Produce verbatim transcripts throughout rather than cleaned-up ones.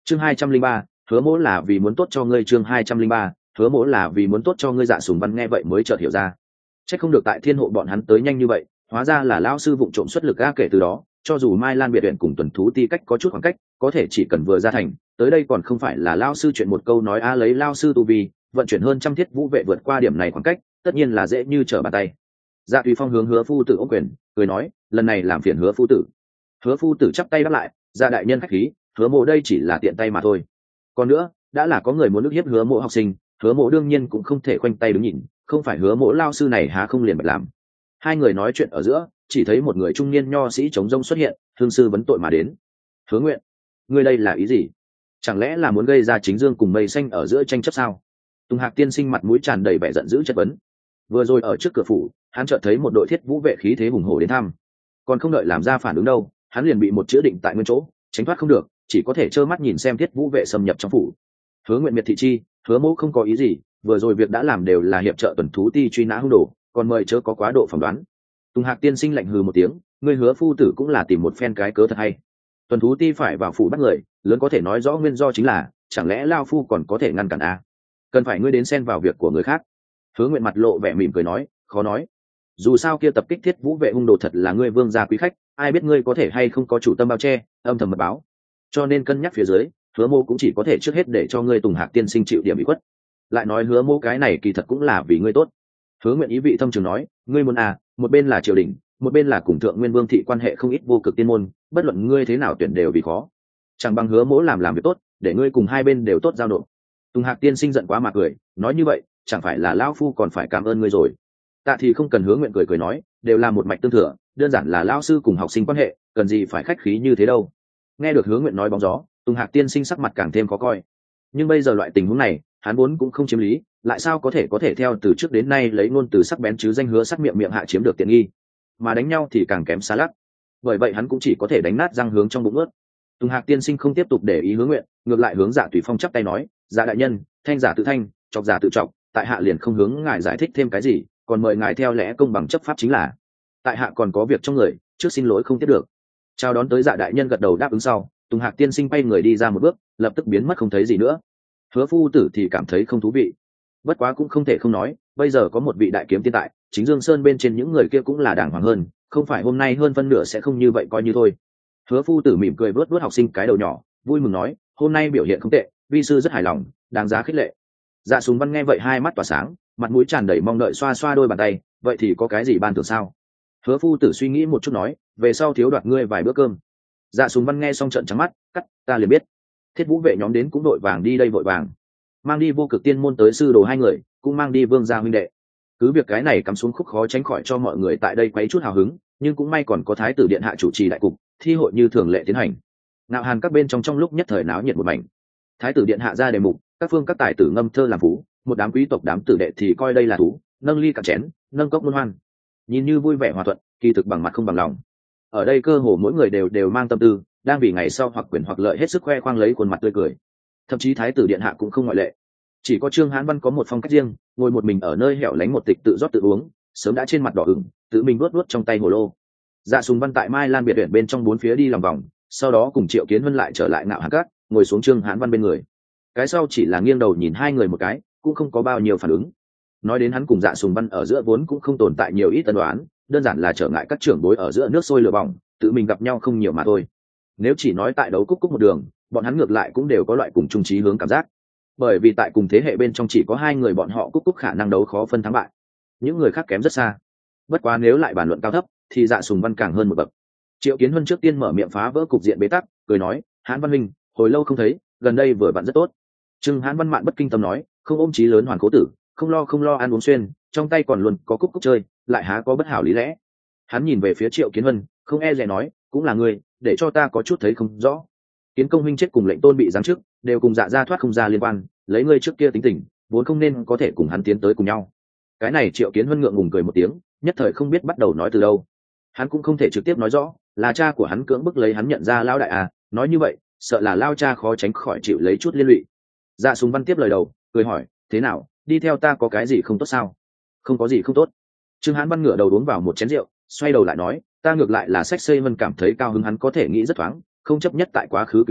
chương hai trăm linh ba, hứa mỗ là vì muốn tốt cho ngươi. Chương hai trăm linh ba, hứa mỗ là vì muốn tốt cho ngươi. Dạ Sùng Văn nghe vậy mới chợt hiểu ra, chắc không được tại thiên hộ bọn hắn tới nhanh như vậy, hóa ra là lão sư vụng trộm xuất lực a. Kể từ đó, cho dù Mai Lan biệt viện cùng tuần thú ti cách có chút khoảng cách, có thể chỉ cần vừa ra thành, tới đây còn không phải là lão sư chuyện một câu nói a. Lấy lão sư tu vi, vận chuyển hơn trăm thiết vũ vệ vượt qua điểm này khoảng cách, tất nhiên là dễ như trở bàn tay. Dạ Tùy Phong hướng Hứa phu tử ôm quyền, cười nói, lần này làm phiền Hứa phu tử. Hứa phu tử chắp tay đáp lại, Dạ đại nhân khách khí, Hứa mộ đây chỉ là tiện tay mà thôi. Còn nữa, đã là có người muốn ức hiếp Hứa mộ học sinh, Hứa mộ đương nhiên cũng không thể khoanh tay đứng nhìn, không phải Hứa mộ lao sư này há không liền bạch làm. Hai người nói chuyện ở giữa, chỉ thấy một người trung niên nho sĩ chống rông xuất hiện, thương sư vấn tội mà đến. Hứa Nguyện, ngươi đây là ý gì? Chẳng lẽ là muốn gây ra chính dương cùng mây xanh ở giữa tranh chấp sao? Tùng Hạc tiên sinh mặt mũi tràn đầy vẻ giận dữ chất vấn. Vừa rồi ở trước cửa phủ, hắn chợt thấy một đội thiết vũ vệ khí thế hùng hổ đến thăm, còn không đợi làm ra phản ứng đâu, hắn liền bị một chữ định tại nguyên chỗ, tránh thoát không được, chỉ có thể trơ mắt nhìn xem thiết vũ vệ xâm nhập trong phủ. Hứa Nguyện miệt thị chi, Hứa mẫu không có ý gì, vừa rồi việc đã làm đều là hiệp trợ tuần thú ti truy nã hung đồ, còn mời chớ có quá độ phỏng đoán. Tùng Hạc tiên sinh lạnh hừ một tiếng, ngươi Hứa phu tử cũng là tìm một phen cái cớ thật hay. Tuần thú ti phải vào phủ bắt người, lớn có thể nói rõ nguyên do chính là, chẳng lẽ lao phu còn có thể ngăn cản à? Cần phải ngươi đến xen vào việc của người khác? Hứa Nguyện mặt lộ vẻ mỉm cười nói, khó nói. Dù sao kia tập kích thiết vũ vệ hung đồ thật là ngươi vương gia quý khách, ai biết ngươi có thể hay không có chủ tâm bao che, âm thầm mật báo. Cho nên cân nhắc phía dưới, Hứa mô cũng chỉ có thể trước hết để cho ngươi Tùng Hạc tiên sinh chịu điểm bị khuất. Lại nói Hứa mô cái này kỳ thật cũng là vì ngươi tốt. Hứa Nguyện ý vị thâm trường nói, ngươi muốn à, một bên là triều đình, một bên là cùng thượng nguyên vương thị quan hệ không ít vô cực tiên môn, bất luận ngươi thế nào tuyển đều vì khó. Chẳng bằng Hứa mỗ làm làm việc tốt, để ngươi cùng hai bên đều tốt giao nộp. Tùng Hạc tiên sinh giận quá mà cười, nói như vậy, chẳng phải là lão phu còn phải cảm ơn ngươi rồi. Tạ thì không cần. Hứa Nguyện cười cười nói, đều là một mạch tương thừa, đơn giản là lão sư cùng học sinh quan hệ, cần gì phải khách khí như thế đâu. Nghe được Hứa Nguyện nói bóng gió, Tùng Hạc tiên sinh sắc mặt càng thêm khó coi. Nhưng bây giờ loại tình huống này, hắn vốn cũng không chiếm lý, lại sao có thể có thể theo từ trước đến nay lấy ngôn từ sắc bén chứ danh hứa sắc miệng miệng hạ chiếm được tiện nghi, mà đánh nhau thì càng kém xa lắc. Bởi vậy hắn cũng chỉ có thể đánh nát răng hướng trong bụng ướt. Tùng Hạc tiên sinh không tiếp tục để ý Hứa Nguyện, ngược lại hướng Dạ Tùy Phong chắp tay nói, Dạ đại nhân, thanh giả tự thanh, chọc giả tự chọc, tại hạ liền không hướng ngài giải thích thêm cái gì, còn mời ngài theo lẽ công bằng chấp pháp chính là. Tại hạ còn có việc trong người, trước xin lỗi không tiếp được. Chào đón tới Dạ đại nhân gật đầu đáp ứng sau, Tùng Hạc tiên sinh bay người đi ra một bước, lập tức biến mất không thấy gì nữa. Hứa phu tử thì cảm thấy không thú vị, bất quá cũng không thể không nói, bây giờ có một vị đại kiếm tiên tại, chính Dương Sơn bên trên những người kia cũng là đàng hoàng hơn, không phải hôm nay hơn phân nửa sẽ không như vậy coi như thôi. Hứa phu tử mỉm cười vớt vớt học sinh cái đầu nhỏ, vui mừng nói, hôm nay biểu hiện không tệ, vi sư rất hài lòng, đáng giá khích lệ. Dạ Sùng Văn nghe vậy hai mắt tỏa sáng, mặt mũi tràn đầy mong đợi, xoa xoa đôi bàn tay, vậy thì có cái gì ban thưởng sao? Hứa phu tử suy nghĩ một chút nói, về sau thiếu đoạt ngươi vài bữa cơm. Dạ Sùng Văn nghe xong trợn trắng mắt, cắt, ta liền biết. Thiết vũ vệ nhóm đến cũng đội vàng đi đây vội vàng, mang đi vô cực tiên môn tới sư đồ hai người, cũng mang đi vương gia huynh đệ. Cứ việc cái này cắm xuống khúc khó tránh khỏi cho mọi người tại đây quấy chút hào hứng, nhưng cũng may còn có thái tử điện hạ chủ trì đại cục, thi hội như thường lệ tiến hành. Ngạo Hàn các bên trong trong lúc nhất thời náo nhiệt một mảnh. Thái tử điện hạ ra đề mục, các phương các tài tử ngâm thơ làm phú, một đám quý tộc đám tử đệ thì coi đây là thú, nâng ly cạn chén, nâng cốc luân hoan, nhìn như vui vẻ hòa thuận, kỳ thực bằng mặt không bằng lòng. Ở đây cơ hồ mỗi người đều đều mang tâm tư, đang vì ngày sau hoặc quyền hoặc lợi hết sức khoe khoang lấy khuôn mặt tươi cười. Thậm chí thái tử điện hạ cũng không ngoại lệ. Chỉ có Trương Hán Văn có một phong cách riêng, ngồi một mình ở nơi hẻo lánh một tịch tự rót tự uống, sớm đã trên mặt đỏ ửng, tự mình luốt luốt trong tay hồ lô. Dạ Sùng Văn tại Mai Lan biệt viện bên trong bốn phía đi lòng vòng, sau đó cùng Triệu Kiến Vân lại trở lại Ngạo Hàn Các, ngồi xuống Trương Hán Văn bên người. Cái sau chỉ là nghiêng đầu nhìn hai người một cái, cũng không có bao nhiêu phản ứng. Nói đến hắn cùng Dạ Sùng Văn ở giữa vốn cũng không tồn tại nhiều ít tân đoán, đơn giản là trở ngại các trưởng bối ở giữa nước sôi lửa bỏng, tự mình gặp nhau không nhiều mà thôi. Nếu chỉ nói tại đấu cúc cúc một đường, bọn hắn ngược lại cũng đều có loại cùng chung chí hướng cảm giác. Bởi vì tại cùng thế hệ bên trong chỉ có hai người bọn họ cúc cúc khả năng đấu khó phân thắng bại, những người khác kém rất xa. Bất quá nếu lại bàn luận cao thấp, thì Dạ Sùng Văn càng hơn một bậc. Triệu Kiến Vân trước tiên mở miệng phá vỡ cục diện bế tắc, cười nói, Hán Văn Minh, hồi lâu không thấy, gần đây vừa vặn rất tốt. Trương Hán Văn Mạn bất kinh tâm nói, không ôm chí lớn hoàn cố tử, không lo không lo ăn uống xuyên, trong tay còn luôn có cúc cúc chơi, lại há có bất hảo lý lẽ. Hắn nhìn về phía Triệu Kiến Vân, không e dè nói, cũng là người, để cho ta có chút thấy không rõ. Kiến công huynh chết cùng lệnh tôn bị giáng chức, đều cùng Dạ gia thoát không ra liên quan, lấy ngươi trước kia tính tình, vốn không nên có thể cùng hắn tiến tới cùng nhau. Cái này Triệu Kiến Vân ngượng ngùng cười một tiếng, nhất thời không biết bắt đầu nói từ đâu. Hắn cũng không thể trực tiếp nói rõ, là cha của hắn cưỡng bức lấy hắn nhận ra lao đại à, nói như vậy, sợ là lao cha khó tránh khỏi chịu lấy chút liên lụy. Dạ Sùng Văn tiếp lời đầu, cười hỏi, thế nào, đi theo ta có cái gì không tốt sao? Không có gì không tốt. Trương Hán Văn ngửa đầu uống vào một chén rượu, xoay đầu lại nói, ta ngược lại là sách xây Vân cảm thấy cao hứng hắn có thể nghĩ rất thoáng, không chấp nhất tại quá khứ cửu hận,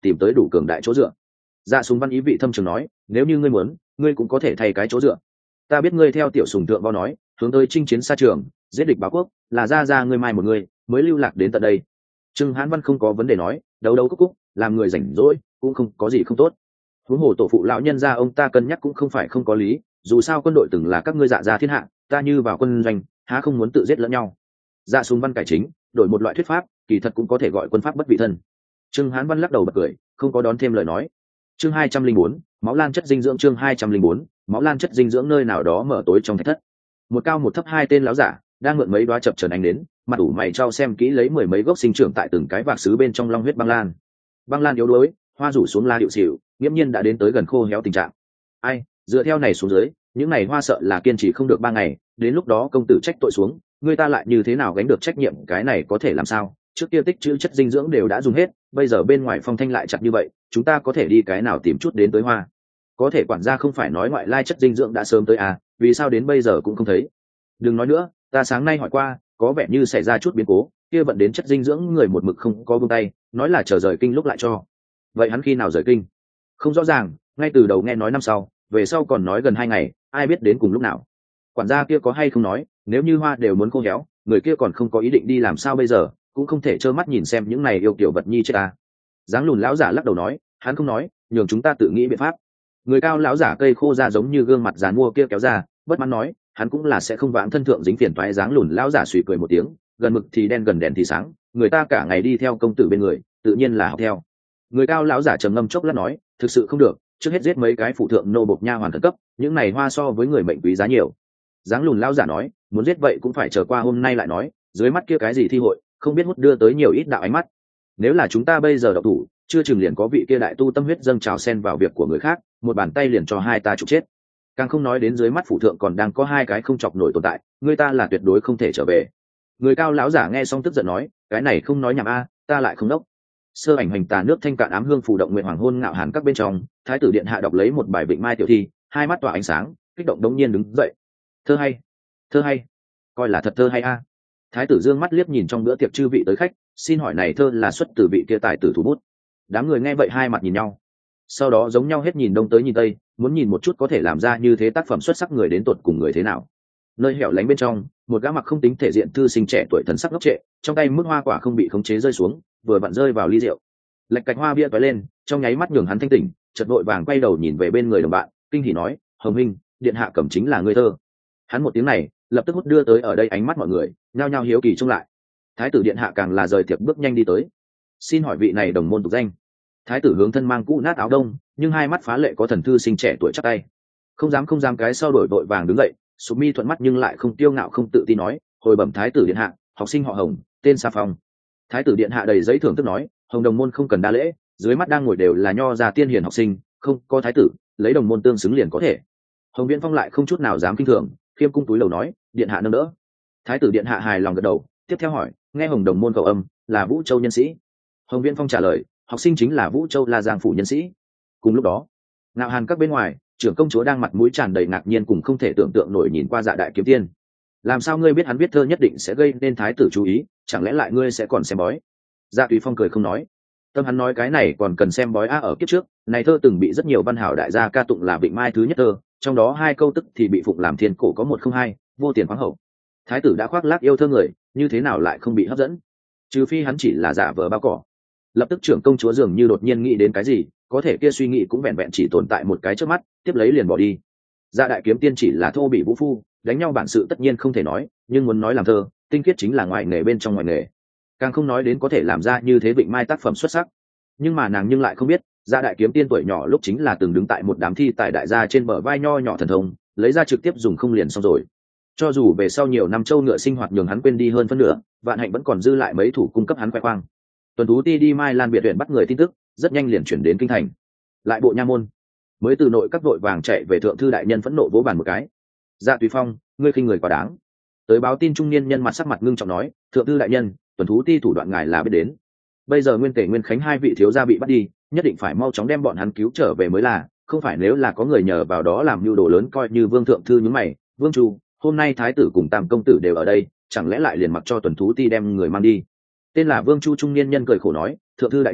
tìm tới đủ cường đại chỗ dựa. Dạ Sùng Văn ý vị thâm trường nói, nếu như ngươi muốn, ngươi cũng có thể thay cái chỗ dựa. Ta biết ngươi theo tiểu Sùng thượng bao nói, hướng tới chinh chiến xa trường, giết địch báo quốc, là ra ra ngươi mai một người mới lưu lạc đến tận đây. Trương Hán Văn không có vấn đề nói, đấu đấu cúc cúc, làm người rảnh rỗi cũng không có gì không tốt. Huống hồ tổ phụ lão nhân gia ông ta cân nhắc cũng không phải không có lý, dù sao quân đội từng là các ngươi dạ gia thiên hạ, ta như vào quân doanh, há không muốn tự giết lẫn nhau. Dạ Sùng Văn cải chính, đổi một loại thuyết pháp, kỳ thật cũng có thể gọi quân pháp bất vị thân. Trương Hán Văn lắc đầu bật cười, không có đón thêm lời nói. Chương hai trăm linh bốn, máu lan chất dinh dưỡng. Chương hai trăm linh bốn, máu lan chất dinh dưỡng. Nơi nào đó mở tối trong thạch thất, một cao một thấp hai tên lão giả đang mượn mấy đoá chập chờn ánh đến, mặt ủ mày trao xem kỹ lấy mười mấy gốc sinh trưởng tại từng cái vạc sứ bên trong long huyết băng lan. Băng lan yếu đuối, hoa rủ xuống la điệu xỉu, nghiễm nhiên đã đến tới gần khô héo tình trạng. Ai, dựa theo này xuống dưới, những này hoa sợ là kiên trì không được ba ngày, đến lúc đó công tử trách tội xuống, người ta lại như thế nào gánh được trách nhiệm? Cái này có thể làm sao? Trước kia tích trữ chất dinh dưỡng đều đã dùng hết, bây giờ bên ngoài phong thanh lại chặt như vậy, chúng ta có thể đi cái nào tìm chút đến tới hoa? Có thể quản gia không phải nói ngoại lai chất dinh dưỡng đã sớm tới à, vì sao đến bây giờ cũng không thấy? Đừng nói nữa, ta sáng nay hỏi qua, có vẻ như xảy ra chút biến cố, kia vận đến chất dinh dưỡng người một mực không có buông tay, nói là chờ rời kinh lúc lại cho. Vậy hắn khi nào rời kinh? Không rõ ràng, ngay từ đầu nghe nói năm sau, về sau còn nói gần hai ngày, ai biết đến cùng lúc nào. Quản gia kia có hay không nói, nếu như hoa đều muốn khô héo, người kia còn không có ý định đi làm sao bây giờ, cũng không thể trơ mắt nhìn xem những này yêu kiểu vật nhi chết ta. Dáng lùn lão giả lắc đầu nói, hắn không nói, nhường chúng ta tự nghĩ biện pháp. Người cao lão giả cây khô ra giống như gương mặt dàn mua kia kéo ra, bất mãn nói, hắn cũng là sẽ không vãng thân thượng dính phiền toái. Dáng lùn lão giả suy cười một tiếng, gần mực thì đen gần đèn thì sáng, người ta cả ngày đi theo công tử bên người, tự nhiên là học theo. Người cao lão giả trầm ngâm chốc lát nói, thực sự không được, trước hết giết mấy cái phụ thượng nô bộc nha hoàn khẩn cấp, những này hoa so với người mệnh quý giá nhiều. Dáng lùn lão giả nói, muốn giết vậy cũng phải chờ qua hôm nay lại nói, dưới mắt kia cái gì thi hội, không biết hút đưa tới nhiều ít đạo ánh mắt. Nếu là chúng ta bây giờ độc thủ, chưa chừng liền có vị kia đại tu tâm huyết dâng trào xen vào việc của người khác, một bàn tay liền cho hai ta trục chết. Càng không nói đến dưới mắt phụ thượng còn đang có hai cái không chọc nổi tồn tại, người ta là tuyệt đối không thể trở về. Người cao lão giả nghe xong tức giận nói, cái này không nói nhảm a, ta lại không đốc. Sơ ảnh hành tà nước thanh cạn ám hương phù động nguyện hoàng hôn ngạo hàn các bên trong, thái tử điện hạ đọc lấy một bài Vịnh Mai tiểu thi, hai mắt tỏa ánh sáng, kích động đống nhiên đứng dậy. Thơ hay, thơ hay, coi là thật thơ hay a. Thái tử dương mắt liếc nhìn trong bữa tiệc chư vị tới khách, xin hỏi này thơ là xuất từ vị kia tài tử thủ bút. Đám người nghe vậy hai mặt nhìn nhau, sau đó giống nhau hết nhìn đông tới nhìn tây, muốn nhìn một chút có thể làm ra như thế tác phẩm xuất sắc người đến tột cùng người thế nào. Nơi hẻo lánh bên trong, một gã mặc không tính thể diện thư sinh trẻ tuổi thần sắc ngốc trệ, trong tay mức hoa quả không bị khống chế rơi xuống, vừa vặn rơi vào ly rượu. Lệch cạch hoa bia tóe lên, trong nháy mắt nhường hắn thanh tỉnh, chợt vội vàng quay đầu nhìn về bên người đồng bạn, kinh hỉ nói, hồng huynh, điện hạ cầm chính là ngươi thơ. Hắn một tiếng này lập tức hút đưa tới ở đây ánh mắt mọi người, nhao nhao hiếu kỳ trông lại. Thái tử điện hạ càng là rời tiệc bước nhanh đi tới. Xin hỏi vị này đồng môn tục danh? Thái tử hướng thân mang cũ nát áo đông, nhưng hai mắt phá lệ có thần thư sinh trẻ tuổi chắc tay, không dám không dám cái sau đổi vội vàng đứng dậy, sụp mi thuận mắt nhưng lại không tiêu ngạo không tự tin nói, hồi bẩm thái tử điện hạ, học sinh họ Hồng, tên Sa Phong. Thái tử điện hạ đầy giấy thưởng thức nói, Hồng đồng môn không cần đa lễ, dưới mắt đang ngồi đều là nho gia tiên hiền học sinh, không có thái tử, lấy đồng môn tương xứng liền có thể. Hồng Viễn Phong lại không chút nào dám kinh thường, khiêm cung túi lầu nói, điện hạ nâng đỡ. Thái tử điện hạ hài lòng gật đầu, tiếp theo hỏi, nghe Hồng đồng môn cầu âm, là Vũ Châu nhân sĩ? Hồng Viễn Phong trả lời, học sinh chính là Vũ Châu La Giang phủ nhân sĩ. Cùng lúc đó, ngạo hàn các bên ngoài, trưởng công chúa đang mặt mũi tràn đầy ngạc nhiên cùng không thể tưởng tượng nổi nhìn qua Dạ Đại Kiếm Tiên. Làm sao ngươi biết hắn viết thơ nhất định sẽ gây nên thái tử chú ý, chẳng lẽ lại ngươi sẽ còn xem bói? Dạ Tùy Phong cười không nói. Tâm hắn nói cái này còn cần xem bói a, ở kiếp trước, này thơ từng bị rất nhiều văn hảo đại gia ca tụng là Vịnh Mai thứ nhất thơ, trong đó hai câu tức thì bị phụng làm thiên cổ có một không hai, vô tiền khoáng hậu. Thái tử đã khoác lác yêu thơ người, như thế nào lại không bị hấp dẫn? Trừ phi hắn chỉ là giả vờ bao cỏ. Lập tức trưởng công chúa dường như đột nhiên nghĩ đến cái gì, có thể kia suy nghĩ cũng vẹn vẹn chỉ tồn tại một cái trước mắt, tiếp lấy liền bỏ đi. Dạ Đại Kiếm Tiên chỉ là thô bị vũ phu, đánh nhau bản sự tất nhiên không thể nói, nhưng muốn nói làm thơ, tinh khiết chính là ngoại nghề bên trong ngoại nghề, càng không nói đến có thể làm ra như thế Vịnh Mai tác phẩm xuất sắc. Nhưng mà nàng nhưng lại không biết, Dạ Đại Kiếm Tiên tuổi nhỏ lúc chính là từng đứng tại một đám thi tài đại gia trên bờ vai nho nhỏ thần thông, lấy ra trực tiếp dùng không liền xong rồi. Cho dù về sau nhiều năm châu ngựa sinh hoạt nhường hắn quên đi hơn phân nửa, vạn hạnh vẫn còn dư lại mấy thủ cung cấp hắn khoe khoang. Tuần Tú Ti đi Mai Lan biệt viện bắt người tin tức, rất nhanh liền chuyển đến kinh thành. Lại bộ nha môn, mới từ nội các vội vàng chạy về thượng thư đại nhân phẫn nộ vỗ bàn một cái. Dạ Tùy Phong, ngươi khinh người quá đáng. Tới báo tin trung niên nhân mặt sắc mặt ngưng trọng nói, thượng thư đại nhân, Tuần Thú Ti thủ đoạn ngài là biết đến. Bây giờ Nguyên Tể Nguyên Khánh hai vị thiếu gia bị bắt đi, nhất định phải mau chóng đem bọn hắn cứu trở về mới là, không phải nếu là có người nhờ vào đó làm mưu đồ lớn coi như Vương thượng thư nhướng mày. Vương Chu, hôm nay thái tử cùng Tam công tử đều ở đây, chẳng lẽ lại liền mặc cho Tuần Thú Ti đem người mang đi? Tên là Vương Chu trung niên nhân cười khổ nói, thượng thư đại nhân,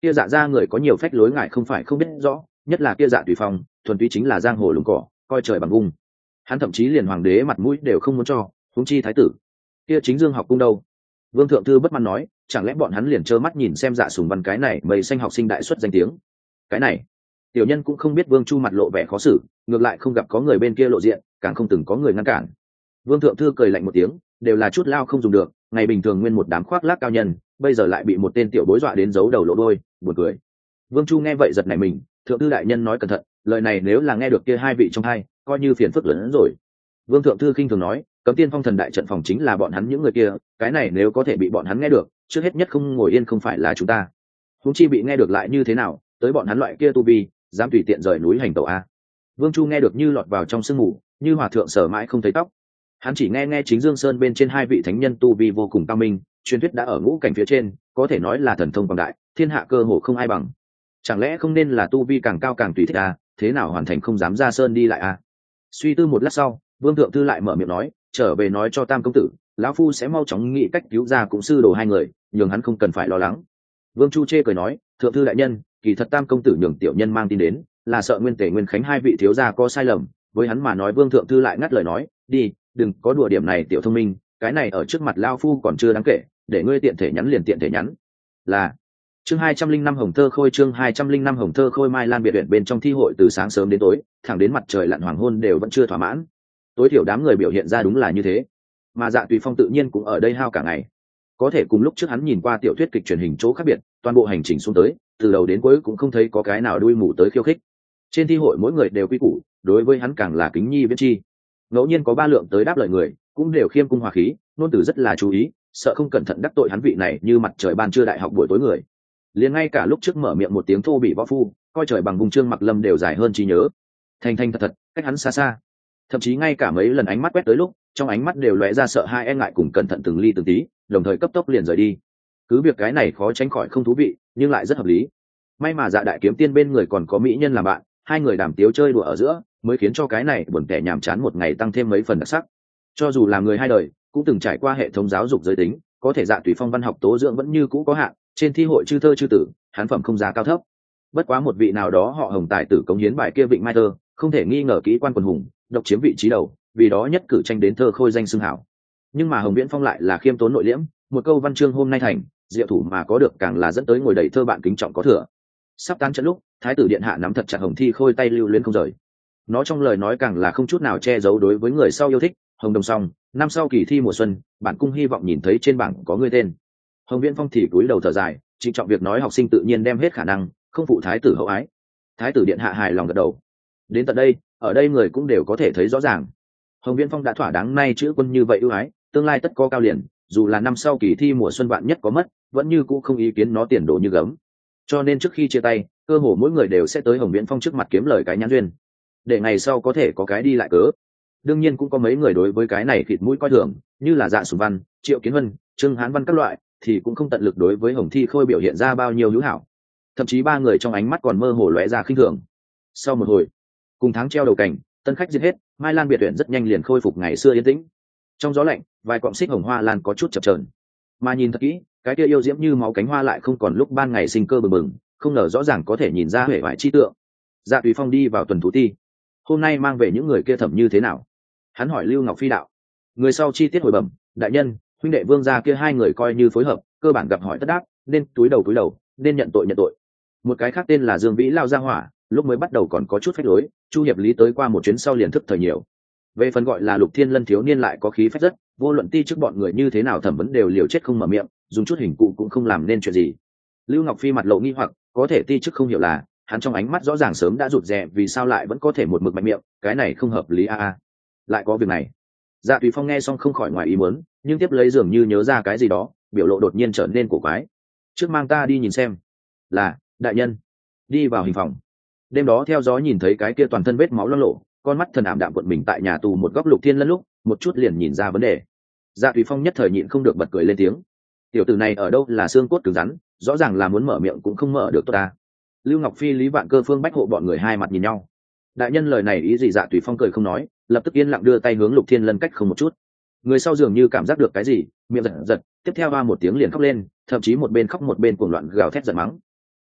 kia dạ ra người có nhiều phách lối ngại không phải không biết rõ, nhất là kia dạ tùy phong thuần túy chính là giang hồ lùng cỏ, coi trời bằng vung. Hắn thậm chí liền hoàng đế mặt mũi đều không muốn cho, huống chi thái tử. Kia chính dương học cung đâu? Vương thượng thư bất mãn nói, chẳng lẽ bọn hắn liền trơ mắt nhìn xem dạ sùng văn cái này mây xanh học sinh đại xuất danh tiếng? Cái này tiểu nhân cũng không biết. Vương Chu mặt lộ vẻ khó xử, ngược lại không gặp có người bên kia lộ diện, càng không từng có người ngăn cản. Vương thượng thư cười lạnh một tiếng, đều là chút lao không dùng được, ngày bình thường nguyên một đám khoác lác cao nhân, bây giờ lại bị một tên tiểu bối dọa đến giấu đầu lộ đôi, buồn cười. Vương Chu nghe vậy giật nảy mình, thượng thư đại nhân nói cẩn thận, lời này nếu là nghe được kia hai vị trong hai, coi như phiền phức lớn hơn rồi. Vương thượng thư khinh thường nói, cấm tiên phong thần đại trận phòng chính là bọn hắn những người kia, cái này nếu có thể bị bọn hắn nghe được, trước hết nhất không ngồi yên không phải là chúng ta. Huống chi bị nghe được lại như thế nào, tới bọn hắn loại kia tu vi, dám tùy tiện rời núi hành tẩu a. Vương Chu nghe được như lọt vào trong sương mù, như hòa thượng sở mãi không thấy tóc. Hắn chỉ nghe nghe chính Dương Sơn bên trên hai vị thánh nhân tu vi vô cùng cao minh, truyền thuyết đã ở ngũ cảnh phía trên, có thể nói là thần thông quảng đại, thiên hạ cơ hồ không ai bằng. Chẳng lẽ không nên là tu vi càng cao càng tùy thích a, thế nào hoàn thành không dám ra sơn đi lại a? Suy tư một lát sau, Vương thượng thư lại mở miệng nói, trở về nói cho Tam công tử, lão phu sẽ mau chóng nghĩ cách cứu ra cũng sư đồ hai người, nhường hắn không cần phải lo lắng. Vương Chu chê cười nói, thượng thư đại nhân, kỳ thật Tam công tử nhường tiểu nhân mang tin đến, là sợ Nguyên Tề Nguyên Khánh hai vị thiếu gia có sai lầm, với hắn mà nói. Vương thượng thư lại ngắt lời nói, đi, đừng có đùa điểm này tiểu thông minh, cái này ở trước mặt lão phu còn chưa đáng kể, để ngươi tiện thể nhắn liền tiện thể nhắn. Là chương hai trăm linh năm hồng thơ khôi chương hai trăm linh năm hồng thơ khôi Mai Lan biệt viện bên trong thi hội từ sáng sớm đến tối, thẳng đến mặt trời lặn hoàng hôn đều vẫn chưa thỏa mãn. Tối thiểu đám người biểu hiện ra đúng là như thế, mà Dạ Tùy Phong tự nhiên cũng ở đây hao cả ngày. Có thể cùng lúc trước hắn nhìn qua tiểu thuyết kịch truyền hình chỗ khác biệt, toàn bộ hành trình xuống tới, từ đầu đến cuối cũng không thấy có cái nào đuôi mù tới khiêu khích. Trên thi hội mỗi người đều quy củ, đối với hắn càng là kính nhi viễn chi. Ngẫu nhiên có ba lượng tới đáp lời người, cũng đều khiêm cung hòa khí, nôn từ rất là chú ý, sợ không cẩn thận đắc tội hắn vị này như mặt trời ban trưa đại học buổi tối người. Liền ngay cả lúc trước mở miệng một tiếng thô bị võ phu, coi trời bằng vùng Trương Mặc Lâm đều dài hơn trí nhớ. Thanh thanh thật thật, cách hắn xa xa. Thậm chí ngay cả mấy lần ánh mắt quét tới lúc, trong ánh mắt đều lóe ra sợ hai e ngại cùng cẩn thận từng ly từng tí, đồng thời cấp tốc liền rời đi. Cứ việc cái này khó tránh khỏi không thú vị, nhưng lại rất hợp lý. May mà Dạ đại kiếm tiên bên người còn có mỹ nhân làm bạn, hai người đàm tiếu chơi đùa ở giữa, mới khiến cho cái này buồn tẻ nhàm chán một ngày tăng thêm mấy phần đặc sắc. Cho dù là người hai đời, cũng từng trải qua hệ thống giáo dục giới tính, có thể Dạ Tùy Phong văn học tố dưỡng vẫn như cũ có hạn, trên thi hội chư thơ chư tử, hán phẩm không giá cao thấp. Bất quá một vị nào đó họ Hồng tài tử cống hiến bài kia Vịnh Mai Thơ, không thể nghi ngờ kỹ quan quần hùng, độc chiếm vị trí đầu, vì đó nhất cử tranh đến thơ khôi danh xưng hảo. Nhưng mà Hồng Viễn Phong lại là khiêm tốn nội liễm, một câu văn chương hôm nay thành, diệu thủ mà có được càng là dẫn tới ngồi đầy thơ bạn kính trọng có thừa. Sắp tan trận lúc, thái tử điện hạ nắm thật chặt Hồng Thi Khôi tay lưu luyến không rời. Nó trong lời nói càng là không chút nào che giấu đối với người sau yêu thích. Hồng Đồng Song, năm sau kỳ thi mùa xuân, bản cung hy vọng nhìn thấy trên bảng có ngươi tên. Hồng Viễn Phong thì cúi đầu thở dài, trịnh trọng việc nói học sinh tự nhiên đem hết khả năng, không phụ thái tử hậu ái. Thái tử điện hạ hài lòng gật đầu. Đến tận đây, ở đây người cũng đều có thể thấy rõ ràng, Hồng Viễn Phong đã thỏa đáng nay chữ quân như vậy ưu ái, tương lai tất có cao liền, dù là năm sau kỳ thi mùa xuân vạn nhất có mất, vẫn như cũ không ý kiến nó tiền đồ như gấm. Cho nên trước khi chia tay, cơ hồ mỗi người đều sẽ tới Hồng Viễn Phong trước mặt kiếm lời cái nhãn duyên, để ngày sau có thể có cái đi lại cớ. Đương nhiên cũng có mấy người đối với cái này thịt mũi coi thường, như là Dạ Sùng Văn, Triệu Kiến Vân, Trương Hán Văn các loại, thì cũng không tận lực đối với Hồng Thi Khôi biểu hiện ra bao nhiêu hữu hảo. Thậm chí ba người trong ánh mắt còn mơ hồ lóe ra khinh thường. Sau một hồi, cùng tháng treo đầu cảnh, tân khách giết hết, Mai Lan biệt viện rất nhanh liền khôi phục ngày xưa yên tĩnh. Trong gió lạnh, vài cọng xích hồng hoa lan có chút chập chờn, mà nhìn thật kỹ, cái kia yêu diễm như máu cánh hoa lại không còn lúc ban ngày sinh cơ bừng bừng, không ngờ rõ ràng có thể nhìn ra huệ vải chi tượng. Dạ Tùy Phong đi vào tuần thú ti, hôm nay mang về những người kia thẩm như thế nào? Hắn hỏi Lưu Ngọc Phi đạo. Người sau chi tiết hồi bẩm, đại nhân, huynh đệ Vương gia kia hai người coi như phối hợp, cơ bản gặp hỏi tất đáp, nên túi đầu túi đầu, nên nhận tội nhận tội. Một cái khác tên là Dương Vĩ lao ra hỏa, lúc mới bắt đầu còn có chút phách lối, Chu hiệp lý tới qua một chuyến sau liền thức thời nhiều. Về phần gọi là Lục Thiên Lân thiếu niên lại có khí phách rất, vô luận ti trước bọn người như thế nào thẩm vấn đều liều chết không mở miệng, dùng chút hình cụ cũng không làm nên chuyện gì. Lưu Ngọc Phi mặt lộ nghi hoặc, có thể ti trước không hiểu là, hắn trong ánh mắt rõ ràng sớm đã rụt rè, vì sao lại vẫn có thể một mực mạnh miệng, cái này không hợp lý a a. Lại có việc này. Dạ Tùy Phong nghe xong không khỏi ngoài ý muốn, nhưng tiếp lấy dường như nhớ ra cái gì đó, biểu lộ đột nhiên trở nên cổ quái. Trước mang ta đi nhìn xem. Là, đại nhân. Đi vào hình phòng. Đêm đó theo gió nhìn thấy cái kia toàn thân vết máu loang lổ, con mắt thần ảm đạm cuộn mình tại nhà tù một góc Lục Thiên Lân lúc, một chút liền nhìn ra vấn đề. Dạ Tùy Phong nhất thời nhịn không được bật cười lên tiếng. Tiểu tử này ở đâu là xương cốt cứng rắn, rõ ràng là muốn mở miệng cũng không mở được tốt ta. Lưu Ngọc Phi, Lý Vạn Cơ, Phương Bách Hộ bọn người hai mặt nhìn nhau. Đại nhân lời này ý gì? Dạ Tùy Phong cười không nói, lập tức yên lặng đưa tay hướng Lục Thiên Lân cách không một chút. Người sau dường như cảm giác được cái gì, miệng giật giật, tiếp theo ba một tiếng liền khóc lên, thậm chí một bên khóc một bên cuồng loạn gào thét giận mắng.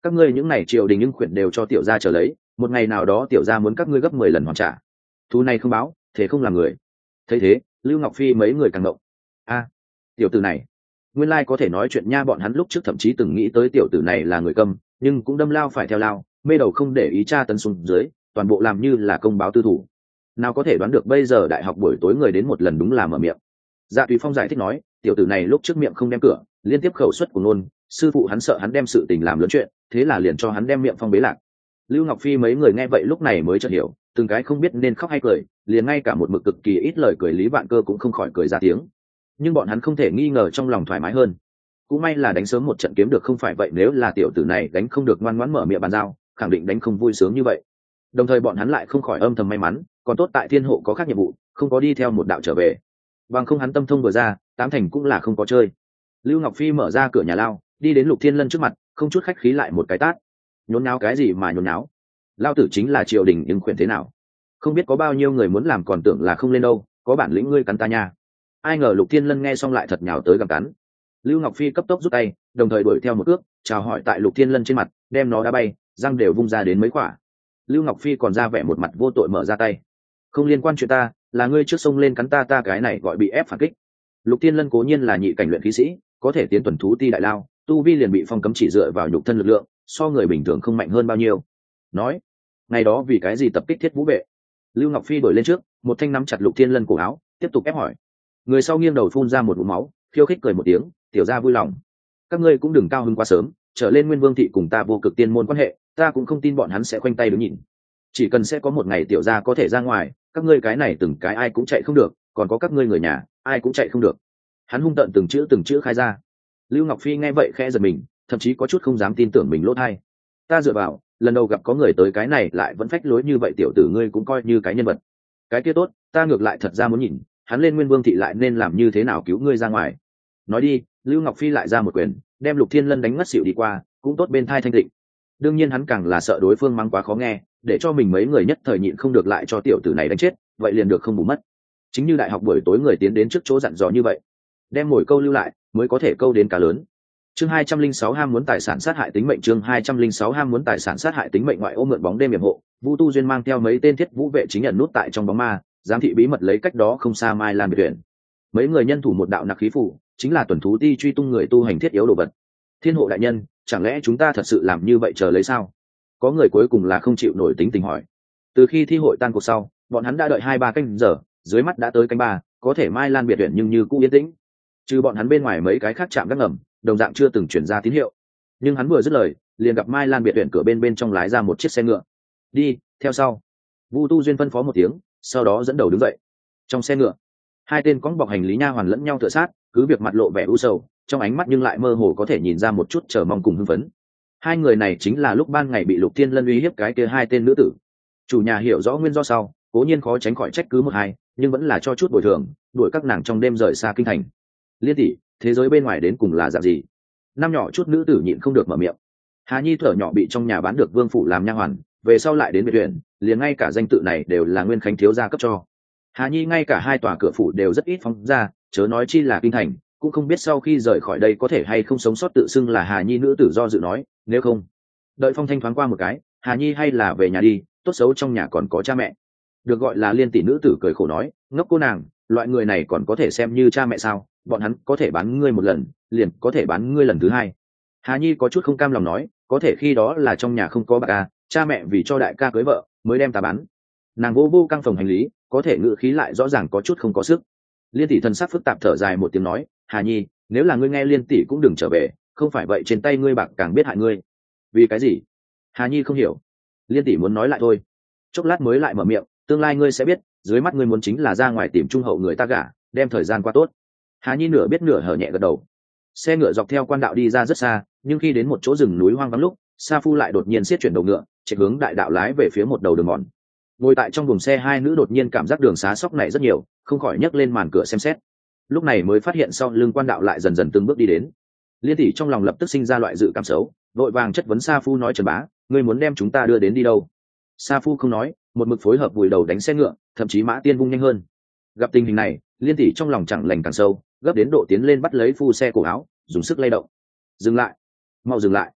các ngươi những này triều đình nhưng khuyển đều cho tiểu gia trở lấy, một ngày nào đó tiểu gia muốn các ngươi gấp mười lần hoàn trả. Thù này không báo, thế không làm người. Thấy thế, Lưu Ngọc Phi mấy người càng động. A, tiểu tử này, nguyên lai có thể nói chuyện nha. Bọn hắn lúc trước thậm chí từng nghĩ tới tiểu tử này là người câm, nhưng cũng đâm lao phải theo lao, mê đầu không để ý tra tấn xuống dưới, toàn bộ làm như là công báo tư thủ. Nào có thể đoán được bây giờ đại học buổi tối người đến một lần đúng là mở miệng. Dạ Tùy Phong giải thích nói, tiểu tử này lúc trước miệng không đem cửa, liên tiếp khẩu suất của nôn, sư phụ hắn sợ hắn đem sự tình làm lớn chuyện, thế là liền cho hắn đem miệng phong bế lạc. Lưu Ngọc Phi mấy người nghe vậy lúc này mới chợt hiểu, từng cái không biết nên khóc hay cười, liền ngay cả một mực cực kỳ ít lời cười Lý Vạn Cơ cũng không khỏi cười ra tiếng. Nhưng bọn hắn không thể nghi ngờ trong lòng thoải mái hơn. Cũng may là đánh sớm một trận kiếm được, không phải vậy nếu là tiểu tử này đánh không được ngoan ngoãn mở miệng bàn giao, khẳng định đánh không vui sướng như vậy. Đồng thời bọn hắn lại không khỏi âm thầm may mắn, còn tốt tại Thiên Hộ có khác nhiệm vụ, không có đi theo một đạo trở về. Bằng không hắn tâm thông vừa ra, tám thành cũng là không có chơi. Lưu Ngọc Phi mở ra cửa nhà lao, đi đến Lục Thiên Lân trước mặt, không chút khách khí lại một cái tát. Nhốn náo cái gì mà nhốn náo? Lao tử chính là triều đình nhưng khuyển thế nào? Không biết có bao nhiêu người muốn làm còn tưởng là không lên đâu, có bản lĩnh ngươi cắn ta nha. Ai ngờ Lục Thiên Lân nghe xong lại thật nhào tới gặm cắn. Lưu Ngọc Phi cấp tốc rút tay, đồng thời đuổi theo một cước, chào hỏi tại Lục Thiên Lân trên mặt, đem nó đá bay, răng đều vung ra đến mấy quả. Lưu Ngọc Phi còn ra vẻ một mặt vô tội mở ra tay. Không liên quan chuyện ta, là ngươi trước sông lên cắn ta, ta cái này gọi bị ép phản kích. Lục Thiên Lân cố nhiên là nhị cảnh luyện khí sĩ, có thể tiến tuần thú ti đại lao, tu vi liền bị phong cấm chỉ dựa vào nhục thân lực lượng, so người bình thường không mạnh hơn bao nhiêu. Nói, ngày đó vì cái gì tập kích Thiết Vũ vệ? Lưu Ngọc Phi đổi lên trước, một thanh nắm chặt Lục Thiên Lân cổ áo, tiếp tục ép hỏi. Người sau nghiêng đầu phun ra một ngụm máu, khiêu khích cười một tiếng, tiểu gia vui lòng. Các ngươi cũng đừng cao hứng quá sớm, trở lên Nguyên Vương thị cùng ta vô cực tiên môn quan hệ, ta cũng không tin bọn hắn sẽ khoanh tay đứng nhìn. Chỉ cần sẽ có một ngày tiểu gia có thể ra ngoài, các ngươi cái này từng cái ai cũng chạy không được, còn có các ngươi người nhà, ai cũng chạy không được. Hắn hung tợn từng chữ từng chữ khai ra. Lưu Ngọc Phi nghe vậy khẽ giật mình, thậm chí có chút không dám tin tưởng mình lỗ tai. Ta dựa vào, lần đầu gặp có người tới cái này lại vẫn phách lối như vậy, tiểu tử ngươi cũng coi như cái nhân vật. Cái kia tốt, ta ngược lại thật ra muốn nhìn, hắn lên Nguyên Vương thị lại nên làm như thế nào cứu ngươi ra ngoài. Nói đi, Lưu Ngọc Phi lại ra một quyền, đem Lục Thiên Lân đánh ngất xỉu đi qua, cũng tốt bên thai thanh tịnh. Đương nhiên hắn càng là sợ đối phương mắng quá khó nghe, để cho mình mấy người nhất thời nhịn không được lại cho tiểu tử này đánh chết, vậy liền được không bù mất. Chính như đại học buổi tối người tiến đến trước chỗ dặn dò như vậy, đem mồi câu lưu lại mới có thể câu đến cá lớn. Chương hai trăm linh sáu ham muốn tài sản sát hại tính mệnh. Chương hai trăm linh sáu ham muốn tài sản sát hại tính mệnh. Ngoại ô mượn bóng đêm yểm hộ, Vu Tu Duyên mang theo mấy tên Thiết Vũ vệ chính nhận nút tại trong bóng ma, giám thị bí mật lấy cách đó không xa Mai Lan biệt viện. Mấy người nhân thủ một đạo nặc khí phủ, chính là tuần thú ti truy tung người tu hành thiết yếu đồ vật. Thiên Hộ đại nhân, chẳng lẽ chúng ta thật sự làm như vậy chờ lấy sao? Có người cuối cùng là không chịu nổi tính tình hỏi. Từ khi thi hội tan cuộc sau, bọn hắn đã đợi hai ba canh giờ, dưới mắt đã tới canh ba, có thể Mai Lan biệt viện nhưng như cũ yên tĩnh. Trừ bọn hắn bên ngoài mấy cái khác chạm gác ngầm, đồng dạng chưa từng chuyển ra tín hiệu. Nhưng hắn vừa dứt lời, liền gặp Mai Lan biệt viện cửa bên bên trong lái ra một chiếc xe ngựa. Đi theo sau. Vu Tu Duyên phân phó một tiếng, sau đó dẫn đầu đứng dậy. Trong xe ngựa, hai tên cõng bọc hành lý nha hoàn lẫn nhau tựa sát, cứ việc mặt lộ vẻ u sầu, trong ánh mắt nhưng lại mơ hồ có thể nhìn ra một chút chờ mong cùng hưng phấn. Hai người này chính là lúc ban ngày bị Lục Thiên Lân uy hiếp cái kia hai tên nữ tử. Chủ nhà hiểu rõ nguyên do sau, cố nhiên khó tránh khỏi trách cứ một hai, nhưng vẫn là cho chút bồi thường, đuổi các nàng trong đêm rời xa kinh thành. Liên tỷ, thế giới bên ngoài đến cùng là dạng gì? Năm nhỏ chút nữ tử nhịn không được mở miệng. Hà Nhi thở nhỏ bị trong nhà bán được vương phủ làm nha hoàn, về sau lại đến biệt viện, liền ngay cả danh tự này đều là Nguyên Khánh thiếu gia cấp cho. Hà Nhi ngay cả hai tòa cửa phủ đều rất ít phóng ra, chớ nói chi là kinh thành, cũng không biết sau khi rời khỏi đây có thể hay không sống sót. Tự xưng là Hà Nhi nữ tử do dự nói, nếu không, đợi phong thanh thoáng qua một cái, Hà Nhi hay là về nhà đi, tốt xấu trong nhà còn có cha mẹ. Được gọi là Liên tỷ nữ tử cười khổ nói, ngốc cô nàng, loại người này còn có thể xem như cha mẹ sao? Bọn hắn có thể bán ngươi một lần, liền có thể bán ngươi lần thứ hai. Hà Nhi có chút không cam lòng nói, có thể khi đó là trong nhà không có bạc à, cha mẹ vì cho đại ca cưới vợ mới đem ta bán. Nàng vô vô căng phòng hành lý, có thể ngự khí lại rõ ràng có chút không có sức. Liên tỷ thần sắc phức tạp thở dài một tiếng nói, Hà Nhi, nếu là ngươi nghe Liên tỷ cũng đừng trở về, không phải vậy trên tay ngươi bạc càng biết hại ngươi. Vì cái gì? Hà Nhi không hiểu. Liên tỷ muốn nói lại thôi, chốc lát mới lại mở miệng, tương lai ngươi sẽ biết, dưới mắt ngươi muốn chính là ra ngoài tìm trung hậu người ta gả, đem thời gian qua tốt. Hà Nhi nửa biết nửa hở nhẹ gật đầu. Xe ngựa dọc theo quan đạo đi ra rất xa, nhưng khi đến một chỗ rừng núi hoang vắng lúc, Sa Phu lại đột nhiên siết chuyển đầu ngựa, chạy hướng đại đạo lái về phía một đầu đường mòn. Ngồi tại trong buồng xe hai nữ đột nhiên cảm giác đường xá sóc này rất nhiều, không khỏi nhấc lên màn cửa xem xét. Lúc này mới phát hiện sau lưng quan đạo lại dần dần từng bước đi đến. Liên tỷ trong lòng lập tức sinh ra loại dự cảm xấu, vội vàng chất vấn Sa Phu nói, Trần bá, ngươi muốn đem chúng ta đưa đến đi đâu? Sa Phu không nói, một mực phối hợp vùi đầu đánh xe ngựa, thậm chí mã tiên vung nhanh hơn. Gặp tình hình này, Liên tỷ trong lòng chẳng lành càng sâu, gấp đến độ tiến lên bắt lấy Phu xe cổ áo, dùng sức lay động. Dừng lại, mau dừng lại,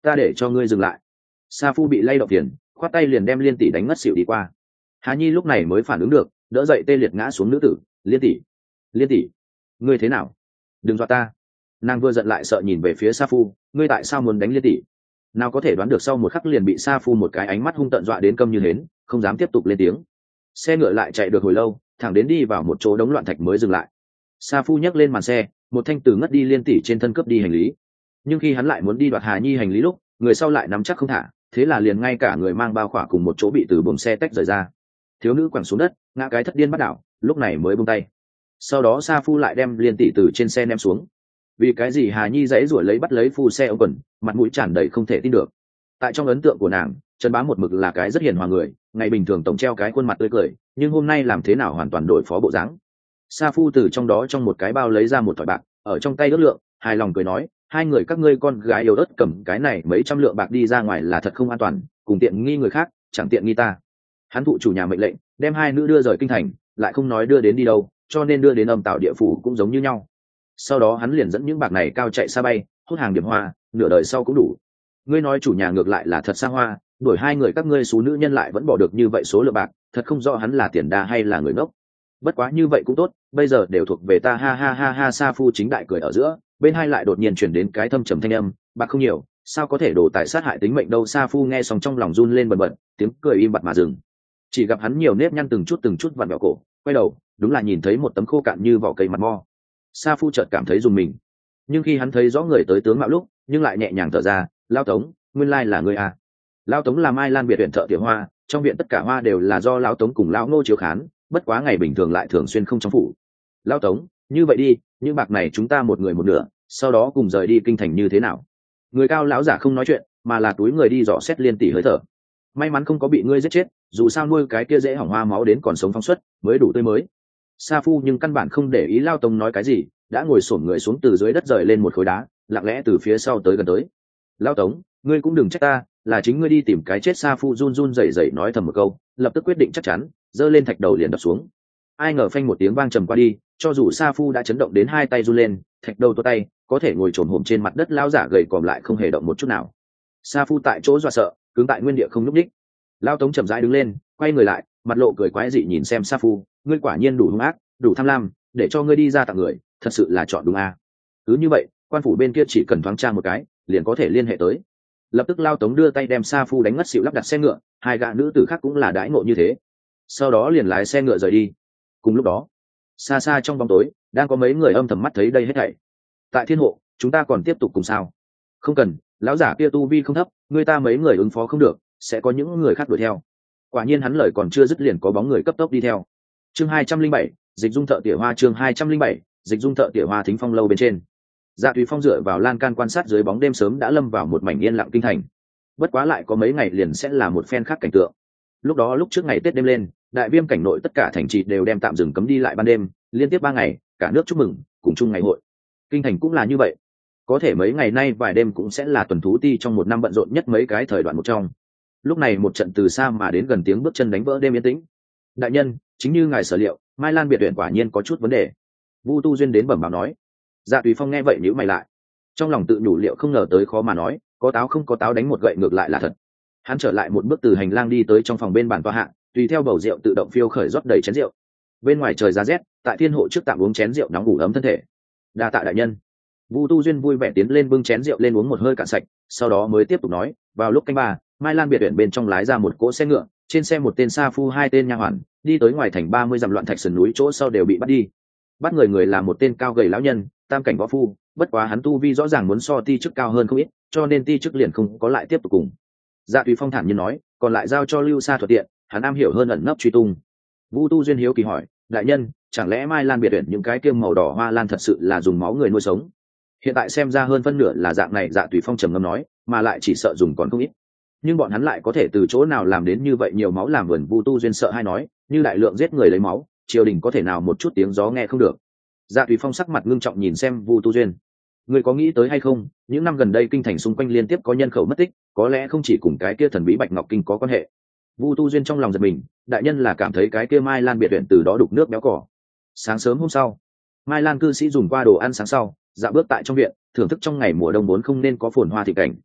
ta để cho ngươi dừng lại. Sa Phu bị lay động tiền, khoát tay liền đem Liên tỷ đánh ngất xỉu đi qua. Hà Nhi lúc này mới phản ứng được, đỡ dậy tê liệt ngã xuống nữ tử. Liên tỷ, Liên tỷ, ngươi thế nào? Đừng dọa ta. Nàng vừa giận lại sợ nhìn về phía Sa Phu, ngươi tại sao muốn đánh Liên tỷ? Nào có thể đoán được sau một khắc liền bị Sa Phu một cái ánh mắt hung tợn dọa đến câm như hến, không dám tiếp tục lên tiếng. Xe ngựa lại chạy được hồi lâu, thẳng đến đi vào một chỗ đống loạn thạch mới dừng lại. Sa Phu nhấc lên màn xe, một thanh từ ngất đi Liên tỷ trên thân cướp đi hành lý. Nhưng khi hắn lại muốn đi đoạt Hà Nhi hành lý lúc, người sau lại nắm chắc không thả, thế là liền ngay cả người mang bao khỏa cùng một chỗ bị từ buồng xe tách rời ra. Thiếu nữ quẳng xuống đất, ngã cái thất điên bắt đảo, lúc này mới buông tay. Sau đó Sa Phu lại đem Liên tỷ từ trên xe ném xuống. Vì cái gì Hà Nhi dãy ruổi lấy bắt lấy Phu xe ống quần, mặt mũi tràn đầy không thể tin được. Tại trong ấn tượng của nàng, Trần Bá một mực là cái rất hiền hòa người, ngày bình thường tổng treo cái khuôn mặt tươi cười, nhưng hôm nay làm thế nào hoàn toàn đổi phó bộ dáng. Sa Phu từ trong đó trong một cái bao lấy ra một thỏi bạc, ở trong tay ước lượng, hài lòng cười nói, hai người các ngươi con gái yêu ớt cầm cái này mấy trăm lượng bạc đi ra ngoài là thật không an toàn, cùng tiện nghi người khác, chẳng tiện nghi ta. Hắn thụ chủ nhà mệnh lệnh, đem hai nữ đưa rời kinh thành, lại không nói đưa đến đi đâu, cho nên đưa đến âm tạo địa phủ cũng giống như nhau. Sau đó hắn liền dẫn những bạc này cao chạy xa bay, hút hàng điểm hoa, nửa đời sau cũng đủ. Ngươi nói chủ nhà ngược lại là thật xa hoa, đổi hai người các ngươi số nữ nhân lại vẫn bỏ được như vậy số lượng bạc, thật không rõ hắn là tiền đa hay là người ngốc. Bất quá như vậy cũng tốt, bây giờ đều thuộc về ta. Ha ha ha ha. Sa Phu chính đại cười ở giữa, bên hai lại đột nhiên chuyển đến cái thâm trầm thanh âm, bạc không nhiều, sao có thể đổ tại sát hại tính mệnh đâu. Sa Phu nghe xong trong lòng run lên bần bật, tiếng cười im bặt mà dừng. Chỉ gặp hắn nhiều nếp nhăn từng chút từng chút vặn vẹo cổ, quay đầu, đúng là nhìn thấy một tấm khô cạn như vỏ cây mặt mo. Sa Phu chợt cảm thấy rùng mình, nhưng khi hắn thấy rõ người tới tướng mạo lúc, nhưng lại nhẹ nhàng thở ra. Lao Tống, nguyên lai là người à? Lao Tống là Mai Lan biệt viện thợ tiểu hoa, trong viện tất cả hoa đều là do Lão Tống cùng Lão Ngô chiếu khán, bất quá ngày bình thường lại thường xuyên không trong phủ. Lao Tống, như vậy đi, những bạc này chúng ta một người một nửa, sau đó cùng rời đi kinh thành như thế nào? Người cao lão giả không nói chuyện, mà là túi người đi dò xét Liên tỷ hơi thở. May mắn không có bị ngươi giết chết, dù sao nuôi cái kia dễ hỏng hoa máu đến còn sống phóng xuất, mới đủ tươi mới. Sa Phu nhưng căn bản không để ý Lao Tống nói cái gì, đã ngồi xổm người xuống từ dưới đất rời lên một khối đá, lặng lẽ từ phía sau tới gần tới. Lao Tống, ngươi cũng đừng trách ta, là chính ngươi đi tìm cái chết. Sa Phu run run rẩy rẩy nói thầm một câu, lập tức quyết định chắc chắn, giơ lên thạch đầu liền đập xuống. Ai ngờ phanh một tiếng vang trầm qua đi, cho dù Sa Phu đã chấn động đến hai tay run lên, thạch đầu tua tay, có thể ngồi trồn hổm trên mặt đất lao giả gầy còm lại không hề động một chút nào. Sa Phu tại chỗ dọa sợ, cứng tại nguyên địa không nhúc nhích. Lao Tống chậm rãi đứng lên, quay người lại, mặt lộ cười quái dị nhìn xem Sa Phu, ngươi quả nhiên đủ hung ác, đủ tham lam, để cho ngươi đi ra tặng người, thật sự là chọn đúng a. Cứ như vậy, quan phủ bên kia chỉ cần thoáng tra một cái, liền có thể liên hệ tới. Lập tức Lao Tống đưa tay đem Sa Phu đánh ngất xỉu lắp đặt xe ngựa, hai gã nữ tử khác cũng là đãi ngộ như thế. Sau đó liền lái xe ngựa rời đi. Cùng lúc đó, xa xa trong bóng tối, đang có mấy người âm thầm mắt thấy đây hết thảy. Tại Thiên Hộ, chúng ta còn tiếp tục cùng sao? Không cần, lão giả kia tu vi không thấp, người ta mấy người ứng phó không được, sẽ có những người khác đuổi theo. Quả nhiên hắn lời còn chưa dứt liền có bóng người cấp tốc đi theo. Chương hai trăm linh bảy, Dịch Dung thợ tỉa hoa. Chương hai trăm linh bảy, Dịch Dung thợ tỉa hoa. Thính Phong lâu bên trên, Dạ Tùy Phong dựa vào lan can quan sát dưới bóng đêm sớm đã lâm vào một mảnh yên lặng kinh thành. Bất quá lại có mấy ngày liền sẽ là một phen khác cảnh tượng. Lúc đó lúc trước ngày Tết đêm lên, Đại Viêm cảnh nội tất cả thành trì đều đem tạm dừng cấm đi lại ban đêm, liên tiếp ba ngày, cả nước chúc mừng, cùng chung ngày hội. Kinh thành cũng là như vậy. Có thể mấy ngày nay vài đêm cũng sẽ là tuần thú ti trong một năm bận rộn nhất mấy cái thời đoạn một trong. Lúc này một trận từ xa mà đến gần tiếng bước chân đánh vỡ đêm yên tĩnh. Đại nhân, chính như ngài sở liệu, Mai Lan biệt viện quả nhiên có chút vấn đề. Vu Tu Duyên đến bẩm báo nói. Dạ Tùy Phong nghe vậy nhíu mày lại, trong lòng tự nhủ liệu không ngờ tới khó mà nói, có táo không có táo đánh một gậy ngược lại là thật. Hắn trở lại một bước từ hành lang đi tới trong phòng bên bàn tọa hạ, tùy theo bầu rượu tự động phiêu khởi rót đầy chén rượu. Bên ngoài trời giá rét, tại Thiên Hộ trước tạm uống chén rượu nóng ủ ấm thân thể. Đa tạ đại nhân. Vu Tu Duyên vui vẻ tiến lên bưng chén rượu lên uống một hơi cạn sạch, sau đó mới tiếp tục nói, vào lúc canh ba, Mai Lan biệt viện bên trong lái ra một cỗ xe ngựa, trên xe một tên sa phu hai tên nha hoàn, đi tới ngoài thành ba mươi dặm loạn thạch sườn núi chỗ sau đều bị bắt đi. Bắt người người là một tên cao gầy lão nhân, tam cảnh võ phu, bất quá hắn tu vi rõ ràng muốn so ti chức cao hơn không ít, cho nên ti chức liền không có lại tiếp tục cùng. Dạ Tùy Phong thản nhiên nói, còn lại giao cho Lưu Sa thuận tiện, hắn am hiểu hơn ẩn nấp truy tung. Vu Tu Duyên hiếu kỳ hỏi, đại nhân, chẳng lẽ Mai Lan biệt viện những cái kiêm màu đỏ hoa lan thật sự là dùng máu người nuôi sống? Hiện tại xem ra hơn phân nửa là dạng này. Dạ Tùy Phong trầm ngâm nói, mà lại chỉ sợ dùng còn không ít. Nhưng bọn hắn lại có thể từ chỗ nào làm đến như vậy nhiều máu làm vườn? Vu Tu Duyên sợ hay nói, như đại lượng giết người lấy máu, triều đình có thể nào một chút tiếng gió nghe không được? Dạ Tùy Phong sắc mặt ngưng trọng nhìn xem Vu Tu Duyên, người có nghĩ tới hay không, những năm gần đây kinh thành xung quanh liên tiếp có nhân khẩu mất tích, có lẽ không chỉ cùng cái kia thần bí Bạch Ngọc Kinh có quan hệ. Vu Tu Duyên trong lòng giật mình, đại nhân là cảm thấy cái kia Mai Lan biệt viện từ đó đục nước béo cỏ. Sáng sớm hôm sau, Mai Lan cư sĩ dùng qua đồ ăn sáng sau, dạo bước tại trong viện, thưởng thức trong ngày mùa đông vốn không nên có phồn hoa thị cảnh.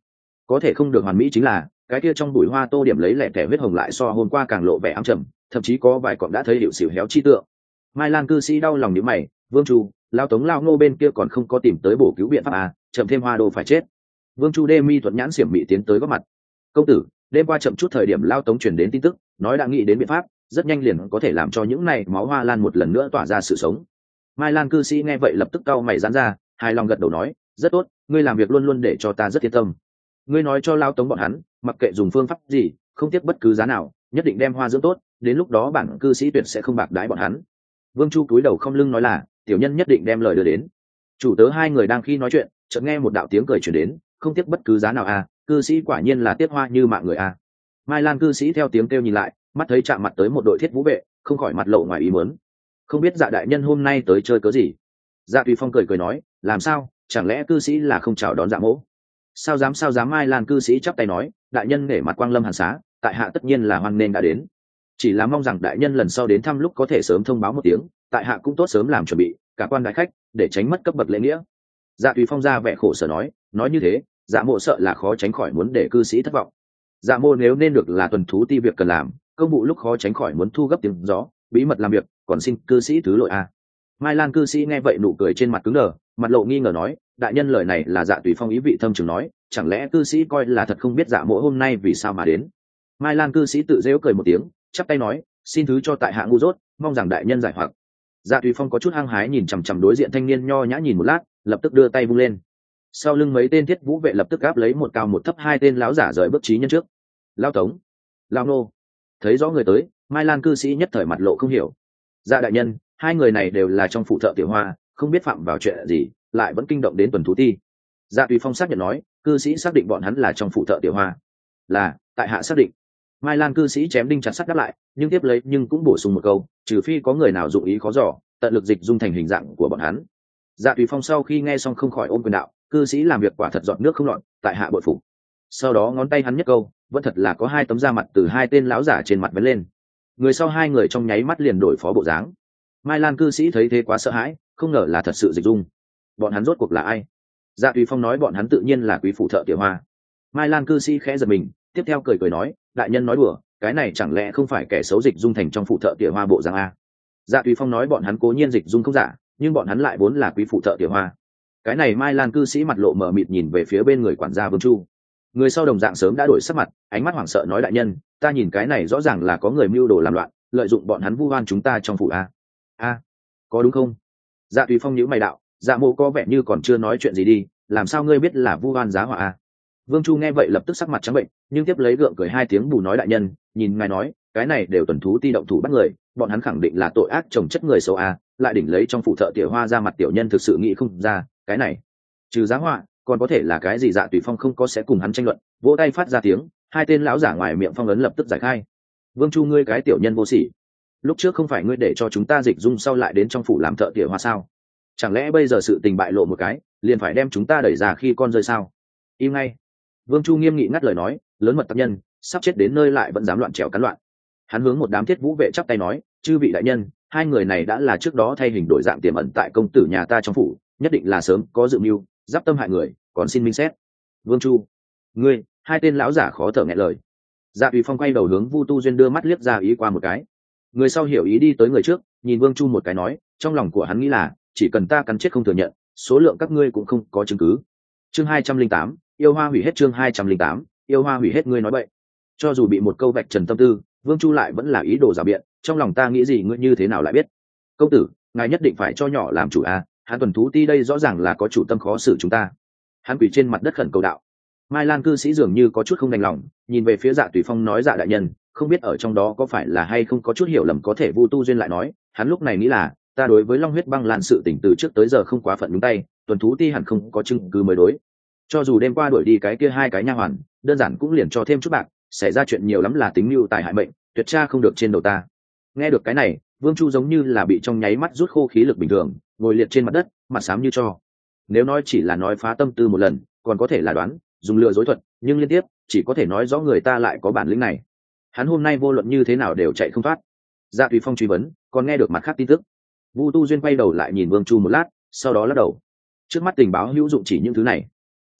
có thể không được hoàn mỹ chính là cái kia trong bụi hoa tô điểm lấy lẻ tẻ huyết hồng lại so hôm qua càng lộ vẻ ám trầm, thậm chí có vài cọng đã thấy hiệu xỉu héo chi tượng. Mai Lan cư sĩ đau lòng nhíu mày, Vương Chu, lao Tống lao Ngô bên kia còn không có tìm tới bổ cứu biện pháp à, chậm thêm hoa đô phải chết. Vương Chu đê mi thuận nhãn xiểm mị tiến tới góp mặt. Công tử, đêm qua chậm chút thời điểm lao Tống truyền đến tin tức, nói đã nghĩ đến biện pháp, rất nhanh liền có thể làm cho những này máu hoa lan một lần nữa tỏa ra sự sống. Mai Lan cư sĩ nghe vậy lập tức cau mày giãn ra, hài lòng gật đầu nói, rất tốt, ngươi làm việc luôn luôn để cho ta rất yên tâm. Ngươi nói cho lao Tống bọn hắn, mặc kệ dùng phương pháp gì, không tiếc bất cứ giá nào, nhất định đem hoa dưỡng tốt, đến lúc đó bản cư sĩ tuyệt sẽ không bạc đái bọn hắn. Vương Chu cúi đầu không lưng nói là, tiểu nhân nhất định đem lời đưa đến. Chủ tớ hai người đang khi nói chuyện, chợt nghe một đạo tiếng cười truyền đến, không tiếc bất cứ giá nào à, cư sĩ quả nhiên là tiếc hoa như mạng người à. Mai Lan cư sĩ theo tiếng kêu nhìn lại, mắt thấy chạm mặt tới một đội thiết vũ vệ, không khỏi mặt lộ ngoài ý muốn. Không biết Dạ đại nhân hôm nay tới chơi cớ gì? Dạ Tùy Phong cười cười nói, làm sao, chẳng lẽ cư sĩ là không chào đón Dạ mỗ? Sao dám sao dám Mai Lan cư sĩ chắp tay nói, đại nhân nể mặt quang lâm hàn xá, tại hạ tất nhiên là hoan nên đã đến. Chỉ là mong rằng đại nhân lần sau đến thăm lúc có thể sớm thông báo một tiếng, tại hạ cũng tốt sớm làm chuẩn bị, cả quan đại khách, để tránh mất cấp bậc lễ nghĩa. Dạ Tùy Phong ra vẻ khổ sở nói, nói như thế, Dạ mộ sợ là khó tránh khỏi muốn để cư sĩ thất vọng. Dạ mộ nếu nên được là tuần thú ti việc cần làm, công vụ lúc khó tránh khỏi muốn thu gấp tiếng gió, bí mật làm việc, còn xin cư sĩ thứ lỗi a. Mai Lan cư sĩ nghe vậy nụ cười trên mặt cứng đờ, mặt lộ nghi ngờ nói, đại nhân lời này là Dạ Tùy Phong ý vị thâm trường nói, chẳng lẽ cư sĩ coi là thật không biết Dạ mộ hôm nay vì sao mà đến? Mai Lan cư sĩ tự giễu cười một tiếng, chắp tay nói, xin thứ cho tại hạ ngu dốt, mong rằng đại nhân giải hoặc. Dạ Tùy Phong có chút hăng hái nhìn chằm chằm đối diện thanh niên nho nhã nhìn một lát, lập tức đưa tay vung lên. Sau lưng mấy tên thiết vũ vệ lập tức áp lấy một cao một thấp hai tên lão giả rời bước trí nhân trước. Lao Tống, Lao Nô. Thấy rõ người tới, Mai Lan cư sĩ nhất thời mặt lộ không hiểu. Dạ đại nhân, hai người này đều là trong phủ thợ tiểu hoa, không biết phạm vào chuyện gì, lại vẫn kinh động đến tuần thú ti. Dạ Tùy Phong xác nhận nói, cư sĩ xác định bọn hắn là trong phủ thợ tiểu hoa. Là, tại hạ xác định. Mai Lan cư sĩ chém đinh chặt sắt đáp lại, nhưng tiếp lấy nhưng cũng bổ sung một câu, trừ phi có người nào dụng ý khó dò, tận lực dịch dung thành hình dạng của bọn hắn. Dạ Tùy Phong sau khi nghe xong không khỏi ôm quyền đạo, cư sĩ làm việc quả thật giọt nước không lọt, tại hạ bội phục. Sau đó ngón tay hắn nhất câu, vẫn thật là có hai tấm da mặt từ hai tên lão giả trên mặt vén lên. Người sau hai người trong nháy mắt liền đổi phó bộ dáng. Mai Lan cư sĩ thấy thế quá sợ hãi, không ngờ là thật sự dịch dung. Bọn hắn rốt cuộc là ai? Dạ Tùy Phong nói bọn hắn tự nhiên là quý phủ thợ tiểu hoa. Mai Lan cư sĩ khẽ giật mình, tiếp theo cười cười nói, đại nhân nói đùa, cái này chẳng lẽ không phải kẻ xấu dịch dung thành trong phụ thợ tiểu hoa bộ dáng a? Dạ Tùy Phong nói bọn hắn cố nhiên dịch dung không giả, nhưng bọn hắn lại vốn là quý phụ thợ tiểu hoa. Cái này Mai Lan cư sĩ mặt lộ mờ mịt nhìn về phía bên người quản gia Vương Chu. Người sau đồng dạng sớm đã đổi sắc mặt, ánh mắt hoảng sợ nói, đại nhân, ta nhìn cái này rõ ràng là có người mưu đồ làm loạn, lợi dụng bọn hắn vu oan chúng ta trong phủ a. A, có đúng không? Dạ Tùy Phong nhíu mày đạo, Dạ mộ có vẻ như còn chưa nói chuyện gì đi, làm sao ngươi biết là vu oan giá họa a? Vương Chu nghe vậy lập tức sắc mặt trắng bệnh, nhưng tiếp lấy gượng cười hai tiếng bù nói, đại nhân, nhìn ngài nói, cái này đều tuần thú ti động thủ bắt người, bọn hắn khẳng định là tội ác chồng chất người xấu a, lại đỉnh lấy trong phủ thợ tiểu hoa ra mặt tiểu nhân thực sự nghĩ không ra, cái này trừ giá họa còn có thể là cái gì? Dạ Tùy Phong không có sẽ cùng hắn tranh luận, vỗ tay phát ra tiếng, hai tên lão giả ngoài miệng phong ấn lập tức giải khai. Vương Chu ngươi cái tiểu nhân vô sỉ, lúc trước không phải ngươi để cho chúng ta dịch dung sau lại đến trong phủ làm thợ tiểu hoa sao? Chẳng lẽ bây giờ sự tình bại lộ một cái, liền phải đem chúng ta đẩy ra khi con rơi sao? Im ngay. Vương Chu nghiêm nghị ngắt lời nói, lớn mật tác nhân, sắp chết đến nơi lại vẫn dám loạn trèo cắn loạn. Hắn hướng một đám thiết vũ vệ chắp tay nói, chư vị đại nhân, hai người này đã là trước đó thay hình đổi dạng tiềm ẩn tại công tử nhà ta trong phủ, nhất định là sớm có dự mưu, giáp tâm hại người, còn xin minh xét. Vương Chu, ngươi, hai tên lão giả khó thở nghẹn lời. Dạ Tùy Phong quay đầu hướng Vu Tu Duyên đưa mắt liếc ra ý qua một cái. Người sau hiểu ý đi tới người trước, nhìn Vương Chu một cái nói, trong lòng của hắn nghĩ là, chỉ cần ta cắn chết không thừa nhận, số lượng các ngươi cũng không có chứng cứ. Chương hai trăm linh tám, yêu hoa hủy hết. Chương hai trăm linh tám, yêu hoa hủy hết. Ngươi nói bậy. Cho dù bị một câu vạch trần tâm tư, Vương Chu lại vẫn là ý đồ rào biện, trong lòng ta nghĩ gì ngươi như thế nào lại biết? Công tử, ngài nhất định phải cho nhỏ làm chủ a, hắn tuần thú ti đây rõ ràng là có chủ tâm khó xử chúng ta. Hắn quỳ trên mặt đất khẩn cầu đạo. Mai Lan cư sĩ dường như có chút không đành lòng, nhìn về phía Dạ Tùy Phong nói, Dạ đại nhân, không biết ở trong đó có phải là hay không có chút hiểu lầm, có thể Vu Tu Duyên lại nói, hắn lúc này nghĩ là, ta đối với Long huyết băng lan sự tình từ trước tới giờ không quá phận nhúng tay, tuần thú ti hẳn không có chứng cứ mới đối. Cho dù đêm qua đuổi đi cái kia hai cái nha hoàn, đơn giản cũng liền cho thêm chút bạc, xảy ra chuyện nhiều lắm là tính mưu tài hại mệnh, tuyệt tra không được trên đầu ta. Nghe được cái này, Vương Chu giống như là bị trong nháy mắt rút khô khí lực bình thường, ngồi liệt trên mặt đất, mặt xám như tro. Nếu nói chỉ là nói phá tâm tư một lần, còn có thể là đoán, dùng lừa dối thuật, nhưng liên tiếp, chỉ có thể nói rõ người ta lại có bản lĩnh này. Hắn hôm nay vô luận như thế nào đều chạy không thoát. Dạ Tùy Phong truy vấn, còn nghe được mặt khác tin tức. Vu Tu Duyên quay đầu lại nhìn Vương Chu một lát, sau đó lắc đầu. Trước mắt tình báo hữu dụng chỉ những thứ này.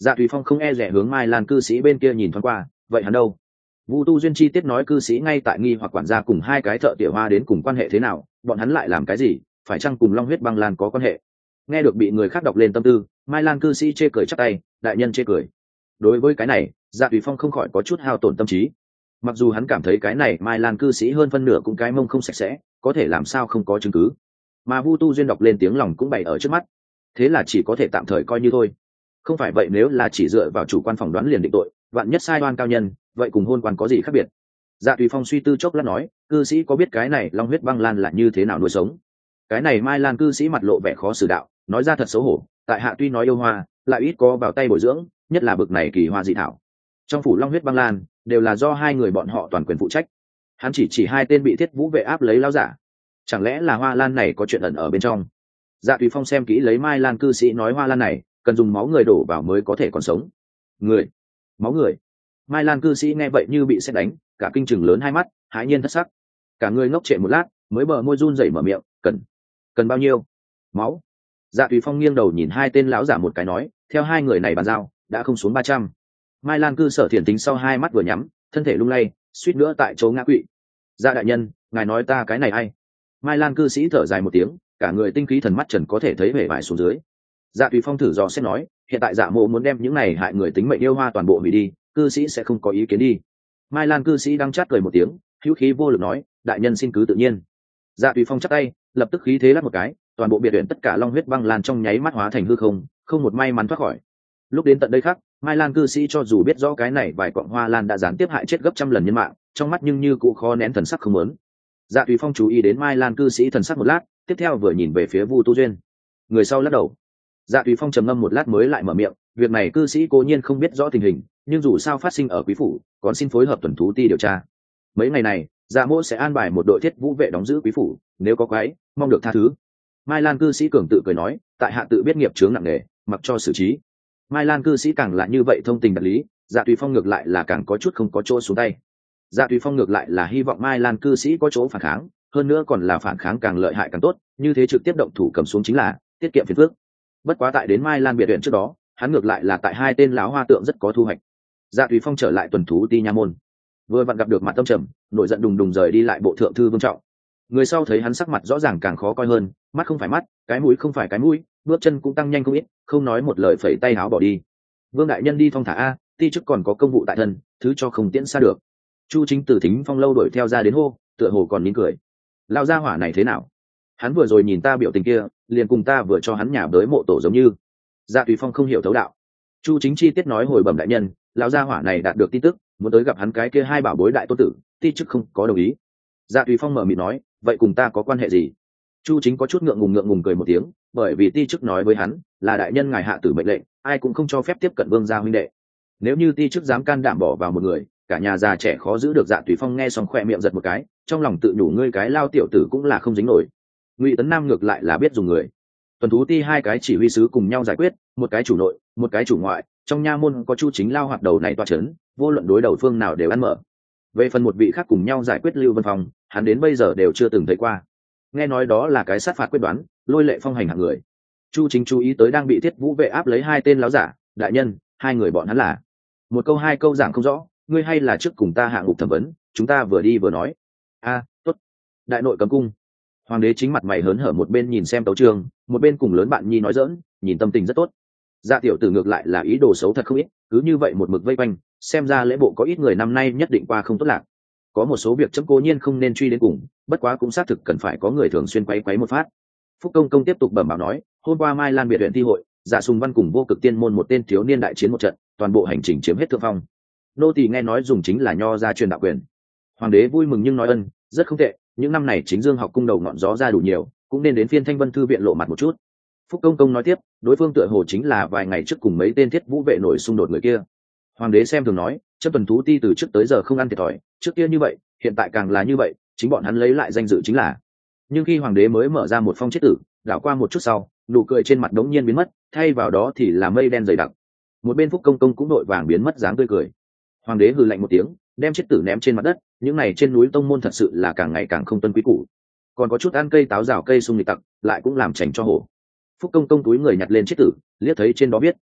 Dạ Tùy Phong không e rẻ hướng Mai Lan cư sĩ bên kia nhìn thoáng qua, vậy hắn đâu? Vu Tu Duyên chi tiết nói cư sĩ ngay tại nghi hoặc quản gia cùng hai cái thợ tiểu hoa đến cùng quan hệ thế nào, bọn hắn lại làm cái gì, phải chăng cùng Long huyết băng lan có quan hệ? Nghe được bị người khác đọc lên tâm tư, Mai Lan cư sĩ chê cười chắp tay, đại nhân chê cười. Đối với cái này, Dạ Tùy Phong không khỏi có chút hao tổn tâm trí. Mặc dù hắn cảm thấy cái này Mai Lan cư sĩ hơn phân nửa cũng cái mông không sạch sẽ, có thể làm sao không có chứng cứ. Mà Vu Tu Duyên đọc lên tiếng lòng cũng bày ở trước mắt, thế là chỉ có thể tạm thời coi như thôi. Không phải vậy nếu là chỉ dựa vào chủ quan phỏng đoán liền định tội, vạn nhất sai đoan cao nhân, vậy cùng hôn quan có gì khác biệt? Dạ Tùy Phong suy tư chốc lát nói, cư sĩ có biết cái này Long huyết băng lan là như thế nào nuôi sống? Cái này Mai Lan cư sĩ mặt lộ vẻ khó xử đạo, nói ra thật xấu hổ, tại hạ tuy nói yêu hoa, lại ít có vào tay bồi dưỡng, nhất là bực này kỳ hoa dị thảo. Trong phủ Long huyết băng lan đều là do hai người bọn họ toàn quyền phụ trách. Hắn chỉ chỉ hai tên bị Thiết Vũ vệ áp lấy lao giả. Chẳng lẽ là hoa lan này có chuyện ẩn ở bên trong? Dạ Tùy Phong xem kỹ lấy Mai Lan cư sĩ nói hoa lan này cần dùng máu người đổ vào mới có thể còn sống. Người, máu người. Mai Lan cư sĩ nghe vậy như bị sét đánh, cả kinh chừng lớn hai mắt, hãi nhiên thất sắc. Cả người ngốc trệ một lát, mới bờ môi run rẩy mở miệng, "Cần, cần bao nhiêu?" "Máu." Dạ Tùy Phong nghiêng đầu nhìn hai tên lão giả một cái nói, theo hai người này bàn giao, đã không xuống ba trăm. Mai Lan cư sở thiền tính sau hai mắt vừa nhắm, thân thể lung lay, suýt nữa tại chỗ ngã quỵ. "Dạ đại nhân, ngài nói ta cái này ai?" Mai Lan cư sĩ thở dài một tiếng, cả người tinh khí thần mắt trần có thể thấy vẻ vải xuống dưới. Dạ Tùy Phong thử dò xét nói, hiện tại Dạ mộ muốn đem những này hại người tính mệnh yêu hoa toàn bộ hủy đi, cư sĩ sẽ không có ý kiến đi. Mai Lan cư sĩ đang chát cười một tiếng, hữu khí vô lực nói, đại nhân xin cứ tự nhiên. Dạ Tùy Phong chắp tay, lập tức khí thế lắc một cái, toàn bộ biệt viện tất cả long huyết băng lan trong nháy mắt hóa thành hư không, không một may mắn thoát khỏi. Lúc đến tận đây khác, Mai Lan cư sĩ cho dù biết rõ cái này vài quặng hoa lan đã gián tiếp hại chết gấp trăm lần nhân mạng, trong mắt nhưng như cũng khó nén thần sắc không muốn. Dạ Tùy Phong chú ý đến Mai Lan cư sĩ thần sắc một lát, tiếp theo vừa nhìn về phía Vu Tu Duyên. Người sau lắc đầu. Dạ Tùy Phong trầm ngâm một lát mới lại mở miệng, việc này cư sĩ cố nhiên không biết rõ tình hình, nhưng dù sao phát sinh ở quý phủ, còn xin phối hợp tuần thú ti điều tra. Mấy ngày này, Dạ mỗ sẽ an bài một đội Thiết Vũ vệ đóng giữ quý phủ, nếu có quái, mong được tha thứ. Mai Lan cư sĩ cường tự cười nói, tại hạ tự biết nghiệp chướng nặng nề, mặc cho xử trí. Mai Lan cư sĩ càng là như vậy thông tình đạt lý, Dạ Tùy Phong ngược lại là càng có chút không có chỗ xuống tay. Dạ Tùy Phong ngược lại là hy vọng Mai Lan cư sĩ có chỗ phản kháng, hơn nữa còn là phản kháng càng lợi hại càng tốt, như thế trực tiếp động thủ cầm xuống chính là tiết kiệm phiền phức. Bất quá tại đến Mai Lan biệt viện trước đó, hắn ngược lại là tại hai tên lão hoa tượng rất có thu hoạch. Dạ Tùy Phong trở lại tuần thú ti nha môn, vừa vặn gặp được mặt tâm trầm, nổi giận đùng đùng rời đi lại bộ thượng thư Vương Trọng. Người sau thấy hắn sắc mặt rõ ràng càng khó coi hơn, mắt không phải mắt, cái mũi không phải cái mũi, bước chân cũng tăng nhanh không ít, không nói một lời phẩy tay áo bỏ đi. Vương đại nhân đi thong thả a, ti chức còn có công vụ tại thân, thứ cho không tiễn xa được. Chu Chính từ Thính Phong lâu đuổi theo ra đến hô, tựa hồ còn nín cười. Lao gia hỏa này thế nào? Hắn vừa rồi nhìn ta biểu tình kia, liền cùng ta vừa cho hắn nhà bới mộ tổ giống như. Dạ Tùy Phong không hiểu thấu đạo. Chu Chính chi tiết nói hồi bẩm đại nhân, lão gia hỏa này đạt được tin tức, muốn tới gặp hắn cái kia hai bảo bối đại tôn tử, ti chức không có đồng ý. Dạ Tùy Phong mở miệng nói, vậy cùng ta có quan hệ gì? Chu Chính có chút ngượng ngùng ngượng ngùng cười một tiếng, bởi vì ti chức nói với hắn, là đại nhân ngài hạ tử mệnh lệnh, ai cũng không cho phép tiếp cận Vương gia huynh đệ. Nếu như ti chức dám can đảm bỏ vào một người, cả nhà già trẻ khó giữ được. Dạ Tùy Phong nghe xong khỏe miệng giật một cái, trong lòng tự nhủ ngươi cái lao tiểu tử cũng là không dính nổi. Ngụy Tấn Nam ngược lại là biết dùng người. Tuần thú ti hai cái chỉ huy sứ cùng nhau giải quyết, một cái chủ nội, một cái chủ ngoại, trong nha môn có Chu Chính lao hoạt đầu này toa chấn, vô luận đối đầu phương nào đều ăn mở. Về phần một vị khác cùng nhau giải quyết Lưu Vân Phong, hắn đến bây giờ đều chưa từng thấy qua. Nghe nói đó là cái sát phạt quyết đoán, lôi lệ phong hành hạng người. Chu Chính chú ý tới đang bị Thiết Vũ vệ áp lấy hai tên láo giả, đại nhân, hai người bọn hắn là. Một câu hai câu giảng không rõ, ngươi hay là trước cùng ta hạ ngục thẩm vấn, chúng ta vừa đi vừa nói. A, tốt. Đại nội cấm cung. Hoàng đế chính mặt mày hớn hở một bên nhìn xem tấu trường, một bên cùng lớn bạn nhi nói giỡn, nhìn tâm tình rất tốt. Dạ tiểu tử ngược lại là ý đồ xấu thật không ít, cứ như vậy một mực vây quanh, xem ra lễ bộ có ít người năm nay nhất định qua không tốt lạc. Có một số việc chấm cố nhiên không nên truy đến cùng, bất quá cũng xác thực cần phải có người thường xuyên quấy quấy một phát. Phúc công công tiếp tục bẩm báo nói, hôm qua Mai Lan biệt viện thi hội, Dạ Sùng Văn cùng Vô Cực Tiên môn một tên thiếu niên đại chiến một trận, toàn bộ hành trình chiếm hết thượng phong. Nô tỳ nghe nói dùng chính là nho gia truyền đạo quyền. Hoàng đế vui mừng nhưng nói ân, rất không tệ, những năm này chính dương học cung đầu ngọn gió ra đủ nhiều, cũng nên đến phiên Thanh Vân thư viện lộ mặt một chút. Phúc công công nói tiếp, đối phương tựa hồ chính là vài ngày trước cùng mấy tên Thiết Vũ vệ nổi xung đột người kia. Hoàng đế xem thường nói, chấp tuần thú ti từ trước tới giờ không ăn thiệt thòi, trước kia như vậy, hiện tại càng là như vậy, chính bọn hắn lấy lại danh dự chính là. Nhưng khi hoàng đế mới mở ra một phong chết tử, đảo qua một chút sau, nụ cười trên mặt đống nhiên biến mất, thay vào đó thì là mây đen dày đặc. Một bên Phúc công công cũng đội vàng biến mất dáng tươi cười. Hoàng đế hừ lạnh một tiếng, đem chết tử ném trên mặt đất, những này trên núi tông môn thật sự là càng ngày càng không tuân quý củ. Còn có chút ăn cây táo rào cây sung lịch tặc, lại cũng làm chảnh cho hổ. Phúc công công túi người nhặt lên chết tử, liếc thấy trên đó viết: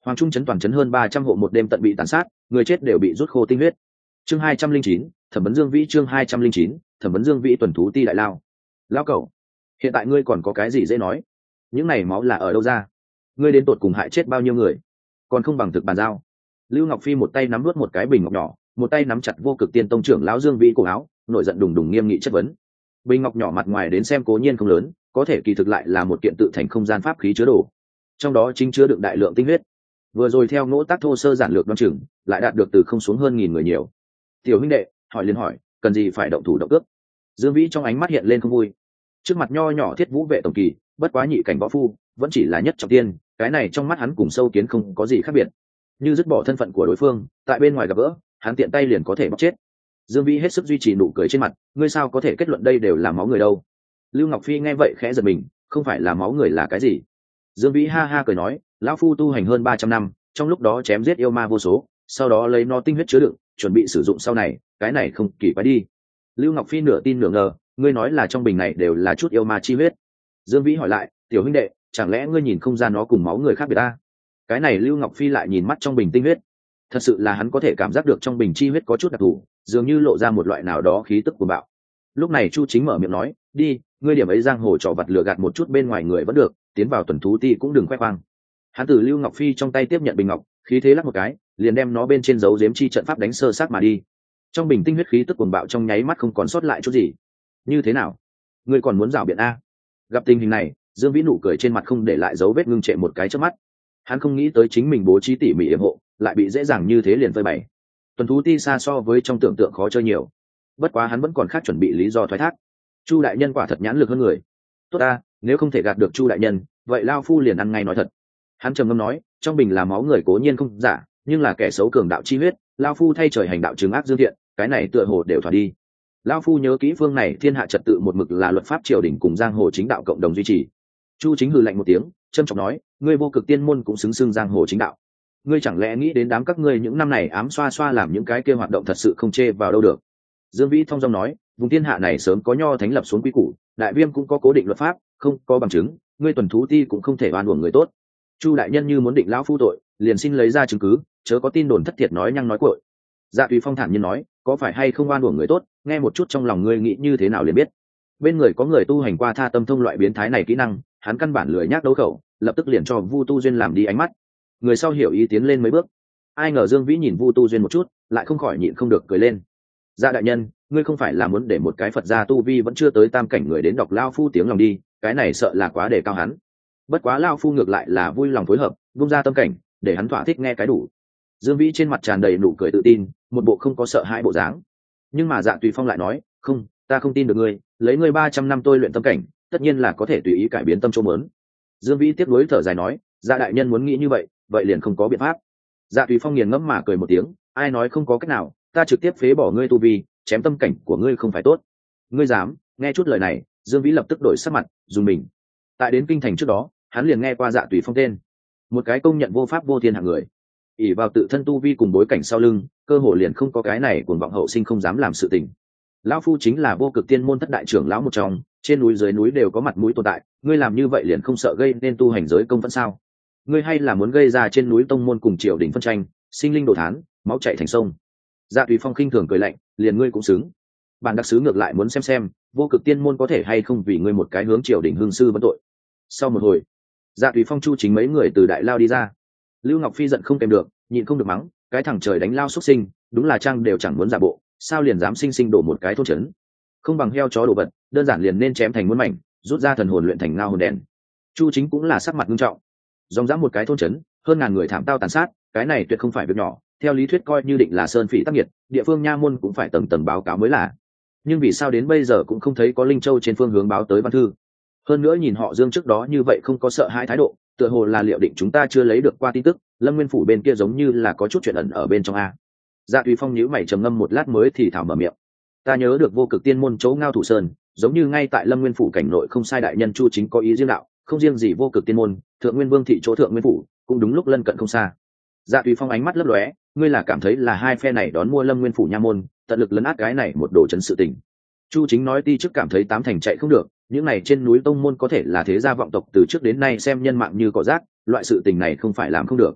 Hoàng Trung chấn toàn chấn hơn ba trăm hộ một đêm tận bị tàn sát, người chết đều bị rút khô tinh huyết. Chương hai trăm linh chín, Thẩm vấn Dương Vĩ chương hai trăm linh chín, Thẩm vấn Dương Vĩ tuần thú ti đại lao. Lao cẩu, hiện tại ngươi còn có cái gì dễ nói? Những này máu là ở đâu ra? Ngươi đến tột cùng hại chết bao nhiêu người? Còn không bằng thực bàn giao. Lưu Ngọc Phi một tay nắm nuốt một cái bình ngọc nhỏ, một tay nắm chặt Vô Cực Tiên tông trưởng lão Dương Vĩ cổ áo, nổi giận đùng đùng nghiêm nghị chất vấn. Bình ngọc nhỏ mặt ngoài đến xem cố nhiên không lớn, có thể kỳ thực lại là một kiện tự thành không gian pháp khí chứa đồ, trong đó chính chứa đựng đại lượng tinh huyết. Vừa rồi theo ngỗ tác thô sơ giản lược đoan chừng, lại đạt được từ không xuống hơn nghìn người nhiều. Tiểu huynh đệ, hỏi liền hỏi, cần gì phải động thủ động cước? Dương Vĩ trong ánh mắt hiện lên không vui. Trước mặt nho nhỏ Thiết Vũ vệ tổng kỳ, bất quá nhị cảnh võ phu, vẫn chỉ là nhất trọng tiên, cái này trong mắt hắn cùng sâu kiến không có gì khác biệt. Như dứt bỏ thân phận của đối phương, tại bên ngoài gặp gỡ, hắn tiện tay liền có thể bóc chết. Dương Vĩ hết sức duy trì nụ cười trên mặt, ngươi sao có thể kết luận đây đều là máu người đâu? Lưu Ngọc Phi nghe vậy khẽ giật mình, không phải là máu người là cái gì? Dương Vĩ ha ha cười nói, lão phu tu hành hơn ba trăm năm, trong lúc đó chém giết yêu ma vô số, sau đó lấy nó tinh huyết chứa đựng, chuẩn bị sử dụng sau này, cái này không kỳ quái đi. Lưu Ngọc Phi nửa tin nửa ngờ, ngươi nói là trong bình này đều là chút yêu ma chi huyết. Dương Vĩ hỏi lại, tiểu huynh đệ, chẳng lẽ ngươi nhìn không ra nó cùng máu người khác biệt ta? Cái này Lưu Ngọc Phi lại nhìn mắt trong bình tinh huyết, thật sự là hắn có thể cảm giác được trong bình chi huyết có chút đặc thù, dường như lộ ra một loại nào đó khí tức cuồng bạo. Lúc này Chu Chính mở miệng nói, đi, ngươi điểm ấy giang hồ trò vặt lừa gạt một chút bên ngoài người vẫn được, tiến vào tuần thú ti cũng đừng khoe khoang. Hắn từ Lưu Ngọc Phi trong tay tiếp nhận bình ngọc, khí thế lắc một cái, liền đem nó bên trên dấu giếm chi trận pháp đánh sơ sát mà đi. Trong bình tinh huyết khí tức cuồng bạo trong nháy mắt không còn sót lại chút gì. Như thế nào? Ngươi còn muốn rảo biện a? Gặp tình hình này, Dương Vĩ nụ cười trên mặt không để lại dấu vết ngưng trệ một cái trước mắt. Hắn không nghĩ tới chính mình bố trí tỉ mỉ yểm hộ, lại bị dễ dàng như thế liền phơi bày. Tuần thú ti xa so với trong tưởng tượng khó chơi nhiều. Bất quá hắn vẫn còn khác chuẩn bị lý do thoái thác. Chu đại nhân quả thật nhãn lực hơn người. Tốt ta, nếu không thể gạt được Chu đại nhân, vậy lao phu liền ăn ngay nói thật. Hắn trầm ngâm nói, trong bình là máu người cố nhiên không giả, nhưng là kẻ xấu cường đạo chi huyết, lao phu thay trời hành đạo chứng ác dương thiện, cái này tựa hồ đều thỏa đi. Lao phu nhớ kỹ phương này thiên hạ trật tự một mực là luật pháp triều đình cùng giang hồ chính đạo cộng đồng duy trì. Chu Chính hừ lạnh một tiếng, trâm trọng nói, ngươi Vô Cực Tiên môn cũng xứng xưng giang hồ chính đạo. Ngươi chẳng lẽ nghĩ đến đám các ngươi những năm này ám xoa xoa làm những cái kia hoạt động thật sự không chê vào đâu được? Dương Vĩ thong dong nói, vùng thiên hạ này sớm có nho thánh lập xuống quy củ, đại viêm cũng có cố định luật pháp, không có bằng chứng, ngươi tuần thú ti cũng không thể oan uổng người tốt. Chu đại nhân như muốn định lão phu tội, liền xin lấy ra chứng cứ, chớ có tin đồn thất thiệt nói nhăng nói cuội. Dạ Tùy Phong thản nhiên nói, có phải hay không oan uổng người tốt, nghe một chút trong lòng ngươi nghĩ như thế nào liền biết. Bên người có người tu hành qua tha tâm thông loại biến thái này kỹ năng, hắn căn bản lười nhác đấu khẩu, lập tức liền cho Vu Tu Duyên làm đi ánh mắt. Người sau hiểu ý tiến lên mấy bước. Ai ngờ Dương Vĩ nhìn Vu Tu Duyên một chút, lại không khỏi nhịn không được cười lên. Dạ đại nhân, ngươi không phải là muốn để một cái Phật gia tu vi vẫn chưa tới tam cảnh người đến đọc lao phu tiếng lòng đi, cái này sợ là quá đề cao hắn. Bất quá lao phu ngược lại là vui lòng phối hợp, vung ra tâm cảnh, để hắn thỏa thích nghe cái đủ. Dương Vĩ trên mặt tràn đầy nụ cười tự tin, một bộ không có sợ hãi bộ dáng. Nhưng mà Dạ Tùy Phong lại nói, không, ta không tin được ngươi, lấy ngươi ba trăm năm tôi luyện tâm cảnh, tất nhiên là có thể tùy ý cải biến tâm chỗ muốn. Dương Vĩ tiếp nối thở dài nói, Dạ đại nhân muốn nghĩ như vậy, vậy liền không có biện pháp. Dạ Tùy Phong nghiền ngẫm mà cười một tiếng, ai nói không có cách nào, ta trực tiếp phế bỏ ngươi tu vi, chém tâm cảnh của ngươi không phải tốt. Ngươi dám? Nghe chút lời này, Dương Vĩ lập tức đổi sắc mặt, dùng mình. Tại đến kinh thành trước đó, hắn liền nghe qua Dạ Tùy Phong tên, một cái công nhận vô pháp vô thiên hạng người, ỷ vào tự thân tu vi cùng bối cảnh sau lưng, cơ hội liền không có cái này cuồng vọng hậu sinh không dám làm sự tình. Lão phu chính là Vô Cực Tiên môn thất đại trưởng lão một trong, trên núi dưới núi đều có mặt mũi tồn tại, ngươi làm như vậy liền không sợ gây nên tu hành giới công vẫn sao? Ngươi hay là muốn gây ra trên núi tông môn cùng triều đình phân tranh, sinh linh đồ thán, máu chảy thành sông? Dạ Tùy Phong khinh thường cười lạnh, liền ngươi cũng xứng. Bản đặc sứ ngược lại muốn xem xem, Vô Cực Tiên môn có thể hay không vì ngươi một cái hướng triều đình hương sư vấn tội. Sau một hồi, Dạ Tùy Phong Chu Chính mấy người từ đại lao đi ra. Lưu Ngọc Phi giận không kèm được, nhịn không được mắng, cái thằng trời đánh lao xuất sinh, đúng là trang đều chẳng muốn giả bộ, sao liền dám sinh sinh đổ một cái thôn trấn, không bằng heo chó đồ vật, đơn giản liền nên chém thành muôn mảnh, rút ra thần hồn luyện thành ngao hồn đèn. Chu Chính cũng là sắc mặt nghiêm trọng, dòng dã một cái thôn trấn, hơn ngàn người thảm tao tàn sát, cái này tuyệt không phải việc nhỏ, theo lý thuyết coi như định là sơn phỉ tác nghiệt, địa phương nha môn cũng phải tầng tầng báo cáo mới là. Nhưng vì sao đến bây giờ cũng không thấy có Linh Châu trên phương hướng báo tới văn thư? Hơn nữa nhìn họ Dương trước đó như vậy không có sợ hãi thái độ, tựa hồ là liệu định chúng ta chưa lấy được qua tin tức, Lâm Nguyên phủ bên kia giống như là có chút chuyện ẩn ở bên trong a. Dạ Tùy Phong nhíu mày trầm ngâm một lát mới thì thảo mở miệng. Ta nhớ được Vô Cực Tiên môn chỗ Ngao Thủ Sơn, giống như ngay tại Lâm Nguyên phủ cảnh nội không sai, đại nhân Chu Chính có ý riêng đạo, không riêng gì Vô Cực Tiên môn, Thượng Nguyên Vương thị chỗ Thượng Nguyên phủ cũng đúng lúc lân cận không xa. Dạ Tùy Phong ánh mắt lấp lóe, ngươi là cảm thấy là hai phe này đón mua Lâm Nguyên phủ nha môn, tận lực lấn át cái này một đồ chấn sự tình. Chu Chính nói ti trước cảm thấy tám thành chạy không được, những này trên núi tông môn có thể là thế gia vọng tộc từ trước đến nay xem nhân mạng như cỏ rác, loại sự tình này không phải làm không được.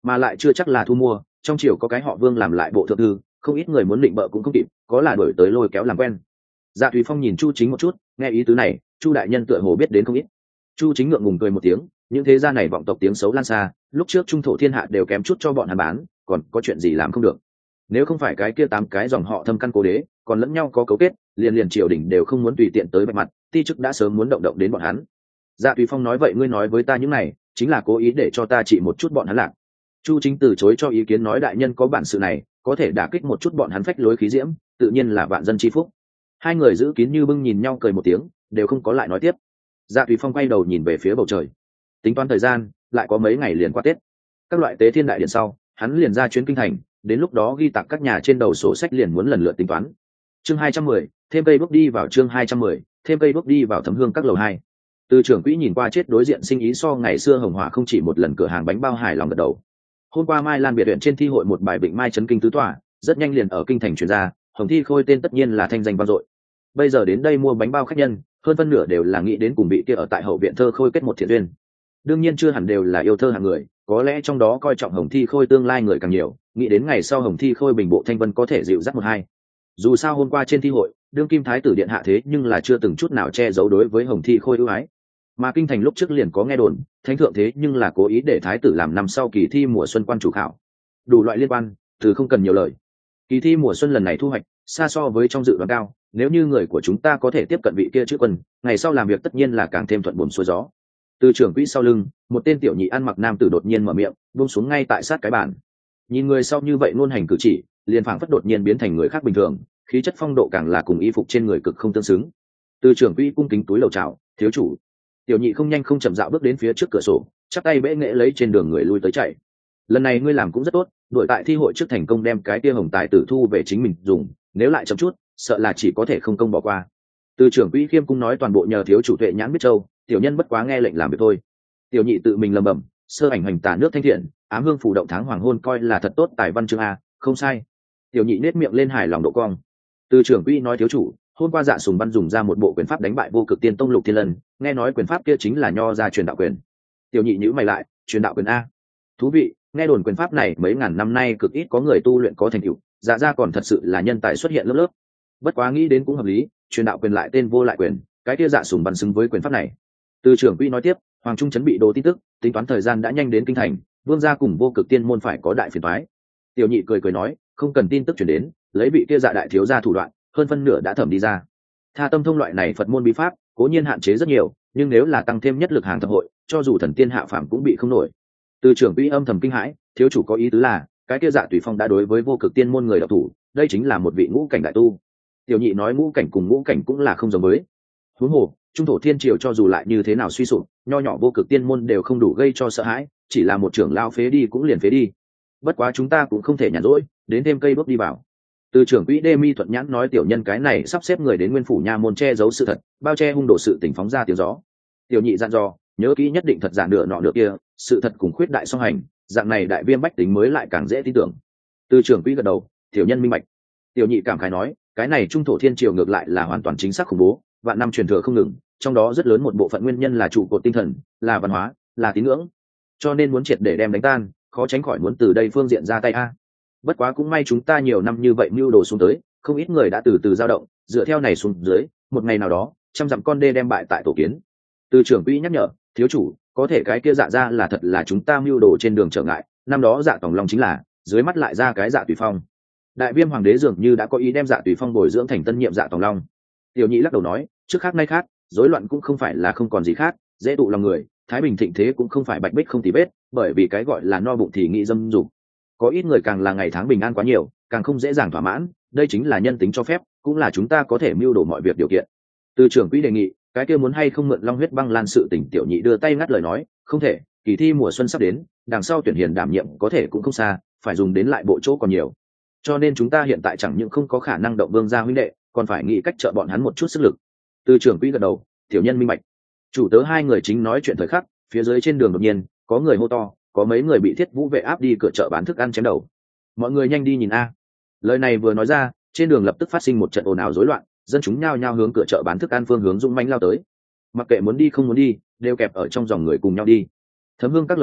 mà lại chưa chắc là thu mua. Trong triều có cái họ Vương làm lại bộ thượng thư, không ít người muốn định bợ cũng không kịp, có là đổi tới lôi kéo làm quen. Dạ Thủy Phong nhìn Chu Chính một chút, nghe ý tứ này, Chu đại nhân tựa hồ biết đến không ít. Chu Chính ngượng ngùng cười một tiếng, những thế gia này vọng tộc tiếng xấu lan xa, lúc trước trung thổ thiên hạ đều kém chút cho bọn hắn bán, còn có chuyện gì làm không được. Nếu không phải cái kia tám cái dòng họ thâm căn cố đế, còn lẫn nhau có cấu kết, liền liền triều đình đều không muốn tùy tiện tới bạch mặt, ti chức đã sớm muốn động động đến bọn hắn. Dạ Thủy Phong nói vậy ngươi nói với ta những này, chính là cố ý để cho ta trị một chút bọn hắn lạc. Chu Chính từ chối cho ý kiến nói đại nhân có bản sự này, có thể đả kích một chút bọn hắn phách lối khí diễm, tự nhiên là vạn dân chi phúc. Hai người giữ kín như bưng nhìn nhau cười một tiếng, đều không có lại nói tiếp. Dạ Thủy Phong quay đầu nhìn về phía bầu trời, tính toán thời gian, lại có mấy ngày liền qua Tết. Các loại tế thiên đại điện sau, hắn liền ra chuyến kinh thành, đến lúc đó ghi tạc các nhà trên đầu sổ sách liền muốn lần lượt tính toán. Chương hai trăm mười, thêm cây bước đi vào chương hai trăm mười, thêm cây bước đi vào Thấm Hương các lầu hai. Từ trưởng quỹ nhìn qua chết đối diện sinh ý so ngày xưa hồng hỏa không chỉ một lần cửa hàng bánh bao hài lòng gật đầu. Hôm qua Mai Lan biệt viện trên thi hội một bài Vịnh Mai chấn kinh tứ tỏa, rất nhanh liền ở kinh thành truyền ra, Hồng Thi Khôi tên tất nhiên là thanh danh vang dội. Bây giờ đến đây mua bánh bao khách nhân, hơn phân nửa đều là nghĩ đến cùng vị kia ở tại hậu viện thơ Khôi kết một thiện duyên. Đương nhiên chưa hẳn đều là yêu thơ hạng người, có lẽ trong đó coi trọng Hồng Thi Khôi tương lai người càng nhiều, nghĩ đến ngày sau Hồng Thi Khôi bình bộ thanh vân có thể dịu dắt một hai. Dù sao hôm qua trên thi hội, đương kim thái tử điện hạ thế nhưng là chưa từng chút nào che giấu đối với Hồng Thi Khôi ưu ái. Mà kinh thành lúc trước liền có nghe đồn, thánh thượng thế nhưng là cố ý để thái tử làm năm sau kỳ thi mùa xuân quan chủ khảo. Đủ loại liên quan, từ không cần nhiều lời. Kỳ thi mùa xuân lần này thu hoạch xa so với trong dự đoán cao, nếu như người của chúng ta có thể tiếp cận vị kia chữ quân, ngày sau làm việc tất nhiên là càng thêm thuận buồm xuôi gió. Từ trưởng quỹ sau lưng, một tên tiểu nhị ăn mặc nam tử đột nhiên mở miệng, buông xuống ngay tại sát cái bàn. Nhìn người sau như vậy ngôn hành cử chỉ, liền phảng phất đột nhiên biến thành người khác bình thường, khí chất phong độ càng là cùng y phục trên người cực không tương xứng. Từ trưởng quỹ cung kính túi lầu chào, thiếu chủ. Tiểu nhị không nhanh không chậm dạo bước đến phía trước cửa sổ, chắp tay bẽ nghệ lấy trên đường người lui tới chạy. Lần này ngươi làm cũng rất tốt, đuổi tại thi hội trước thành công đem cái tia hồng tài tử thu về chính mình dùng, nếu lại chậm chút, sợ là chỉ có thể không công bỏ qua. Từ trưởng quỹ khiêm cung nói toàn bộ nhờ thiếu chủ tuệ nhãn biết châu, tiểu nhân bất quá nghe lệnh làm việc thôi. Tiểu nhị tự mình lầm bầm, sơ ảnh hành tà nước thanh thiện, ám hương phủ động tháng hoàng hôn coi là thật tốt tài văn chương a, không sai. Tiểu nhị nết miệng lên hài lòng độ cong. Từ trưởng quỹ nói thiếu chủ, hôm qua Dạ Sùng Văn dùng ra một bộ quyền pháp đánh bại vô cực tiên tông Lục Thiên Lân, nghe nói quyền pháp kia chính là nho ra truyền đạo quyền. Tiểu nhị nhữ mày lại, truyền đạo quyền a? Thú vị, nghe đồn quyền pháp này mấy ngàn năm nay cực ít có người tu luyện có thành tựu, dạ ra còn thật sự là nhân tài xuất hiện lớp lớp. Bất quá nghĩ đến cũng hợp lý, truyền đạo quyền lại tên vô lại quyền, cái kia Dạ Sùng Văn xứng với quyền pháp này. Từ trưởng quỹ nói tiếp, Hoàng Trung chấn bị đồ tin tức, tính toán thời gian đã nhanh đến kinh thành, vương gia cùng vô cực tiên môn phải có đại phiền toái. Tiểu nhị cười cười nói, không cần tin tức truyền đến, lấy vị kia Dạ đại thiếu gia thủ đoạn, hơn phân nửa đã thẩm đi ra. Tha tâm thông loại này Phật môn bí pháp, cố nhiên hạn chế rất nhiều, nhưng nếu là tăng thêm nhất lực hàng thập hội, cho dù thần tiên hạ phàm cũng bị không nổi. Từ trưởng quỹ âm thầm kinh hãi, thiếu chủ có ý tứ là, cái kia Dạ Tùy Phong đã đối với vô cực tiên môn người độc thủ, đây chính là một vị ngũ cảnh đại tu. Tiểu nhị nói ngũ cảnh cùng ngũ cảnh cũng là không giống với. Huống hồ, trung thổ thiên triều cho dù lại như thế nào suy sụp, nho nhỏ vô cực tiên môn đều không đủ gây cho sợ hãi, chỉ là một trưởng lao phế đi cũng liền phế đi. Bất quá chúng ta cũng không thể nhàn rỗi, đến thêm cây bước đi vào. Từ trưởng quỹ Đê Mi thuận nhãn nói tiểu nhân cái này sắp xếp người đến nguyên phủ nha môn che giấu sự thật, bao che hung đổ sự tình phóng ra tiếng gió. Tiểu nhị dặn dò, nhớ kỹ nhất định thật giản nửa nọ nửa kia, sự thật cùng khuyết đại song hành, dạng này đại viêm bách tính mới lại càng dễ tin tưởng. Từ trưởng quỹ gật đầu, tiểu nhân minh bạch. Tiểu nhị cảm khái nói, cái này trung thổ thiên triều ngược lại là hoàn toàn chính xác khủng bố, vạn năm truyền thừa không ngừng, trong đó rất lớn một bộ phận nguyên nhân là trụ cột tinh thần, là văn hóa, là tín ngưỡng. Cho nên muốn triệt để đem đánh tan, khó tránh khỏi muốn từ đây phương diện ra tay a. Bất quá cũng may chúng ta nhiều năm như vậy mưu đồ xuống tới, không ít người đã từ từ dao động, dựa theo này xuống dưới, một ngày nào đó, trăm dặm con đê đem bại tại tổ kiến. Từ trưởng quỹ nhắc nhở, thiếu chủ, có thể cái kia Dạ ra là thật là chúng ta mưu đồ trên đường trở ngại, năm đó Dạ Tòng Long chính là, dưới mắt lại ra cái Dạ Tùy Phong. Đại viêm hoàng đế dường như đã có ý đem Dạ Tùy Phong bồi dưỡng thành tân nhiệm Dạ Tòng Long. Tiểu nhị lắc đầu nói, trước khác nay khác, rối loạn cũng không phải là không còn gì khác, dễ tụ lòng người, thái bình thịnh thế cũng không phải bạch bích không tì vết, bởi vì cái gọi là no bụng thì nghĩ dâm dục. Có ít người càng là ngày tháng bình an quá nhiều, càng không dễ dàng thỏa mãn, đây chính là nhân tính cho phép, cũng là chúng ta có thể mưu đồ mọi việc điều kiện. Từ trưởng quỹ đề nghị, cái kia muốn hay không mượn long huyết băng lan sự tỉnh. Tiểu nhị đưa tay ngắt lời nói, không thể, kỳ thi mùa xuân sắp đến, đằng sau tuyển hiền đảm nhiệm có thể cũng không xa, phải dùng đến lại bộ chỗ còn nhiều, cho nên chúng ta hiện tại chẳng những không có khả năng động vương gia huynh đệ, còn phải nghĩ cách trợ bọn hắn một chút sức lực. Từ trưởng quỹ gật đầu, tiểu nhân minh bạch. Chủ tớ hai người chính nói chuyện thời khắc, phía dưới trên đường đột nhiên có người hô to, có mấy người bị thiết vũ vệ áp đi cửa chợ bán thức ăn chém đầu. Mọi người nhanh đi nhìn a. Lời này vừa nói ra, trên đường lập tức phát sinh một trận ồn ào rối loạn, dân chúng nhao nhao hướng cửa chợ bán thức ăn phương hướng dũng mãnh lao tới. Mặc kệ muốn đi không muốn đi, đều kẹp ở trong dòng người cùng nhau đi. Thấm Hương các lầu hai,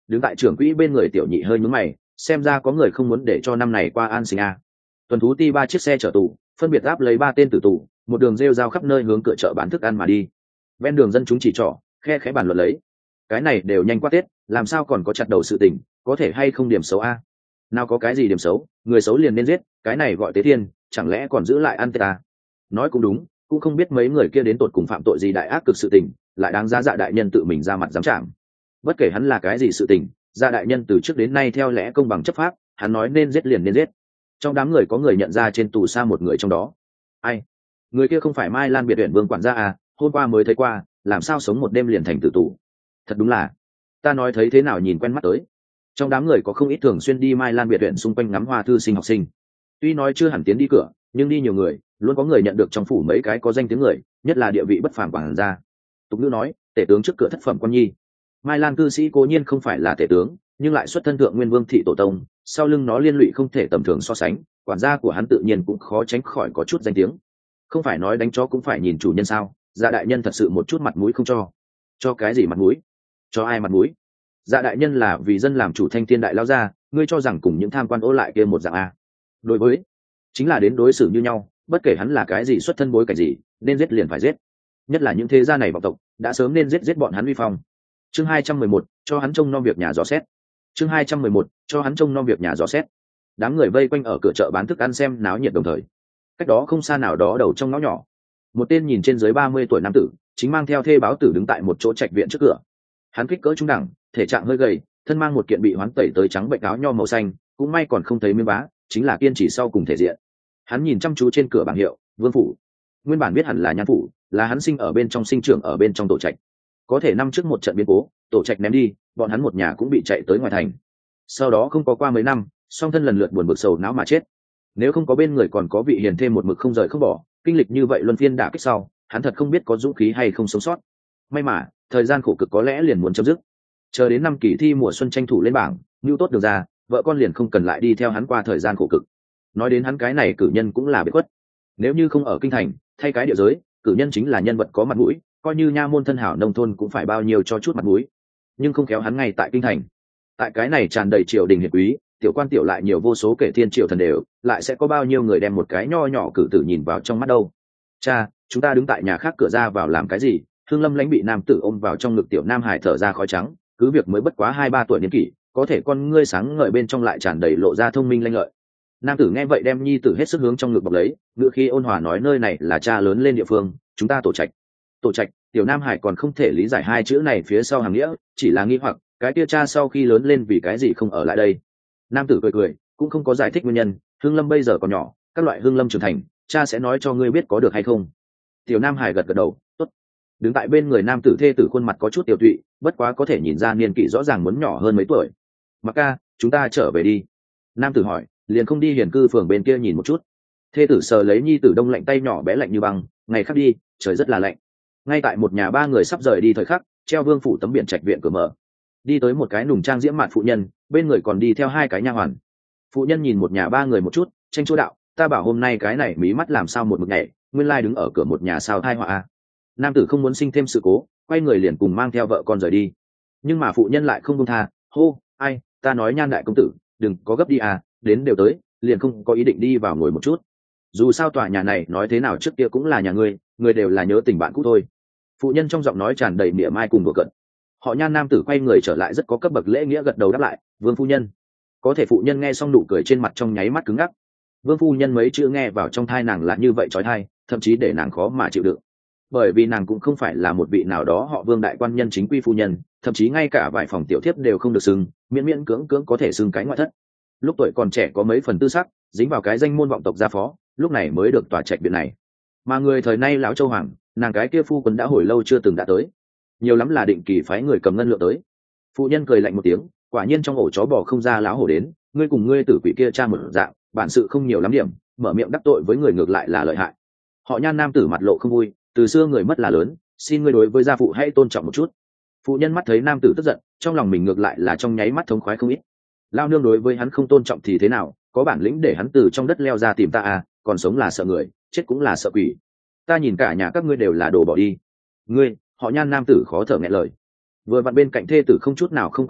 đứng tại trưởng quỹ bên người tiểu nhị hơi nhướng mày, xem ra có người không muốn để cho năm này qua an sinh a. Tuần thú ti ba chiếc xe chở tù phân biệt áp lấy ba tên tử tù, một đường rêu rao khắp nơi hướng cửa chợ bán thức ăn mà đi. Ven đường dân chúng chỉ trỏ khe khẽ bàn luận lấy, cái này đều nhanh qua tết, làm sao còn có chặt đầu sự tình, có thể hay không điểm xấu a? Nào có cái gì điểm xấu, người xấu liền nên giết, cái này gọi tế thiên, chẳng lẽ còn giữ lại ăn tết à? Nói cũng đúng, cũng không biết mấy người kia đến tột cùng phạm tội gì đại ác cực sự tình, lại đáng giá Dạ đại nhân tự mình ra mặt dám chạm. Bất kể hắn là cái gì sự tình, Dạ đại nhân từ trước đến nay theo lẽ công bằng chấp pháp, hắn nói nên giết liền nên giết. Trong đám người có người nhận ra trên tù xa một người trong đó. Ai? Người kia không phải Mai Lan biệt viện vương quản gia à? Hôm qua mới thấy qua, làm sao sống một đêm liền thành tử tù? Thật đúng là, ta nói thấy thế nào nhìn quen mắt tới. Trong đám người có không ít thường xuyên đi Mai Lan biệt viện xung quanh ngắm hoa thư sinh học sinh. Tuy nói chưa hẳn tiến đi cửa, nhưng đi nhiều người, luôn có người nhận được trong phủ mấy cái có danh tiếng người, nhất là địa vị bất phàm quản gia. Tục ngữ nói, tể tướng trước cửa thất phẩm quan nhi. Mai Lan cư sĩ cố nhiên không phải là tể tướng, nhưng lại xuất thân thượng nguyên vương thị tổ tông, sau lưng nó liên lụy không thể tầm thường so sánh, quản gia của hắn tự nhiên cũng khó tránh khỏi có chút danh tiếng. Không phải nói đánh chó cũng phải nhìn chủ nhân sao? Dạ đại nhân thật sự một chút mặt mũi không cho. Cho cái gì mặt mũi? Cho ai mặt mũi? Dạ đại nhân là vì dân làm chủ thanh thiên đại lao ra, ngươi cho rằng cùng những tham quan ố lại kia một dạng a? Đối với, chính là đến đối xử như nhau, bất kể hắn là cái gì xuất thân bối cảnh gì, nên giết liền phải giết. Nhất là những thế gia này vọng tộc, đã sớm nên giết giết bọn hắn uy phong. Chương hai trăm mười một, cho hắn trông nom việc nhà dò xét. Chương hai trăm mười một, cho hắn trông nom việc nhà dò xét. Đám người vây quanh ở cửa chợ bán thức ăn xem náo nhiệt đồng thời. Cách đó không xa nào đó đầu trong ngõ nhỏ, một tên nhìn trên dưới ba mươi tuổi nam tử, chính mang theo thê báo tử đứng tại một chỗ trạch viện trước cửa. Hắn kích cỡ trung đẳng, thể trạng hơi gầy, thân mang một kiện bị hoán tẩy tới trắng bệnh áo nho màu xanh, cũng may còn không thấy miếng vá, chính là kiên trì sau cùng thể diện. Hắn nhìn chăm chú trên cửa bảng hiệu vương phủ, nguyên bản biết hẳn là nhan phủ, là hắn sinh ở bên trong sinh trưởng ở bên trong tổ trạch. Có thể năm trước một trận biến cố, tổ trạch ném đi, bọn hắn một nhà cũng bị chạy tới ngoài thành. Sau đó không có qua mấy năm, song thân lần lượt buồn bực sầu não mà chết. Nếu không có bên người còn có vị hiền thêm một mực không rời không bỏ, kinh lịch như vậy luân phiên đả kích sau, hắn thật không biết có dũng khí hay không sống sót. May mà thời gian khổ cực có lẽ liền muốn chấm dứt. Chờ đến năm kỳ thi mùa xuân tranh thủ lên bảng, nưu tốt được ra, vợ con liền không cần lại đi theo hắn qua thời gian khổ cực. Nói đến hắn cái này cử nhân cũng là biệt khuất. Nếu như không ở kinh thành, thay cái địa giới, cử nhân chính là nhân vật có mặt mũi, coi như nha môn thân hảo nông thôn cũng phải bao nhiêu cho chút mặt mũi. Nhưng không khéo hắn ngay tại kinh thành, tại cái này tràn đầy triều đình hiệp quý, tiểu quan tiểu lại nhiều vô số kể thiên triều thần đều, lại sẽ có bao nhiêu người đem một cái nho nhỏ cử tử nhìn vào trong mắt đâu. Cha, chúng ta đứng tại nhà khác cửa ra vào làm cái gì? Hương Lâm lãnh bị nam tử ôm vào trong ngực tiểu nam hải thở ra khói trắng, cứ việc mới bất quá hai ba tuổi niên kỷ, có thể con ngươi sáng ngời bên trong lại tràn đầy lộ ra thông minh lanh lợi. Nam tử nghe vậy đem nhi tử hết sức hướng trong ngực bọc lấy, ngựa khi ôn hòa nói nơi này là cha lớn lên địa phương, chúng ta tổ trạch. Tổ trạch, tiểu nam hải còn không thể lý giải hai chữ này phía sau hàng nghĩa, chỉ là nghi hoặc cái kia cha sau khi lớn lên vì cái gì không ở lại đây. Nam tử cười cười, cũng không có giải thích nguyên nhân. Hương Lâm bây giờ còn nhỏ, các loại hương lâm trưởng thành, cha sẽ nói cho ngươi biết có được hay không. Tiểu nam hải gật gật đầu, tốt. Đứng tại bên người nam tử thê tử khuôn mặt có chút tiểu tụy, bất quá có thể nhìn ra niên kỷ rõ ràng muốn nhỏ hơn mấy tuổi. Mặc ca, chúng ta trở về đi. Nam tử hỏi, liền không đi hiển cư phường bên kia nhìn một chút. Thê tử sờ lấy nhi tử đông lạnh tay nhỏ bé lạnh như băng, ngày khác đi, trời rất là lạnh. Ngay tại một nhà ba người sắp rời đi thời khắc, treo vương phủ tấm biển trạch viện cửa mở, đi tới một cái nùng trang diễm mạn phụ nhân, bên người còn đi theo hai cái nha hoàn. Phụ nhân nhìn một nhà ba người một chút, tranh chúa đạo, ta bảo hôm nay cái này mí mắt làm sao một mực nhảy, nguyên lai đứng ở cửa một nhà sao thai họa a. Nam tử không muốn sinh thêm sự cố, quay người liền cùng mang theo vợ con rời đi. Nhưng mà phụ nhân lại không buông tha, hô, ai, ta nói Nhan đại công tử, đừng có gấp đi à, đến đều tới, liền không có ý định đi vào ngồi một chút. Dù sao tòa nhà này nói thế nào trước kia cũng là nhà ngươi, người đều là nhớ tình bạn cũ thôi. Phụ nhân trong giọng nói tràn đầy mỉa mai cùng đùa cợt. Họ Nhan nam tử quay người trở lại rất có cấp bậc lễ nghĩa gật đầu đáp lại, vương phu nhân. Có thể phụ nhân nghe xong nụ cười trên mặt trong nháy mắt cứng ngắc. Vương phu nhân mấy chữ nghe vào trong thai nàng là như vậy trói thai, thậm chí để nàng khó mà chịu đựng. Bởi vì nàng cũng không phải là một vị nào đó họ Vương đại quan nhân chính quy phu nhân, thậm chí ngay cả vài phòng tiểu thiếp đều không được xưng, miễn miễn cưỡng cưỡng có thể xưng cái ngoại thất. Lúc tuổi còn trẻ có mấy phần tư sắc, dính vào cái danh môn vọng tộc gia phó, lúc này mới được tòa trạch viện này. Mà người thời nay lão châu hoàng, nàng cái kia phu quân đã hồi lâu chưa từng đã tới, nhiều lắm là định kỳ phái người cầm ngân lượng tới. Phụ nhân cười lạnh một tiếng, quả nhiên trong ổ chó bò không ra lão hổ đến, ngươi cùng ngươi tử quỷ kia cha một dạng, bản sự không nhiều lắm điểm, mở miệng đắc tội với người ngược lại là lợi hại. Họ Nhan nam tử mặt lộ không vui, từ xưa người mất là lớn, xin ngươi đối với gia phụ hãy tôn trọng một chút. Phụ nhân mắt thấy nam tử tức giận, trong lòng mình ngược lại là trong nháy mắt thống khoái không ít. Lao nương đối với hắn không tôn trọng thì thế nào, có bản lĩnh để hắn từ trong đất leo ra tìm ta à, còn sống là sợ người, chết cũng là sợ quỷ. Ta nhìn cả nhà các ngươi đều là đồ bỏ đi. Ngươi, họ Nhan nam tử khó thở nghẹn lời. Vừa vặn bên cạnh thê tử không chút nào không quen lấy,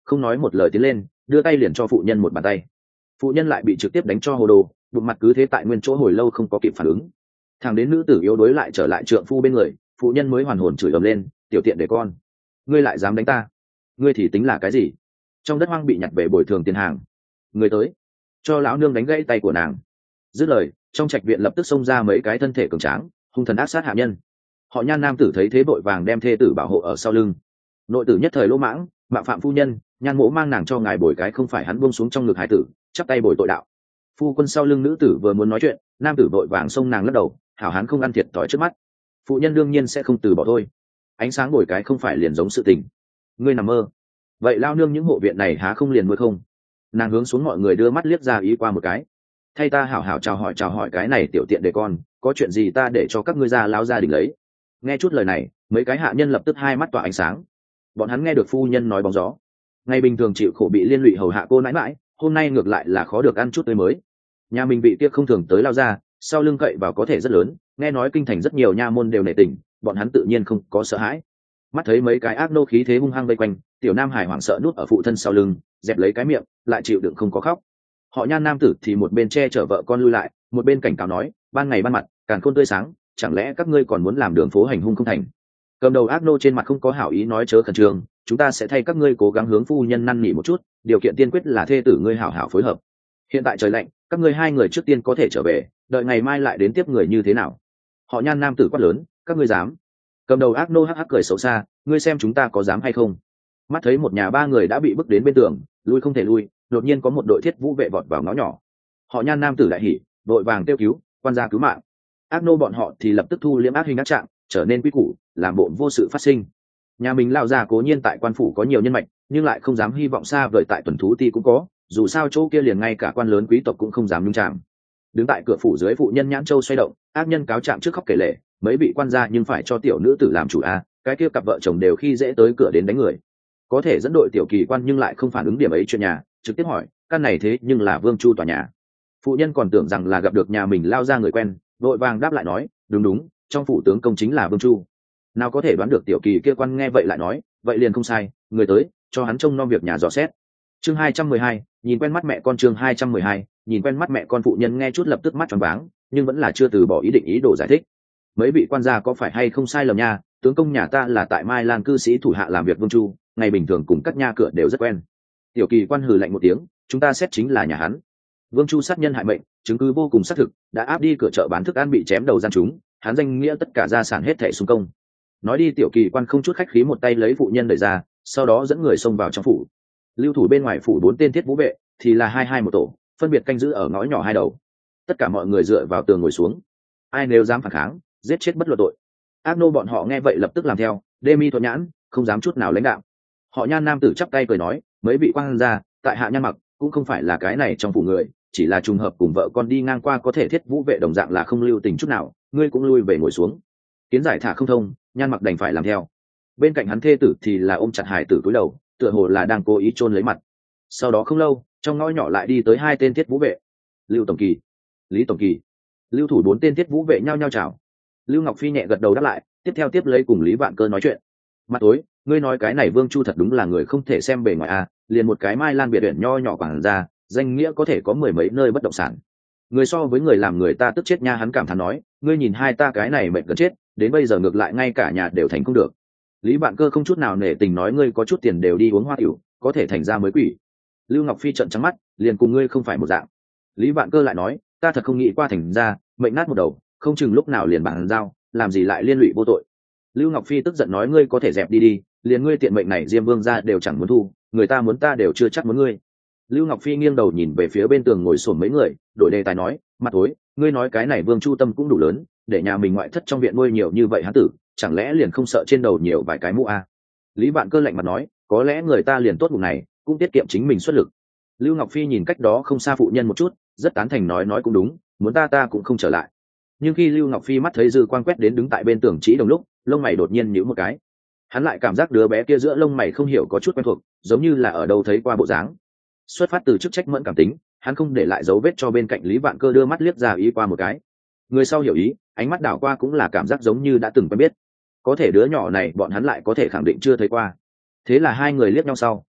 không nói một lời tiến lên đưa tay liền cho phụ nhân một bàn tay. Phụ nhân lại bị trực tiếp đánh cho hồ đồ, bụng mặt cứ thế tại nguyên chỗ hồi lâu không có kịp phản ứng. Thằng đến nữ tử yếu đuối lại trở lại trượng phu bên người, phụ nhân mới hoàn hồn chửi ầm lên, tiểu tiện để con, ngươi lại dám đánh ta, ngươi thì tính là cái gì? Trong đất hoang bị nhặt về bồi thường tiền hàng, người tới cho lão nương đánh gãy tay của nàng. Dứt lời, trong trạch viện lập tức xông ra mấy cái thân thể cường tráng hung thần ác sát hạ nhân. Họ Nhan nam tử thấy thế vội vàng đem thê tử bảo hộ ở sau lưng. Nội tử nhất thời lỗ mãng, mạo phạm phu nhân, Nhan mỗ mang nàng cho ngài bồi cái không phải hắn buông xuống trong ngực hải tử, chắp tay bồi tội đạo. Phu quân sau lưng nữ tử vừa muốn nói chuyện, nam tử vội vàng xông nàng lắc đầu, hảo hán không ăn thiệt thòi trước mắt, phụ nhân đương nhiên sẽ không từ bỏ thôi. Ánh sáng bồi cái không phải liền giống sự tình, ngươi nằm mơ. Vậy lao nương những hộ viện này há không liền mới không? Nàng hướng xuống mọi người đưa mắt liếc ra ý qua một cái, thay ta hảo hảo chào hỏi chào hỏi cái này tiểu tiện để con, có chuyện gì ta để cho các ngươi ra lao gia đình lấy. Nghe chút lời này, mấy cái hạ nhân lập tức hai mắt tỏa ánh sáng. Bọn hắn nghe được phu nhân nói bóng gió, ngày bình thường chịu khổ bị liên lụy hầu hạ cô nãi mãi, hôm nay ngược lại là khó được ăn chút tươi mới. Nhà mình bị kia không thường tới lao ra, sau lưng cậy vào có thể rất lớn, nghe nói kinh thành rất nhiều nha môn đều nể tình, bọn hắn tự nhiên không có sợ hãi. Mắt thấy mấy cái ác nô khí thế hung hăng vây quanh, tiểu nam hải hoảng sợ nút ở phụ thân sau lưng, dẹp lấy cái miệng, lại chịu đựng không có khóc. Họ Nhan nam tử thì một bên che chở vợ con lui lại, một bên cảnh cáo nói, ban ngày ban mặt càn khôn tươi sáng, chẳng lẽ các ngươi còn muốn làm đường phố hành hung không thành? Cầm đầu ác nô trên mặt không có hảo ý nói chớ khẩn trương, chúng ta sẽ thay các ngươi cố gắng hướng phu nhân năn nỉ một chút, điều kiện tiên quyết là thê tử ngươi hảo hảo phối hợp. Hiện tại trời lạnh, các ngươi hai người trước tiên có thể trở về, đợi ngày mai lại đến tiếp người như thế nào? Họ Nhan nam tử quát lớn, các ngươi dám? Cầm đầu ác nô hắc hắc cười xấu xa, ngươi xem chúng ta có dám hay không? Mắt thấy một nhà ba người đã bị bước đến bên tường, lui không thể lui, đột nhiên có một đội thiết vũ vệ vọt vào ngõ nhỏ. Họ Nhan nam tử đại hỉ, đội vàng kêu cứu, quan gia cứu mạng. Ác nô bọn họ thì lập tức thu liễm ác hình ác trạng, trở nên quy củ, làm bộ vô sự phát sinh. Nhà mình lao ra cố nhiên tại quan phủ có nhiều nhân mạch, nhưng lại không dám hy vọng xa vời tại tuần thú ti cũng có, dù sao chỗ kia liền ngay cả quan lớn quý tộc cũng không dám nhúng chạm. Đứng tại cửa phủ dưới phụ nhân nhãn châu xoay động, ác nhân cáo trạng trước khóc kể lể, mấy vị quan gia nhưng phải cho tiểu nữ tử làm chủ a, cái kia cặp vợ chồng đều khi dễ tới cửa đến đánh người. Có thể dẫn đội tiểu kỳ quan nhưng lại không phản ứng điểm ấy chuyện nhà, trực tiếp hỏi, căn này thế nhưng là Vương Chu tòa nhà. Phụ nhân còn tưởng rằng là gặp được nhà mình lao ra người quen, vội vàng đáp lại nói, đúng đúng, trong phủ tướng công chính là Vương Chu. Nào có thể đoán được tiểu kỳ kia quan nghe vậy lại nói, vậy liền không sai, người tới cho hắn trông nom việc nhà dò xét. Chương hai trăm mười hai, nhìn quen mắt mẹ con. Chương hai trăm mười hai, nhìn quen mắt mẹ con. Phụ nhân nghe chút lập tức mắt tròn váng, nhưng vẫn là chưa từ bỏ ý định ý đồ giải thích. Mấy vị quan gia có phải hay không sai lầm nha, tướng công nhà ta là tại Mai Lan cư sĩ thủ hạ làm việc Vương Chu, ngày bình thường cùng các nha cửa đều rất quen. Tiểu kỳ quan hừ lạnh một tiếng, chúng ta xét chính là nhà hắn. Vương Chu sát nhân hại mệnh, chứng cứ vô cùng xác thực, đã áp đi cửa chợ bán thức ăn bị chém đầu gian chúng, hắn danh nghĩa tất cả gia sản hết thảy xung công. Nói đi tiểu kỳ quan không chút khách khí một tay lấy phụ nhân đẩy ra, sau đó dẫn người xông vào trong phủ. Lưu thủ bên ngoài phủ bốn tên thiết vũ vệ thì là hai hai một tổ, phân biệt canh giữ ở ngõ nhỏ hai đầu. Tất cả mọi người dựa vào tường ngồi xuống, ai nếu dám phản kháng, giết chết bất luận tội. Ác nô bọn họ nghe vậy lập tức làm theo, đê mi thuận nhãn, không dám chút nào lãnh đạo. Họ Nhan nam tử chắp tay cười nói, mấy vị quan gia tại hạ Nhan mặc cũng không phải là cái này trong phủ người, chỉ là trùng hợp cùng vợ con đi ngang qua, có thể thiết vũ vệ đồng dạng là không lưu tình chút nào, ngươi cũng lui về ngồi xuống. Kiến giải thả không thông, Nhan mặc đành phải làm theo. Bên cạnh hắn thê tử thì là ôm chặt hải tử cúi đầu, tựa hồ là đang cố ý chôn lấy mặt. Sau đó không lâu, trong ngõ nhỏ lại đi tới hai tên thiết vũ vệ, Lưu tổng kỳ, Lý tổng kỳ. Lưu thủ bốn tên thiết vũ vệ nhao nhao chào. Lưu Ngọc Phi nhẹ gật đầu đáp lại, tiếp theo tiếp lấy cùng Lý Vạn Cơ nói chuyện. Mặt tối, ngươi nói cái này Vương Chu thật đúng là người không thể xem bề ngoài à, liền một cái Mai Lan biệt huyện nho nhỏ quảng ra, danh nghĩa có thể có mười mấy nơi bất động sản. Người so với người làm người ta tức chết nha, hắn cảm thán nói, ngươi nhìn hai ta cái này mệnh gần chết, đến bây giờ ngược lại ngay cả nhà đều thành không được. Lý Vạn Cơ không chút nào nể tình nói, ngươi có chút tiền đều đi uống hoa tiểu, có thể thành ra mới quỷ. Lưu Ngọc Phi trợn trắng mắt, liền cùng ngươi không phải một dạng. Lý Vạn Cơ lại nói, ta thật không nghĩ qua thành ra, mệnh nát một đầu, không chừng lúc nào liền bàn giao, làm gì lại liên lụy vô tội. Lưu Ngọc Phi tức giận nói, ngươi có thể dẹp đi đi, liền ngươi tiện mệnh này Diêm Vương gia đều chẳng muốn thu, người ta muốn ta đều chưa chắc muốn ngươi. Lưu Ngọc Phi nghiêng đầu nhìn về phía bên tường ngồi xổm mấy người, đổi đề tài nói, mặt tối, ngươi nói cái này Vương Chu tâm cũng đủ lớn, để nhà mình ngoại thất trong viện nuôi nhiều như vậy hắn tử, chẳng lẽ liền không sợ trên đầu nhiều vài cái mũ à? Lý Vạn Cơ lạnh mặt nói, có lẽ người ta liền tốt vùng này, cũng tiết kiệm chính mình xuất lực. Lưu Ngọc Phi nhìn cách đó không xa phụ nhân một chút, rất tán thành nói nói cũng đúng, muốn ta ta cũng không trở lại. Nhưng khi Lưu Ngọc Phi mắt thấy dư quang quét đến đứng tại bên tường Chỉ Đồng lúc, lông mày đột nhiên nhíu một cái. Hắn lại cảm giác đứa bé kia giữa lông mày không hiểu có chút quen thuộc, giống như là ở đâu thấy qua bộ dáng. Xuất phát từ chức trách mẫn cảm tính, hắn không để lại dấu vết cho bên cạnh Lý Vạn Cơ đưa mắt liếc ra ý qua một cái. Người sau hiểu ý, ánh mắt đảo qua cũng là cảm giác giống như đã từng quen biết. Có thể đứa nhỏ này bọn hắn lại có thể khẳng định chưa thấy qua. Thế là hai người liếc nhau sau,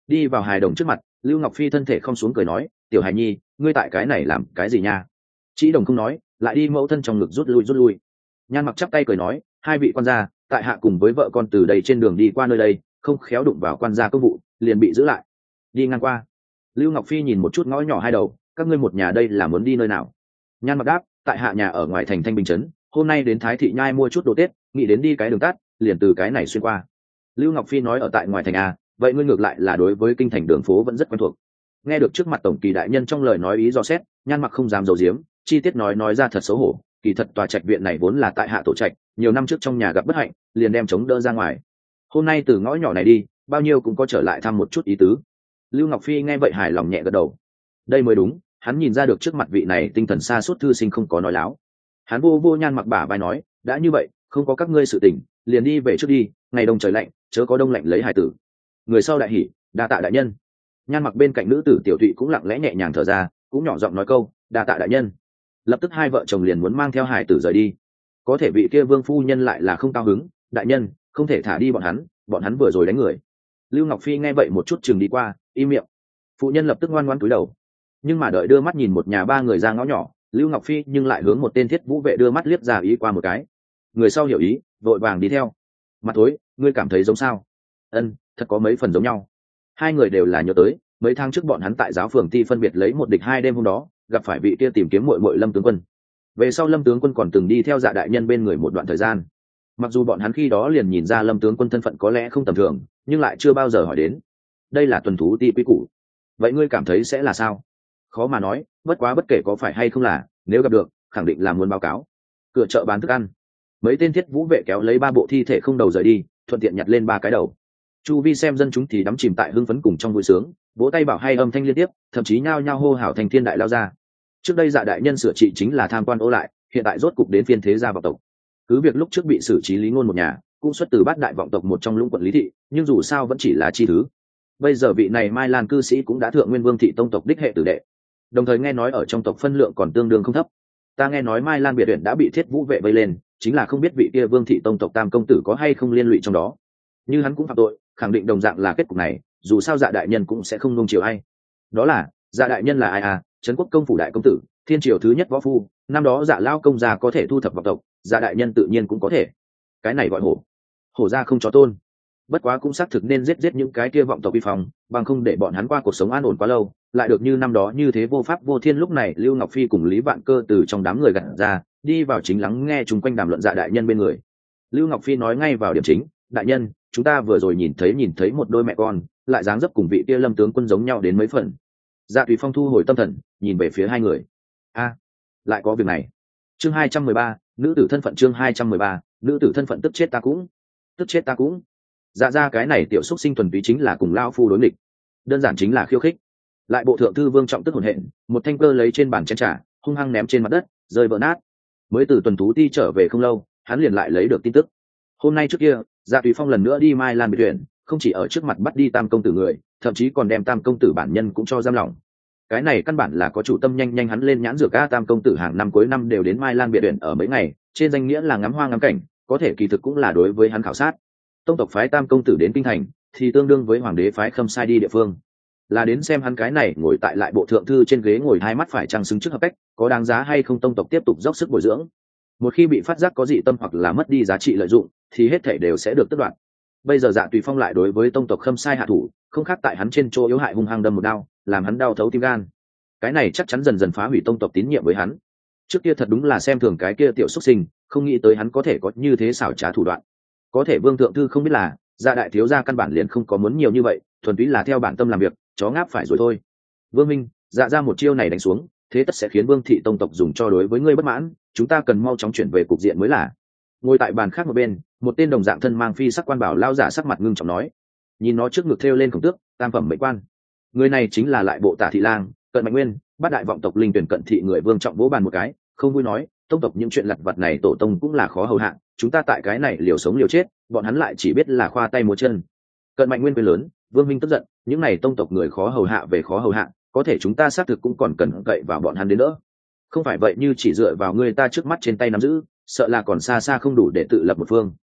đi vào hài đồng trước mặt, Lưu Ngọc Phi thân thể không xuống cười nói, tiểu hài nhi, ngươi tại cái này làm cái gì nha? Chỉ đồng không nói, lại đi mẫu thân trong ngực rút lui rút lui. Nhan Mặc chắp tay cười nói, hai vị quan gia, tại hạ cùng với vợ con từ đây trên đường đi qua nơi đây, không khéo đụng vào quan gia công vụ, liền bị giữ lại. Đi ngang qua. Lưu Ngọc Phi nhìn một chút ngõ nhỏ hai đầu, các ngươi một nhà đây là muốn đi nơi nào? Nhan Mặc đáp, tại hạ nhà ở ngoài thành Thanh Bình trấn, hôm nay đến Thái Thị Nhai mua chút đồ Tết, nghĩ đến đi cái đường tắt, liền từ cái này xuyên qua. Lưu Ngọc Phi nói ở tại ngoài thành a, vậy ngươi ngược lại là đối với kinh thành đường phố vẫn rất quen thuộc. Nghe được trước mặt tổng kỳ đại nhân trong lời nói ý do xét, Nhan Mặc không dám giấu giếm, chi tiết nói nói ra thật xấu hổ, kỳ thật tòa trạch viện này vốn là tại hạ tổ trạch, nhiều năm trước trong nhà gặp bất hạnh, liền đem chống đỡ ra ngoài. Hôm nay từ ngõ nhỏ này đi, bao nhiêu cũng có trở lại thăm một chút ý tứ. Lưu Ngọc Phi nghe vậy hài lòng nhẹ gật đầu. Đây mới đúng, hắn nhìn ra được trước mặt vị này tinh thần xa suốt thư sinh không có nói láo. Hắn vô vô Nhan Mặc bả vai nói, đã như vậy, không có các ngươi sự tình, liền đi về trước đi, ngày đông trời lạnh, chớ có đông lạnh lấy hài tử. Người sau đại hỉ, đa tạ đại nhân. Nhan Mặc bên cạnh nữ tử Tiểu Thụy cũng lặng lẽ nhẹ nhàng thở ra, cũng nhỏ giọng nói câu, đa tạ đại nhân. Lập tức hai vợ chồng liền muốn mang theo hài tử rời đi. Có thể vị kia vương phu nhân lại là không cao hứng, đại nhân, không thể thả đi bọn hắn, bọn hắn vừa rồi đánh người. Lưu Ngọc Phi nghe vậy một chút chừng đi qua, im miệng. Phụ nhân lập tức ngoan ngoãn cúi đầu. Nhưng mà đợi đưa mắt nhìn một nhà ba người ra ngõ nhỏ, Lưu Ngọc Phi nhưng lại hướng một tên thiết vũ vệ đưa mắt liếc ra ý qua một cái. Người sau hiểu ý, vội vàng đi theo. Mặt tối, ngươi cảm thấy giống sao? Ân, thật có mấy phần giống nhau. Hai người đều là nhớ tới mấy tháng trước bọn hắn tại giáo phường Ti phân biệt lấy một địch hai đêm hôm đó, gặp phải vị kia tìm kiếm muội muội Lâm tướng quân. Về sau Lâm tướng quân còn từng đi theo Dạ đại nhân bên người một đoạn thời gian. Mặc dù bọn hắn khi đó liền nhìn ra Lâm tướng quân thân phận có lẽ không tầm thường, nhưng lại chưa bao giờ hỏi đến. Đây là tuần thú Ti quy củ. Vậy ngươi cảm thấy sẽ là sao? Khó mà nói, bất quá bất kể có phải hay không là, nếu gặp được, khẳng định là muốn báo cáo. Cửa chợ bán thức ăn, mấy tên thiết vũ vệ kéo lấy ba bộ thi thể không đầu rời đi, thuận tiện nhặt lên ba cái đầu. Chu vi xem dân chúng thì đắm chìm tại hưng phấn cùng trong vui sướng, vỗ tay bảo hay âm thanh liên tiếp, thậm chí nhao nhao hô hào thành thiên đại lao ra. Trước đây Dạ đại nhân sửa trị chính là tham quan ô lại, hiện tại rốt cục đến phiên thế gia vọng tộc. Cứ việc lúc trước bị xử trí Lý Ngôn một nhà, cũng xuất từ bát đại vọng tộc một trong lũng quận Lý thị, nhưng dù sao vẫn chỉ là chi thứ. Bây giờ vị này Mai Lan cư sĩ cũng đã thượng nguyên vương thị tông tộc đích hệ tử đệ, đồng thời nghe nói ở trong tộc phân lượng còn tương đương không thấp. Ta nghe nói Mai Lan biệt huyện đã bị thiết vũ vệ vây lên, chính là không biết vị kia vương thị tông tộc tam công tử có hay không liên lụy trong đó. Như hắn cũng phạm tội, khẳng định đồng dạng là kết cục này, dù sao Dạ đại nhân cũng sẽ không nung chiều ai. Đó là, Dạ đại nhân là ai à? Trấn quốc công phủ đại công tử, thiên triều thứ nhất võ phu, năm đó Dạ lao công gia có thể thu thập vọng tộc, Dạ đại nhân tự nhiên cũng có thể. Cái này gọi hổ, hổ ra không chó tôn. Bất quá cũng xác thực nên giết giết những cái kia vọng tộc vi phòng, bằng không để bọn hắn qua cuộc sống an ổn quá lâu, lại được như năm đó như thế vô pháp vô thiên. Lúc này Lưu Ngọc Phi cùng Lý Vạn Cơ từ trong đám người gặt ra, đi vào chính lắng nghe chung quanh đàm luận Dạ đại nhân bên người. Lưu Ngọc Phi nói ngay vào điểm chính, đại nhân, chúng ta vừa rồi nhìn thấy nhìn thấy một đôi mẹ con, lại dáng dấp cùng vị kia Lâm tướng quân giống nhau đến mấy phần. Dạ Tùy Phong thu hồi tâm thần, nhìn về phía hai người. A, lại có việc này. Chương hai trăm mười ba, nữ tử thân phận. Chương hai trăm mười ba, nữ tử thân phận. Tức chết ta cũng, tức chết ta cũng. Dạ ra cái này tiểu xúc sinh thuần túy chính là cùng lao phu đối nghịch, đơn giản chính là khiêu khích. Lại bộ thượng thư Vương Trọng tức hổn hển, một thanh cơ lấy trên bàn chén trà, hung hăng ném trên mặt đất, rơi vỡ nát. Mới từ tuần thú Ti trở về không lâu, hắn liền lại lấy được tin tức. Hôm nay trước kia, Dạ Tùy Phong lần nữa đi Mai Lan biệt huyện, không chỉ ở trước mặt bắt đi tam công tử người, thậm chí còn đem tam công tử bản nhân cũng cho giam lỏng. Cái này căn bản là có chủ tâm nhanh nhanh hắn lên nhãn dược. A tam công tử hàng năm cuối năm đều đến Mai Lan biệt huyện ở mấy ngày, trên danh nghĩa là ngắm hoa ngắm cảnh, có thể kỳ thực cũng là đối với hắn khảo sát. Tông tộc phái tam công tử đến kinh thành, thì tương đương với hoàng đế phái Khâm Sai đi địa phương, là đến xem hắn cái này ngồi tại lại bộ thượng thư trên ghế ngồi hai mắt phải chăng xứng trước hợp cách, có đáng giá hay không tông tộc tiếp tục dốc sức bồi dưỡng. Một khi bị phát giác có dị tâm hoặc là mất đi giá trị lợi dụng, thì hết thảy đều sẽ được tước đoạt. Bây giờ Dạ Tùy Phong lại đối với tông tộc Khâm Sai hạ thủ, không khác tại hắn trên chỗ yếu hại hung hăng đâm một đao, làm hắn đau thấu tim gan. Cái này chắc chắn dần dần phá hủy tông tộc tín nhiệm với hắn. Trước kia thật đúng là xem thường cái kia tiểu xuất sinh, không nghĩ tới hắn có thể có như thế xảo trá thủ đoạn. Có thể Vương thượng thư không biết là, Dạ đại thiếu gia căn bản liền không có muốn nhiều như vậy, thuần túy là theo bản tâm làm việc, chó ngáp phải rồi thôi. Vương Minh, Dạ ra một chiêu này đánh xuống, thế tất sẽ khiến Vương thị tông tộc dùng cho đối với ngươi bất mãn, chúng ta cần mau chóng chuyển về cục diện mới là. Ngồi tại bàn khác một bên, một tên đồng dạng thân mang phi sắc quan bảo lao giả sắc mặt ngưng trọng nói, nhìn nó trước ngực thêu lên khổng tước, tam phẩm mệnh quan. Người này chính là lại bộ Tả thị lang, Cận Mạnh Nguyên, bát đại vọng tộc linh tuyển Cận thị người. Vương trọng vỗ bàn một cái, không vui nói, tông tộc những chuyện lặt vặt này tổ tông cũng là khó hầu hạ, chúng ta tại cái này liều sống liều chết, bọn hắn lại chỉ biết là khoa tay múa chân. Cận Mạnh Nguyên cười lớn, Vương Minh tức giận, những này tông tộc người khó hầu hạ về khó hầu hạ, có thể chúng ta xác thực cũng còn cần cậy vào bọn hắn đến nữa. Không phải vậy như chỉ dựa vào người ta trước mắt trên tay nắm giữ, sợ là còn xa xa không đủ để tự lập một phương.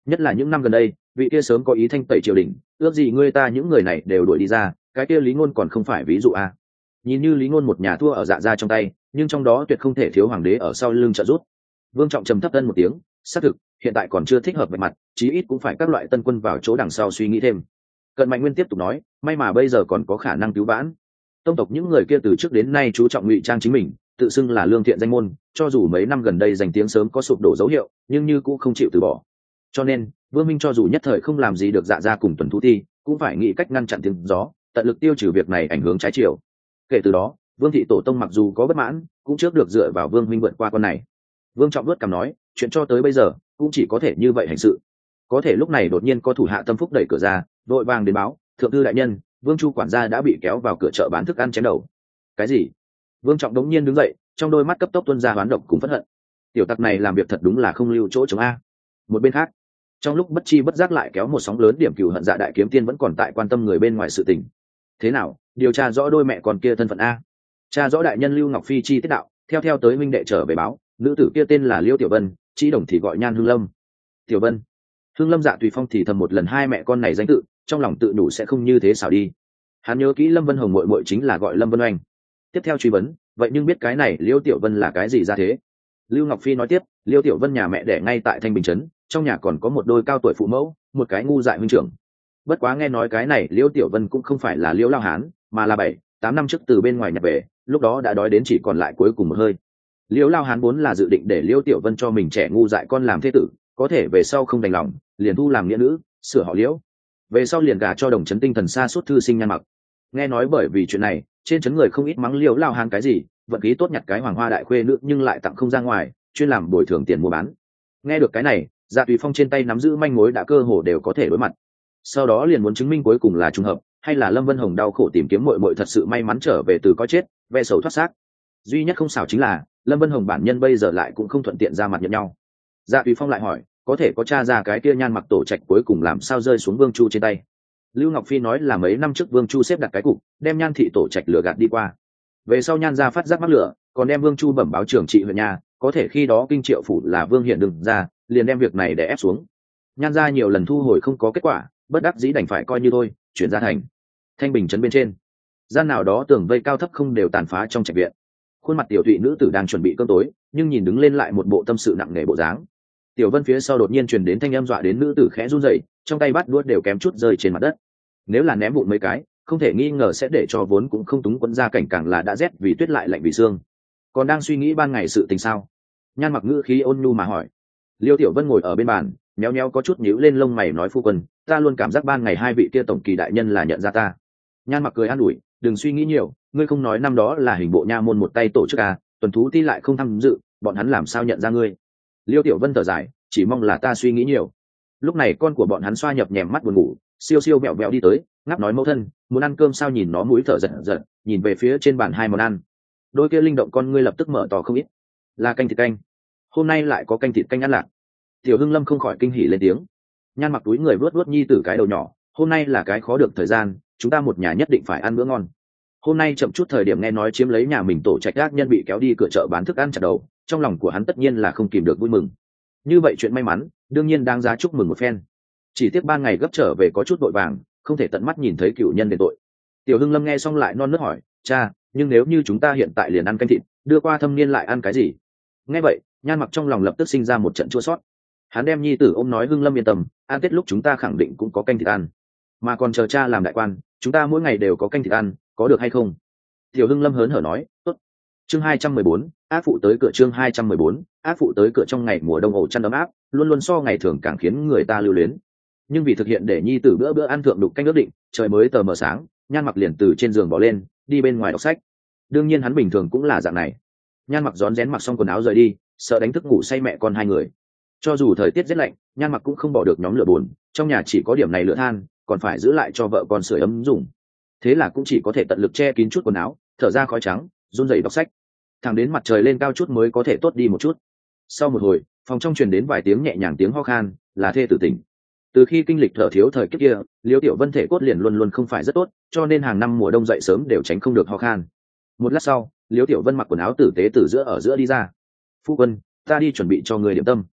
nhất là những năm gần đây vị kia sớm có ý thanh tẩy triều đình, ước gì ngươi ta những người này đều đuổi đi ra, cái kia Lý Ngôn còn không phải ví dụ à. Nhìn như Lý Ngôn một nhà thua ở Dạ gia trong tay, nhưng trong đó tuyệt không thể thiếu hoàng đế ở sau lưng trợ giúp. Vương Trọng trầm thấp tân một tiếng, xác thực hiện tại còn chưa thích hợp về mặt, chí ít cũng phải các loại tân quân vào chỗ đằng sau suy nghĩ thêm. Cận Mạnh Nguyên tiếp tục nói, may mà bây giờ còn có khả năng cứu vãn. Tông tộc những người kia từ trước đến nay chú trọng ngụy trang chính mình, tự xưng là lương thiện danh môn, cho dù mấy năm gần đây danh tiếng sớm có sụp đổ dấu hiệu, nhưng như cũng không chịu từ bỏ. Cho nên Vương Minh cho dù nhất thời không làm gì được Dạ gia cùng Tuần Thú Ti, cũng phải nghĩ cách ngăn chặn tiếng gió, tận lực tiêu trừ việc này ảnh hưởng trái chiều. Kể từ đó Vương thị tổ tông mặc dù có bất mãn, cũng trước được dựa vào Vương Minh vượt qua con này. Vương Trọng luốt cằm nói, chuyện cho tới bây giờ cũng chỉ có thể như vậy hành sự. Có thể lúc này đột nhiên có thủ hạ tâm phúc đẩy cửa ra, đội vàng đến báo, thượng thư đại nhân, Vương Chu quản gia đã bị kéo vào cửa chợ bán thức ăn chém đầu. Cái gì? Vương Trọng đống nhiên đứng dậy, trong đôi mắt cấp tốc tuôn ra hoán độc cùng phẫn hận. Tiểu tặc này làm việc thật đúng là không lưu chỗ chống a. Một bên khác, trong lúc bất chi bất giác lại kéo một sóng lớn, điểm cừu hận Dạ đại kiếm tiên vẫn còn tại quan tâm người bên ngoài sự tình. Thế nào, điều tra rõ đôi mẹ con kia thân phận a? Tra rõ đại nhân Lưu Ngọc Phi chi tiết đạo, theo theo tới minh đệ trở về báo, nữ tử kia tên là Liêu Tiểu Vân, chỉ đồng thì gọi Nhan Hương Lâm. Tiểu Vân. Hương Lâm Dạ tùy phong thì thầm một lần hai mẹ con này danh tự, trong lòng tự đủ sẽ không như thế xảo đi. Hắn nhớ kỹ Lâm Vân Hồng muội muội chính là gọi Lâm Vân Oanh. Tiếp theo truy vấn, vậy nhưng biết cái này Liêu Tiểu Vân là cái gì ra thế? Lưu Ngọc Phi nói tiếp, Liêu Tiểu Vân nhà mẹ đẻ ngay tại Thanh Bình trấn, trong nhà còn có một đôi cao tuổi phụ mẫu, một cái ngu dại huynh trưởng. Bất quá nghe nói cái này Liêu Tiểu Vân cũng không phải là Liêu Lao Hán, mà là bảy tám năm trước từ bên ngoài nhập về, lúc đó đã đói đến chỉ còn lại cuối cùng một hơi. Liêu Lao Hán vốn là dự định để Liêu Tiểu Vân cho mình trẻ ngu dại con làm thế tử, có thể về sau không đành lòng, liền thu làm nghĩa nữ, sửa họ Liễu. Về sau liền gả cho đồng trấn tinh thần xa suốt thư sinh Nhan Mặc. Nghe nói bởi vì chuyện này, trên trấn người không ít mắng Liêu Lao Hán cái gì, vận khí tốt nhặt cái hoàng hoa đại khuê nữ nhưng lại tặng không ra ngoài, chuyên làm bồi thường tiền mua bán. Nghe được cái này, Dạ Tùy Phong trên tay nắm giữ manh mối đã cơ hồ đều có thể đối mặt. Sau đó liền muốn chứng minh cuối cùng là trùng hợp, hay là Lâm Vân Hồng đau khổ tìm kiếm muội muội thật sự may mắn trở về từ có chết, ve sầu thoát xác. Duy nhất không xảo chính là Lâm Vân Hồng bản nhân bây giờ lại cũng không thuận tiện ra mặt nhận nhau. Dạ Tùy Phong lại hỏi, có thể có tra ra cái kia Nhan Mặc tổ trạch cuối cùng làm sao rơi xuống Vương Chu trên tay? Lưu Ngọc Phi nói là mấy năm trước Vương Chu xếp đặt cái cục, đem Nhan thị tổ trạch lừa gạt đi qua. Về sau Nhan gia phát giác mắc lửa, còn đem Vương Chu bẩm báo trưởng trị huyện nhà, có thể khi đó kinh triệu phủ là Vương Hiển đừng ra, liền đem việc này để ép xuống. Nhan gia nhiều lần thu hồi không có kết quả, bất đắc dĩ đành phải coi như thôi, chuyển ra thành Thanh Bình trấn bên trên. Gian nào đó tường vây cao thấp không đều tàn phá trong trạch viện. Khuôn mặt tiểu thụy nữ tử đang chuẩn bị cơm tối, nhưng nhìn đứng lên lại một bộ tâm sự nặng nề bộ dáng. Tiểu Vân phía sau đột nhiên truyền đến thanh âm dọa đến nữ tử khẽ run rẩy, trong tay bát đũa đều kém chút rơi trên mặt đất. Nếu là ném vụn mấy cái, không thể nghi ngờ sẽ để cho vốn cũng không túng quẫn ra cảnh càng là đã rét vì tuyết lại lạnh vì xương. Còn đang suy nghĩ ban ngày sự tình sao? Nhan Mặc ngữ khí ôn nhu mà hỏi. Liêu Tiểu Vân ngồi ở bên bàn, méo méo có chút nhíu lên lông mày nói, phu quân, ta luôn cảm giác ban ngày hai vị kia tổng kỳ đại nhân là nhận ra ta. Nhan Mặc cười an ủi, đừng suy nghĩ nhiều, ngươi không nói năm đó là hình bộ nha môn một tay tổ chức à, Tuần Thú Ti lại không tham dự, bọn hắn làm sao nhận ra ngươi? Liêu Tiểu Vân thở dài, chỉ mong là ta suy nghĩ nhiều. Lúc này con của bọn hắn xoa nhập nhèm mắt buồn ngủ, siêu siêu mẹo mẹo đi tới, ngáp nói, mẫu thân, muốn ăn cơm sao? Nhìn nó mũi thở giật giật, nhìn về phía trên bàn hai món ăn. Đôi kia linh động con ngươi lập tức mở to không ít. Là canh thịt canh. Hôm nay lại có canh thịt canh ăn lạc. Tiểu Hưng Lâm không khỏi kinh hỉ lên tiếng. Nhan Mặc túi người vuốt vuốt nhi tử cái đầu nhỏ, hôm nay là cái khó được thời gian, chúng ta một nhà nhất định phải ăn bữa ngon. Hôm nay chậm chút thời điểm nghe nói chiếm lấy nhà mình tổ trạch ác nhân bị kéo đi cửa chợ bán thức ăn chặt đầu, trong lòng của hắn tất nhiên là không kìm được vui mừng. Như vậy chuyện may mắn, đương nhiên đáng giá chúc mừng một phen. Chỉ tiếc ban ngày gấp trở về có chút vội vàng, không thể tận mắt nhìn thấy cựu nhân đền tội. Tiểu Hưng Lâm nghe xong lại non nớt hỏi, cha, nhưng nếu như chúng ta hiện tại liền ăn canh thịt, đưa qua thâm niên lại ăn cái gì? Nghe vậy, Nhan Mặc trong lòng lập tức sinh ra một trận chua xót. Hắn đem nhi tử ôm nói, Hưng Lâm yên tâm, ăn Tết lúc chúng ta khẳng định cũng có canh thịt ăn, mà còn chờ cha làm đại quan, chúng ta mỗi ngày đều có canh thịt ăn, có được hay không? Tiểu Hưng Lâm hớn hở nói, tốt. Chương hai trăm mười bốn, ác phụ tới cửa. Chương hai trăm mười bốn, ác phụ tới cửa. Trong ngày mùa đông ổ chăn ấm áp, luôn luôn so ngày thường càng khiến người ta lưu luyến. Nhưng vì thực hiện để nhi tử bữa bữa ăn thượng đục canh ước định, trời mới tờ mờ sáng, Nhan Mặc liền từ trên giường bỏ lên, đi bên ngoài đọc sách. Đương nhiên hắn bình thường cũng là dạng này. Nhan Mặc rón rén mặc xong quần áo rời đi, sợ đánh thức ngủ say mẹ con hai người. Cho dù thời tiết rất lạnh, Nhan Mặc cũng không bỏ được nhóm lửa buồn, trong nhà chỉ có điểm này lửa than, còn phải giữ lại cho vợ con sưởi ấm dùng. Thế là cũng chỉ có thể tận lực che kín chút quần áo, thở ra khói trắng, run rẩy đọc sách. Thẳng đến mặt trời lên cao chút mới có thể tốt đi một chút. Sau một hồi, phòng trong truyền đến vài tiếng nhẹ nhàng tiếng ho khan, là thê tử tỉnh. Từ khi kinh lịch thở thiếu thời kiếp kia, Liêu Tiểu Vân thể cốt liền luôn luôn không phải rất tốt, cho nên hàng năm mùa đông dậy sớm đều tránh không được ho khan. Một lát sau, Liêu Tiểu Vân mặc quần áo tử tế từ giữa ở giữa đi ra. Phu quân, ta đi chuẩn bị cho người điểm tâm.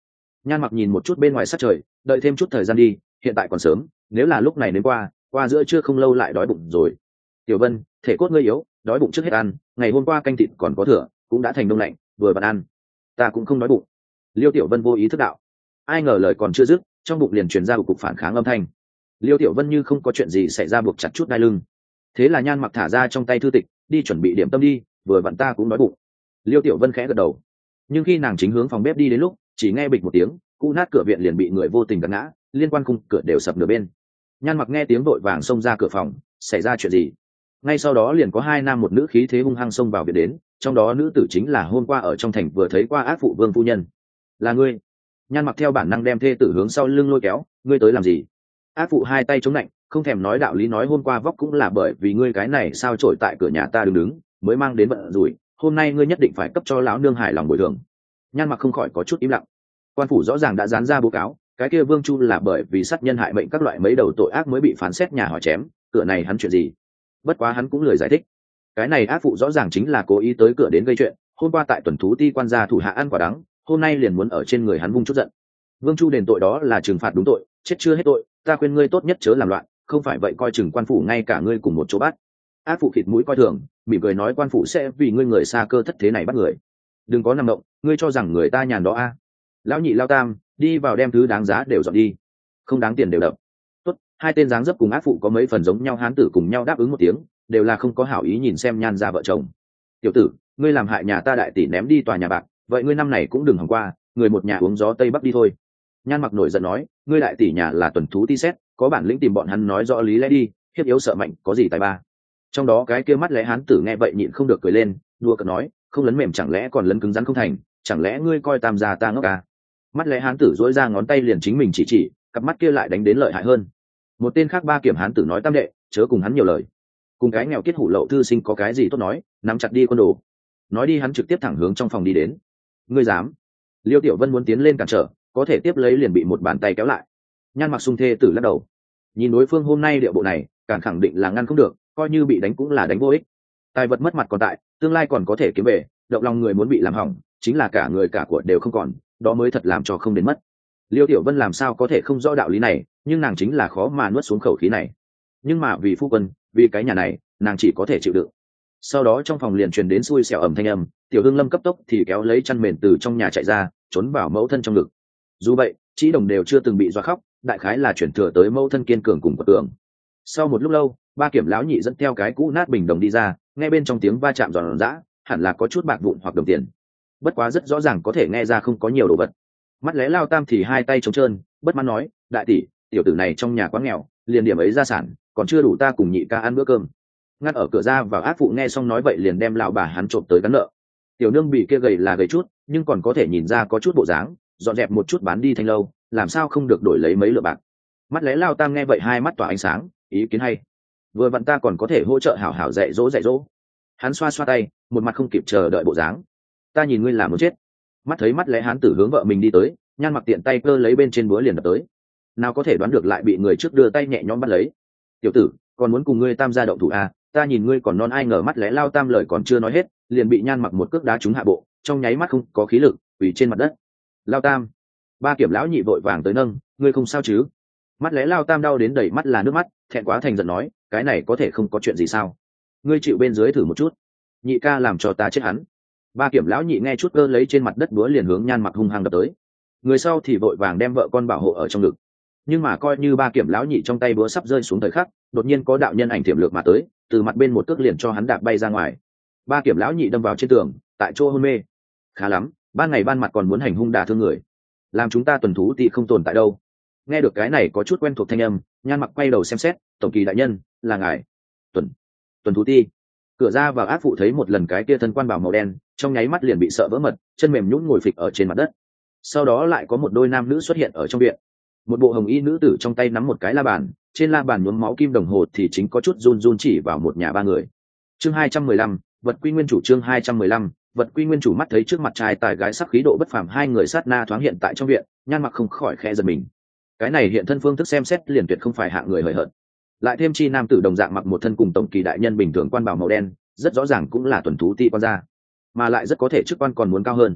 Nhan Mặc nhìn một chút bên ngoài sát trời, đợi thêm chút thời gian đi, hiện tại còn sớm, nếu là lúc này đến qua qua giữa trưa không lâu lại đói bụng rồi. Tiểu Vân, thể cốt ngươi yếu, đói bụng trước hết ăn, ngày hôm qua canh thịt còn có thừa, cũng đã thành đông lạnh, vừa vặn ăn. Ta cũng không đói bụng. Liêu Tiểu Vân vô ý thức đạo. Ai ngờ lời còn chưa dứt, trong bụng liền truyền ra một cục phản kháng âm thanh. Liêu Tiểu Vân như không có chuyện gì xảy ra buộc chặt chút đai lưng. Thế là Nhan Mặc thả ra trong tay thư tịch, đi chuẩn bị điểm tâm đi, vừa vặn ta cũng đói bụng. Liêu Tiểu Vân khẽ gật đầu. Nhưng khi nàng chính hướng phòng bếp đi đến lúc, chỉ nghe bịch một tiếng, cũ nát cửa viện liền bị người vô tình gạt ngã, liên quan khung cửa đều sập nửa bên. Nhan Mặc nghe tiếng vội vàng xông ra cửa phòng, xảy ra chuyện gì? Ngay sau đó liền có hai nam một nữ khí thế hung hăng xông vào viện đến, trong đó nữ tử chính là hôm qua ở trong thành vừa thấy qua ác phụ Vương phu nhân. Là ngươi? Nhan Mặc theo bản năng đem thê tử hướng sau lưng lôi kéo, ngươi tới làm gì? Ác phụ hai tay chống lạnh, không thèm nói đạo lý, nói hôm qua vóc cũng là bởi vì ngươi cái này sao trổi tại cửa nhà ta đứng đứng, mới mang đến vận rủi, hôm nay ngươi nhất định phải cấp cho lão nương hài lòng bồi thường. Nhan Mặc không khỏi có chút im lặng. Quan phủ rõ ràng đã dán ra báo cáo, cái kia Vương Chu là bởi vì sát nhân hại mệnh các loại mấy đầu tội ác mới bị phán xét nhà họ chém, cửa này hắn chuyện gì? Bất quá hắn cũng lười giải thích. Cái này ác phụ rõ ràng chính là cố ý tới cửa đến gây chuyện, hôm qua tại tuần thú ti quan gia thủ hạ ăn quả đắng, hôm nay liền muốn ở trên người hắn vung chút giận. Vương Chu đền tội đó là trừng phạt đúng tội, chết chưa hết tội, ta khuyên ngươi tốt nhất chớ làm loạn, không phải vậy coi chừng quan phủ ngay cả ngươi cùng một chỗ bắt. Ác phụ khịt mũi coi thường, mỉm cười nói quan phủ sẽ vì ngươi người xa cơ thất thế này bắt người. Đừng có nằm động, ngươi cho rằng người ta nhàn đó a? À? Lão nhị lao tam, đi vào đem thứ đáng giá đều dọn đi, không đáng tiền đều đập. Tốt, hai tên dáng dấp cùng ác phụ có mấy phần giống nhau, hán tử cùng nhau đáp ứng một tiếng, đều là không có hảo ý nhìn xem Nhan gia vợ chồng. Tiểu tử, ngươi làm hại nhà ta đại tỷ ném đi tòa nhà bạc, vậy ngươi năm này cũng đừng hòng qua, người một nhà uống gió tây bắc đi thôi. Nhan Mặc nổi giận nói, ngươi đại tỷ nhà là tuần thú ti xét, có bản lĩnh tìm bọn hắn nói rõ lý lẽ đi, hiếp yếu sợ mạnh có gì tài ba. Trong đó cái kia mắt lẽ hán tử nghe vậy nhịn không được cười lên, đùa cợt nói, không lấn mềm chẳng lẽ còn lấn cứng rắn không thành, chẳng lẽ ngươi coi tam gia ta ngốc à? Mắt lẽ hán tử dỗi ra ngón tay liền chính mình chỉ chỉ, cặp mắt kia lại đánh đến lợi hại hơn. Một tên khác ba kiểm hán tử nói, tam đệ, chớ cùng hắn nhiều lời, cùng cái nghèo kiết hủ lậu thư sinh có cái gì tốt nói, nắm chặt đi con đồ. Nói đi hắn trực tiếp thẳng hướng trong phòng đi đến. Ngươi dám? Liêu Tiểu Vân muốn tiến lên cản trở, có thể tiếp lấy liền bị một bàn tay kéo lại. Nhan Mặc sung thê tử lắc đầu, nhìn đối phương hôm nay điệu bộ này, càng khẳng định là ngăn không được, coi như bị đánh cũng là đánh vô ích. Tài vật mất mặt còn tại, tương lai còn có thể kiếm về, động lòng người muốn bị làm hỏng, chính là cả người cả của đều không còn, đó mới thật làm cho không đến mất. Liêu Tiểu Vân làm sao có thể không rõ đạo lý này, nhưng nàng chính là khó mà nuốt xuống khẩu khí này. Nhưng mà vì phu quân, vì cái nhà này, nàng chỉ có thể chịu đựng. Sau đó trong phòng liền truyền đến xui xẻo ầm thanh âm, Tiểu Hương Lâm cấp tốc thì kéo lấy chăn mền từ trong nhà chạy ra, trốn vào mẫu thân trong ngực. Dù vậy, Chí Đồng đều chưa từng bị dọa khóc, đại khái là chuyển thừa tới mẫu thân kiên cường cùng quật cường. Sau một lúc lâu, ba kiểm lão nhị dẫn theo cái cũ nát bình đồng đi ra, nghe bên trong tiếng va chạm giòn giã, hẳn là có chút bạc vụn hoặc đồng tiền. Bất quá rất rõ ràng có thể nghe ra không có nhiều đồ vật. Mắt lẽ lao tam thì hai tay trống trơn, bất mãn nói, đại tỷ, tiểu tử này trong nhà quá nghèo, liền điểm ấy gia sản, còn chưa đủ ta cùng nhị ca ăn bữa cơm. Ngắt ở cửa ra vào ác phụ nghe xong nói vậy liền đem lão bà hắn trộm tới gắn nợ. Tiểu nương bị kia gầy là gầy chút, nhưng còn có thể nhìn ra có chút bộ dáng, dọn dẹp một chút bán đi thanh lâu, làm sao không được đổi lấy mấy lượng bạc. Mắt lẽ lao tam nghe vậy hai mắt tỏa ánh sáng, ý kiến hay, vừa vặn ta còn có thể hỗ trợ hảo hảo dạy dỗ dạy dỗ. Hắn xoa xoa tay, một mặt không kịp chờ đợi bộ dáng. Ta nhìn ngươi làm muốn chết. Mắt thấy mắt lẽ hán tử hướng vợ mình đi tới, Nhan Mặc tiện tay cơ lấy bên trên búa liền đập tới. Nào có thể đoán được lại bị người trước đưa tay nhẹ nhõm bắt lấy. Tiểu tử, còn muốn cùng ngươi tam gia động thủ à? Ta nhìn ngươi còn non, ai ngờ mắt lẽ lao tam lời còn chưa nói hết, liền bị Nhan Mặc một cước đá trúng hạ bộ, trong nháy mắt không có khí lực, quỳ trên mặt đất. Lao tam, ba kiểm lão nhị vội vàng tới nâng, ngươi không sao chứ? Mắt lẽ lao tam đau đến đầy mắt là nước mắt, thẹn quá thành giận nói, cái này có thể không có chuyện gì sao? Ngươi chịu bên dưới thử một chút, nhị ca làm cho ta chết hắn. Ba kiểm lão nhị nghe chút cơ lấy trên mặt đất búa liền hướng Nhan Mặc hung hăng đập tới. Người sau thì vội vàng đem vợ con bảo hộ ở trong ngực. Nhưng mà coi như ba kiểm lão nhị trong tay búa sắp rơi xuống thời khắc, đột nhiên có đạo nhân ảnh tiềm lược mà tới, từ mặt bên một cước liền cho hắn đạp bay ra ngoài. Ba kiểm lão nhị đâm vào trên tường, tại chỗ hôn mê. Khá lắm, ban ngày ban mặt còn muốn hành hung đả thương người, làm chúng ta tuần thú tị không tồn tại đâu. Nghe được cái này có chút quen thuộc thanh âm, Nhan Mặc quay đầu xem xét, tổng kỳ đại nhân, là ngài. Tuần, tuần thú ti. Cửa ra vào ác phụ thấy một lần cái kia thân quan bảo màu đen, trong nháy mắt liền bị sợ vỡ mật, chân mềm nhũn ngồi phịch ở trên mặt đất. Sau đó lại có một đôi nam nữ xuất hiện ở trong viện. Một bộ hồng y nữ tử trong tay nắm một cái la bàn, trên la bàn nhuốm máu kim đồng hồ thì chính có chút run run chỉ vào một nhà ba người. Chương hai trăm mười lăm, vật quy nguyên chủ. Chương hai trăm mười lăm, vật quy nguyên chủ. Mắt thấy trước mặt trai tài gái sắc khí độ bất phàm hai người sát na thoáng hiện tại trong viện, Nhan Mặc không khỏi khẽ giật mình. Cái này hiện thân phương thức xem xét liền tuyệt không phải hạng người hời hợt. Lại thêm chi nam tử đồng dạng mặc một thân cùng tổng kỳ đại nhân bình thường quan bảo màu đen, rất rõ ràng cũng là tuần thú ti quan gia, mà lại rất có thể chức quan còn muốn cao hơn.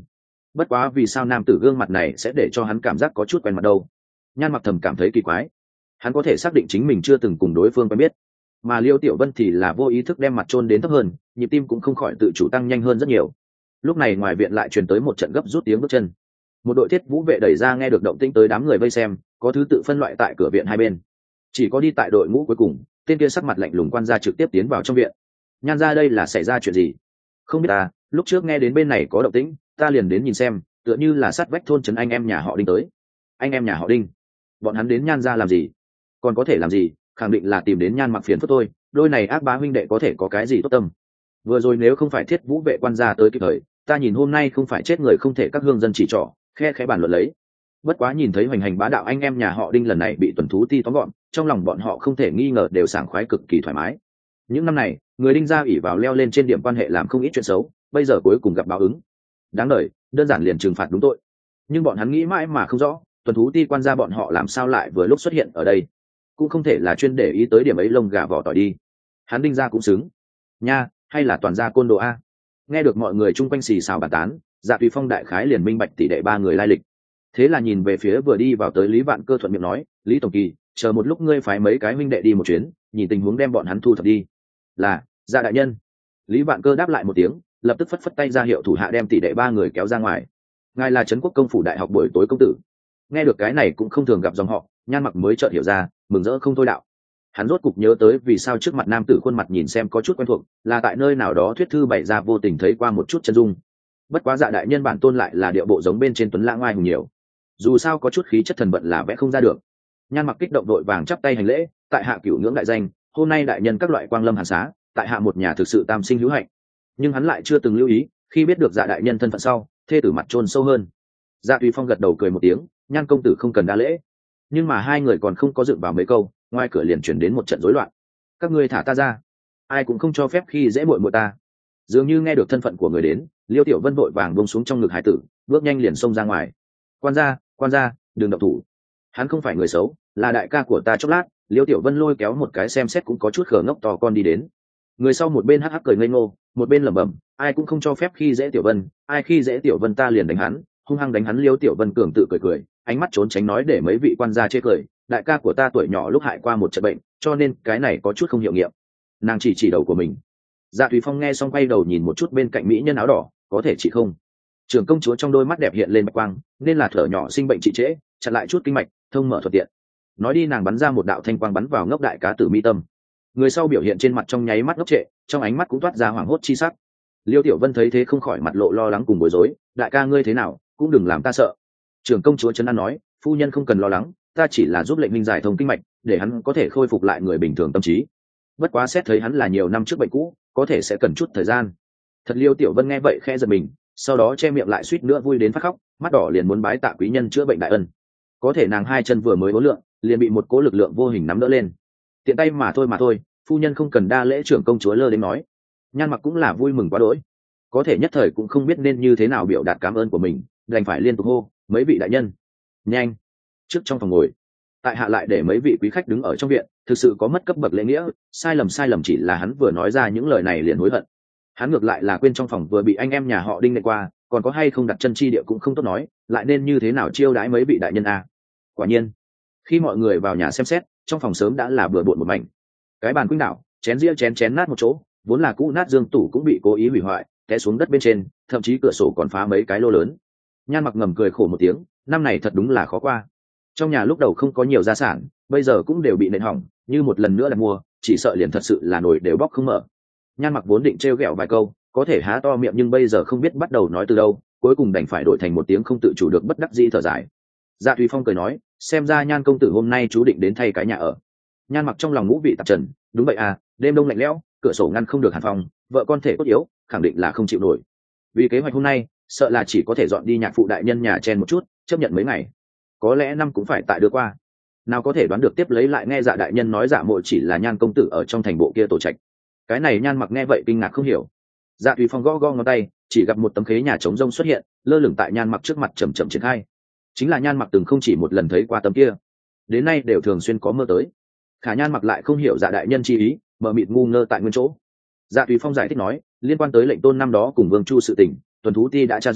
bất quá vì sao nam tử gương mặt này sẽ để cho hắn cảm giác có chút quen mặt đâu? Nhan Mặc thầm cảm thấy kỳ quái. Hắn có thể xác định chính mình chưa từng cùng đối phương quen biết, mà Liêu Tiểu Vân thì là vô ý thức đem mặt chôn đến thấp hơn, nhịp tim cũng không khỏi tự chủ tăng nhanh hơn rất nhiều. Lúc này ngoài viện lại truyền tới một trận gấp rút tiếng bước chân. Một đội thiết vũ vệ đẩy ra nghe được động tĩnh tới đám người vây xem, có thứ tự phân loại tại cửa viện hai bên. Chỉ có đi tại đội ngũ cuối cùng, tên kia sắc mặt lạnh lùng quan gia trực tiếp tiến vào trong viện. Nhan ra đây là xảy ra chuyện gì? Không biết ta, lúc trước nghe đến bên này có động tĩnh, ta liền đến nhìn xem, tựa như là sát vách thôn trấn anh em nhà họ Đinh tới. Anh em nhà họ Đinh? Bọn hắn đến Nhan ra làm gì? Còn có thể làm gì? Khẳng định là tìm đến Nhan Mặc phiền phức tôi, đôi này ác bá huynh đệ có thể có cái gì tốt tâm? Vừa rồi nếu không phải thiết vũ vệ quan gia tới kịp thời, ta nhìn hôm nay không phải chết người không thể các hương dân chỉ trỏ, khe khẽ bàn luận lấy. Bất quá nhìn thấy hoành hành bá đạo anh em nhà họ Đinh lần này bị tuần thú ti tóm gọn, trong lòng bọn họ không thể nghi ngờ đều sảng khoái cực kỳ thoải mái. Những năm này, người Đinh gia ỷ vào leo lên trên điểm quan hệ làm không ít chuyện xấu, bây giờ cuối cùng gặp báo ứng. Đáng đời, đơn giản liền trừng phạt đúng tội. Nhưng bọn hắn nghĩ mãi mà không rõ, tuần thú ti quan gia bọn họ làm sao lại vừa lúc xuất hiện ở đây, cũng không thể là chuyên để ý tới điểm ấy lông gà vỏ tỏi đi. Hắn Đinh gia cũng xứng nha, hay là toàn gia côn đồ a? Nghe được mọi người chung quanh xì xào bàn tán, Dạ Tùy Phong đại khái liền minh bạch tỷ đệ ba người lai lịch. Thế là nhìn về phía vừa đi vào tới Lý Vạn Cơ thuận miệng nói, Lý tổng kỳ, chờ một lúc ngươi phái mấy cái huynh đệ đi một chuyến, nhìn tình huống đem bọn hắn thu thập đi. Là, Dạ đại nhân. Lý Vạn Cơ đáp lại một tiếng, lập tức phất phất tay ra hiệu thủ hạ đem tỷ đệ ba người kéo ra ngoài. Ngài là Trấn Quốc công phủ đại học buổi tối công tử. Nghe được cái này cũng không thường gặp dòng họ, Nhan Mặc mới chợt hiểu ra, mừng rỡ không thôi đạo. Hắn rốt cục nhớ tới vì sao trước mặt nam tử khuôn mặt nhìn xem có chút quen thuộc, là tại nơi nào đó thuyết thư bày ra vô tình thấy qua một chút chân dung. Bất quá Dạ đại nhân bản tôn lại là điệu bộ giống bên trên tuấn lãng oai hùng nhiều, dù sao có chút khí chất thần vận là vẽ không ra được. Nhan Mặc kích động đội vàng chắp tay hành lễ, tại hạ cửu ngưỡng đại danh, hôm nay đại nhân các loại quang lâm hàn xá, tại hạ một nhà thực sự tam sinh hữu hạnh. Nhưng hắn lại chưa từng lưu ý, khi biết được Dạ đại nhân thân phận sau, thê tử mặt trôn sâu hơn. Dạ Tùy Phong gật đầu cười một tiếng, Nhan công tử không cần đa lễ. Nhưng mà hai người còn không có dựng vào mấy câu, ngoài cửa liền chuyển đến một trận rối loạn. Các ngươi thả ta ra, ai cũng không cho phép khi dễ muội muội ta. Dường như nghe được thân phận của người đến, Liêu Tiểu Vân vội vàng buông xuống trong ngực hải tử, bước nhanh liền xông ra ngoài. Quan gia, quan gia, đừng động thủ. Hắn không phải người xấu, là đại ca của ta. Chốc lát, Liêu Tiểu Vân lôi kéo một cái xem xét cũng có chút khờ ngốc to con đi đến. Người sau một bên hắc hắc cười ngây ngô, một bên lẩm bẩm, ai cũng không cho phép khi dễ Tiểu Vân, ai khi dễ Tiểu Vân ta liền đánh hắn, hung hăng đánh hắn. Liêu Tiểu Vân cường tự cười cười, ánh mắt trốn tránh nói để mấy vị quan gia chê cười, đại ca của ta tuổi nhỏ lúc hại qua một trận bệnh, cho nên cái này có chút không hiệu nghiệm. Nàng chỉ chỉ đầu của mình. Dạ Thùy Phong nghe xong quay đầu nhìn một chút bên cạnh mỹ nhân áo đỏ, có thể chị không? Trưởng công chúa trong đôi mắt đẹp hiện lên bạch quang, nên là thở nhỏ sinh bệnh trị trễ, chặn lại chút kinh mạch, thông mở thuận tiện. Nói đi nàng bắn ra một đạo thanh quang bắn vào ngốc đại cá tử mi tâm. Người sau biểu hiện trên mặt trong nháy mắt ngốc trệ, trong ánh mắt cũng toát ra hoảng hốt chi sắc. Liêu Tiểu Vân thấy thế không khỏi mặt lộ lo lắng cùng bối rối, đại ca ngươi thế nào, cũng đừng làm ta sợ. Trưởng công chúa trấn an nói, phu nhân không cần lo lắng, ta chỉ là giúp lệnh minh giải thông kinh mạch, để hắn có thể khôi phục lại người bình thường tâm trí. Bất quá xét thấy hắn là nhiều năm trước bệnh cũ, có thể sẽ cần chút thời gian. Thật. Liêu Tiểu Vân nghe vậy khẽ giật mình, sau đó che miệng lại suýt nữa vui đến phát khóc, mắt đỏ liền muốn bái tạ quý nhân chữa bệnh đại ân. Có thể nàng hai chân vừa mới uốn lượn, liền bị một cỗ lực lượng vô hình nắm đỡ lên. Tiện tay mà thôi mà thôi, phu nhân không cần đa lễ. Trưởng công chúa lơ đến nói. Nhan Mặc cũng là vui mừng quá đỗi, có thể nhất thời cũng không biết nên như thế nào biểu đạt cảm ơn của mình, đành phải liên tục hô, mấy vị đại nhân, nhanh. Trước trong phòng ngồi, tại hạ lại để mấy vị quý khách đứng ở trong viện, thực sự có mất cấp bậc lễ nghĩa, sai lầm sai lầm chỉ là hắn vừa nói ra những lời này liền hối hận. Hắn ngược lại là quên trong phòng vừa bị anh em nhà họ Đinh nệ qua, còn có hay không đặt chân chi địa cũng không tốt nói, lại nên như thế nào chiêu đãi mấy vị đại nhân a. Quả nhiên, khi mọi người vào nhà xem xét, trong phòng sớm đã là bừa bộn một mảnh. Cái bàn quýnh đảo, chén dĩa chén chén nát một chỗ, vốn là cũ nát dương tủ cũng bị cố ý hủy hoại, té xuống đất bên trên, thậm chí cửa sổ còn phá mấy cái lô lớn. Nhan Mặc ngầm cười khổ một tiếng, năm này thật đúng là khó qua. Trong nhà lúc đầu không có nhiều gia sản, bây giờ cũng đều bị nện hỏng, như một lần nữa là mua, chỉ sợ liền thật sự là nồi đều bóc không mở. Nhan Mặc vốn định trêu ghẹo vài câu, có thể há to miệng nhưng bây giờ không biết bắt đầu nói từ đâu, cuối cùng đành phải đổi thành một tiếng không tự chủ được bất đắc dĩ thở dài. Dạ Thùy Phong cười nói, xem ra Nhan công tử hôm nay chú định đến thay cái nhà ở. Nhan Mặc trong lòng ngũ vị tạp trần, đúng vậy à, đêm đông lạnh lẽo, cửa sổ ngăn không được hàn phòng, vợ con thể cốt yếu, khẳng định là không chịu nổi. Vì kế hoạch hôm nay, sợ là chỉ có thể dọn đi nhạc phụ đại nhân nhà chen một chút, chấp nhận mấy ngày, có lẽ năm cũng phải tại đưa qua. Nào có thể đoán được tiếp lấy lại nghe Dạ đại nhân nói Dạ mộ chỉ là Nhan công tử ở trong thành bộ kia tổ trạch. Cái này Nhan Mặc nghe vậy kinh ngạc không hiểu. Dạ Thùy Phong gõ gõ ngón tay, chỉ gặp một tấm khế nhà trống rông xuất hiện, lơ lửng tại Nhan Mặc trước mặt chậm chậm triển khai. Chính là Nhan Mặc từng không chỉ một lần thấy qua tấm kia, đến nay đều thường xuyên có mơ tới. Khả Nhan Mặc lại không hiểu Dạ đại nhân chi ý, mờ mịt ngu ngơ tại nguyên chỗ. Dạ Thùy Phong giải thích nói, liên quan tới lệnh tôn năm đó cùng Vương Chu sự tình, tuần thú ti đã tra rõ,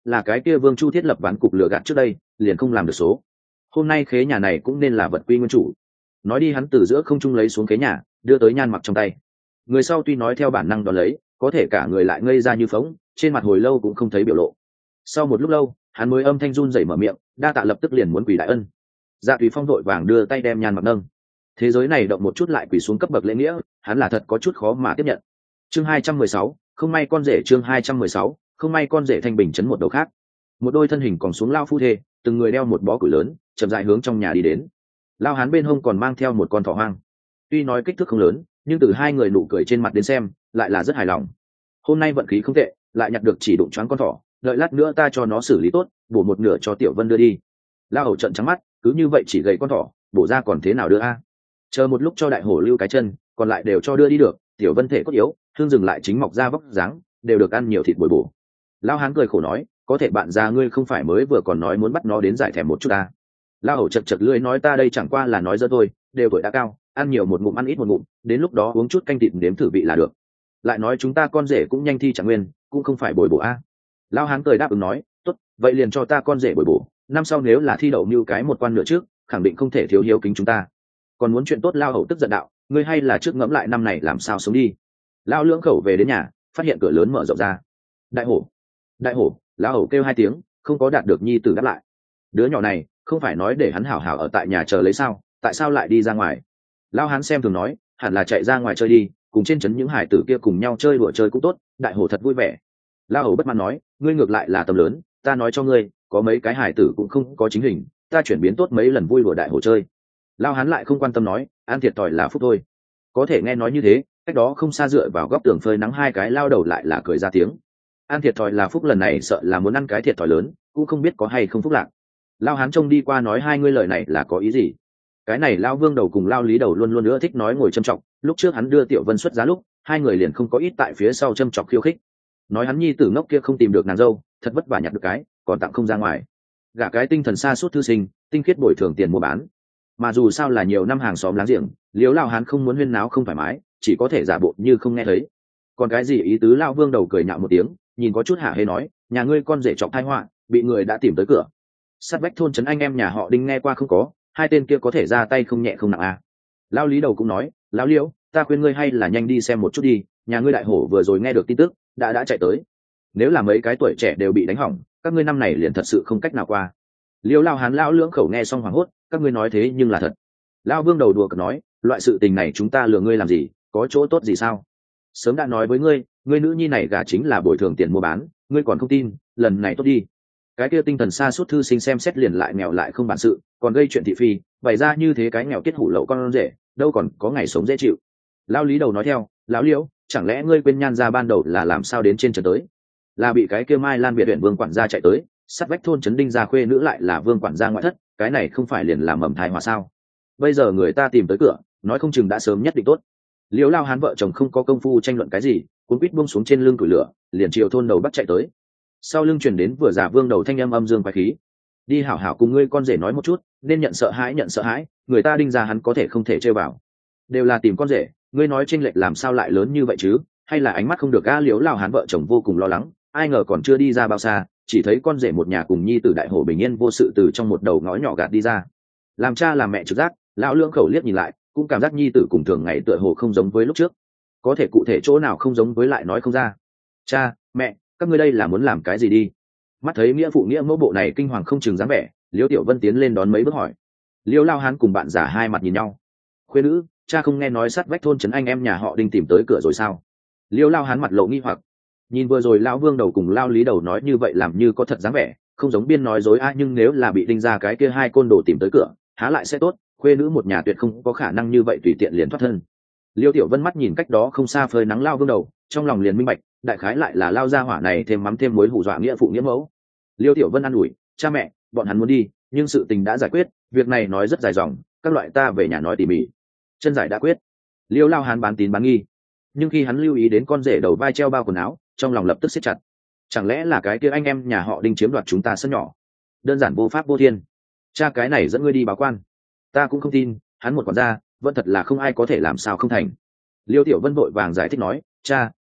là cái kia Vương Chu thiết lập ván cục lừa gạt trước đây liền không làm được số. Hôm nay khế nhà này cũng nên là vật quy nguyên chủ. Nói đi, hắn từ giữa không trung lấy xuống khế nhà, đưa tới Nhan Mặc trong tay. Người sau tuy nói theo bản năng đón lấy, có thể cả người lại ngây ra như phóng, trên mặt hồi lâu cũng không thấy biểu lộ. Sau một lúc lâu, hắn mới âm thanh run rẩy mở miệng, đa tạ, lập tức liền muốn quỳ đại ân. Dạ Tùy Phong vội vàng đưa tay đem Nhan Mặc nâng. Thế giới này động một chút lại quỳ xuống cấp bậc lễ nghĩa, hắn là thật có chút khó mà tiếp nhận. Chương hai trăm mười sáu, không may con rể. Chương hai trăm mười sáu, không may con rể. Thanh Bình trấn một đầu khác, một đôi thân hình còn xuống lao phu thê, từng người đeo một bó củi lớn, chậm rãi hướng trong nhà đi đến. Lao hán bên hông còn mang theo một con thỏ hoang. Tuy nói kích thước không lớn, nhưng từ hai người nụ cười trên mặt đến xem, lại là rất hài lòng. Hôm nay vận khí không tệ, lại nhặt được chỉ đụng choáng con thỏ, đợi lát nữa ta cho nó xử lý tốt, bổ một nửa cho Tiểu Vân đưa đi. Lao hầu trợn trắng mắt, cứ như vậy chỉ gầy con thỏ, bổ ra còn thế nào đưa a? Chờ một lúc cho đại hổ lưu cái chân, còn lại đều cho đưa đi được. Tiểu Vân thể cốt yếu, thương dừng lại chính mọc ra vóc dáng, đều được ăn nhiều thịt bồi bổ. Lao hán cười khổ nói, có thể bạn già ngươi không phải mới vừa còn nói muốn bắt nó đến giải thèm một chút ta. Lao hầu chật chật lưỡi nói, ta đây chẳng qua là nói dơ thôi, đều tuổi đã cao, ăn nhiều một ngụm ăn ít một ngụm, đến lúc đó uống chút canh thịt nếm thử vị là được. Lại nói chúng ta con rể cũng nhanh thi trạng nguyên, cũng không phải bồi bổ a. Lao hán cười đáp ứng nói, tốt, vậy liền cho ta con rể bồi bổ, năm sau nếu là thi đậu như cái một quan nữa trước, khẳng định không thể thiếu hiếu kính chúng ta. Còn muốn chuyện tốt. Lao hầu tức giận đạo, ngươi hay là trước ngẫm lại năm này làm sao sống đi. Lao lưỡng khẩu về đến nhà, phát hiện cửa lớn mở rộng ra. Đại hổ, đại hổ. Lao hầu kêu hai tiếng, không có đạt được nhi tử đáp lại. Đứa nhỏ này không phải nói để hắn hảo hảo ở tại nhà chờ lấy sao, tại sao lại đi ra ngoài? Lao hán xem thường nói, hẳn là chạy ra ngoài chơi đi, cùng trên trấn những hải tử kia cùng nhau chơi đùa chơi cũng tốt. Đại hổ thật vui vẻ. Lao hầu bất mãn nói, ngươi ngược lại là tầm lớn, ta nói cho ngươi, có mấy cái hải tử cũng không có chính hình, ta chuyển biến tốt mấy lần vui đùa đại hổ chơi. Lao hán lại không quan tâm nói, ăn thiệt thòi là phúc thôi. Có thể nghe nói như thế, cách đó không xa dựa vào góc tường phơi nắng hai cái lao đầu lại là cười ra tiếng. Ăn thiệt thòi là phúc, lần này sợ là muốn ăn cái thiệt thòi lớn, cũng không biết có hay không phúc lạc. Lao hán trông đi qua nói, hai ngươi lời này là có ý gì? Cái này Lao Vương đầu cùng Lao Lý đầu luôn luôn nữa thích nói ngồi châm trọng, lúc trước hắn đưa Tiểu Vân xuất giá lúc, hai người liền không có ít tại phía sau châm chọc khiêu khích. Nói hắn nhi tử ngốc kia không tìm được nàng dâu, thật vất vả nhặt được cái, còn tặng không ra ngoài. Gả cái tinh thần xa suốt thư sinh, tinh khiết bồi thường tiền mua bán. Mà dù sao là nhiều năm hàng xóm láng giềng, Liếu Lao hán không muốn huyên náo không thoải mái, chỉ có thể giả bộ như không nghe thấy. Còn cái gì ý tứ? Lao Vương đầu cười nhạo một tiếng, nhìn có chút hả hê nói, nhà ngươi con rể chọc tai họa, bị người đã tìm tới cửa. Sát vách thôn trấn anh em nhà họ Đinh nghe qua không có, hai tên kia có thể ra tay không nhẹ không nặng à. Lao Lý đầu cũng nói, Lão Liễu, ta khuyên ngươi hay là nhanh đi xem một chút đi, nhà ngươi đại hổ vừa rồi nghe được tin tức, đã đã chạy tới. Nếu là mấy cái tuổi trẻ đều bị đánh hỏng, các ngươi năm này liền thật sự không cách nào qua. Liễu Lao hán lão lưỡng khẩu nghe xong hoảng hốt, các ngươi nói thế nhưng là thật. Lao Vương đầu đùa cợt nói, loại sự tình này chúng ta lừa ngươi làm gì, có chỗ tốt gì sao? Sớm đã nói với ngươi, ngươi nữ nhi này gả chính là bồi thường tiền mua bán, ngươi còn không tin, lần này tốt đi. Cái kia tinh thần xa suốt thư sinh xem xét liền lại nghèo lại không bản sự, còn gây chuyện thị phi, bày ra như thế cái nghèo kết hủ lậu con rể, đâu còn có ngày sống dễ chịu. Lao Lý đầu nói theo, lão Liễu, chẳng lẽ ngươi quên Nhan gia ban đầu là làm sao đến trên trấn tới? Là bị cái kia Mai Lan biệt huyện Vương quản gia chạy tới, sát vách thôn trấn Đinh gia khuê nữ lại là Vương quản gia ngoại thất, cái này không phải liền làm mầm thai họa sao? Bây giờ người ta tìm tới cửa, nói không chừng đã sớm nhất định tốt. Liễu Lao hán vợ chồng không có công phu tranh luận cái gì, cuốn quýt buông xuống trên lưng củi lửa, liền chiều thôn đầu bắt chạy tới. Sau lưng truyền đến vừa giả Vương đầu thanh âm âm dương quái khí, đi hảo hảo cùng ngươi con rể nói một chút, nên nhận sợ hãi nhận sợ hãi, người ta Đinh gia hắn có thể không thể chơi vào, đều là tìm con rể, ngươi nói chênh lệch làm sao lại lớn như vậy chứ? Hay là ánh mắt không được? A Liễu Lao hán vợ chồng vô cùng lo lắng, ai ngờ còn chưa đi ra bao xa, chỉ thấy con rể một nhà cùng nhi tử đại hổ bình yên vô sự từ trong một đầu ngõ nhỏ gạt đi ra. Làm cha làm mẹ trực giác, lão lưỡng khẩu liếc nhìn lại, cũng cảm giác nhi tử cùng thường ngày tựa hồ không giống với lúc trước, có thể cụ thể chỗ nào không giống với lại nói không ra. Cha mẹ, các ngươi đây là muốn làm cái gì đi? Mắt thấy nghĩa phụ nghĩa mẫu bộ này kinh hoàng không chừng dáng vẻ, Liễu Tiểu Vân tiến lên đón mấy bước hỏi. Liễu Lao hán cùng bạn giả hai mặt nhìn nhau. Khuê nữ, cha không nghe nói sát vách thôn trấn anh em nhà họ Đinh tìm tới cửa rồi sao? Liễu Lao hán mặt lộ nghi hoặc, nhìn vừa rồi Lão Vương đầu cùng Lao Lý đầu nói như vậy làm như có thật dáng vẻ, không giống biên nói dối a. Nhưng nếu là bị Đinh ra cái kia hai côn đồ tìm tới cửa, há lại sẽ tốt? Khuê nữ một nhà tuyệt không có khả năng như vậy tùy tiện liền thoát thân. Liêu Tiểu Vân mắt nhìn cách đó không xa phơi nắng Lao Vương đầu, trong lòng liền minh bạch, đại khái lại là Lao gia hỏa này thêm mắm thêm muối hù dọa nghĩa phụ nghĩa mẫu. Liêu Tiểu Vân an ủi, cha mẹ, bọn hắn muốn đi, nhưng sự tình đã giải quyết, việc này nói rất dài dòng, các loại ta về nhà nói tỉ mỉ. Chân giải đã quyết. Liêu Lao hán bán tín bán nghi, nhưng khi hắn lưu ý đến con rể đầu vai treo bao quần áo, trong lòng lập tức siết chặt. Chẳng lẽ là cái kia anh em nhà họ Đinh chiếm đoạt chúng ta sân nhỏ? Đơn giản vô pháp vô thiên. Cha cái này dẫn ngươi đi báo quan. Ta cũng không tin, hắn một quản gia, vẫn thật là không ai có thể làm sao không thành. Liêu Tiểu Vân vội vàng giải thích nói, cha,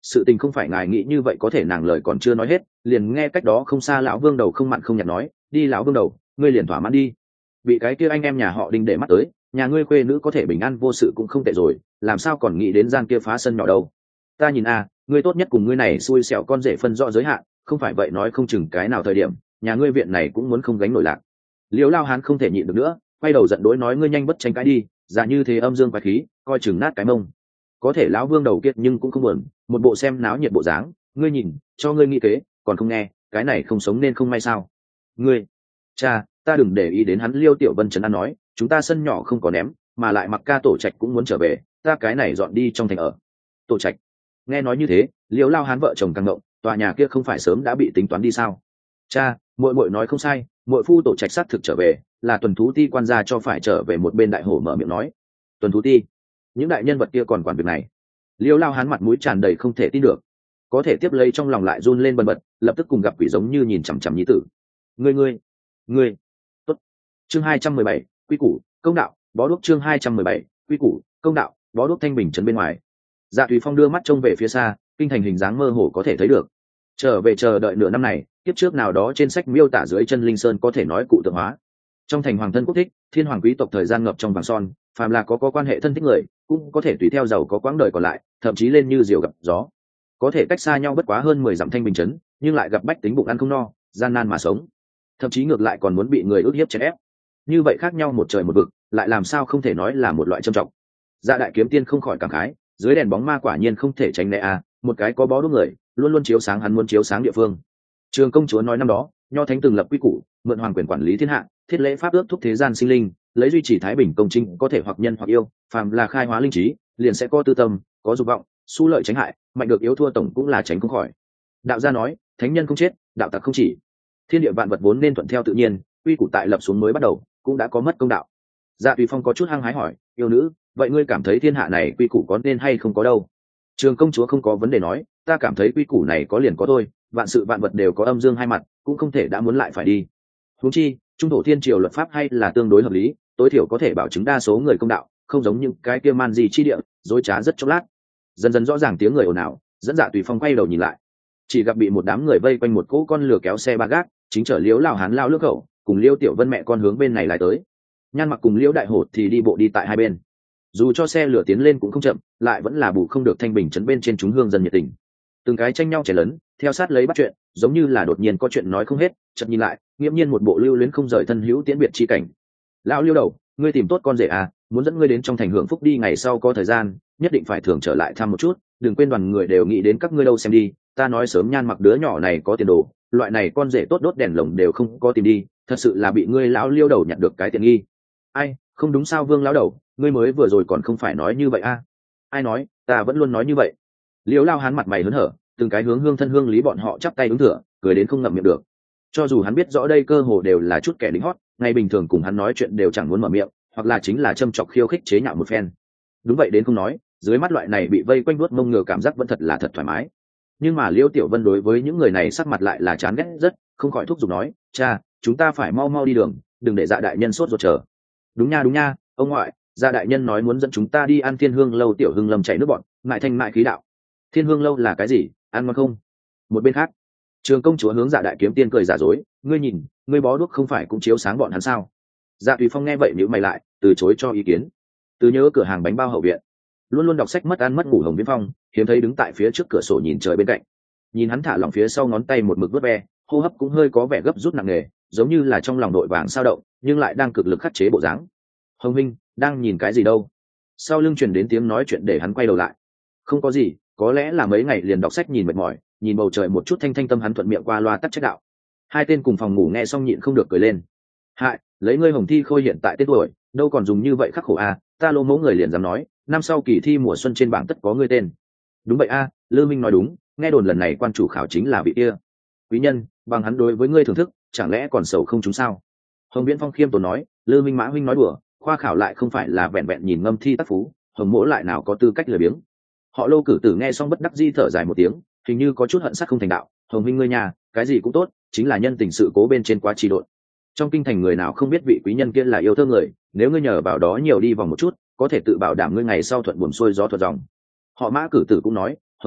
sự tình không phải ngài nghĩ như vậy có thể. Nàng lời còn chưa nói hết, liền nghe cách đó không xa lão vương đầu không mặn không nhạt nói, đi lão vương đầu, ngươi liền thỏa mãn đi. Bị cái kia anh em nhà họ Đinh để mắt tới, nhà ngươi khuê nữ có thể bình an vô sự cũng không tệ rồi, làm sao còn nghĩ đến gian kia phá sân nhỏ đâu. Ta nhìn a, ngươi tốt nhất cùng ngươi này xui xẻo con rể phân rõ giới hạn, không phải vậy nói không chừng cái nào thời điểm nhà ngươi viện này cũng muốn không gánh nổi lạc. Liễu Lao Hán không thể nhịn được nữa, quay đầu giận dỗi nói, ngươi nhanh bất tranh cãi đi, dạ như thế âm dương quái khí, coi chừng nát cái mông. Có thể lão vương đầu kiệt nhưng cũng không buồn, một bộ xem náo nhiệt bộ dáng, ngươi nhìn, cho ngươi nghĩ kế, còn không nghe, cái này không sống nên không may sao? Ngươi, cha, ta đừng để ý đến hắn. Liêu Tiểu Vân trấn an nói, chúng ta sân nhỏ không có ném, mà lại mặc ca tổ trạch cũng muốn trở về, ta cái này dọn đi trong thành ở. Tổ trạch. Nghe nói như thế, Liễu Lao Hán vợ chồng căng ngộng, tòa nhà kia không phải sớm đã bị tính toán đi sao? Cha, muội muội nói không sai, muội phu tổ trạch xác thực trở về, là tuần thú ti quan gia cho phải trở về. Một bên đại hổ mở miệng nói, tuần thú ti, những đại nhân vật kia còn quản việc này? Liễu Lao Hán mặt mũi tràn đầy không thể tin được, có thể tiếp lấy trong lòng lại run lên bần bật, lập tức cùng gặp quỷ giống như nhìn chằm chằm nhi tử. Ngươi ngươi, ngươi, tốt. Chương hai trăm mười bảy, quy củ, công đạo, bó đuốc. Chương hai trăm mười bảy, quy củ, công đạo, bó đuốc. Thanh Bình trấn bên ngoài, Dạ Tùy Phong đưa mắt trông về phía xa, kinh thành hình dáng mơ hồ có thể thấy được. Trở về chờ đợi nửa năm này, kiếp trước nào đó trên sách miêu tả dưới chân linh sơn có thể nói cụ tượng hóa. Trong thành hoàng thân quốc thích, thiên hoàng quý tộc thời gian ngập trong vàng son, phàm là có có quan hệ thân thích người, cũng có thể tùy theo giàu có quãng đời còn lại, thậm chí lên như diều gặp gió. Có thể cách xa nhau bất quá hơn mười dặm Thanh Bình trấn, nhưng lại gặp bách tính bụng ăn không no, gian nan mà sống, thậm chí ngược lại còn muốn bị người ức hiếp chèn ép. Như vậy khác nhau một trời một vực, lại làm sao không thể nói là một loại trầm trọng. Dạ Đại Kiếm Tiên không khỏi cảm khái, dưới đèn bóng ma quả nhiên không thể tránh né a, một cái có bó đuốc người, luôn luôn chiếu sáng hắn muốn chiếu sáng địa phương. Trường Công Chúa nói năm đó, Nho Thánh từng lập quy củ, mượn hoàng quyền quản lý thiên hạ, thiết lễ pháp ước thúc thế gian sinh linh, lấy duy trì thái bình công chính, có thể hoặc nhân hoặc yêu, phàm là khai hóa linh trí, liền sẽ có tư tâm, có dục vọng, xu lợi tránh hại, mạnh được yếu thua tổng cũng là tránh không khỏi. Đạo gia nói, thánh nhân không chết, đạo tặc không chỉ. Thiên địa vạn vật vốn nên thuận theo tự nhiên, quy củ tại lập xuống mới bắt đầu, cũng đã có mất công đạo. Dạ Tùy Phong có chút hăng hái hỏi, yêu nữ, vậy ngươi cảm thấy thiên hạ này quy củ có nên hay không có đâu? Trường Công Chúa không có vấn đề nói, ta cảm thấy quy củ này có liền có thôi, vạn sự vạn vật đều có âm dương hai mặt, cũng không thể đã muốn lại phải đi. Huống chi, trung thổ thiên triều luật pháp hay là tương đối hợp lý, tối thiểu có thể bảo chứng đa số người công đạo, không giống những cái kia man gì chi địa, dối trá rất chốc lát. Dần dần rõ ràng tiếng người ồn ào, dẫn Dạ Tùy Phong quay đầu nhìn lại, chỉ gặp bị một đám người vây quanh một cỗ con lừa kéo xe ba gác, chính chở Liễu Lão Hán lao lướt khẩu, cùng Liễu Tiểu Vân mẹ con hướng bên này lại tới. Nhan Mặc cùng Liễu Đại Hổ thì đi bộ đi tại hai bên. Dù cho xe lửa tiến lên cũng không chậm, lại vẫn là bù không được Thanh Bình trấn bên trên chúng hương dân nhiệt tình. Từng cái tranh nhau chẻ lớn, theo sát lấy bắt chuyện, giống như là đột nhiên có chuyện nói không hết, chợt nhìn lại, nghiễm nhiên một bộ lưu luyến không rời thân hữu tiễn biệt chi cảnh. Lão Liêu đầu, ngươi tìm tốt con rể à, muốn dẫn ngươi đến trong thành hưởng phúc đi, ngày sau có thời gian, nhất định phải thường trở lại thăm một chút, đừng quên đoàn người đều nghĩ đến các ngươi đâu xem đi, ta nói sớm Nhan Mặc đứa nhỏ này có tiền đồ, loại này con rể tốt đốt đèn lồng đều không có tìm đi, thật sự là bị ngươi lão Liêu đầu nhặt được cái tiện nghi. Ai, không đúng sao Vương lão đầu, ngươi mới vừa rồi còn không phải nói như vậy a? À? Ai nói, ta vẫn luôn nói như vậy. Liễu Lao Hán mặt mày hớn hở, từng cái hướng hương thân hương lý bọn họ chắp tay ứng thừa, cười đến không ngậm miệng được. Cho dù hắn biết rõ đây cơ hồ đều là chút kẻ lính hót, ngày bình thường cùng hắn nói chuyện đều chẳng muốn mở miệng, hoặc là chính là châm chọc khiêu khích chế nhạo một phen. Đúng vậy đến không nói, dưới mắt loại này bị vây quanh vuốt mông ngựa cảm giác vẫn thật là thật thoải mái. Nhưng mà Liễu Tiểu Vân đối với những người này sắc mặt lại là chán ghét rất, không khỏi thúc giục nói, cha, chúng ta phải mau mau đi đường, đừng để Dạ đại nhân sốt ruột chờ. Đúng nha đúng nha, ông ngoại, Dạ đại nhân nói muốn dẫn chúng ta đi ăn Thiên Hương lâu. Tiểu Hưng Lâm chảy nước bọn, ngại thanh mại khí đạo. Thiên Hương lâu là cái gì, ăn ngon không? Một bên khác, Trường Công Chúa hướng Dạ Đại Kiếm Tiên cười giả dối, ngươi nhìn, ngươi bó đuốc không phải cũng chiếu sáng bọn hắn sao? Dạ Tùy Phong nghe vậy nhíu mày lại, từ chối cho ý kiến. Từ nhớ cửa hàng bánh bao hậu viện, luôn luôn đọc sách mất ăn mất ngủ Hồng Viễn Phong hiếm thấy đứng tại phía trước cửa sổ nhìn trời bên cạnh, nhìn hắn thả lỏng phía sau ngón tay một mực vớt ve, hô hấp cũng hơi có vẻ gấp rút nặng nề, giống như là trong lòng đội vàng sao động, nhưng lại đang cực lực khắc chế bộ dáng. Hồng Minh đang nhìn cái gì đâu? Sau lưng truyền đến tiếng nói chuyện để hắn quay đầu lại. Không có gì, có lẽ là mấy ngày liền đọc sách nhìn mệt mỏi, nhìn bầu trời một chút thanh thanh tâm hắn thuận miệng qua loa tắc trách đạo. Hai tên cùng phòng ngủ nghe xong nhịn không được cười lên. Hại, lấy ngươi Hồng Thi Khôi hiện tại tên tuổi, đâu còn dùng như vậy khắc khổ à, ta lô mẫu người liền dám nói, năm sau kỳ thi mùa xuân trên bảng tất có ngươi tên. Đúng vậy a, à, Lư Minh nói đúng, nghe đồn lần này quan chủ khảo chính là vị kia. Quý nhân, bằng hắn đối với ngươi thưởng thức, chẳng lẽ còn sầu không chúng sao? Hồng Viễn Phong khiêm tốn nói, Lư Minh Mã huynh nói đùa, khoa khảo lại không phải là vẹn vẹn nhìn ngâm thi tác phú, Hồng mỗ lại nào có tư cách lười biếng. Họ Lô cử tử nghe xong bất đắc di thở dài một tiếng, hình như có chút hận sắt không thành đạo. Hồng huynh ngươi nhà, cái gì cũng tốt, chính là nhân tình sự cố bên trên quá trì độn. Trong kinh thành người nào không biết vị quý nhân kia là yêu thương người, nếu ngươi nhờ vào đó nhiều đi vòng một chút, có thể tự bảo đảm ngươi ngày sau thuận buồm xuôi gió thuận dòng. Họ Mã cử tử cũng nói, Hồng huynh,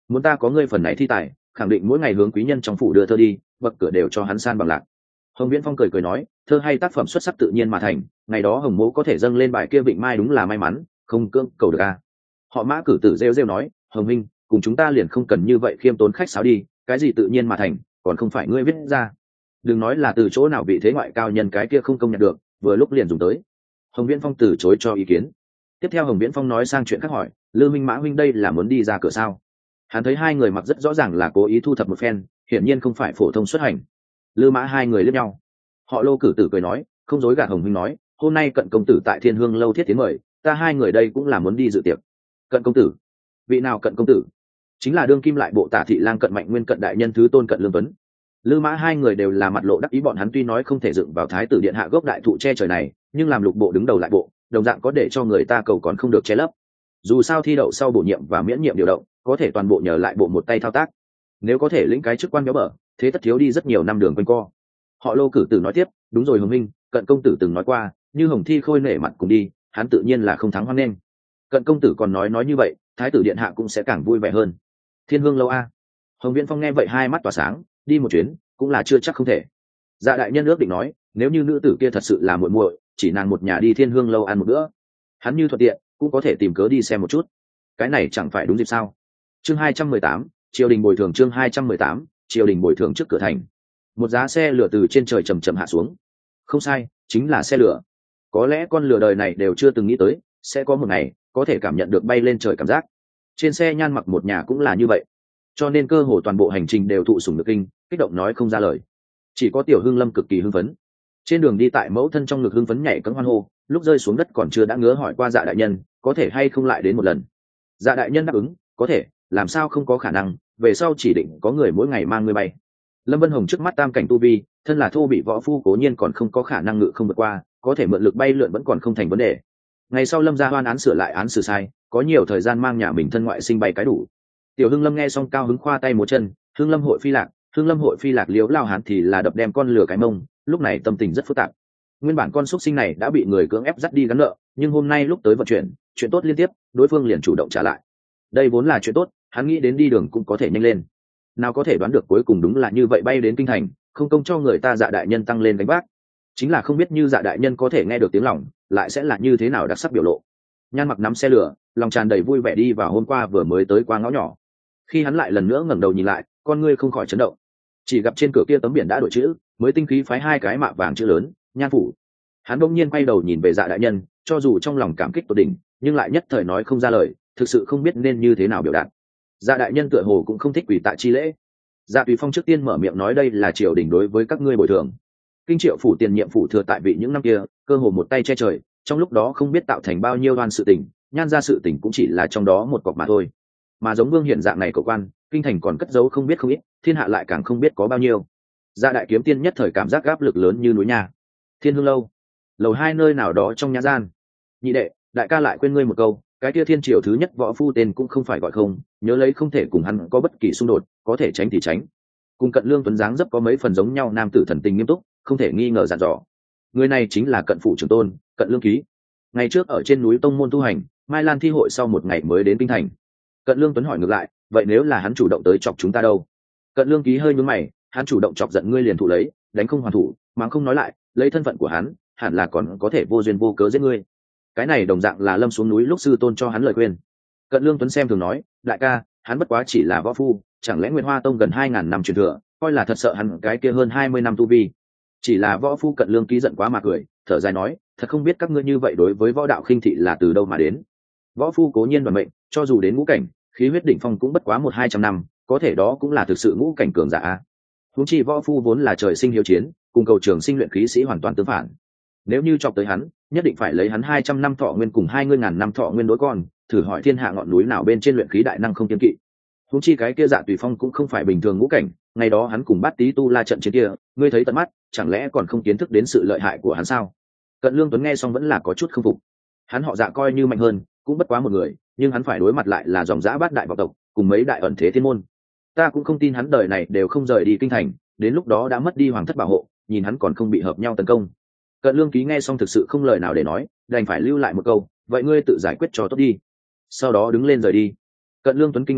muốn ta có ngươi phần này thi tài, khẳng định mỗi ngày hướng quý nhân trong phủ đưa thơ đi, bậc cửa đều cho hắn san bằng lạc. Hồng Viễn Phong cười cười nói, thơ hay tác phẩm xuất sắc tự nhiên mà thành, ngày đó Hồng Mỗ có thể dâng lên bài kia Vịnh Mai đúng là may mắn, không cưỡng cầu được a. Họ Mã cử tử rêu rêu nói, Hồng Minh, cùng chúng ta liền không cần như vậy khiêm tốn khách sáo đi, cái gì tự nhiên mà thành, còn không phải ngươi viết ra. Đừng nói là từ chỗ nào vị thế ngoại cao nhân cái kia không công nhận được, vừa lúc liền dùng tới. Hồng Viễn Phong từ chối cho ý kiến. Tiếp theo Hồng Viễn Phong nói sang chuyện khác hỏi, Lư Minh Mã huynh đây là muốn đi ra cửa sao? Hắn thấy hai người mặc rất rõ ràng là cố ý thu thập một phen, hiển nhiên không phải phổ thông xuất hành. Lư Mã hai người liếc nhau. Họ Lô cử tử cười nói, không dối gạt Hồng huynh nói, hôm nay Cận công tử tại Thiên Hương lâu thiết tiến mời, ta hai người đây cũng là muốn đi dự tiệc. Cận công tử? Vị nào Cận công tử? Chính là đương kim lại bộ Tả thị lang Cận Mạnh Nguyên Cận đại nhân thứ tôn Cận Lương Tuấn. Lư Mã hai người đều là mặt lộ đắc ý, bọn hắn tuy nói không thể dựng vào thái tử điện hạ gốc đại thụ che trời này, nhưng làm lục bộ đứng đầu lại bộ, đồng dạng có để cho người ta cầu còn không được che lấp. Dù sao thi đậu sau bổ nhiệm và miễn nhiệm điều động, có thể toàn bộ nhờ lại bộ một tay thao tác. Nếu có thể lĩnh cái chức quan béo bở, thế tất thiếu đi rất nhiều năm đường quanh co. Họ Lô cử tử nói tiếp, đúng rồi Hồng Minh, Cận công tử từng nói qua, như Hồng Thi Khôi nể mặt cùng đi, hắn tự nhiên là không thắng hoan nghênh. Cận công tử còn nói nói như vậy, thái tử điện hạ cũng sẽ càng vui vẻ hơn. Thiên Hương lâu a? Hồng Viễn Phong nghe vậy hai mắt tỏa sáng, đi một chuyến cũng là chưa chắc không thể. Dạ đại nhân ước định nói, nếu như nữ tử kia thật sự là muội muội, chỉ nàng một nhà đi Thiên Hương lâu ăn một bữa, hắn như thuận tiện cũng có thể tìm cớ đi xem một chút. Cái này chẳng phải đúng dịp sao? Chương hai trăm mười tám, triều đình bồi thường. Chương hai trăm mười tám, triều đình bồi thường. Trước cửa thành, một giá xe lửa từ trên trời chầm chậm hạ xuống. Không sai, chính là xe lửa. Có lẽ con lửa đời này đều chưa từng nghĩ tới sẽ có một ngày có thể cảm nhận được bay lên trời cảm giác. Trên xe Nhan Mặc một nhà cũng là như vậy, cho nên cơ hồ toàn bộ hành trình đều thụ sủng nhược kinh, kích động nói không ra lời. Chỉ có Tiểu Hưng Lâm cực kỳ hưng phấn, trên đường đi tại mẫu thân trong ngực hưng phấn nhảy cẫng hoan hô, lúc rơi xuống đất còn chưa đã ngứa hỏi qua Dạ đại nhân có thể hay không lại đến một lần. Dạ đại nhân đáp ứng, có thể, làm sao không có khả năng, về sau chỉ định có người mỗi ngày mang ngươi bay. Lâm Vân Hồng trước mắt tam cảnh tu vi, thân là thô bị võ phu cố nhiên còn không có khả năng ngự không vượt qua, có thể mượn lực bay lượn vẫn còn không thành vấn đề. Ngày sau Lâm gia hoan án sửa lại án xử sai, có nhiều thời gian mang nhà mình thân ngoại sinh bay cái đủ. Tiểu Hưng Lâm nghe xong cao hứng khoa tay múa chân, Hưng Lâm hội phi lạc, Hưng Lâm hội phi lạc liếu lao hán thì là đập đem con lừa cái mông, lúc này tâm tình rất phức tạp. Nguyên bản con xúc sinh này đã bị người cưỡng ép dắt đi gắn nợ, nhưng hôm nay lúc tới vận chuyển, chuyện tốt liên tiếp, đối phương liền chủ động trả lại. Đây vốn là chuyện tốt, hắn nghĩ đến đi đường cũng có thể nhanh lên. Nào có thể đoán được cuối cùng đúng là như vậy, bay đến kinh thành, không công cho người ta Dạ đại nhân tăng lên gánh vác. Chính là không biết như Dạ đại nhân có thể nghe được tiếng lòng, lại sẽ là như thế nào đặc sắc biểu lộ. Nhan Mặc nắm xe lửa, lòng tràn đầy vui vẻ đi vào hôm qua vừa mới tới qua ngõ nhỏ. Khi hắn lại lần nữa ngẩng đầu nhìn lại, con ngươi không khỏi chấn động. Chỉ gặp trên cửa kia tấm biển đã đổi chữ, mới tinh khí phái hai cái mạ vàng chữ lớn, Nhan phủ. Hắn bỗng nhiên quay đầu nhìn về Dạ đại nhân, cho dù trong lòng cảm kích tột đỉnh, nhưng lại nhất thời nói không ra lời, thực sự không biết nên như thế nào biểu đạt. Dạ đại nhân tựa hồ cũng không thích quỳ tạ chi lễ. Dạ Tùy Phong trước tiên mở miệng nói, đây là triều đình đối với các ngươi bồi thường. Kinh Triệu phủ tiền nhiệm phủ thừa tại vị những năm kia, cơ hồ một tay che trời, trong lúc đó không biết tạo thành bao nhiêu oan sự tình, Nhan ra sự tình cũng chỉ là trong đó một cọc mà thôi. Mà giống Vương Hiển dạng này của quan, kinh thành còn cất giấu không biết không ít, thiên hạ lại càng không biết có bao nhiêu. Dạ đại kiếm tiên nhất thời cảm giác áp lực lớn như núi nhà. Thiên Hương lâu, lầu hai nơi nào đó trong nhã gian. Nhị đệ, đại ca lại quên ngươi một câu, cái kia thiên triều thứ nhất võ phu tên cũng không phải gọi không, nhớ lấy không thể cùng hắn có bất kỳ xung đột, có thể tránh thì tránh. Cùng Cận Lương Tuấn dáng dấp có mấy phần giống nhau, nam tử thần tình nghiêm túc, không thể nghi ngờ dặn dò. Người này chính là Cận phủ trưởng tôn, Cận Lương Ký. Ngày trước ở trên núi tông môn tu hành, Mai Lan thi hội sau một ngày mới đến kinh thành. Cận Lương Tuấn hỏi ngược lại, vậy nếu là hắn chủ động tới chọc chúng ta đâu? Cận Lương Ký hơi nhướng mày, hắn chủ động chọc giận ngươi liền thụ lấy, đánh không hoàn thủ, mắng không nói lại, lấy thân phận của hắn, hẳn là còn có thể vô duyên vô cớ giết ngươi. Cái này đồng dạng là Lâm xuống núi lúc sư tôn cho hắn lời khuyên. Cận Lương Tuấn xem thường nói, đại ca, hắn bất quá chỉ là võ phu, chẳng lẽ Nguyệt Hoa tông gần hai ngàn năm truyền thừa, coi là thật sợ hắn cái kia hơn hai mươi năm tu vi. Chỉ là võ phu. Cận Lương Ký giận quá mà cười, thở dài nói, thật không biết các ngươi như vậy đối với võ đạo khinh thị là từ đâu mà đến. Võ phu cố nhiên đoàn mệnh, cho dù đến ngũ cảnh, khí huyết đỉnh phong cũng bất quá một hai trăm năm, có thể đó cũng là thực sự ngũ cảnh cường giả. Huống chi võ phu vốn là trời sinh hiếu chiến, cùng cầu trường sinh luyện khí sĩ hoàn toàn tương phản. Nếu như chọc tới hắn, nhất định phải lấy hắn hai trăm năm thọ nguyên cùng hai mươi ngàn năm thọ nguyên đối con, thử hỏi thiên hạ ngọn núi nào bên trên luyện khí đại năng không kiên kỵ. Huống chi cái kia Dạ Tùy Phong cũng không phải bình thường ngũ cảnh, ngày đó hắn cùng Bát Tý tu la trận chiến kia, ngươi thấy tận mắt, chẳng lẽ còn không kiến thức đến sự lợi hại của hắn sao? Cận Lương Tuấn nghe xong vẫn là có chút không phục. Hắn họ Dạ coi như mạnh hơn, cũng bất quá một người, nhưng hắn phải đối mặt lại là dòng dã bát đại vọng tộc, cùng mấy đại ẩn thế thiên môn. Ta cũng không tin hắn đời này đều không rời đi kinh thành, đến lúc đó đã mất đi hoàng thất bảo hộ, nhìn hắn còn không bị hợp nhau tấn công. Cận Lương Ký nghe xong thực sự không lời nào để nói, đành phải lưu lại một câu, vậy ngươi tự giải quyết cho tốt đi. Sau đó đứng lên rời đi. Cận Lương Tuấn kinh ngạc nói,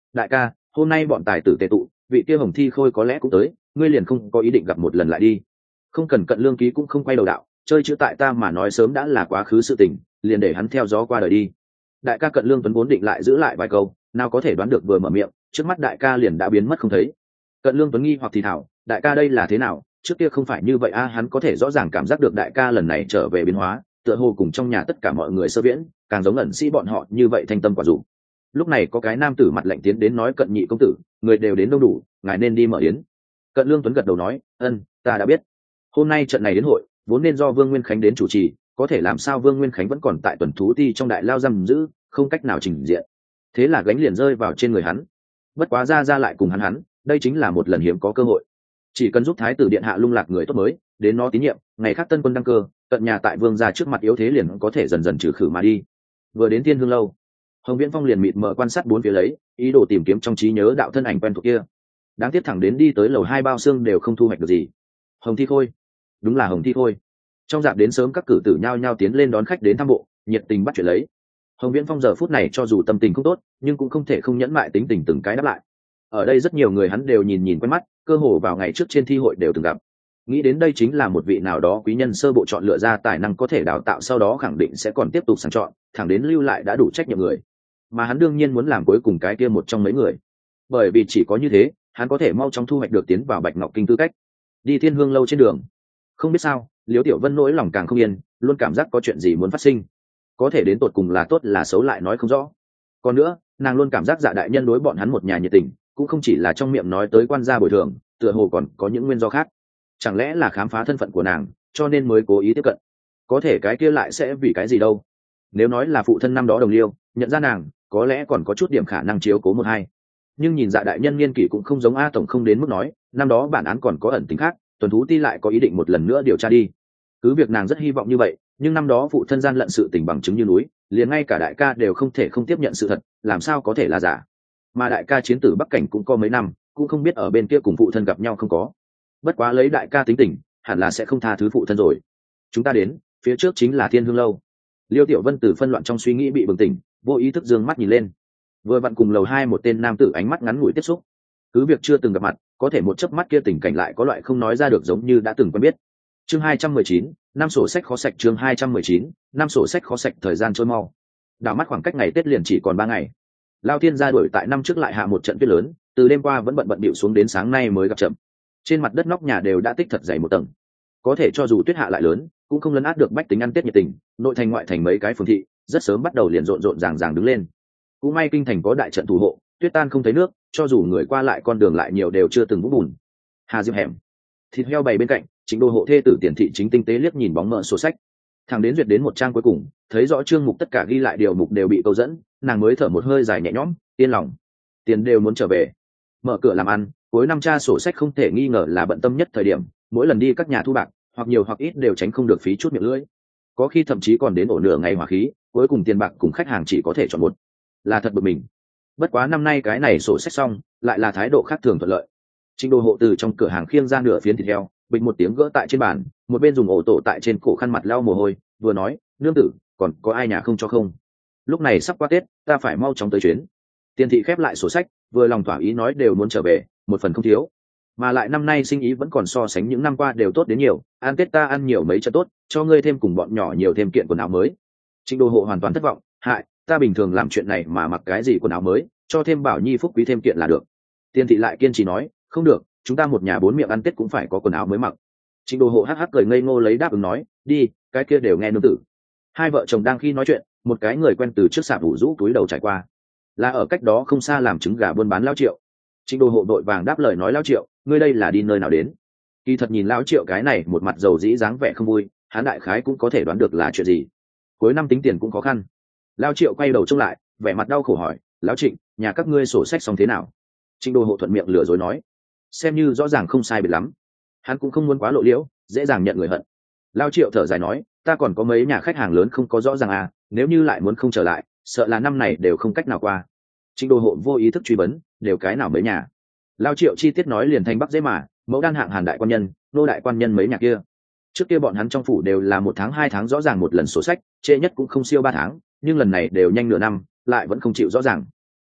đại ca, hôm nay bọn tài tử tề tụ, vị kia Hồng Thi Khôi có lẽ cũng tới, ngươi liền không có ý định gặp một lần lại đi. Không cần Cận Lương Ký cũng không quay đầu đạo, chơi chữ tại ta mà nói sớm đã là quá khứ sự tình, liền để hắn theo gió qua đời đi. Đại ca Cận Lương Tuấn vốn định lại giữ lại vài câu, nào có thể đoán được vừa mở miệng, trước mắt đại ca liền đã biến mất không thấy. Cận Lương Tuấn nghi hoặc thì thảo, đại ca đây là thế nào, trước kia không phải như vậy a? Hắn có thể rõ ràng cảm giác được đại ca lần này trở về biến hóa, tựa hồ cùng trong nhà tất cả mọi người sơ viễn, càng giống ẩn sĩ bọn họ như vậy thanh tâm quả dụ. Lúc này có cái nam tử mặt lạnh tiến đến nói: Cận nhị công tử, người đều đến đông đủ, ngài nên đi mở yến. Cận Lương Tuấn gật đầu nói: ân, ta đã biết. Hôm nay trận này đến hội vốn nên do Vương Nguyên Khánh đến chủ trì, có thể làm sao Vương Nguyên Khánh vẫn còn tại tuần thú ti trong đại lao giam giữ, không cách nào trình diện, thế là gánh liền rơi vào trên người hắn. Bất quá ra ra lại cùng hắn hắn, đây chính là một lần hiếm có cơ hội, chỉ cần giúp thái tử điện hạ lung lạc người tốt mới đến nó tín nhiệm, ngày khác tân quân đăng cơ, Cận nhà tại vương gia trước mặt yếu thế liền có thể dần dần trừ khử mà đi. Vừa đến Thiên Hương lâu, Hồng Viễn Phong liền mịt mờ quan sát bốn phía lấy, ý đồ tìm kiếm trong trí nhớ đạo thân ảnh quen thuộc kia. Đáng tiếc thẳng đến đi tới lầu hai bao xương đều không thu hoạch được gì. Hồng Thi Khôi, đúng là Hồng Thi Khôi. Trong dạp đến sớm các cử tử nhao nhao tiến lên đón khách đến thăm bộ, nhiệt tình bắt chuyện lấy. Hồng Viễn Phong giờ phút này cho dù tâm tình không tốt, nhưng cũng không thể không nhẫn mại tính tình từng cái đáp lại. Ở đây rất nhiều người hắn đều nhìn nhìn quen mắt, cơ hồ vào ngày trước trên thi hội đều từng gặp. Nghĩ đến đây chính là một vị nào đó quý nhân sơ bộ chọn lựa ra tài năng có thể đào tạo, sau đó khẳng định sẽ còn tiếp tục sàng chọn, thẳng đến lưu lại đã đủ trách nhiệm người. Mà hắn đương nhiên muốn làm cuối cùng cái kia một trong mấy người, bởi vì chỉ có như thế, hắn có thể mau chóng thu hoạch được tiến vào Bạch Ngọc Kinh tư cách. Đi Thiên Hương lâu trên đường, không biết sao, Liễu Tiểu Vân nỗi lòng càng không yên, luôn cảm giác có chuyện gì muốn phát sinh. Có thể đến tột cùng là tốt là xấu lại nói không rõ. Còn nữa, nàng luôn cảm giác Dạ đại nhân đối bọn hắn một nhà nhiệt tình, cũng không chỉ là trong miệng nói tới quan gia bồi thường, tựa hồ còn có những nguyên do khác. Chẳng lẽ là khám phá thân phận của nàng, cho nên mới cố ý tiếp cận? Có thể cái kia lại sẽ vì cái gì đâu? Nếu nói là phụ thân năm đó đồng liêu, nhận ra nàng, có lẽ còn có chút điểm khả năng chiếu cố một hai. Nhưng nhìn Dạ đại nhân niên kỷ cũng không giống A tổng, không đến mức nói năm đó bản án còn có ẩn tính khác, tuần thú ti lại có ý định một lần nữa điều tra đi. Cứ việc nàng rất hy vọng như vậy, nhưng năm đó phụ thân gian lận sự tình bằng chứng như núi, liền ngay cả đại ca đều không thể không tiếp nhận sự thật, làm sao có thể là giả? Mà đại ca chiến tử Bắc Cảnh cũng có mấy năm, cũng không biết ở bên kia cùng phụ thân gặp nhau không có. Bất quá lấy đại ca tính tình, hẳn là sẽ không tha thứ phụ thân rồi. Chúng ta đến, phía trước chính là Thiên Hương lâu. Liêu Tiểu Vân từ phân loạn trong suy nghĩ bị bừng tỉnh, vô ý thức dương mắt nhìn lên, vừa vặn cùng lầu hai một tên nam tử ánh mắt ngắn ngủi tiếp xúc. Cứ việc chưa từng gặp mặt, có thể một chớp mắt kia tình cảnh lại có loại không nói ra được, giống như đã từng quen biết. Chương hai trăm mười chín, năm sổ sách khó sạch. Chương hai trăm mười chín, năm sổ sách khó sạch. Thời gian trôi mau, đảo mắt khoảng cách ngày Tết liền chỉ còn ba ngày. Lao Thiên gia đuổi tại năm trước lại hạ một trận tuyết lớn, từ đêm qua vẫn bận bận bịu xuống đến sáng nay mới gặp chậm. Trên mặt đất nóc nhà đều đã tích thật dày một tầng. Có thể cho dù tuyết hạ lại lớn, cũng không lấn át được bách tính ăn Tết nhiệt tình. Nội thành ngoại thành mấy cái phường thị rất sớm bắt đầu liền rộn rộn ràng ràng đứng lên. Cũng may kinh thành có đại trận thủ hộ, tuyết tan không thấy nước, cho dù người qua lại con đường lại nhiều đều chưa từng vũng bùn. Hà Diệp hẻm, thịt heo bày bên cạnh, Chính Đô hộ thê tử Tiền Thị chính tinh tế liếc nhìn bóng mờ sổ sách. Thằng đến duyệt đến một trang cuối cùng, thấy rõ chương mục tất cả ghi lại điều mục đều bị câu dẫn, nàng mới thở một hơi dài nhẹ nhõm, yên lòng. Tiền đều muốn trở về, mở cửa làm ăn, cuối năm tra sổ sách không thể nghi ngờ là bận tâm nhất thời điểm, mỗi lần đi các nhà thu bạc, hoặc nhiều hoặc ít đều tránh không được phí chút miệng lưỡi. Có khi thậm chí còn đến ổ nửa ngày hỏa khí, cuối cùng tiền bạc cùng khách hàng chỉ có thể chọn một. Là thật bực mình. Bất quá năm nay cái này sổ sách xong, lại là thái độ khác thường thuận lợi. Trình Đô hộ từ trong cửa hàng khiêng ra nửa phiến thịt heo, bình một tiếng gỡ tại trên bàn, một bên dùng ổ tổ tại trên cổ khăn mặt lau mồ hôi, vừa nói: nương tử, còn có ai nhà không cho không? Lúc này sắp qua Tết, ta phải mau chóng tới chuyến. Tiền Thị khép lại sổ sách, vừa lòng thỏa ý nói đều muốn trở về, một phần không thiếu. Mà lại năm nay sinh ý vẫn còn so sánh những năm qua đều tốt đến nhiều, ăn Tết ta ăn nhiều mấy trận tốt, cho ngươi thêm cùng bọn nhỏ nhiều thêm kiện quần áo mới. Trình Đô hộ hoàn toàn thất vọng, hại, ta bình thường làm chuyện này mà mặc cái gì quần áo mới, cho thêm Bảo Nhi phúc quý thêm kiện là được. Tiền Thị lại kiên trì nói, không được, chúng ta một nhà bốn miệng ăn Tết cũng phải có quần áo mới mặc. Trình Đô hộ hắc hắc cười ngây ngô lấy đáp ứng nói, đi, cái kia đều nghe nương tử. Hai vợ chồng đang khi nói chuyện, một cái người quen từ trước sạp ủ rũ túi đầu trải qua, là ở cách đó không xa làm trứng gà buôn bán Lão Triệu. Trình Đô hộ đội vàng đáp lời nói, Lão Triệu, ngươi đây là đi nơi nào đến? Kỳ thật nhìn Lão Triệu cái này một mặt dầu dĩ dáng vẻ không vui, hắn đại khái cũng có thể đoán được là chuyện gì. Cuối năm tính tiền cũng khó khăn. Lão Triệu quay đầu trông lại, vẻ mặt đau khổ hỏi, Lão Trịnh, nhà các ngươi sổ sách xong thế nào? Trình Đô hộ thuận miệng lừa dối nói, xem như rõ ràng không sai biệt lắm. Hắn cũng không muốn quá lộ liễu, dễ dàng nhận người hận. Lão Triệu thở dài nói, ta còn có mấy nhà khách hàng lớn không có rõ ràng à, nếu như lại muốn không trở lại, sợ là năm này đều không cách nào qua. Trình Đô hộ vô ý thức truy vấn, đều cái nào mấy nhà? Lão Triệu chi tiết nói liền thanh bắc dễ mà, mẫu đan hạng Hàn đại quan nhân, nô đại quan nhân mấy nhà kia. Trước kia bọn hắn trong phủ đều là một tháng hai tháng rõ ràng một lần sổ sách, trễ nhất cũng không siêu ba tháng, nhưng lần này đều nhanh nửa năm, lại vẫn không chịu rõ ràng.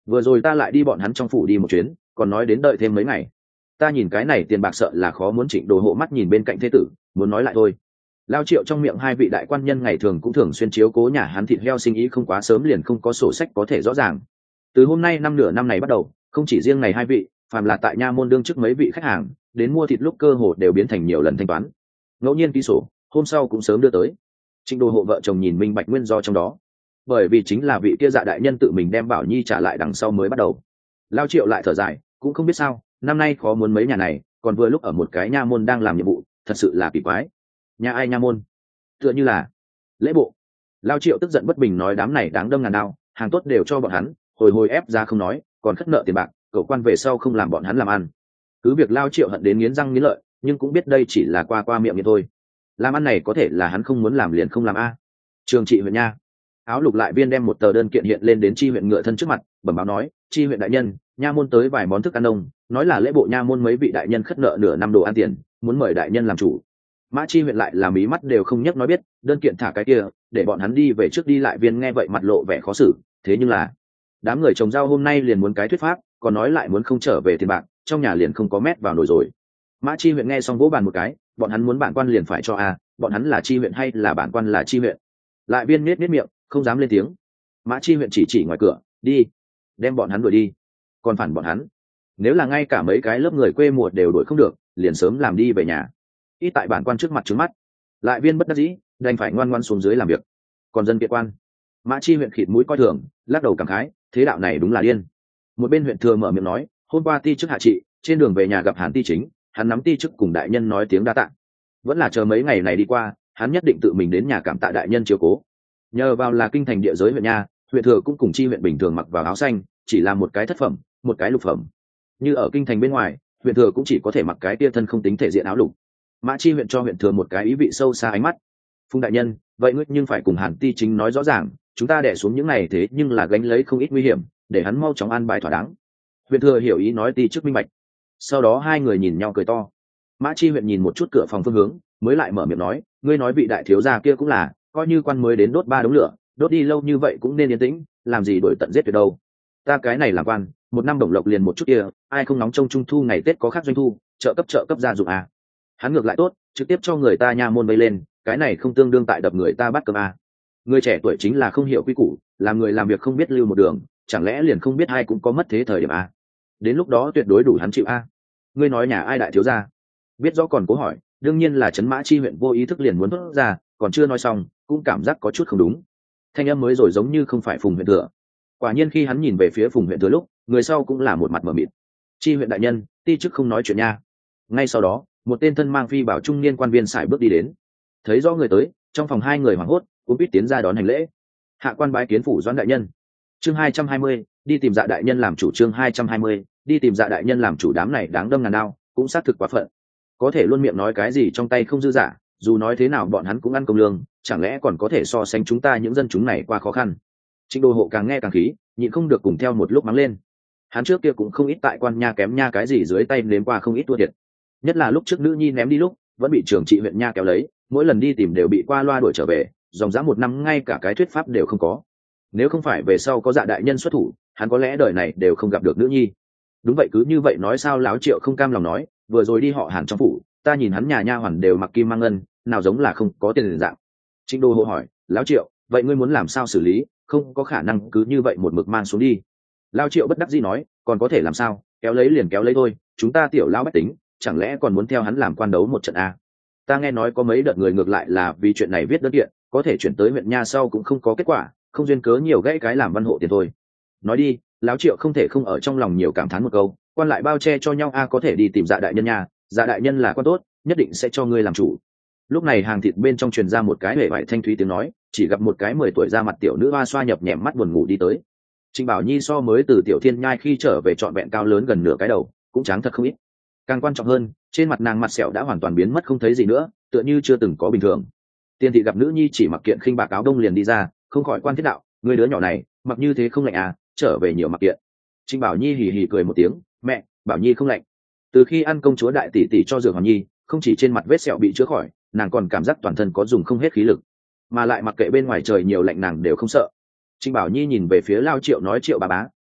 vừa rồi ta lại đi bọn hắn trong phủ đi một chuyến, còn nói đến đợi thêm mấy ngày. Ta nhìn cái này tiền bạc sợ là khó muốn. Trịnh Đồ Hộ mắt nhìn bên cạnh thế tử, muốn nói lại thôi. Lao Triệu trong miệng hai vị đại quan nhân ngày thường cũng thường xuyên chiếu cố nhà hắn thịt heo sinh ý không quá sớm liền không có sổ sách có thể rõ ràng. Từ hôm nay năm nửa năm này bắt đầu, không chỉ riêng này hai vị, phàm là tại nha môn đương trước mấy vị khách hàng đến mua thịt lúc cơ hồ đều biến thành nhiều lần thanh toán. Ngẫu nhiên ký sổ, hôm sau cũng sớm đưa tới. Trịnh Đồ Hộ vợ chồng nhìn minh bạch nguyên do trong đó, bởi vì chính là vị kia Dạ đại nhân tự mình đem Bảo Nhi trả lại đằng sau mới bắt đầu. Lao Triệu lại thở dài, cũng không biết sao năm nay khó muốn mấy nhà này, còn vừa lúc ở một cái nha môn đang làm nhiệm vụ, thật sự là kỳ quái. Nhà ai nha môn? Tựa như là lễ bộ. Lao Triệu tức giận bất bình nói đám này đáng đâm ngàn đao, hàng tốt đều cho bọn hắn, hồi hồi ép ra không nói, còn khất nợ tiền bạc, cậu quan về sau không làm bọn hắn làm ăn. Cứ việc Lao Triệu hận đến nghiến răng nghiến lợi, nhưng cũng biết đây chỉ là qua qua miệng như thôi. Làm ăn này có thể là hắn không muốn làm liền không làm a. Trường trị huyện nha. Áo lục lại viên đem một tờ đơn kiện hiện lên đến chi huyện Ngựa Thân trước mặt, bẩm báo nói, chi huyện đại nhân, nha môn tới vài món thức ăn nông, nói là lễ bộ nha môn mấy vị đại nhân khất nợ nửa năm đồ ăn tiền, muốn mời đại nhân làm chủ. Mã chi huyện lại làm ý mắt đều không nhấc nói biết, đơn kiện thả cái kia, để bọn hắn đi về trước đi. Lại viên nghe vậy mặt lộ vẻ khó xử, thế nhưng là đám người trồng rau hôm nay liền muốn cái thuyết pháp, còn nói lại muốn không trở về tiền bạc, trong nhà liền không có mét vào nồi rồi. Mã chi huyện nghe xong vỗ bàn một cái, bọn hắn muốn bản quan liền phải cho a, bọn hắn là chi huyện hay là bản quan là chi huyện? Lại viên nết nết miệng, không dám lên tiếng. Mã chi huyện chỉ chỉ ngoài cửa, đi, đem bọn hắn đuổi đi. Còn phản bọn hắn, nếu là ngay cả mấy cái lớp người quê mùa đều đuổi không được, liền sớm làm đi về nhà. Ít tại bản quan trước mặt trước mắt. Lại viên bất đắc dĩ, đành phải ngoan ngoan xuống dưới làm việc. Còn dân kiện quan, Mã chi huyện khịt mũi coi thường, lắc đầu cảm khái, thế đạo này đúng là điên. Một bên huyện thừa mở miệng nói, hôm qua ti chức hạ trị, trên đường về nhà gặp Hàn ti chính, hắn nắm ti chức cùng đại nhân nói tiếng đa tạ. Vẫn là chờ mấy ngày này đi qua, hắn nhất định tự mình đến nhà cảm tạ đại nhân chiếu cố. Nhờ vào là kinh thành địa giới huyện nha, huyện thừa cũng cùng chi huyện bình thường mặc vào áo xanh, chỉ là một cái thất phẩm, một cái lục phẩm. Như ở kinh thành bên ngoài, huyện thừa cũng chỉ có thể mặc cái tia thân không tính thể diện áo lục. Mã chi huyện cho huyện thừa một cái ý vị sâu xa ánh mắt. Phùng đại nhân, vậy ngươi nhưng phải cùng Hàn ti chính nói rõ ràng, chúng ta đẻ xuống những này thế nhưng là gánh lấy không ít nguy hiểm, để hắn mau chóng an bài thỏa đáng. Huyện thừa hiểu ý nói ti trước minh bạch. Sau đó hai người nhìn nhau cười to. Mã chi huyện nhìn một chút cửa phòng phương hướng, mới lại mở miệng nói, ngươi nói vị đại thiếu gia kia cũng là, coi như quan mới đến đốt ba đống lửa, đốt đi lâu như vậy cũng nên yên tĩnh, làm gì đổi tận giết tuyệt đâu. Ta cái này làm quan, một năm đồng lộc liền một chút kia, ai không nóng trông trung thu ngày Tết có khác doanh thu, trợ cấp trợ cấp gia dụng à. Hắn ngược lại tốt, trực tiếp cho người ta nha môn vây lên, cái này không tương đương tại đập người ta bắt cơm à. Người trẻ tuổi chính là không hiểu quy củ, làm người làm việc không biết lưu một đường, chẳng lẽ liền không biết ai cũng có mất thế thời điểm à. Đến lúc đó tuyệt đối đủ hắn chịu à. Ngươi nói nhà ai đại thiếu gia? Biết rõ còn cố hỏi, đương nhiên là Trấn Mã chi huyện vô ý thức liền muốn thốt ra, còn chưa nói xong cũng cảm giác có chút không đúng. Thanh âm mới rồi giống như không phải Phùng huyện thừa. Quả nhiên khi hắn nhìn về phía Phùng huyện thừa lúc, người sau cũng là một mặt mờ mịt. Chi huyện đại nhân, ti chức không nói chuyện nha. Ngay sau đó, một tên thân mang phi bảo trung niên quan viên sải bước đi đến. Thấy rõ người tới, trong phòng hai người hoảng hốt, cũng biết tiến ra đón hành lễ. Hạ quan bái kiến phủ Doãn đại nhân. Chương hai trăm hai mươi, đi tìm Dạ đại nhân làm chủ. Chương hai trăm hai mươi, đi tìm Dạ đại nhân làm chủ. Đám này đáng đâm ngàn đao, cũng xác thực quá phận. Có thể luôn miệng nói cái gì trong tay không dư giả, dù nói thế nào bọn hắn cũng ăn công lương, chẳng lẽ còn có thể so sánh chúng ta những dân chúng này qua khó khăn. Trịnh Đồ Hộ càng nghe càng khí, nhịn không được cùng theo một lúc mắng lên. Hắn trước kia cũng không ít tại quan nha kém nha cái gì dưới tay nếm qua không ít thua thiệt, nhất là lúc trước nữ nhi ném đi lúc vẫn bị trưởng trị huyện nha kéo lấy, mỗi lần đi tìm đều bị qua loa đuổi trở về, dòng dã một năm ngay cả cái thuyết pháp đều không có. Nếu không phải về sau có Dạ đại nhân xuất thủ, hắn có lẽ đời này đều không gặp được nữ nhi. Đúng vậy, cứ như vậy nói sao? Láo Triệu không cam lòng nói, vừa rồi đi họ Hàn trong phủ, ta nhìn hắn nhà nha hoàn đều mặc kim mang ngân, nào giống là không có tiền dạng. Trịnh Đô Hộ hỏi, Láo Triệu, vậy ngươi muốn làm sao xử lý? Không có khả năng cứ như vậy một mực mang xuống đi. Lao Triệu bất đắc dĩ nói, còn có thể làm sao, kéo lấy liền kéo lấy thôi, chúng ta tiểu lao bách tính, chẳng lẽ còn muốn theo hắn làm quan đấu một trận a? Ta nghe nói có mấy đợt người ngược lại là vì chuyện này viết đơn kiện, có thể chuyển tới huyện nha sau cũng không có kết quả, không duyên cớ nhiều gãy cái làm văn hộ tiền thôi. Nói đi, Láo Triệu không thể không ở trong lòng nhiều cảm thán một câu, quan lại bao che cho nhau a, có thể đi tìm Dạ đại nhân nha, Dạ đại nhân là quan tốt, nhất định sẽ cho ngươi làm chủ. Lúc này hàng thịt bên trong truyền ra một cái hề vải thanh thúy tiếng nói, chỉ gặp một cái mười tuổi ra mặt tiểu nữ hoa xoa nhập nhèm mắt buồn ngủ đi tới. Trịnh Bảo Nhi so mới từ tiểu thiên nhai khi trở về trọn vẹn cao lớn gần nửa cái đầu, cũng trắng thật không ít. Càng quan trọng hơn, trên mặt nàng mặt sẹo đã hoàn toàn biến mất không thấy gì nữa, tựa như chưa từng có bình thường. Tiên thị gặp nữ nhi chỉ mặc kiện khinh bạc áo đông liền đi ra, không khỏi quan thiết đạo, người đứa nhỏ này mặc như thế không lạnh à, trở về nhiều mặc kiện. Trịnh Bảo Nhi hì hì cười một tiếng, mẹ, Bảo Nhi không lạnh. Từ khi ăn công chúa đại tỷ tỷ cho dược Hoàn Nhi, không chỉ trên mặt vết sẹo bị chữa khỏi, nàng còn cảm giác toàn thân có dùng không hết khí lực, mà lại mặc kệ bên ngoài trời nhiều lạnh nàng đều không sợ. Trịnh Bảo Nhi nhìn về phía Lao Triệu nói, Triệu bà bá,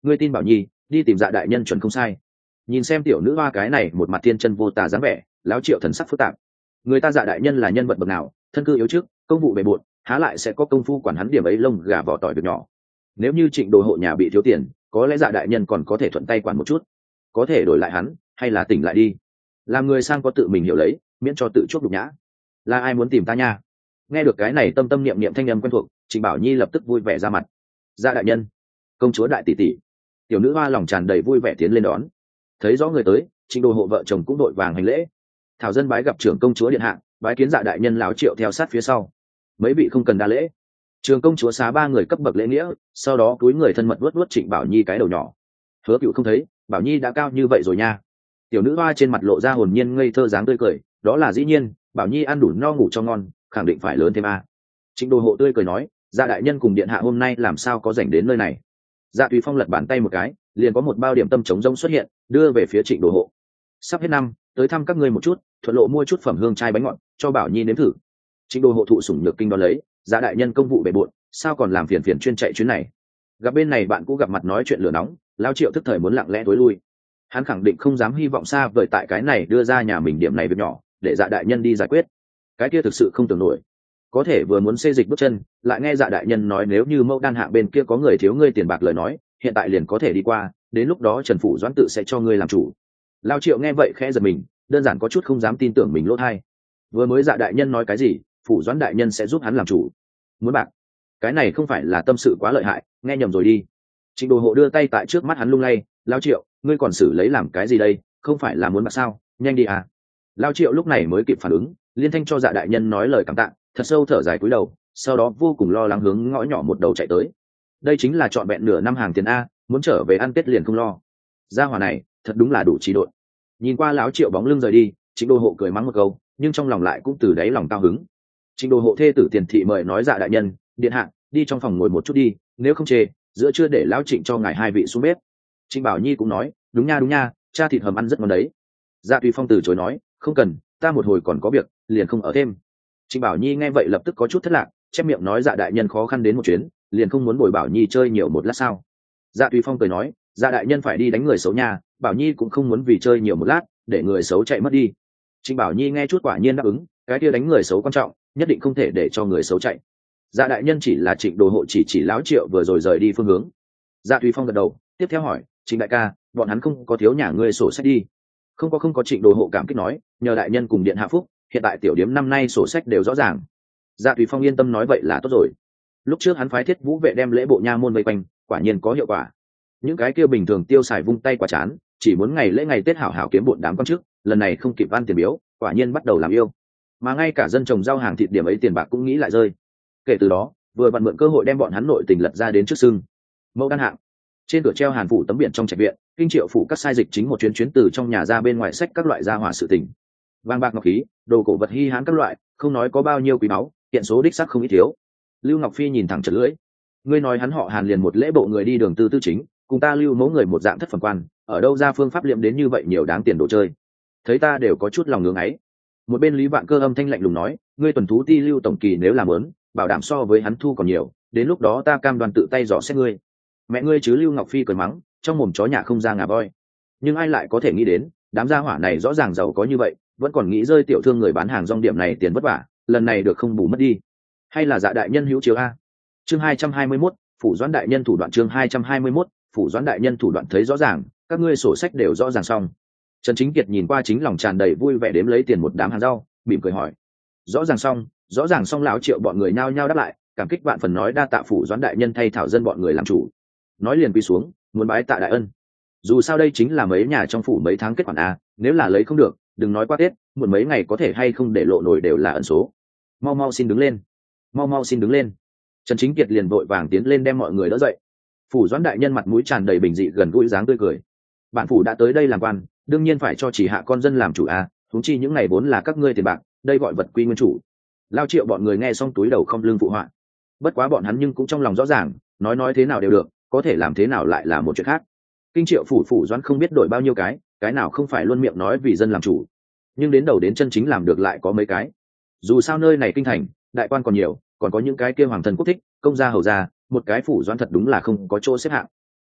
ngươi tin Bảo Nhi đi tìm Dạ đại nhân chuẩn không sai. Nhìn xem tiểu nữ hoa cái này một mặt thiên chân vô tà dáng vẻ, lão Triệu thần sắc phức tạp. Người ta Dạ đại nhân là nhân vật bậc nào, thân cư yếu trước, công vụ bề bộn, há lại sẽ có công phu quản hắn điểm ấy lông gà vỏ tỏi việc nhỏ. Nếu như Trịnh Đồ hộ nhà bị thiếu tiền, có lẽ Dạ đại nhân còn có thể thuận tay quản một chút, có thể đổi lại hắn, hay là tỉnh lại đi. Làm người sang có tự mình hiểu lấy, miễn cho tự chuốc nhục nhã. Là ai muốn tìm ta nha? Nghe được cái này tâm tâm niệm niệm thanh âm quen thuộc, Trịnh Bảo Nhi lập tức vui vẻ ra mặt. Dạ đại nhân, công chúa đại tỷ tỷ. Tiểu nữ hoa lòng tràn đầy vui vẻ tiến lên đón. Thấy rõ người tới, Trịnh Đồ hộ vợ chồng cũng đội vàng hành lễ. Thảo dân bái gặp trưởng công chúa điện hạ, bái kiến Dạ đại nhân láo Triệu theo sát phía sau. Mấy vị không cần đa lễ. Trường công chúa xá ba người cấp bậc lễ nghĩa, sau đó cúi người thân mật vuốt vuốt Trịnh Bảo Nhi cái đầu nhỏ. Hứa Cựu không thấy, Bảo Nhi đã cao như vậy rồi nha. Tiểu nữ hoa trên mặt lộ ra hồn nhiên ngây thơ dáng tươi cười, đó là dĩ nhiên, Bảo Nhi ăn đủ no ngủ cho ngon, khẳng định phải lớn thêm a. Trịnh Đồ hộ tươi cười nói, Dạ đại nhân cùng điện hạ hôm nay làm sao có rảnh đến nơi này. Dạ Tùy Phong lật bàn tay một cái, liền có một bao điểm tâm trống rông xuất hiện, đưa về phía Trịnh Đồ hộ. Sắp hết năm, tới thăm các ngươi một chút, thuận lộ mua chút phẩm hương trai bánh ngọt cho Bảo Nhi nếm thử. Trịnh Đồ hộ thụ sủng nhược kinh đón lấy, Dạ đại nhân công vụ bề bộn, sao còn làm phiền phiền chuyên chạy chuyến này. Gặp bên này bạn cũ gặp mặt nói chuyện lửa nóng, lao Triệu tức thời muốn lặng lẽ tối lui. Hắn khẳng định không dám hy vọng xa vời tại cái này đưa ra nhà mình điểm này việc nhỏ, để Dạ đại nhân đi giải quyết. Cái kia thực sự không tưởng nổi. Có thể vừa muốn xê dịch bước chân, lại nghe Dạ đại nhân nói nếu như Mẫu Đan hạng bên kia có người thiếu ngươi tiền bạc lời nói, hiện tại liền có thể đi qua, đến lúc đó Trần Phủ Doãn tự sẽ cho ngươi làm chủ. Lao Triệu nghe vậy khẽ giật mình, đơn giản có chút không dám tin tưởng mình lỗ tai. Vừa mới Dạ đại nhân nói cái gì, Phủ Doãn đại nhân sẽ giúp hắn làm chủ? Muốn bạc? Cái này không phải là tâm sự quá lợi hại, nghe nhầm rồi đi. Trịnh Đồ hộ đưa tay tại trước mắt hắn lung lay, Lao Triệu, ngươi còn xử lấy làm cái gì đây, không phải là muốn bạc sao, nhanh đi à. Lao Triệu lúc này mới kịp phản ứng, liên thanh cho Dạ đại nhân nói lời cảm tạ, thật sâu thở dài cúi đầu, sau đó vô cùng lo lắng hướng ngõ nhỏ một đầu chạy tới. Đây chính là trọn vẹn nửa năm hàng tiền a, muốn trở về ăn Tết liền không lo. Gia hỏa này thật đúng là đủ trí độn. Nhìn qua lão Triệu bóng lưng rời đi, Trịnh Đồ hộ cười mắng một câu, nhưng trong lòng lại cũng từ đáy lòng cao hứng. Trịnh Đồ hộ thê tử Tiền thị mời nói Dạ đại nhân, điện hạ, đi trong phòng ngồi một chút đi, nếu không chê, giữa trưa để lão Trịnh cho ngài hai vị xuống bếp. Trịnh Bảo Nhi cũng nói, đúng nha đúng nha, cha thịt hầm ăn rất ngon đấy. Dạ Tùy Phong từ chối nói, không cần, ta một hồi còn có việc, liền không ở thêm. Trịnh Bảo Nhi nghe vậy lập tức có chút thất lạc, chép miệng nói Dạ đại nhân khó khăn đến một chuyến, liền không muốn bồi Bảo Nhi chơi nhiều một lát sao? Dạ Tùy Phong cười nói, Dạ đại nhân phải đi đánh người xấu nha, Bảo Nhi cũng không muốn vì chơi nhiều một lát, để người xấu chạy mất đi. Trịnh Bảo Nhi nghe chút quả nhiên đáp ứng, cái kia đánh người xấu quan trọng, nhất định không thể để cho người xấu chạy. Dạ đại nhân chỉ là Trịnh Đồ hộ chỉ chỉ lão Triệu vừa rồi rời đi phương hướng. Dạ Tùy Phong gật đầu, tiếp theo hỏi, Trịnh đại ca, bọn hắn không có thiếu nhà ngươi sổ sách đi? Không có không có. Trịnh Đồ hộ cảm kích nói, nhờ đại nhân cùng điện hạ phúc, hiện tại tiểu điếm năm nay sổ sách đều rõ ràng. Dạ Tùy Phong yên tâm nói vậy là tốt rồi. Lúc trước hắn phái Thiết Vũ vệ đem lễ bộ nha môn vây quanh, quả nhiên có hiệu quả. Những cái kia bình thường tiêu xài vung tay quả chán, chỉ muốn ngày lễ ngày Tết hảo hảo kiếm bộn đám quan chức, lần này không kịp ăn tiền biếu, quả nhiên bắt đầu làm yêu. Mà ngay cả dân trồng rau hàng thịt điểm ấy tiền bạc cũng nghĩ lại rơi. Kể từ đó, vừa vặn mượn cơ hội đem bọn hắn nội tình lật ra đến trước sưng. Mẫu Đan hạng. Trên cửa treo Hàn phủ tấm biển trong trạch viện, Kinh Triệu phủ các sai dịch chính một chuyến chuyến từ trong nhà ra bên ngoài sách các loại gia hỏa sự tình. Vàng bạc ngọc khí, đồ cổ vật hi hán các loại, không nói có bao nhiêu quý báu, hiện số đích xác không ít thiếu. Lưu Ngọc Phi nhìn thẳng trật lưỡi. Ngươi nói hắn họ Hàn liền một lễ bộ người đi đường tư tư chính, cùng ta Lưu mẫu người một dạng thất phẩm quan, ở đâu ra phương pháp liệm đến như vậy nhiều đáng tiền đồ chơi. Thấy ta đều có chút lòng ngưỡng ấy. Một bên Lý Vạn Cơ âm thanh lạnh lùng nói, ngươi tuần thú ti Lưu tổng kỳ nếu làm lớn, bảo đảm so với hắn thu còn nhiều, đến lúc đó ta cam đoan tự tay dò xét ngươi. Mẹ ngươi chứ. Lưu Ngọc Phi cười mắng, trong mồm chó nhà không ra ngà voi. Nhưng ai lại có thể nghĩ đến, đám gia hỏa này rõ ràng giàu có như vậy, vẫn còn nghĩ rơi tiểu thương người bán hàng rong điểm này tiền vất vả, lần này được không bù mất đi. Hay là Dạ đại nhân hữu chiếu a? Chương hai trăm hai mươi mốt, phủ Doãn đại nhân thủ đoạn. Chương hai trăm hai mươi mốt, phủ Doãn đại nhân thủ đoạn. Thấy rõ ràng, các ngươi sổ sách đều rõ ràng xong. Trần Chính Kiệt nhìn qua chính lòng tràn đầy vui vẻ đếm lấy tiền một đám hàng rau, mỉm cười hỏi, rõ ràng xong, rõ ràng xong. Lão Triệu bọn người nhao nhao đáp lại, cảm kích vạn phần nói đa tạ phủ Doãn đại nhân thay thảo dân bọn người làm chủ. Nói liền quỳ xuống, muốn bái tạ đại ân. Dù sao đây chính là mấy nhà trong phủ mấy tháng kết khoản a, nếu là lấy không được, đừng nói qua Tết, muộn mấy ngày có thể hay không để lộ nổi đều là ẩn số. Mau mau xin đứng lên, mau mau xin đứng lên. Trần Chính Kiệt liền vội vàng tiến lên đem mọi người đỡ dậy. Phủ Doãn đại nhân mặt mũi tràn đầy bình dị gần gũi dáng tươi cười. Bản phủ đã tới đây làm quan, đương nhiên phải cho chỉ hạ con dân làm chủ a, huống chi những ngày vốn là các ngươi tiền bạc, đây gọi vật quy nguyên chủ. Lao Triệu bọn người nghe xong túi đầu không lưng phụ họa. Bất quá bọn hắn nhưng cũng trong lòng rõ ràng, nói nói thế nào đều được, có thể làm thế nào lại là một chuyện khác. Kinh Triệu phủ phủ Doãn không biết đổi bao nhiêu cái, cái nào không phải luôn miệng nói vì dân làm chủ, nhưng đến đầu đến chân chính làm được lại có mấy cái. Dù sao nơi này kinh thành, đại quan còn nhiều, còn có những cái kia hoàng thần quốc thích, công gia hầu gia, một cái phủ Doãn thật đúng là không có chỗ xếp hạng.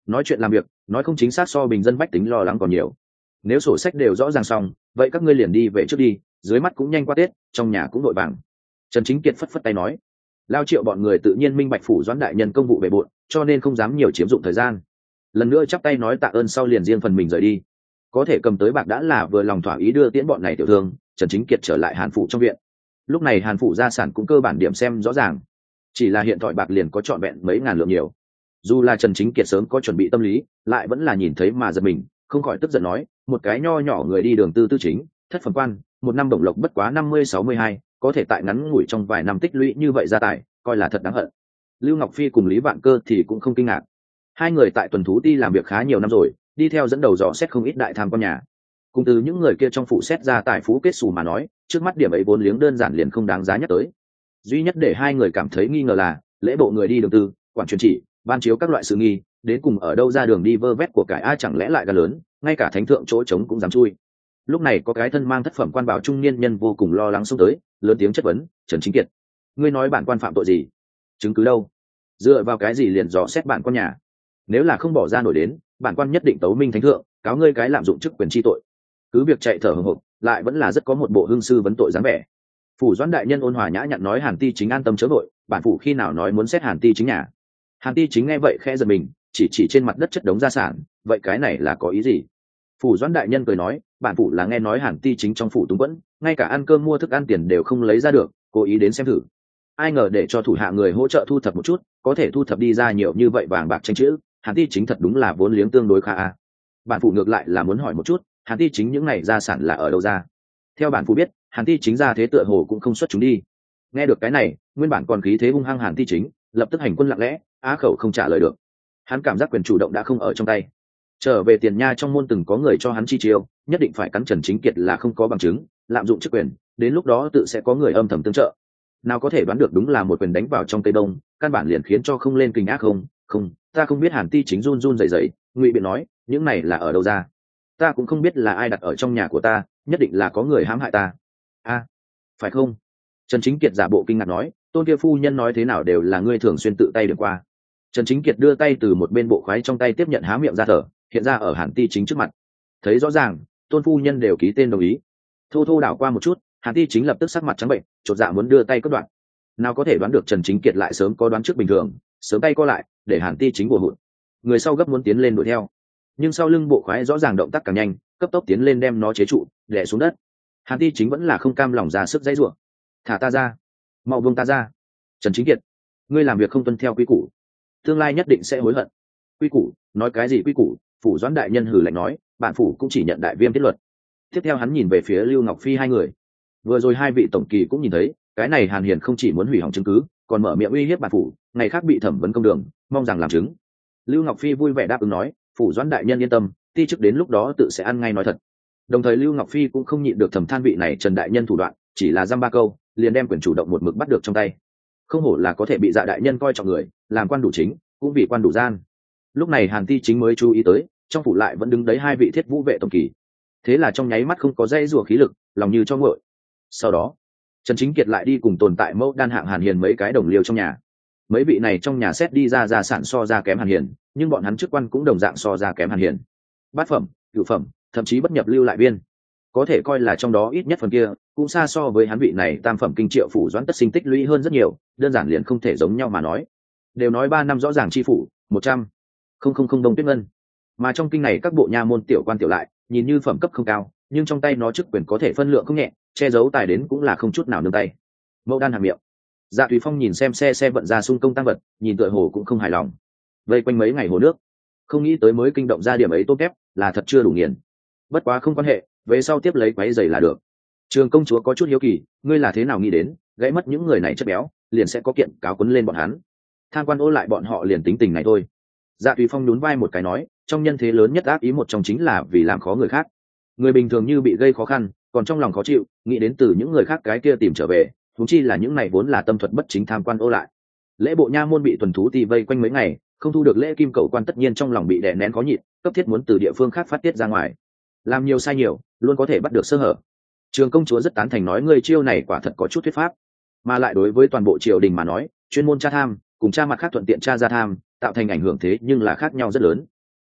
nói chuyện làm việc nói không chính xác so bình dân bách tính lo lắng còn nhiều. Nếu sổ sách đều rõ ràng xong, vậy các ngươi liền đi về trước đi, dưới mắt cũng nhanh qua Tết, trong nhà cũng vội vàng. Trần Chính Kiệt phất phất tay nói. Lao Triệu bọn người tự nhiên minh bạch phủ Doãn đại nhân công vụ bề bộn, cho nên không dám nhiều chiếm dụng thời gian. Lần nữa chắp tay nói tạ ơn sau liền riêng phần mình rời đi. Có thể cầm tới bạc đã là vừa lòng thỏa ý đưa tiễn bọn này tiểu thương, Trần Chính Kiệt trở lại Hàn phủ trong viện. Lúc này Hàn phủ gia sản cũng cơ bản điểm xem rõ ràng, chỉ là hiện thoại bạc liền có trọn vẹn mấy ngàn lượng nhiều. Dù là Trần Chính Kiệt sớm có chuẩn bị tâm lý, lại vẫn là nhìn thấy mà giật mình, không khỏi tức giận nói, một cái nho nhỏ người đi đường tư tư chính, thất phẩm quan, một năm bổng lộc bất quá năm mươi sáu mươi hai, có thể tại ngắn ngủi trong vài năm tích lũy như vậy gia tài, coi là thật đáng hận. Lưu Ngọc Phi cùng Lý Vạn Cơ thì cũng không kinh ngạc. Hai người tại tuần thú ti làm việc khá nhiều năm rồi, đi theo dẫn đầu dò xét không ít đại tham con nhà. Cùng từ những người kia trong phụ xét ra tài phú kết xù mà nói, trước mắt điểm ấy vốn liếng đơn giản liền không đáng giá nhắc tới. Duy nhất để hai người cảm thấy nghi ngờ là lễ bộ người đi đường tư, quản truyền chỉ, ban chiếu các loại sự nghi, đến cùng ở đâu ra đường đi vơ vét của cải ai chẳng lẽ lại gan lớn, ngay cả thánh thượng chỗ trống cũng dám chui. Lúc này có cái thân mang thất phẩm quan bảo trung niên nhân vô cùng lo lắng xông tới, lớn tiếng chất vấn, Trần Chính Kiệt, ngươi nói bản quan phạm tội gì? Chứng cứ đâu? Dựa vào cái gì liền dò xét bản quan nhà? Nếu là không bỏ ra nổi đến, bản quan nhất định tấu minh thánh thượng, cáo ngươi cái lạm dụng chức quyền chi tội. Cứ việc chạy thở hổn hộc, lại vẫn là rất có một bộ hương sư vấn tội dáng vẻ. Phủ Doãn đại nhân ôn hòa nhã nhặn nói Hàn Ti Chính an tâm chớ vội, bản phủ khi nào nói muốn xét Hàn Ti Chính nhà. Hàn Ti Chính nghe vậy khẽ giật mình, chỉ chỉ trên mặt đất chất đống gia sản, vậy cái này là có ý gì? Phủ Doãn đại nhân cười nói, bản phủ là nghe nói Hàn Ti Chính trong phủ túng quẫn, ngay cả ăn cơm mua thức ăn tiền đều không lấy ra được, cố ý đến xem thử. Ai ngờ để cho thủ hạ người hỗ trợ thu thập một chút, có thể thu thập đi ra nhiều như vậy vàng bạc tranh chữ, Hàn Ti Chính thật đúng là vốn liếng tương đối khá a. Bản phủ ngược lại là muốn hỏi một chút, Hàn Ti Chính những này gia sản là ở đâu ra? Theo bản phủ biết, Hàn Ti Chính ra thế tựa hồ cũng không xuất chúng đi. Nghe được cái này, nguyên bản còn khí thế hung hăng Hàn Ti Chính lập tức hành quân lặng lẽ, á khẩu không trả lời được. Hắn cảm giác quyền chủ động đã không ở trong tay. Trở về tiền nha trong môn từng có người cho hắn chi chiêu, nhất định phải cắn Trần Chính Kiệt là không có bằng chứng, lạm dụng chức quyền, đến lúc đó tự sẽ có người âm thầm tương trợ. Nào có thể đoán được đúng là một quyền đánh vào trong cây đông, căn bản liền khiến cho không lên kinh ác không, không, ta không biết. Hàn Ti Chính run run rẩy rẩy, ngụy biện nói, những này là ở đâu ra? Ta cũng không biết là ai đặt ở trong nhà của ta, nhất định là có người hãm hại ta. A, phải không? Trần Chính Kiệt giả bộ kinh ngạc nói, tôn kia phu nhân nói thế nào đều là ngươi thường xuyên tự tay được qua. Trần Chính Kiệt đưa tay từ một bên bộ khoái trong tay tiếp nhận, há miệng ra thở, hiện ra ở Hàn Ti Chính trước mặt. Thấy rõ ràng, tôn phu nhân đều ký tên đồng ý. Thô thô đảo qua một chút, Hàn Ti Chính lập tức sắc mặt trắng bệnh, chột dạ muốn đưa tay cắt đoạn. Nào có thể đoán được Trần Chính Kiệt lại sớm có đoán trước bình thường, sớm tay co lại, để Hàn Ti Chính bổ hụt. Người sau gấp muốn tiến lên đuổi theo, nhưng sau lưng bộ khoái rõ ràng động tác càng nhanh, cấp tốc tiến lên đem nó chế trụ, đè xuống đất. Hàn Ti Chính vẫn là không cam lòng ra sức dãy rủa. Thả ta ra, mau buông ta ra. Trần Chính Kiệt, ngươi làm việc không tuân theo quy củ, tương lai nhất định sẽ hối hận. Quy củ? Nói cái gì quy củ? Phủ Doãn đại nhân hừ lạnh nói, bản phủ cũng chỉ nhận đại viêm tiết luật. Tiếp theo hắn nhìn về phía Lưu Ngọc Phi hai người. Vừa rồi hai vị tổng kỳ cũng nhìn thấy, cái này Hàn Hiền không chỉ muốn hủy hỏng chứng cứ, còn mở miệng uy hiếp bản phủ, ngày khác bị thẩm vấn công đường, mong rằng làm chứng. Lưu Ngọc Phi vui vẻ đáp ứng nói, phủ Doãn đại nhân yên tâm, ti chức đến lúc đó tự sẽ ăn ngay nói thật. Đồng thời Lưu Ngọc Phi cũng không nhịn được thầm than vị này Trần đại nhân thủ đoạn, chỉ là dăm ba câu liền đem quyền chủ động một mực bắt được trong tay. Không hổ là có thể bị Dạ đại nhân coi trọng người, làm quan đủ chính, cũng vì quan đủ gian. Lúc này Hàn Ti Chính mới chú ý tới, trong phủ lại vẫn đứng đấy hai vị thiết vũ vệ tổng kỳ. Thế là trong nháy mắt không có dây rùa khí lực, lòng như cho nguội. Sau đó, Trần Chính Kiệt lại đi cùng tồn tại mẫu đan hạng Hàn Hiền mấy cái đồng liêu trong nhà. Mấy vị này trong nhà xét đi ra gia sản so ra kém Hàn Hiền, nhưng bọn hắn chức quan cũng đồng dạng so ra kém Hàn Hiền. Bát phẩm, cửu phẩm, thậm chí bất nhập lưu lại biên, có thể coi là trong đó ít nhất phần kia cũng xa so với hắn vị này tam phẩm kinh triệu phủ Doãn tất sinh tích lũy hơn rất nhiều, đơn giản liền không thể giống nhau mà nói. Đều nói ba năm rõ ràng chi phủ, một trăm không không không đông tuyết ngân, mà trong kinh này các bộ nha môn tiểu quan tiểu lại nhìn như phẩm cấp không cao, nhưng trong tay nó chức quyền có thể phân lượng không nhẹ, che giấu tài đến cũng là không chút nào nương tay. Mẫu đan hàm miệng. Dạ Tùy Phong nhìn xem xe xe vận ra xung công tăng vật, nhìn tựa hồ cũng không hài lòng. Vây quanh mấy ngày hồ nước, không nghĩ tới mới kinh động ra điểm ấy tốt kép, là thật chưa đủ nghiền. Bất quá không quan hệ, về sau tiếp lấy quấy giày là được. Trường công chúa có chút hiếu kỳ, ngươi là thế nào nghĩ đến gãy mất những người này chất béo, liền sẽ có kiện cáo quấn lên bọn hắn. Tham quan ô lại bọn họ liền tính tình này thôi. Dạ Tùy Phong nhún vai một cái nói, trong nhân thế lớn nhất ác ý một trong chính là vì làm khó người khác. Người bình thường như bị gây khó khăn, còn trong lòng khó chịu, nghĩ đến từ những người khác cái kia tìm trở về, huống chi là những này vốn là tâm thuật bất chính tham quan ô lại. Lễ bộ nha môn bị tuần thú ti vây quanh mấy ngày, không thu được lễ kim cầu quan, tất nhiên trong lòng bị đè nén khó nhịn, cấp thiết muốn từ địa phương khác phát tiết ra ngoài. Làm nhiều sai nhiều, luôn có thể bắt được sơ hở. Trường công chúa rất tán thành nói ngươi chiêu này quả thật có chút thuyết pháp, mà lại đối với toàn bộ triều đình mà nói, chuyên môn tra tham cùng tra mặt khác thuận tiện tra ra tham, tạo thành ảnh hưởng thế nhưng là khác nhau rất lớn.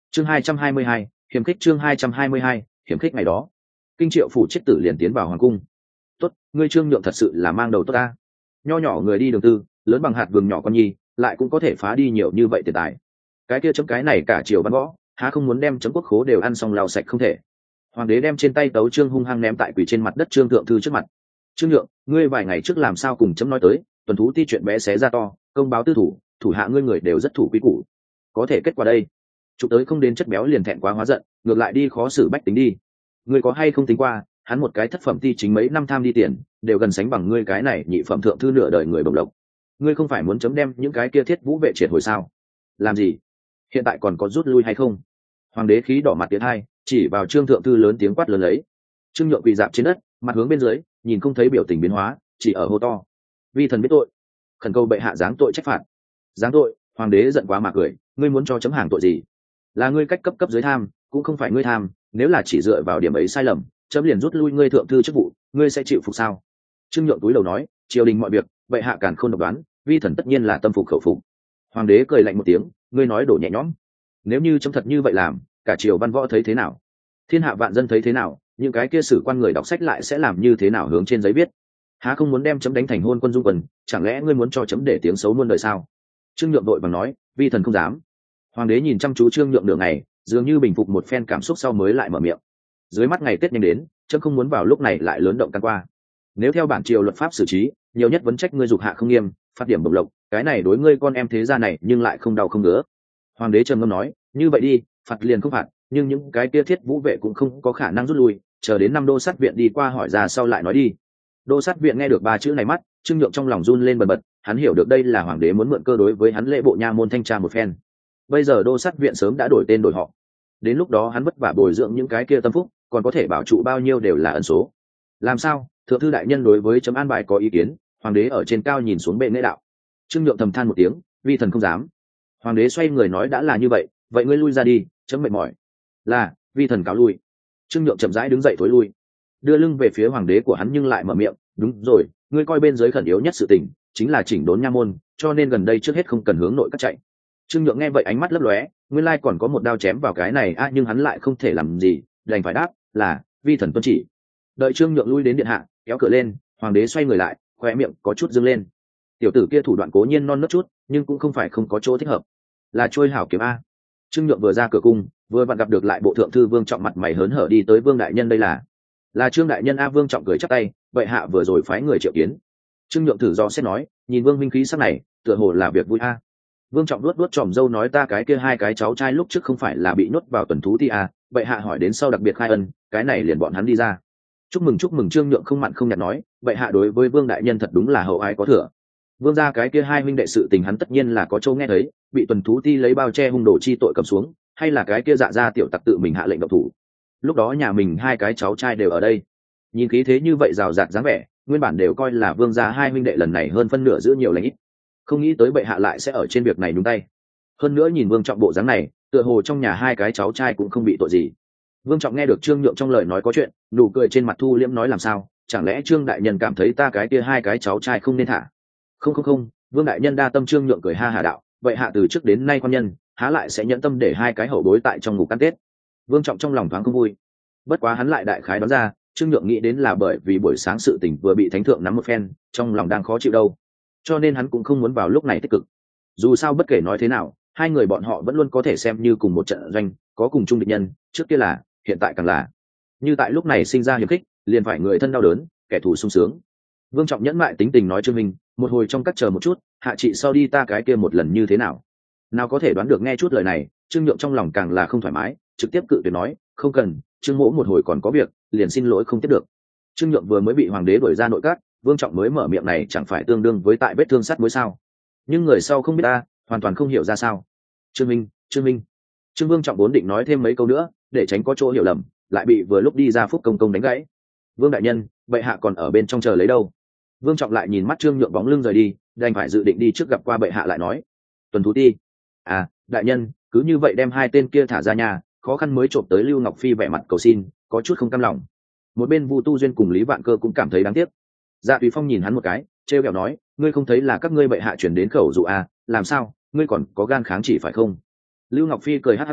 chương hai trăm hai mươi hai, hiểm khích chương hai trăm hai mươi hai, hiểm khích ngày đó kinh triệu phủ chết tử liền tiến vào hoàng cung. Tốt, ngươi Trương Nhượng thật sự là mang đầu tốt ta. Nho nhỏ người đi đường tư, lớn bằng hạt vườn nhỏ con nhi, lại cũng có thể phá đi nhiều như vậy tiền tài. Cái kia chấm cái này cả triều văn võ, há không muốn đem chấm quốc khố đều ăn xong lau sạch không thể. Hoàng đế đem trên tay tấu chương hung hăng ném tại quỳ trên mặt đất Trương Thượng Thư trước mặt. Trương Nhượng, ngươi vài ngày trước làm sao cùng chấm nói tới, tuần thú ti chuyện bé xé ra to, công báo tư thủ, thủ hạ ngươi người đều rất thủ quý củ. Có thể kết quả đây, chụp tới không đến chất béo liền thẹn quá hóa giận, ngược lại đi khó xử bách tính đi. Ngươi có hay không tính qua, hắn một cái thất phẩm ti chính mấy năm tham đi tiền, đều gần sánh bằng ngươi cái này nhị phẩm thượng thư nửa đời người bồng lộc. Ngươi không phải muốn chấm đem những cái kia thiết vũ vệ triệt hồi sao? Làm gì? Hiện tại còn có rút lui hay không? Hoàng đế khí đỏ mặt tiến hai, chỉ vào Trương Thượng Thư lớn tiếng quát lớn lấy. Trương Nhượng quỳ dạp trên đất, mặt hướng bên dưới, nhìn không thấy biểu tình biến hóa, chỉ ở hô to: vi thần biết tội, khẩn cầu bệ hạ giáng tội trách phạt. Giáng tội? Hoàng đế giận quá mà cười, ngươi muốn cho chấm hàng tội gì? Là ngươi cách cấp cấp dưới tham, cũng không phải ngươi tham, nếu là chỉ dựa vào điểm ấy sai lầm, chấm liền rút lui ngươi thượng thư chức vụ, ngươi sẽ chịu phục sao? Trương Nhượng túi đầu nói, triều đình mọi việc, bệ hạ càn khôn độc đoán, vi thần tất nhiên là tâm phục khẩu phục. Hoàng đế cười lạnh một tiếng, ngươi nói đổ nhẹ nhõm. Nếu như chấm thật như vậy làm, cả triều văn võ thấy thế nào? Thiên hạ vạn dân thấy thế nào? Những cái kia sử quan người đọc sách lại sẽ làm như thế nào hướng trên giấy viết? Há không muốn đem chấm đánh thành hôn quân dung quần, chẳng lẽ ngươi muốn cho chấm để tiếng xấu luôn đời sao? Trương Nhượng đội bằng nói, vi thần không dám. Hoàng đế nhìn chăm chú Trương Nhượng nửa ngày, dường như bình phục một phen cảm xúc sau mới lại mở miệng. Dưới mắt ngày Tết nhanh đến, chấm không muốn vào lúc này lại lớn động can qua. Nếu theo bản triều luật pháp xử trí, nhiều nhất vấn trách ngươi dục hạ không nghiêm, phát điểm bổng lộc, cái này đối ngươi con em thế gia này nhưng lại không đau không ngứa. Hoàng đế trầm ngâm nói, như vậy đi, phạt liền không phạt, nhưng những cái kia thiết vũ vệ cũng không có khả năng rút lui, chờ đến năm đô sát viện đi qua hỏi ra sau lại nói đi. Đô sát viện nghe được ba chữ này mắt, Trương Nhượng trong lòng run lên bần bật, hắn hiểu được đây là hoàng đế muốn mượn cơ đối với hắn lễ bộ nha môn thanh tra một phen. Bây giờ đô sát viện sớm đã đổi tên đổi họ, đến lúc đó hắn vất vả bồi dưỡng những cái kia tâm phúc, còn có thể bảo trụ bao nhiêu đều là ẩn số. Làm sao? Thượng thư đại nhân đối với chấm an bài có ý kiến. Hoàng đế ở trên cao nhìn xuống bệ nghệ đạo. Trương Nhượng thầm than một tiếng, vi thần không dám. Hoàng đế xoay người nói, đã là như vậy, vậy ngươi lui ra đi, chấm mệt mỏi. Là, vi thần cáo lui. Trương Nhượng chậm rãi đứng dậy thối lui, đưa lưng về phía hoàng đế của hắn nhưng lại mở miệng, đúng rồi, ngươi coi bên dưới khẩn yếu nhất sự tình chính là chỉnh đốn nha môn, cho nên gần đây trước hết không cần hướng nội các chạy. Trương Nhượng nghe vậy ánh mắt lấp lóe, nguyên lai còn có một đao chém vào cái này a à, nhưng hắn lại không thể làm gì, đành phải đáp là vi thần tuân chỉ. Đợi Trương Nhượng lui đến điện hạ, kéo cửa lên, hoàng đế xoay người lại, khoe miệng có chút dương lên. Tiểu tử kia thủ đoạn cố nhiên non nớt chút, nhưng cũng không phải không có chỗ thích hợp, là trôi hảo kiếm a. Trương Nhượng vừa ra cửa cung, vừa vặn gặp được lại bộ thượng thư Vương Trọng mặt mày hớn hở đi tới. Vương đại nhân đây là là Trương đại nhân a. Vương Trọng cười chắp tay, vậy hạ vừa rồi phái người triệu kiến. Trương Nhượng thử do xét nói, nhìn Vương minh khí sắc này, tựa hồ là việc vui a. Vương Trọng luốt luốt tròm râu nói, ta cái kia hai cái cháu trai lúc trước không phải là bị nhốt vào tuần thú ti a, vậy hạ hỏi đến sau đặc biệt khai ân, cái này liền bọn hắn đi ra. Chúc mừng chúc mừng. Trương Nhượng không mặn không nhạt nói, vậy hạ đối với Vương đại nhân thật đúng là hậu ái có thừa. Vương gia cái kia hai huynh đệ sự tình hắn tất nhiên là có châu nghe thấy, bị tuần thú ti lấy bao che hung đồ chi tội cầm xuống, hay là cái kia dạ gia tiểu tặc tự mình hạ lệnh động thủ. Lúc đó nhà mình hai cái cháu trai đều ở đây, nhìn khí thế như vậy rào rạt dáng vẻ, nguyên bản đều coi là Vương gia hai huynh đệ lần này hơn phân nửa giữ nhiều lãnh ít, không nghĩ tới bệ hạ lại sẽ ở trên việc này nhúng tay. Hơn nữa nhìn Vương Trọng bộ dáng này, tựa hồ trong nhà hai cái cháu trai cũng không bị tội gì. Vương Trọng nghe được Trương Nhượng trong lời nói có chuyện, nụ cười trên mặt thu liễm nói, làm sao, chẳng lẽ Trương đại nhân cảm thấy ta cái kia hai cái cháu trai không nên thả? Không không không, Vương đại nhân đa tâm. Trương Nhượng cười ha hà đạo, vậy hạ từ trước đến nay quan nhân há lại sẽ nhẫn tâm để hai cái hậu bối tại trong ngục ăn tết. Vương Trọng trong lòng thoáng không vui, bất quá hắn lại đại khái đoán ra Trương Nhượng nghĩ đến là bởi vì buổi sáng sự tình vừa bị thánh thượng nắm một phen, trong lòng đang khó chịu đâu, cho nên hắn cũng không muốn vào lúc này tích cực. Dù sao bất kể nói thế nào, hai người bọn họ vẫn luôn có thể xem như cùng một trận doanh, có cùng chung địch nhân, trước kia là, hiện tại càng là. Như tại lúc này sinh ra hiềm khích, liền phải người thân đau đớn, kẻ thù sung sướng. Vương Trọng nhẫn mại tính tình nói Trương minh, một hồi trong các chờ một chút, hạ chị sau đi ta cái kia một lần như thế nào. Nào có thể đoán được nghe chút lời này, Trương Nhượng trong lòng càng là không thoải mái, trực tiếp cự tuyệt nói, không cần, Trương mỗ một hồi còn có việc, liền xin lỗi không tiếp được. Trương Nhượng vừa mới bị hoàng đế đuổi ra nội các, Vương Trọng mới mở miệng này chẳng phải tương đương với tại vết thương sắt muối sao? Nhưng người sau không biết ta, hoàn toàn không hiểu ra sao. Trương minh, Trương minh. Trương Vương Trọng vốn định nói thêm mấy câu nữa, để tránh có chỗ hiểu lầm, lại bị vừa lúc đi ra Phúc Công Công đánh gãy. Vương đại nhân, bệ hạ còn ở bên trong chờ lấy đâu? Vương Trọng lại nhìn mắt Trương Nhượng bóng lưng rời đi, đành phải dự định đi trước gặp qua bệ hạ lại nói. Tuần thú ti. À, đại nhân, cứ như vậy đem hai tên kia thả ra nhà, khó khăn mới trộm tới. Lưu Ngọc Phi vẻ mặt cầu xin, có chút không cam lòng. Một bên Vu Tu Duyên cùng Lý Vạn Cơ cũng cảm thấy đáng tiếc. Dạ Tùy Phong nhìn hắn một cái, trêu ghẹo nói, ngươi không thấy là các ngươi bệ hạ chuyển đến khẩu dụ à, làm sao, ngươi còn có gan kháng chỉ phải không? Lưu Ngọc Phi cười hắt hắt nói,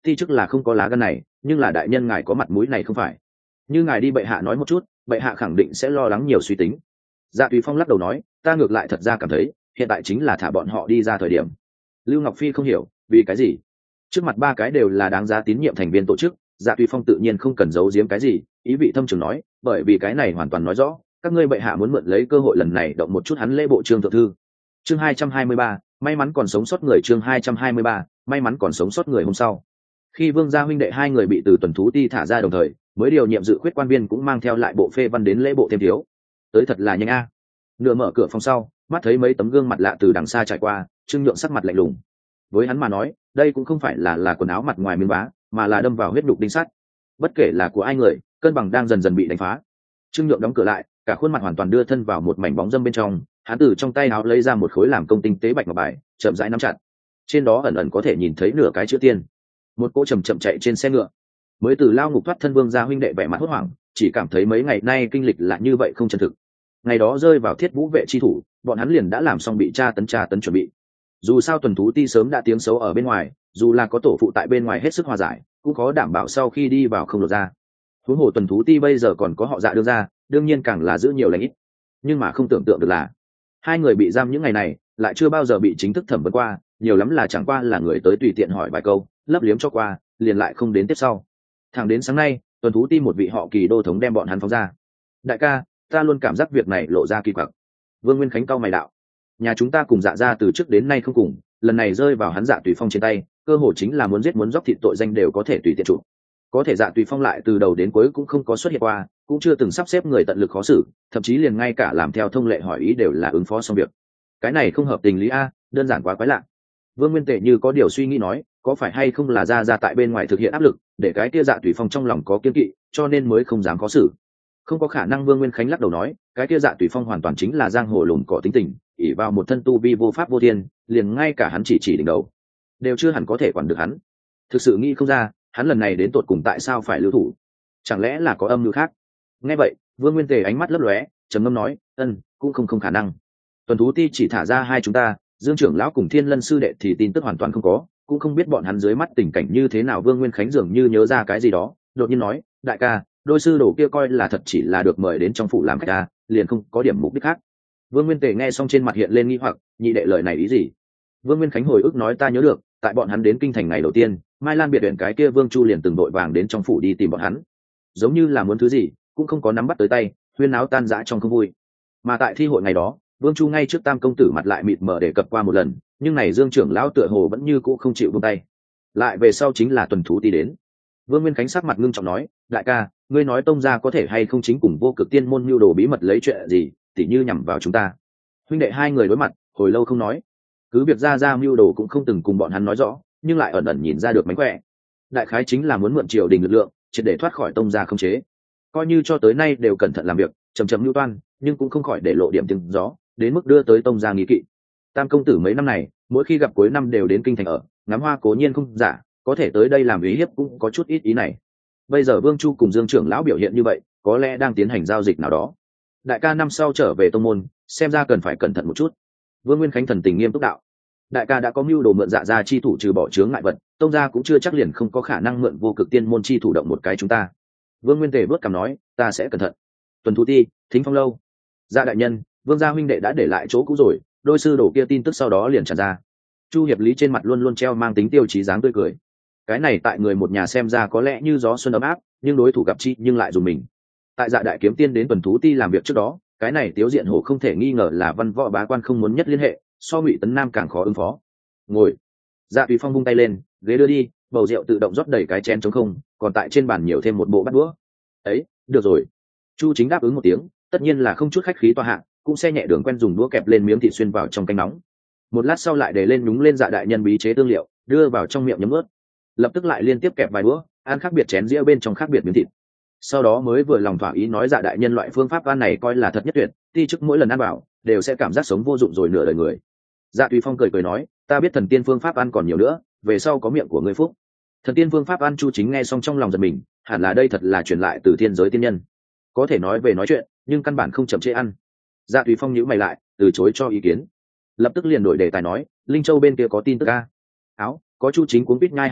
ti chức là không có lá gan này, nhưng là đại nhân ngài có mặt mũi này không phải. Như ngài đi bệ hạ nói một chút, bệ hạ khẳng định sẽ lo lắng nhiều suy tính. Dạ Tùy Phong lắc đầu nói, ta ngược lại thật ra cảm thấy hiện tại chính là thả bọn họ đi ra thời điểm. Lưu Ngọc Phi không hiểu vì cái gì, trước mặt ba cái đều là đáng giá tín nhiệm thành viên tổ chức. Dạ Tùy Phong tự nhiên không cần giấu giếm cái gì, ý vị thâm trường nói, bởi vì cái này hoàn toàn nói rõ các ngươi bệ hạ muốn mượn lấy cơ hội lần này động một chút hắn lễ bộ trương thượng thư. Chương hai trăm hai mươi ba, may mắn còn sống sót người. Chương hai trăm hai mươi ba, may mắn còn sống sót người. Hôm sau, khi Vương gia huynh đệ hai người bị từ tuần thú ti thả ra đồng thời, mới điều nhiệm dự khuyết quan viên cũng mang theo lại bộ phê văn đến lễ bộ thêm thiếu. Tới thật là nhanh a. Nửa mở cửa phòng sau, mắt thấy mấy tấm gương mặt lạ từ đằng xa trải qua, Trương Nhượng sắc mặt lạnh lùng. Với hắn mà nói, đây cũng không phải là là quần áo mặt ngoài miếng vá, mà là đâm vào huyết đục đinh sắt. Bất kể là của ai người, cân bằng đang dần dần bị đánh phá. Trương Nhượng đóng cửa lại, cả khuôn mặt hoàn toàn đưa thân vào một mảnh bóng dâm bên trong. Hắn từ trong tay áo lấy ra một khối làm công tinh tế bạch ngọc bài, chậm rãi nắm chặt. Trên đó ẩn ẩn có thể nhìn thấy nửa cái chữ tiên. Một cỗ chậm chậm chạy trên xe ngựa. Mới từ lao ngục thoát thân Vương gia huynh đệ vẻ mặt hốt hoảng, chỉ cảm thấy mấy ngày nay kinh lịch là như vậy không chân thực. Ngày đó rơi vào thiết vũ vệ chi thủ, bọn hắn liền đã làm xong bị tra tấn tra tấn chuẩn bị. Dù sao tuần thú ti sớm đã tiếng xấu ở bên ngoài, dù là có tổ phụ tại bên ngoài hết sức hòa giải, cũng khó đảm bảo sau khi đi vào không lột ra. Huống hồ tuần thú ti bây giờ còn có họ Dạ đưa ra, đương nhiên càng là giữ nhiều lãnh ít. Nhưng mà không tưởng tượng được là hai người bị giam những ngày này lại chưa bao giờ bị chính thức thẩm vấn qua, nhiều lắm là chẳng qua là người tới tùy tiện hỏi vài câu, lấp liếm cho qua, liền lại không đến tiếp sau. Thẳng đến sáng nay, tuần thú ti một vị họ Kỳ đô thống đem bọn hắn phóng ra. Đại ca, ta luôn cảm giác việc này lộ ra kỳ quặc. Vương Nguyên Khánh cau mày đạo, nhà chúng ta cùng Dạ gia từ trước đến nay không cùng, lần này rơi vào hắn Dạ Tùy Phong trên tay, cơ hội chính là muốn giết muốn dốc thịt tội danh đều có thể tùy tiện chụp. Có thể Dạ Tùy Phong lại từ đầu đến cuối cũng không có xuất hiện qua, cũng chưa từng sắp xếp người tận lực khó xử, thậm chí liền ngay cả làm theo thông lệ hỏi ý đều là ứng phó xong việc. Cái này không hợp tình lý a, đơn giản quá quái lạ. Vương Nguyên Tệ như có điều suy nghĩ nói, có phải hay không là ra ra tại bên ngoài thực hiện áp lực, để cái kia Dạ Tùy Phong trong lòng có kiên kỵ, cho nên mới không dám khó xử. Không có khả năng. Vương Nguyên Khánh lắc đầu nói, cái kia Dạ Tùy Phong hoàn toàn chính là giang hồ lùn cỏ tính tình, ỷ vào một thân tu vi vô pháp vô thiên, liền ngay cả hắn chỉ chỉ đỉnh đầu đều chưa hẳn có thể quản được hắn. Thực sự nghĩ không ra, hắn lần này đến tột cùng tại sao phải lưu thủ, chẳng lẽ là có âm mưu khác? Nghe vậy, Vương Nguyên Tề ánh mắt lấp lóe, trầm ngâm nói, ân, cũng không không khả năng. Tuần thú ti chỉ thả ra hai chúng ta, Dương trưởng lão cùng Thiên Lân sư đệ thì tin tức hoàn toàn không có, cũng không biết bọn hắn dưới mắt tình cảnh như thế nào. Vương Nguyên Khánh dường như nhớ ra cái gì đó, đột nhiên nói, đại ca, đôi sư đồ kia coi là thật chỉ là được mời đến trong phủ làm khách ta, liền không có điểm mục đích khác. Vương Nguyên Tề nghe xong trên mặt hiện lên nghi hoặc, nhị đệ lời này ý gì? Vương Nguyên Khánh hồi ức nói, ta nhớ được, tại bọn hắn đến kinh thành ngày đầu tiên, Mai Lan biệt viện cái kia Vương Chu liền từng đội vàng đến trong phủ đi tìm bọn hắn, giống như là muốn thứ gì, cũng không có nắm bắt tới tay, huyên náo tan rã trong không vui. Mà tại thi hội ngày đó, Vương Chu ngay trước Tam công tử mặt lại mịt mờ để cập qua một lần, nhưng này Dương trưởng lão tựa hồ vẫn như cũ không chịu buông tay. Lại về sau chính là tuần thú ti đến. Vương Nguyên Khánh sắc mặt ngưng trọng nói, đại ca, ngươi nói tông gia có thể hay không chính cùng vô cực tiên môn mưu đồ bí mật lấy chuyện gì, tỉ như nhằm vào chúng ta? Huynh đệ hai người đối mặt, hồi lâu không nói. Cứ việc ra ra mưu đồ cũng không từng cùng bọn hắn nói rõ, nhưng lại ẩn ẩn nhìn ra được mánh khỏe. Đại khái chính là muốn mượn triều đình lực lượng, triệt để thoát khỏi tông gia không chế. Coi như cho tới nay đều cẩn thận làm việc, chầm chậm mưu toan, nhưng cũng không khỏi để lộ điểm tiếng gió, đến mức đưa tới tông gia nghi kỵ. Tam công tử mấy năm này, mỗi khi gặp cuối năm đều đến kinh thành ở, ngắm hoa cố nhiên không giả, có thể tới đây làm ý hiếp cũng có chút ít ý này. Bây giờ Vương Chu cùng Dương trưởng lão biểu hiện như vậy, có lẽ đang tiến hành giao dịch nào đó. Đại ca năm sau trở về tông môn, xem ra cần phải cẩn thận một chút. Vương Nguyên Khánh thần tình nghiêm túc đạo, đại ca đã có mưu đồ mượn Dạ gia chi thủ trừ bỏ chướng ngại vật, tông gia cũng chưa chắc liền không có khả năng mượn vô cực tiên môn chi thủ động một cái chúng ta. Vương Nguyên Tề bước cằm nói, ta sẽ cẩn thận. Tuần thú ti, Thính Phong lâu. Dạ đại nhân, Vương gia huynh đệ đã để lại chỗ cũ rồi, đôi sư đồ kia tin tức sau đó liền tràn ra. Chu Hiệp Lý trên mặt luôn luôn treo mang tính tiêu chí dáng tươi cười. Cái này tại người một nhà xem ra có lẽ như gió xuân ấm áp, nhưng đối thủ gặp chi nhưng lại dùng mình. Tại Dạ đại kiếm tiên đến tuần thú ti làm việc trước đó, cái này Tiếu Diện Hổ không thể nghi ngờ là văn võ bá quan không muốn nhất liên hệ, so Ngụy Tấn Nam càng khó ứng phó. Ngồi. Dạ Tùy Phong vung tay lên, ghế đưa đi, bầu rượu tự động rót đầy cái chén trống không, còn tại trên bàn nhiều thêm một bộ bát đũa. Ấy, được rồi. Chu Chính đáp ứng một tiếng, tất nhiên là không chút khách khí tọa hạ, cũng xe nhẹ đường quen dùng đũa kẹp lên miếng thịt xuyên vào trong canh nóng. Một lát sau lại để lên nhúng lên Dạ đại nhân bí chế tương liệu, đưa vào trong miệng nhấm ướt. Lập tức lại liên tiếp kẹp vài đũa, ăn khác biệt chén dĩa bên trong khác biệt miếng thịt. Sau đó mới vừa lòng thỏa ý nói, Dạ đại nhân loại phương pháp ăn này coi là thật nhất tuyệt, ti chức mỗi lần ăn vào đều sẽ cảm giác sống vô dụng rồi nửa đời người. Dạ Tùy Phong cười cười nói, ta biết thần tiên phương pháp ăn còn nhiều nữa, về sau có miệng của ngươi phúc. Thần tiên phương pháp ăn, Chu Chính nghe xong trong lòng giật mình, hẳn là đây thật là truyền lại từ thiên giới tiên nhân, có thể nói về nói chuyện, nhưng căn bản không chậm trễ ăn. Dạ Tùy Phong nhíu mày lại, từ chối cho ý kiến, lập tức liền đổi đề tài nói, Linh Châu bên kia có tin tức a? Áo, có. Chu Chính cuống quýt nhai hai lần,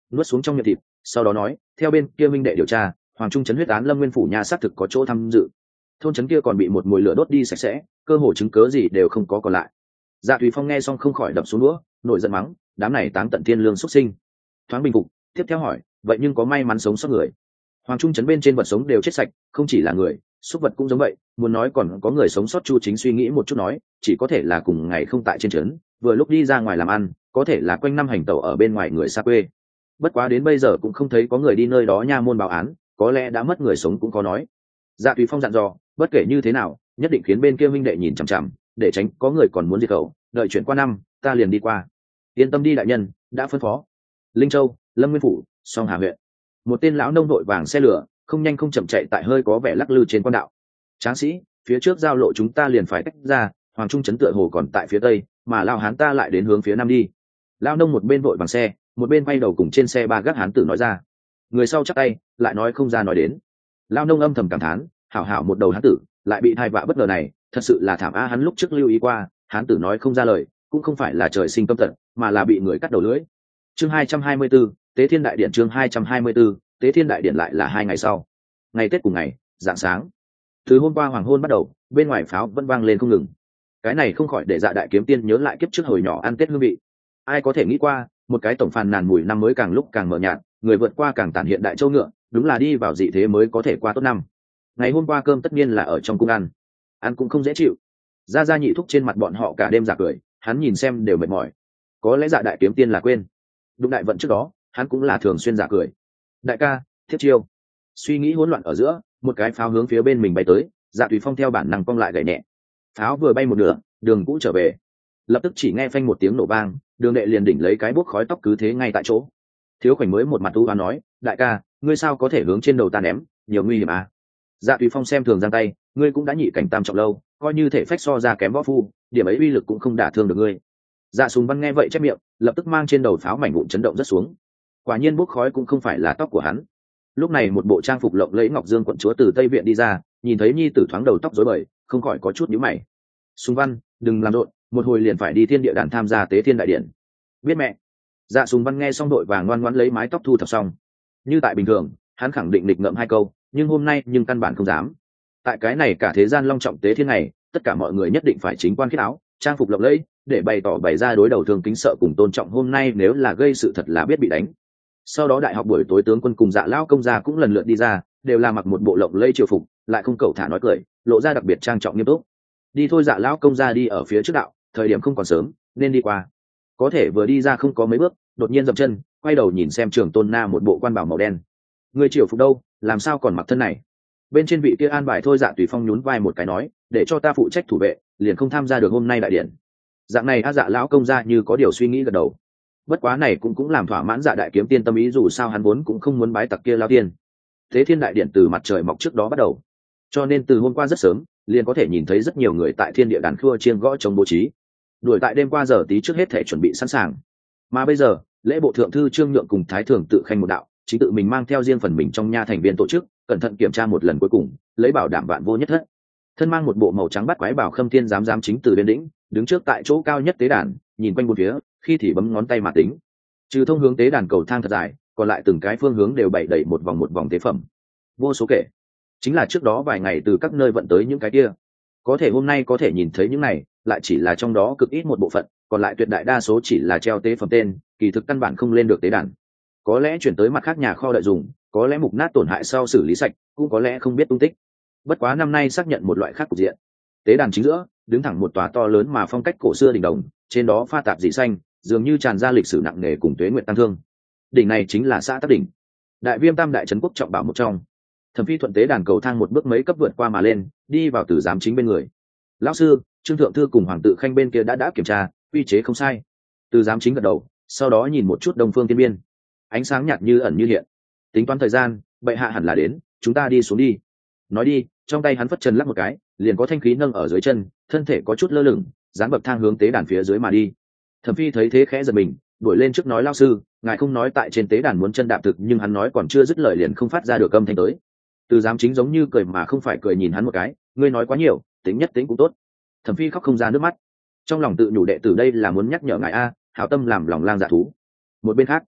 nuốt xuống trong miệng thịt, sau đó nói theo bên kia minh đệ điều tra, hoàng trung trấn huyết án lâm nguyên phủ nhà xác thực có chỗ tham dự, thôn trấn kia còn bị một mùi lửa đốt đi sạch sẽ, cơ hồ chứng cớ gì đều không có còn lại. Dạ Thùy Phong nghe xong không khỏi đập xuống đũa, nổi giận mắng đám này táng tận thiên lương xuất sinh. Thoáng bình phục, tiếp theo hỏi vậy nhưng có may mắn sống sót người? Hoàng trung trấn bên trên vật sống đều chết sạch, không chỉ là người, súc vật cũng giống vậy, muốn nói còn có người sống sót Chu Chính suy nghĩ một chút nói chỉ có thể là cùng ngày không tại trên trấn, vừa lúc đi ra ngoài làm ăn, có thể là quanh năm hành tẩu ở bên ngoài người xa quê. Bất quá đến bây giờ cũng không thấy có người đi nơi đó nha môn báo án, có lẽ đã mất người sống cũng có nói. Dạ Thùy Phong dặn dò bất kể như thế nào nhất định khiến bên kia minh đệ nhìn chằm chằm, để tránh có người còn muốn diệt khẩu, đợi chuyện qua năm ta liền đi qua. Yên tâm đi đại nhân, đã phân phó. Linh Châu, Lâm Nguyên phủ, Song Hà huyện. Một tên lão nông đội vàng xe lửa không nhanh không chậm chạy tại hơi có vẻ lắc lư trên quan đạo. Tráng sĩ, phía trước giao lộ chúng ta liền phải tách ra, hoàng trung trấn tựa hồ còn tại phía tây, mà lao hán ta lại đến hướng phía nam đi. Lao nông một bên vội bằng xe, một bên bay đầu cùng trên xe ba gác hán tử nói ra. Người sau chắc tay lại nói không ra nói đến. Lao nông âm thầm cảm thán hảo hảo một đầu hán tử lại bị thai vạ bất ngờ này, thật sự là thảm á. Hắn lúc trước lưu ý qua, hán tử nói không ra lời cũng không phải là trời sinh tâm tận, mà là bị người cắt đầu lưỡi. Chương hai trăm hai mươi 24, Tế Thiên Đại Điện. Chương hai trăm hai mươi 24, Tế Thiên Đại Điện. Lại là hai ngày sau, ngày Tết cùng ngày rạng sáng, từ hôm qua hoàng hôn bắt đầu, bên ngoài pháo vẫn vang lên không ngừng. Cái này không khỏi để Dạ Đại Kiếm Tiên nhớ lại kiếp trước hồi nhỏ ăn Tết hương vị. Ai có thể nghĩ qua, một cái tổng phàn nàn mùi năm mới càng lúc càng mờ nhạt, người vượt qua càng tản hiện đại châu ngựa, đúng là đi vào dị thế mới có thể qua tốt năm. Ngày hôm qua cơm tất nhiên là ở trong cung ăn, ăn cũng không dễ chịu. Gia Gia nhị thúc trên mặt bọn họ cả đêm giả cười, hắn nhìn xem đều mệt mỏi. Có lẽ Dạ Đại Kiếm Tiên là quên, đụng đại vận trước đó, hắn cũng là thường xuyên giả cười. Đại ca, thiết chiêu. Suy nghĩ hỗn loạn ở giữa, một cái pháo hướng phía bên mình bay tới, Dạ Tùy Phong theo bản năng cong lại gảy nhẹ. Pháo vừa bay một nửa, đường cũ trở về, lập tức chỉ nghe phanh một tiếng nổ vang, đường đệ liền đỉnh lấy cái bốc khói tóc cứ thế ngay tại chỗ. Thiếu Khoảnh mới một mặt u hoán nói, đại ca, ngươi sao có thể hướng trên đầu ta ném, nhiều nguy hiểm à? Dạ Tùy Phong xem thường giang tay, ngươi cũng đã nhị cảnh tam trọng lâu, coi như thể phách so ra kém võ phu, điểm ấy uy lực cũng không đả thương được ngươi. Dạ Sùng Văn nghe vậy chép miệng, lập tức mang trên đầu pháo mảnh vụn chấn động rất xuống. Quả nhiên bốc khói cũng không phải là tóc của hắn. Lúc này một bộ trang phục lộng lẫy ngọc dương quận chúa từ tây viện đi ra, nhìn thấy nhi tử thoáng đầu tóc rối bời, không khỏi có chút nhíu mày. Sùng Văn, đừng làm rộn, một hồi liền phải đi thiên địa đàn tham gia tế thiên đại điện. Biết mẹ. Dạ Sùng Văn nghe xong đội vàng ngoan ngoãn lấy mái tóc thu thập xong. Như tại bình thường, hắn khẳng định lịch ngậm hai câu, nhưng hôm nay nhưng căn bản không dám. Tại cái này cả thế gian long trọng tế thiên này, tất cả mọi người nhất định phải chính quan khiết áo, trang phục lộng lẫy, để bày tỏ bày ra đối đầu thường kính sợ cùng tôn trọng. Hôm nay nếu là gây sự thật là biết bị đánh. Sau đó đại học buổi tối tướng quân cùng Dạ lão công gia cũng lần lượt đi ra, đều là mặc một bộ lộng lẫy triều phục, lại không cẩu thả nói cười, lộ ra đặc biệt trang trọng nghiêm túc. Đi thôi. Dạ lão công gia đi ở phía trước đạo, thời điểm không còn sớm, nên đi qua. Có thể vừa đi ra không có mấy bước, đột nhiên dậm chân, quay đầu nhìn xem Trường Tôn Na một bộ quan bảo màu đen. Người triều phục đâu, làm sao còn mặc thân này? Bên trên vị kia an bài thôi. Dạ Tùy Phong nhún vai một cái nói, để cho ta phụ trách thủ vệ, liền không tham gia được hôm nay đại điện. Dạng này a. Dạ lão công gia như có điều suy nghĩ gật đầu. Bất quá này cũng cũng làm thỏa mãn Dạ Đại Kiếm Tiên tâm ý, dù sao hắn vốn cũng không muốn bái tặc kia lao tiên. Tế thiên đại điện từ mặt trời mọc trước đó bắt đầu, cho nên từ hôm qua rất sớm liền có thể nhìn thấy rất nhiều người tại thiên địa đàn khua chiêng gõ chống bố trí, đuổi tại đêm qua giờ tí trước hết thể chuẩn bị sẵn sàng. Mà bây giờ lễ bộ thượng thư Trương Nhượng cùng thái thường tự khanh một đạo chính tự mình mang theo riêng phần mình trong nha thành viên tổ chức, cẩn thận kiểm tra một lần cuối cùng, lấy bảo đảm vạn vô nhất thất. Thân mang một bộ màu trắng bắt quái bảo Khâm Thiên giám giám chính từ bên đỉnh đứng trước tại chỗ cao nhất tế đàn, nhìn quanh bốn phía, khi thì bấm ngón tay mà tính. Trừ thông hướng tế đàn cầu thang thật dài, còn lại từng cái phương hướng đều bày đầy một vòng một vòng tế phẩm, vô số kể. Chính là trước đó vài ngày từ các nơi vận tới những cái kia. Có thể hôm nay có thể nhìn thấy những này, lại chỉ là trong đó cực ít một bộ phận, còn lại tuyệt đại đa số chỉ là treo tế phẩm tên, kỳ thực căn bản không lên được tế đàn. Có lẽ chuyển tới mặt khác nhà kho đợi dùng, có lẽ mục nát tổn hại sau xử lý sạch, cũng có lẽ không biết tung tích. Bất quá năm nay xác nhận một loại khác cục diện. Tế đàn chính giữa đứng thẳng một tòa to lớn mà phong cách cổ xưa đỉnh đồng, trên đó pha tạp dị xanh, dường như tràn ra lịch sử nặng nề cùng tuế nguyện tăng thương. Đỉnh này chính là xã Tắc đỉnh, đại viêm tam đại trấn quốc trọng bảo một trong. Thẩm Phi thuận tế đàn cầu thang một bước mấy cấp vượt qua mà lên, đi vào tử giám chính bên người. Lão sư, Trương thượng thư cùng hoàng tự khanh bên kia đã đã kiểm tra, quy chế không sai. Tử giám chính gật đầu, sau đó nhìn một chút Đông Phương Tiên Biên, ánh sáng nhạt như ẩn như hiện. Tính toán thời gian, bệ hạ hẳn là đến, chúng ta đi xuống đi. Nói đi, trong tay hắn phất chân lắc một cái, liền có thanh khí nâng ở dưới chân, thân thể có chút lơ lửng, dán bậc thang hướng tế đàn phía dưới mà đi. Thẩm Phi thấy thế khẽ giật mình, đuổi lên trước nói, lão sư, ngài không nói tại trên tế đàn muốn chân đạp thực, nhưng hắn nói còn chưa dứt lời liền không phát ra được âm thanh tới. Từ giám chính giống như cười mà không phải cười nhìn hắn một cái, ngươi nói quá nhiều, tính nhất tính cũng tốt. Thẩm Phi khóc không ra nước mắt, trong lòng tự nhủ đệ tử đây là muốn nhắc nhở ngài a, hảo tâm làm lòng lang dạ thú. Một bên khác,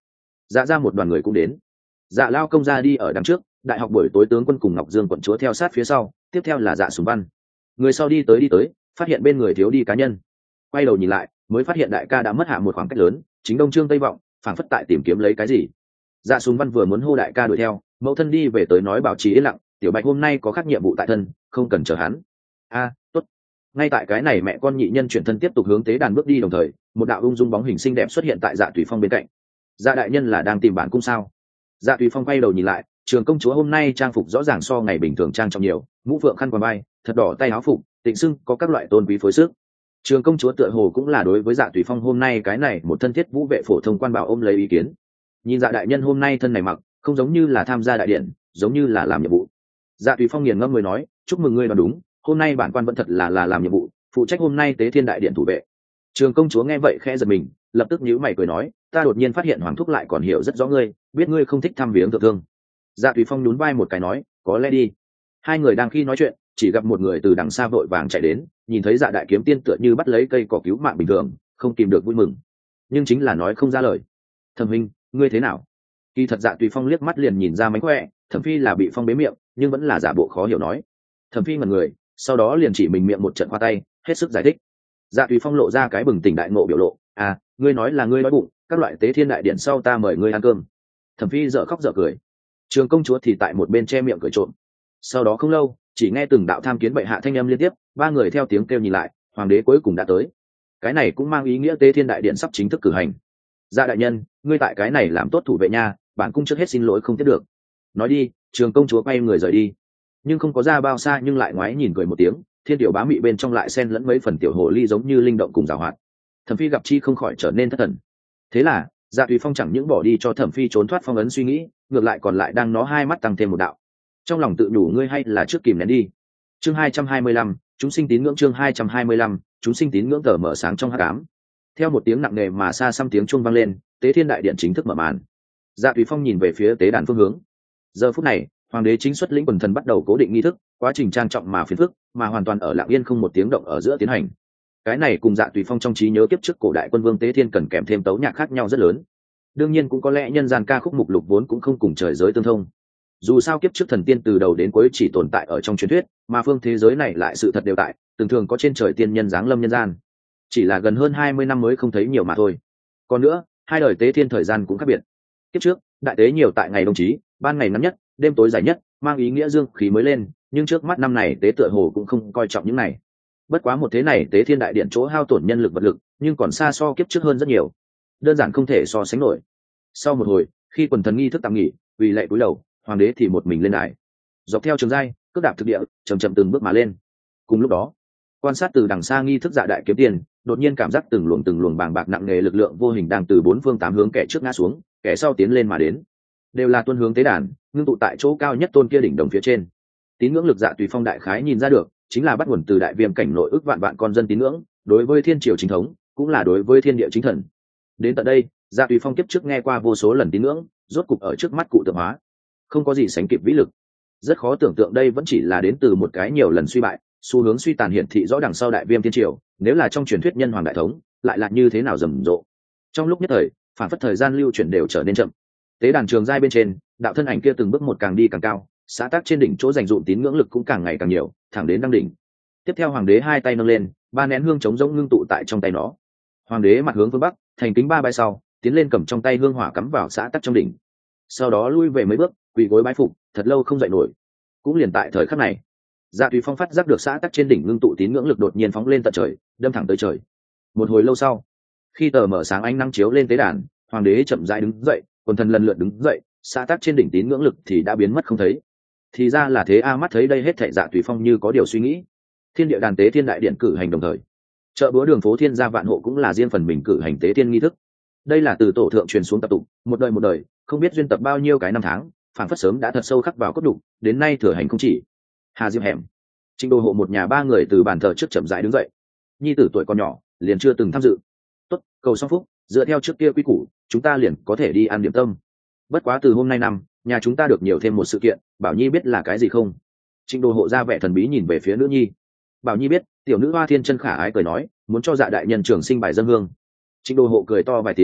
dạ ra một đoàn người cũng đến. Dạ lao công ra đi ở đằng trước, đại học buổi tối tướng quân cùng Ngọc Dương quận chúa theo sát phía sau, tiếp theo là Dạ Sùng Văn. Người sau đi tới đi tới, phát hiện bên người thiếu đi cá nhân, quay đầu nhìn lại mới phát hiện đại ca đã mất hạ một khoảng cách lớn, chính đông trương tây vọng, phảng phất tại tìm kiếm lấy cái gì. Dạ Sùng Văn vừa muốn hô đại ca đuổi theo, mẫu thân đi về tới nói bảo trì yên lặng, tiểu Bạch hôm nay có khác nhiệm vụ tại thân, không cần chờ hắn. A, tốt. Ngay tại cái này mẹ con nhị nhân chuyển thân tiếp tục hướng tế đàn bước đi đồng thời, một đạo ung dung bóng hình xinh đẹp xuất hiện tại Dạ Tùy Phong bên cạnh. Dạ đại nhân là đang tìm bản cung sao? Dạ Tùy Phong quay đầu nhìn lại, trường công chúa hôm nay trang phục rõ ràng so ngày bình thường trang trọng nhiều, mũ phượng khăn quàng vai, thật đỏ tay áo phục, tịnh xưng có các loại tôn quý phối sức. Trường công chúa tựa hồ cũng là đối với Dạ Tùy Phong hôm nay cái này một thân thiết vũ vệ phổ thông quan bảo ôm lấy ý kiến. Nhìn Dạ đại nhân hôm nay thân này mặc, không giống như là tham gia đại điện, giống như là làm nhiệm vụ. Dạ Tùy Phong nghiền ngẫm người nói, chúc mừng ngươi đoán đúng, hôm nay bản quan vẫn thật là là làm nhiệm vụ, phụ trách hôm nay tế thiên đại điện thủ vệ. Trường công chúa nghe vậy khẽ giật mình, lập tức nhíu mày cười nói, ta đột nhiên phát hiện hoàng thúc lại còn hiểu rất rõ ngươi, biết ngươi không thích thăm viếng thượng thương. Dạ Tùy Phong nhún vai một cái nói, có lẽ đi. Hai người đang khi nói chuyện, chỉ gặp một người từ đằng xa vội vàng chạy đến, nhìn thấy Dạ đại kiếm tiên tựa như bắt lấy cây cỏ cứu mạng bình thường, không kìm được vui mừng, nhưng chính là nói không ra lời. Thẩm huynh, ngươi thế nào? Kỳ thật Dạ Tùy Phong liếc mắt liền nhìn ra mánh khỏe, Thẩm Phi là bị phong bế miệng, nhưng vẫn là giả bộ khó hiểu nói. Thẩm Phi ngẩn người, sau đó liền chỉ mình miệng một trận khoa tay, hết sức giải thích. Dạ Tùy Phong lộ ra cái bừng tỉnh đại ngộ biểu lộ, à, ngươi nói là ngươi đói bụng, các loại tế thiên đại điện sau ta mời ngươi ăn cơm. Thẩm Phi dở khóc dở cười, trường công chúa thì tại một bên che miệng cười trộm. Sau đó không lâu, chỉ nghe từng đạo tham kiến bệ hạ thanh âm liên tiếp, ba người theo tiếng kêu nhìn lại, hoàng đế cuối cùng đã tới. Cái này cũng mang ý nghĩa tế thiên đại điện sắp chính thức cử hành. Dạ đại nhân, ngươi tại cái này làm tốt thủ vệ nha, bản cung trước hết xin lỗi không tiếp được. Nói đi, trường công chúa quay người rời đi, nhưng không có ra bao xa nhưng lại ngoái nhìn cười một tiếng, thiên tiểu bá mị bên trong lại xen lẫn mấy phần tiểu hồ ly giống như linh động cùng giảo hoạt. Thẩm Phi gặp chi không khỏi trở nên thất thần. Thế là Dạ Tùy Phong chẳng những bỏ đi cho Thẩm Phi trốn thoát phong ấn suy nghĩ, ngược lại còn lại đang nó hai mắt tăng thêm một đạo. Trong lòng tự đủ ngươi hay là trước kìm nén đi. Chương hai trăm hai mươi lăm, chúng sinh tín ngưỡng chương hai trăm hai mươi lăm, chúng sinh tín ngưỡng tờ mở sáng trong hắc ám. Theo một tiếng nặng nề mà xa xăm tiếng chuông vang lên, tế thiên đại điện chính thức mở màn. Dạ Tùy Phong nhìn về phía tế đàn phương hướng. Giờ phút này, hoàng đế chính xuất lĩnh quần thần bắt đầu cố định nghi thức, quá trình trang trọng mà phiền phức, mà hoàn toàn ở lặng yên không một tiếng động ở giữa tiến hành. Cái này cùng Dạ Tùy Phong trong trí nhớ kiếp trước cổ đại quân vương tế thiên cần kèm thêm tấu nhạc khác nhau rất lớn. Đương nhiên cũng có lẽ nhân gian ca khúc mục lục vốn cũng không cùng trời giới tương thông. Dù sao kiếp trước thần tiên từ đầu đến cuối chỉ tồn tại ở trong truyền thuyết, mà phương thế giới này lại sự thật đều tại, thường thường có trên trời tiên nhân giáng lâm nhân gian. Chỉ là gần hơn hai mươi năm mới không thấy nhiều mà thôi. Còn nữa, hai đời tế thiên thời gian cũng khác biệt. Kiếp trước, đại tế nhiều tại ngày đông chí, ban ngày ngắn nhất, đêm tối dài nhất, mang ý nghĩa dương khí mới lên, nhưng trước mắt năm này tế tựa hồ cũng không coi trọng những này. Bất quá một thế này tế thiên đại điện chỗ hao tổn nhân lực vật lực, nhưng còn xa so kiếp trước hơn rất nhiều, đơn giản không thể so sánh nổi. Sau một hồi, khi quần thần nghi thức tạm nghỉ, vì lệ cúi đầu, hoàng đế thì một mình lên đài, dọc theo trường giai, cước đạp thực địa, chậm chậm từng bước mà lên. Cùng lúc đó, quan sát từ đằng xa nghi thức Dạ đại kiếm tiền, đột nhiên cảm giác từng luồng từng luồng bàng bạc nặng nề lực lượng vô hình đang từ bốn phương tám hướng kẻ trước ngã xuống, kẻ sau tiến lên mà đến, đều là tuân hướng tế đàn, ngưng tụ tại chỗ cao nhất tôn kia đỉnh đồng phía trên. Tín ngưỡng lực Dạ Tùy Phong đại khái nhìn ra được, chính là bắt nguồn từ đại viêm cảnh nội ước vạn vạn con dân tín ngưỡng, đối với thiên triều chính thống, cũng là đối với thiên địa chính thần. Đến tận đây, Dạ Tùy Phong kiếp trước nghe qua vô số lần tín ngưỡng, rốt cục ở trước mắt cụ tượng hóa, không có gì sánh kịp vĩ lực. Rất khó tưởng tượng đây vẫn chỉ là đến từ một cái nhiều lần suy bại, xu hướng suy tàn hiển thị rõ đằng sau đại viêm thiên triều, nếu là trong truyền thuyết nhân hoàng đại thống, lại là như thế nào rầm rộ. Trong lúc nhất thời, phản phất thời gian lưu chuyển đều trở nên chậm. Tế đàn trường giai bên trên, đạo thân ảnh kia từng bước một càng đi càng cao, xã tác trên đỉnh chỗ dành dụm tín ngưỡng lực cũng càng ngày càng nhiều, thẳng đến đăng đỉnh. Tiếp theo hoàng đế hai tay nâng lên, ba nén hương chống rỗng ngưng tụ tại trong tay nó. Hoàng đế mặt hướng phương bắc, thành kính ba bái sau, tiến lên cầm trong tay hương hỏa cắm vào xã tắc trong đỉnh. Sau đó lui về mấy bước, quỳ gối bái phục, thật lâu không dậy nổi. Cũng liền tại thời khắc này, Dạ Tùy Phong phát giác được xã tắc trên đỉnh ngưng tụ tín ngưỡng lực đột nhiên phóng lên tận trời, đâm thẳng tới trời. Một hồi lâu sau, khi tờ mở sáng ánh nắng chiếu lên tế đàn, hoàng đế chậm rãi đứng dậy, quần thần lần lượt đứng dậy, xã tắc trên đỉnh tín ngưỡng lực thì đã biến mất không thấy. Thì ra là thế a, mắt thấy đây hết thảy Dạ Tùy Phong như có điều suy nghĩ. Thiên địa đàn tế thiên đại điện cử hành đồng thời, chợ búa đường phố thiên gia vạn hộ cũng là riêng phần mình cử hành tế thiên nghi thức. Đây là từ tổ thượng truyền xuống tập tục, một đời một đời, không biết duyên tập bao nhiêu cái năm tháng, phảng phất sớm đã thật sâu khắc vào cốt đục, đến nay thừa hành không chỉ. Hà Diệp hẻm, Trịnh Đô hộ một nhà ba người từ bàn thờ trước chậm rãi đứng dậy. Nhi tử tuổi còn nhỏ, liền chưa từng tham dự. Tốt, cầu song phúc, dựa theo trước kia quy củ, chúng ta liền có thể đi ăn điểm tâm. Bất quá từ hôm nay năm, nhà chúng ta được nhiều thêm một sự kiện, Bảo Nhi biết là cái gì không? Trịnh Đô hộ ra vẻ thần bí nhìn về phía nữ nhi. Bảo Nhi biết, tiểu nữ hoa thiên chân khả ái cười nói, muốn cho Dạ đại nhân trường sinh bài dân hương. Trịnh Đô hộ cười to vài tiếng,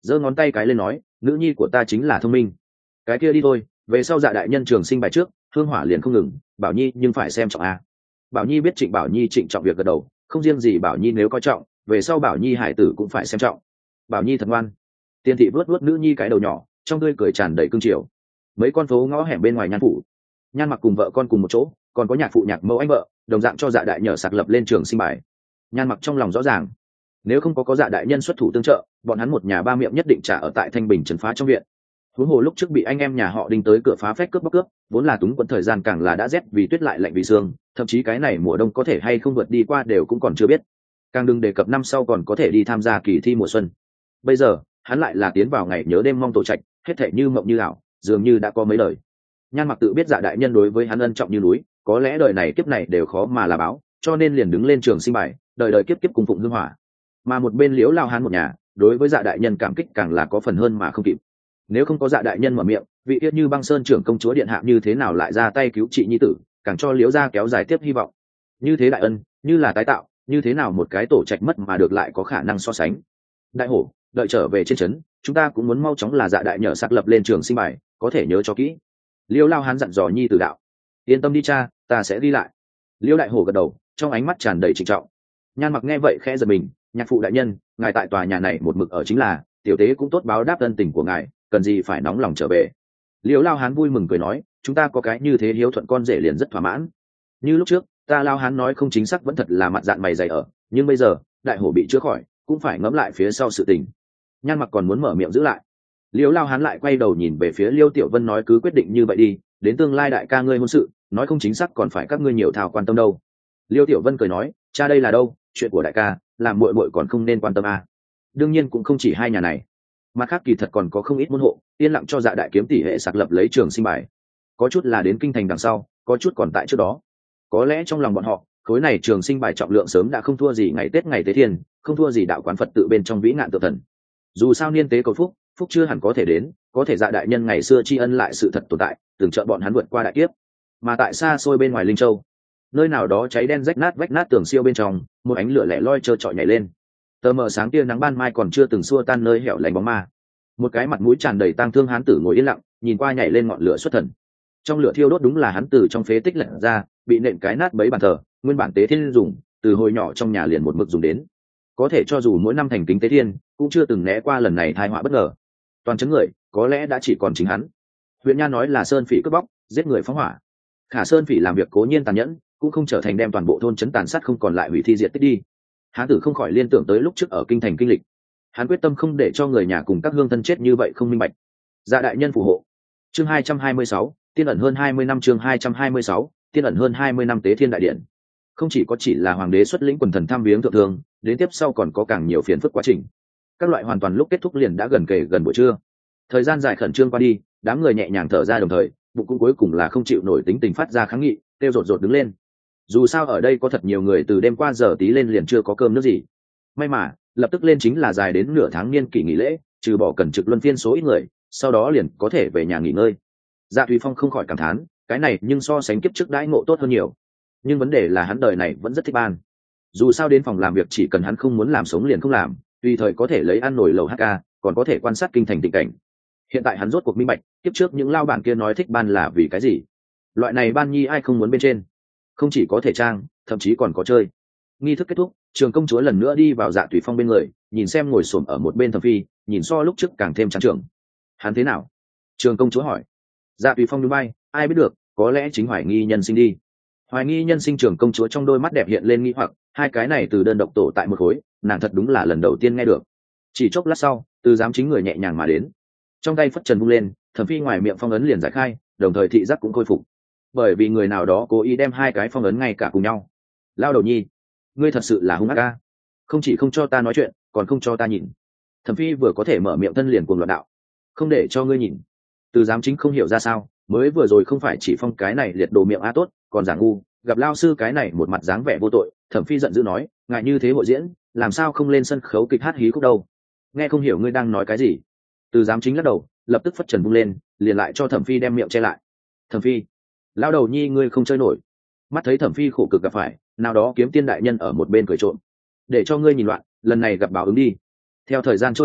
giơ ngón tay cái lên nói, nữ nhi của ta chính là thông minh. Cái kia đi thôi, về sau Dạ đại nhân trường sinh bài trước, hương hỏa liền không ngừng, Bảo Nhi nhưng phải xem trọng a. Bảo Nhi biết Trịnh Bảo Nhi trịnh trọng việc gật đầu, không riêng gì Bảo Nhi nếu coi trọng, về sau Bảo Nhi hải tử cũng phải xem trọng. Bảo Nhi thật ngoan. Tiên thị vuốt vuốt nữ nhi cái đầu nhỏ, trong tươi cười tràn đầy cương triều. Mấy con phố ngõ hẻm bên ngoài Nhan phủ, Nhan Mặc cùng vợ con cùng một chỗ, còn có nhạc phụ nhạc mẫu anh vợ, đồng dạng cho Dạ đại nhờ sạc lập lên trường sinh bài. Nhan Mặc trong lòng rõ ràng, nếu không có có Dạ đại nhân xuất thủ tương trợ, bọn hắn một nhà ba miệng nhất định trả ở tại Thanh Bình trấn phá trong viện. Huống hồ lúc trước bị anh em nhà họ Đinh tới cửa phá phách cướp bóc cướp, vốn là túng quẫn thời gian càng là đã rét vì tuyết lại lạnh vì sương, thậm chí cái này mùa đông có thể hay không vượt đi qua đều cũng còn chưa biết. Càng đừng đề cập năm sau còn có thể đi tham gia kỳ thi mùa xuân. Bây giờ, hắn lại là tiến vào ngày nhớ đêm mong tổ trạch, hết thảy như mộng như ảo, dường như đã có mấy đời. Nhan Mặc tự biết Dạ đại nhân đối với hắn ân trọng như núi, có lẽ đời này kiếp này đều khó mà là báo, cho nên liền đứng lên trường sinh bài, đời đời kiếp kiếp cùng phụng hương hỏa. Mà một bên Liễu Lao Hán một nhà, đối với Dạ đại nhân cảm kích càng là có phần hơn mà không kịp. Nếu không có Dạ đại nhân mở miệng, vị tiết như Băng Sơn trưởng công chúa điện hạ như thế nào lại ra tay cứu trị nhi tử, càng cho Liễu gia kéo dài tiếp hy vọng. Như thế đại ân, như là tái tạo, như thế nào một cái tổ trạch mất mà được lại có khả năng so sánh. Đại hổ, đợi trở về trên trấn, chúng ta cũng muốn mau chóng là Dạ đại nhờ sạc lập lên trường sinh bài, có thể nhớ cho kỹ. Liêu Lao Hán dặn dò nhi tử đạo. Yên tâm đi cha, ta sẽ đi lại. Liêu đại hổ gật đầu, trong ánh mắt tràn đầy trịnh trọng. Nhan Mặc nghe vậy khẽ giật mình, nhạc phụ đại nhân, ngài tại tòa nhà này một mực ở chính là, tiểu tế cũng tốt báo đáp ân tình của ngài, cần gì phải nóng lòng trở về. Liêu Lao Hán vui mừng cười nói, chúng ta có cái như thế hiếu thuận con rể liền rất thỏa mãn. Như lúc trước, ta Lao Hán nói không chính xác vẫn thật là mặt dạng mày dày ở, nhưng bây giờ, đại hổ bị chữa khỏi, cũng phải ngẫm lại phía sau sự tình. Nhan Mặc còn muốn mở miệng giữ lại. Liêu Lao Hán lại quay đầu nhìn về phía Liêu Tiểu Vân nói cứ quyết định như vậy đi, đến tương lai đại ca ngươi hôn sự, nói không chính xác còn phải các ngươi nhiều thao quan tâm đâu. Liêu Tiểu Vân cười nói, cha đây là đâu, chuyện của đại ca, làm muội muội còn không nên quan tâm à. Đương nhiên cũng không chỉ hai nhà này, mà khác kỳ thật còn có không ít môn hộ, yên lặng cho Dạ đại kiếm tỷ hệ sạc lập lấy trường sinh bài. Có chút là đến kinh thành đằng sau, có chút còn tại trước đó. Có lẽ trong lòng bọn họ, khối này trường sinh bài trọng lượng sớm đã không thua gì ngày Tết ngày Tế Thiên, không thua gì đạo quán Phật tự bên trong vĩ ngạn tự thần. Dù sao niên tế cầu phúc, phúc chưa hẳn có thể đến, có thể Dạ đại nhân ngày xưa tri ân lại sự thật tồn tại, từng trợ bọn hắn vượt qua đại kiếp. Mà tại xa xôi bên ngoài Linh Châu, nơi nào đó cháy đen rách nát vách nát tường siêu bên trong, một ánh lửa lẻ loi trơ trọi nhảy lên. Tờ mờ sáng tia nắng ban mai còn chưa từng xua tan nơi hẻo lánh bóng ma. Một cái mặt mũi tràn đầy tang thương hán tử ngồi yên lặng, nhìn qua nhảy lên ngọn lửa xuất thần. Trong lửa thiêu đốt đúng là hắn từ trong phế tích lật ra, bị nện cái nát bấy bàn thờ, nguyên bản tế thiên dùng, từ hồi nhỏ trong nhà liền một mực dùng đến. Có thể cho dù mỗi năm thành kính tế thiên, cũng chưa từng né qua lần này tai họa bất ngờ. Toàn chấn người, có lẽ đã chỉ còn chính hắn. Huyện Nha nói là Sơn Phỉ cướp bóc, giết người phóng hỏa. Khả Sơn Phỉ làm việc cố nhiên tàn nhẫn, cũng không trở thành đem toàn bộ thôn trấn tàn sát không còn lại hủy thi diệt tích đi. Hán tử không khỏi liên tưởng tới lúc trước ở kinh thành kinh lịch. Hắn quyết tâm không để cho người nhà cùng các hương thân chết như vậy không minh bạch. Dạ đại nhân phù hộ. Chương hai trăm hai mươi sáu, tiên ẩn hơn hai mươi năm chương hai trăm hai mươi sáu, tiên ẩn hơn hai mươi năm tế thiên đại điện. Không chỉ có chỉ là hoàng đế xuất lĩnh quần thần thăm viếng thượng thường, đến tiếp sau còn có càng nhiều phiền phức quá trình. Các loại hoàn toàn lúc kết thúc liền đã gần kề gần buổi trưa. Thời gian dài khẩn trương qua đi, đám người nhẹ nhàng thở ra đồng thời, bụng cũng cuối cùng là không chịu nổi tính tình phát ra kháng nghị, kêu rột rột đứng lên. Dù sao ở đây có thật nhiều người từ đêm qua giờ tí lên liền chưa có cơm nước gì. May mà, lập tức lên chính là dài đến nửa tháng niên kỷ nghỉ lễ, trừ bỏ cần trực luân phiên số ít người, sau đó liền có thể về nhà nghỉ ngơi. Dạ Thùy Phong không khỏi cảm thán, cái này nhưng so sánh kiếp trước đãi ngộ tốt hơn nhiều. Nhưng vấn đề là hắn đời này vẫn rất thích ban. Dù sao đến phòng làm việc chỉ cần hắn không muốn làm sống liền không làm, tùy thời có thể lấy ăn nổi lầu hát ca, còn có thể quan sát kinh thành tình cảnh. Hiện tại hắn rốt cuộc minh bạch, kiếp trước những lao bản kia nói thích ban là vì cái gì. Loại này ban nhi ai không muốn bên trên. Không chỉ có thể trang, thậm chí còn có chơi. Nghi thức kết thúc, Trường công chúa lần nữa đi vào Dạ Thủy Phong bên người, nhìn xem ngồi xổm ở một bên Thẩm Phi, nhìn so lúc trước càng thêm trắng trưởng. Hắn thế nào? Trường công chúa hỏi. Dạ Thủy Phong nhún vai, ai biết được, có lẽ chính Hoài Nghi nhân sinh đi. Hoài Nghi nhân sinh Trường công chúa trong đôi mắt đẹp hiện lên nghi hoặc, hai cái này từ đơn độc tổ tại một khối, nàng thật đúng là lần đầu tiên nghe được. Chỉ chốc lát sau, từ giám chính người nhẹ nhàng mà đến, trong tay phất trần vung lên, Thẩm Phi ngoài miệng phong ấn liền giải khai, đồng thời thị giác cũng khôi phục. Bởi vì người nào đó cố ý đem hai cái phong ấn ngay cả cùng nhau. Lao đầu nhi, ngươi thật sự là hung ác ca, không chỉ không cho ta nói chuyện, còn không cho ta nhìn. Thẩm Phi vừa có thể mở miệng thân liền cuồng loạn đạo, không để cho ngươi nhìn. Từ giám chính không hiểu ra sao, mới vừa rồi không phải chỉ phong cái này liệt đồ miệng a tốt, còn giả ngu, gặp lao sư cái này một mặt dáng vẻ vô tội. Thẩm Phi giận dữ nói, ngại như thế hội diễn, làm sao không lên sân khấu kịch hát hí khúc đâu? Nghe không hiểu ngươi đang nói cái gì. Từ giám chính lắc đầu, lập tức phất trần vung lên, liền lại cho Thẩm Phi đem miệng che lại. Thẩm Phi, lao đầu nhi ngươi không chơi nổi. Mắt thấy Thẩm Phi khổ cực gặp phải, nào đó kiếm tiên đại nhân ở một bên cười trộm, để cho ngươi nhìn loạn, lần này gặp báo ứng đi. Theo thời gian trôi qua,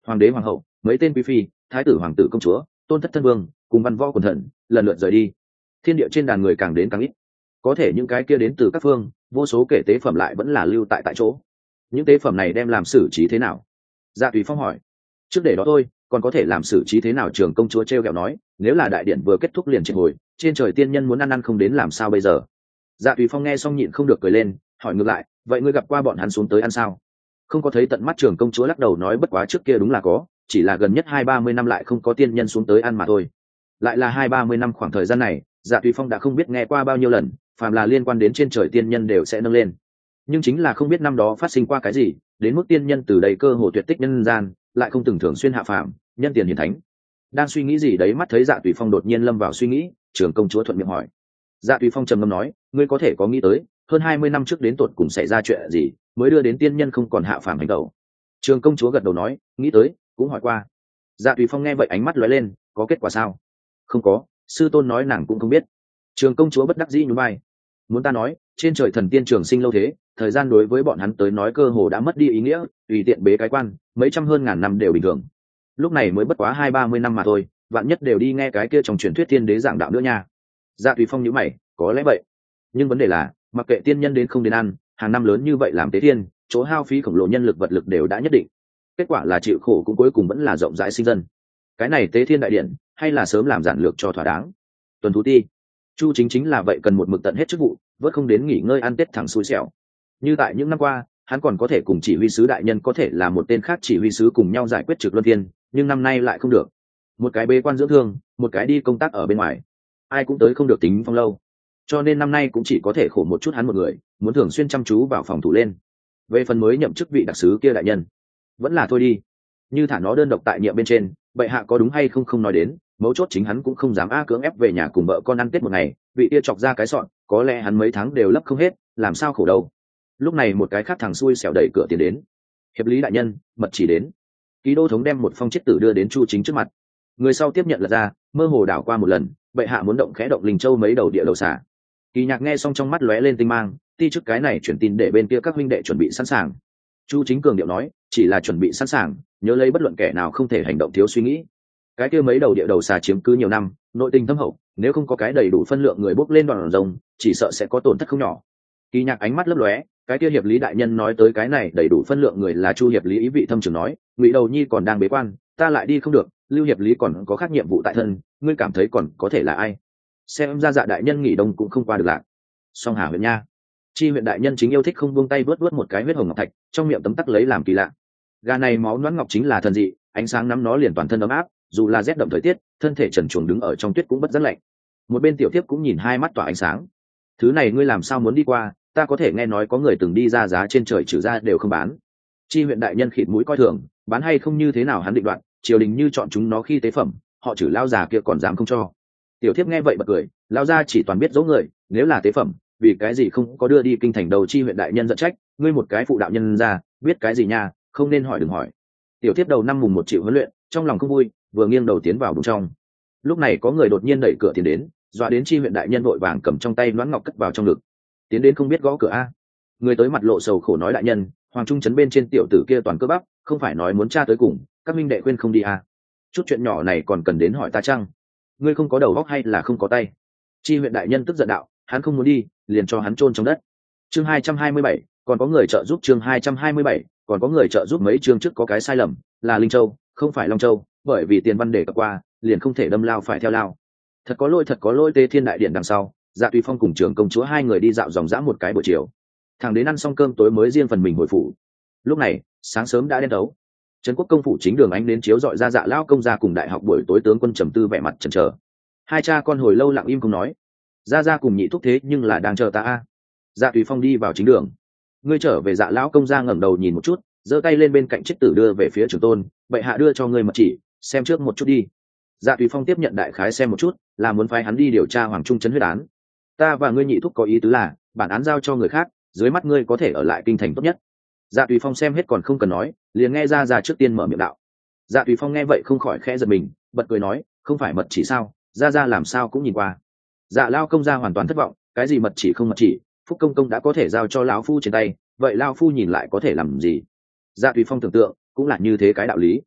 hoàng đế hoàng hậu, mấy tên quý phi, thái tử hoàng tử công chúa, tôn thất thân vương cùng văn võ quần thần lần lượt rời đi. Thiên địa trên đàn người càng đến càng ít, có thể những cái kia đến từ các phương vô số kể tế phẩm lại vẫn là lưu tại tại chỗ. Những tế phẩm này đem làm xử trí thế nào? Dạ Tùy Phong hỏi. Trước để đó thôi, còn có thể làm xử trí thế nào? Trường công chúa treo kẹo nói, nếu là đại điện vừa kết thúc liền triệt hồi, trên trời tiên nhân muốn ăn ăn không đến làm sao bây giờ? Dạ Tùy Phong nghe xong nhịn không được cười lên, hỏi ngược lại, vậy ngươi gặp qua bọn hắn xuống tới ăn sao? Không có thấy tận mắt. Trường công chúa lắc đầu nói, bất quá trước kia đúng là có, chỉ là gần nhất hai ba mươi năm lại không có tiên nhân xuống tới ăn mà thôi. Lại là hai ba mươi năm, khoảng thời gian này Dạ Tùy Phong đã không biết nghe qua bao nhiêu lần, phàm là liên quan đến trên trời tiên nhân đều sẽ nâng lên, nhưng chính là không biết năm đó phát sinh qua cái gì, đến mức tiên nhân từ đây cơ hồ tuyệt tích nhân gian, lại không từng thường xuyên hạ phàm nhân tiền hiển thánh. Đang suy nghĩ gì đấy, mắt thấy Dạ Tùy Phong đột nhiên lâm vào suy nghĩ, Trường công chúa thuận miệng hỏi. Dạ Tùy Phong trầm ngâm nói, ngươi có thể có nghĩ tới hơn hai mươi năm trước đến tột cùng xảy ra chuyện gì mới đưa đến tiên nhân không còn hạ phàm hành tẩu? Trường công chúa gật đầu nói, nghĩ tới, cũng hỏi qua. Dạ Tùy Phong nghe vậy ánh mắt lóe lên, có kết quả sao? Không có, sư tôn nói nàng cũng không biết. Trường công chúa bất đắc dĩ nhún vai. Muốn ta nói, trên trời thần tiên trường sinh lâu thế, thời gian đối với bọn hắn tới nói cơ hồ đã mất đi ý nghĩa, tùy tiện bế cái quan mấy trăm hơn ngàn năm đều bình thường. Lúc này mới bất quá hai ba mươi năm mà thôi, vạn nhất đều đi nghe cái kia trong truyền thuyết tiên đế giảng đạo nữa nha. Dạ Tùy Phong nhíu mày, có lẽ vậy, nhưng vấn đề là mặc kệ tiên nhân đến không đến ăn, hàng năm lớn như vậy làm tế thiên, chỗ hao phí khổng lồ nhân lực vật lực đều đã nhất định, kết quả là chịu khổ cũng cuối cùng vẫn là rộng rãi sinh dân. Cái này tế thiên đại điện hay là sớm làm giản lược cho thỏa đáng. Tuần thú ti Chu Chính chính là vậy, cần một mực tận hết chức vụ, vớt không đến nghỉ ngơi ăn tết thẳng xui xẻo. Như tại những năm qua, hắn còn có thể cùng chỉ huy sứ đại nhân có thể là một tên khác chỉ huy sứ cùng nhau giải quyết trực luân phiên, nhưng năm nay lại không được. Một cái bế quan dưỡng thương, một cái đi công tác ở bên ngoài, ai cũng tới không được tính phong lâu, cho nên năm nay cũng chỉ có thể khổ một chút hắn một người, muốn thường xuyên chăm chú vào phòng thủ lên. Về phần mới nhậm chức vị đặc sứ kia đại nhân, vẫn là thôi đi, như thả nó đơn độc tại nhiệm bên trên, bệ hạ có đúng hay không không nói đến, mấu chốt chính hắn cũng không dám a cưỡng ép về nhà cùng vợ con ăn tết một ngày, vị kia chọc ra cái sọn, có lẽ hắn mấy tháng đều lấp không hết, làm sao khổ đâu. Lúc này một cái khác thằng xui xẻo đẩy cửa tiến đến. Hiệp lý đại nhân, mật chỉ đến. Ký đô thống đem một phong chiết tử đưa đến Chu Chính trước mặt. Người sau tiếp nhận lật ra, mơ hồ đảo qua một lần, bệ hạ muốn động khẽ động Linh Châu mấy đầu địa đầu xả. Kỳ Nhạc nghe xong trong mắt lóe lên tinh mang, ti chức cái này chuyển tin để bên kia các huynh đệ chuẩn bị sẵn sàng. Chu Chính cường điệu nói, chỉ là chuẩn bị sẵn sàng, nhớ lấy bất luận kẻ nào không thể hành động thiếu suy nghĩ. Cái kia mấy đầu địa đầu xà chiếm cứ nhiều năm, nội tình thâm hậu, nếu không có cái đầy đủ phân lượng người bốc lên đoàn rồng, chỉ sợ sẽ có tổn thất không nhỏ. Kỳ Nhạc ánh mắt lấp lóe, cái kia hiệp lý đại nhân nói tới cái này đầy đủ phân lượng người là Chu hiệp lý, ý vị thâm trường nói, Ngụy Đầu Nhi còn đang bế quan, ta lại đi không được, Lưu hiệp lý còn có khác nhiệm vụ tại thân, ngươi cảm thấy còn có thể là ai? Xem ra Dạ đại nhân nghỉ đông cũng không qua được lạc. Song Hà huyện nha, Chi huyện đại nhân chính yêu thích không buông tay vớt vớt một cái huyết hồng ngọc thạch, trong miệng tấm tắc lấy làm kỳ lạ. Gà này máu loãng ngọc chính là thần dị, ánh sáng nắm nó liền toàn thân ấm áp, dù là rét đậm thời tiết, thân thể trần truồng đứng ở trong tuyết cũng bất rất lạnh. Một bên tiểu thiếp cũng nhìn hai mắt tỏa ánh sáng. Thứ này ngươi làm sao muốn đi qua, ta có thể nghe nói có người từng đi ra giá trên trời trừ ra đều không bán. Chi huyện đại nhân khịt mũi coi thường, bán hay không như thế nào hắn định đoạt, triều đình như chọn chúng nó khi tế phẩm, họ trừ lao già kia còn dám không cho. Tiểu thiếp nghe vậy bật cười, lao gia chỉ toàn biết dỗ người, nếu là tế phẩm, vì cái gì không có đưa đi kinh thành đầu? Chi huyện đại nhân giận trách, ngươi một cái phụ đạo nhân ra, biết cái gì nha, không nên hỏi đừng hỏi. Tiểu thiếp đầu năm mùng một triệu huấn luyện, trong lòng không vui, vừa nghiêng đầu tiến vào bụng trong. Lúc này có người đột nhiên đẩy cửa tiến đến, dọa đến Chi huyện đại nhân vội vàng cầm trong tay loãng ngọc cất vào trong ngực. Tiến đến không biết gõ cửa a. Người tới mặt lộ sầu khổ nói, đại nhân, hoàng trung trấn bên trên tiểu tử kia toàn cơ bắp, không phải nói muốn tra tới cùng, các minh đệ khuyên không đi a. Chút chuyện nhỏ này còn cần đến hỏi ta chăng? Ngươi không có đầu óc hay là không có tay? Chi huyện đại nhân tức giận đạo, hắn không muốn đi, liền cho hắn chôn trong đất. Chương hai trăm hai mươi bảy, còn có người trợ giúp. Chương hai trăm hai mươi bảy, còn có người trợ giúp. Mấy chương trước có cái sai lầm, là Linh Châu, không phải Long Châu, bởi vì tiền văn đề cập qua, liền không thể đâm lao phải theo lao. Thật có lỗi, thật có lỗi. Tê Thiên đại điện đằng sau, Dạ Tùy Phong cùng trưởng công chúa hai người đi dạo dòng dã một cái buổi chiều, thằng đến ăn xong cơm tối mới riêng phần mình hồi phủ. Lúc này sáng sớm đã đen đấu, trấn quốc công phủ chính đường ánh đến chiếu dọi ra Dạ lão công gia cùng đại học buổi tối tướng quân trầm tư vẻ mặt chần chờ. Hai cha con hồi lâu lặng im không nói. Gia Gia cùng nhị thúc thế nhưng là đang chờ ta a. Dạ Tùy Phong đi vào chính đường. Ngươi trở về? Dạ lão công gia ngẩng đầu nhìn một chút, giơ tay lên bên cạnh chiếc tử đưa về phía trưởng tôn, bệ hạ đưa cho ngươi mật chỉ, xem trước một chút đi. Dạ Tùy Phong tiếp nhận đại khái xem một chút, là muốn phái hắn đi điều tra hoàng trung trấn huyết án. Ta và ngươi nhị thúc có ý tứ là bản án giao cho người khác, dưới mắt ngươi có thể ở lại kinh thành tốt nhất. Dạ Tùy Phong xem hết còn không cần nói, liền nghe Gia Gia trước tiên mở miệng đạo. Dạ Tùy Phong nghe vậy không khỏi khẽ giật mình, bật cười nói, không phải mật chỉ sao? Gia Gia làm sao cũng nhìn qua. Dạ lao công gia hoàn toàn thất vọng, cái gì mật chỉ không mật chỉ, phúc công công đã có thể giao cho lão phu trên tay, vậy lão phu nhìn lại có thể làm gì? Dạ Tùy Phong tưởng tượng cũng là như thế cái đạo lý.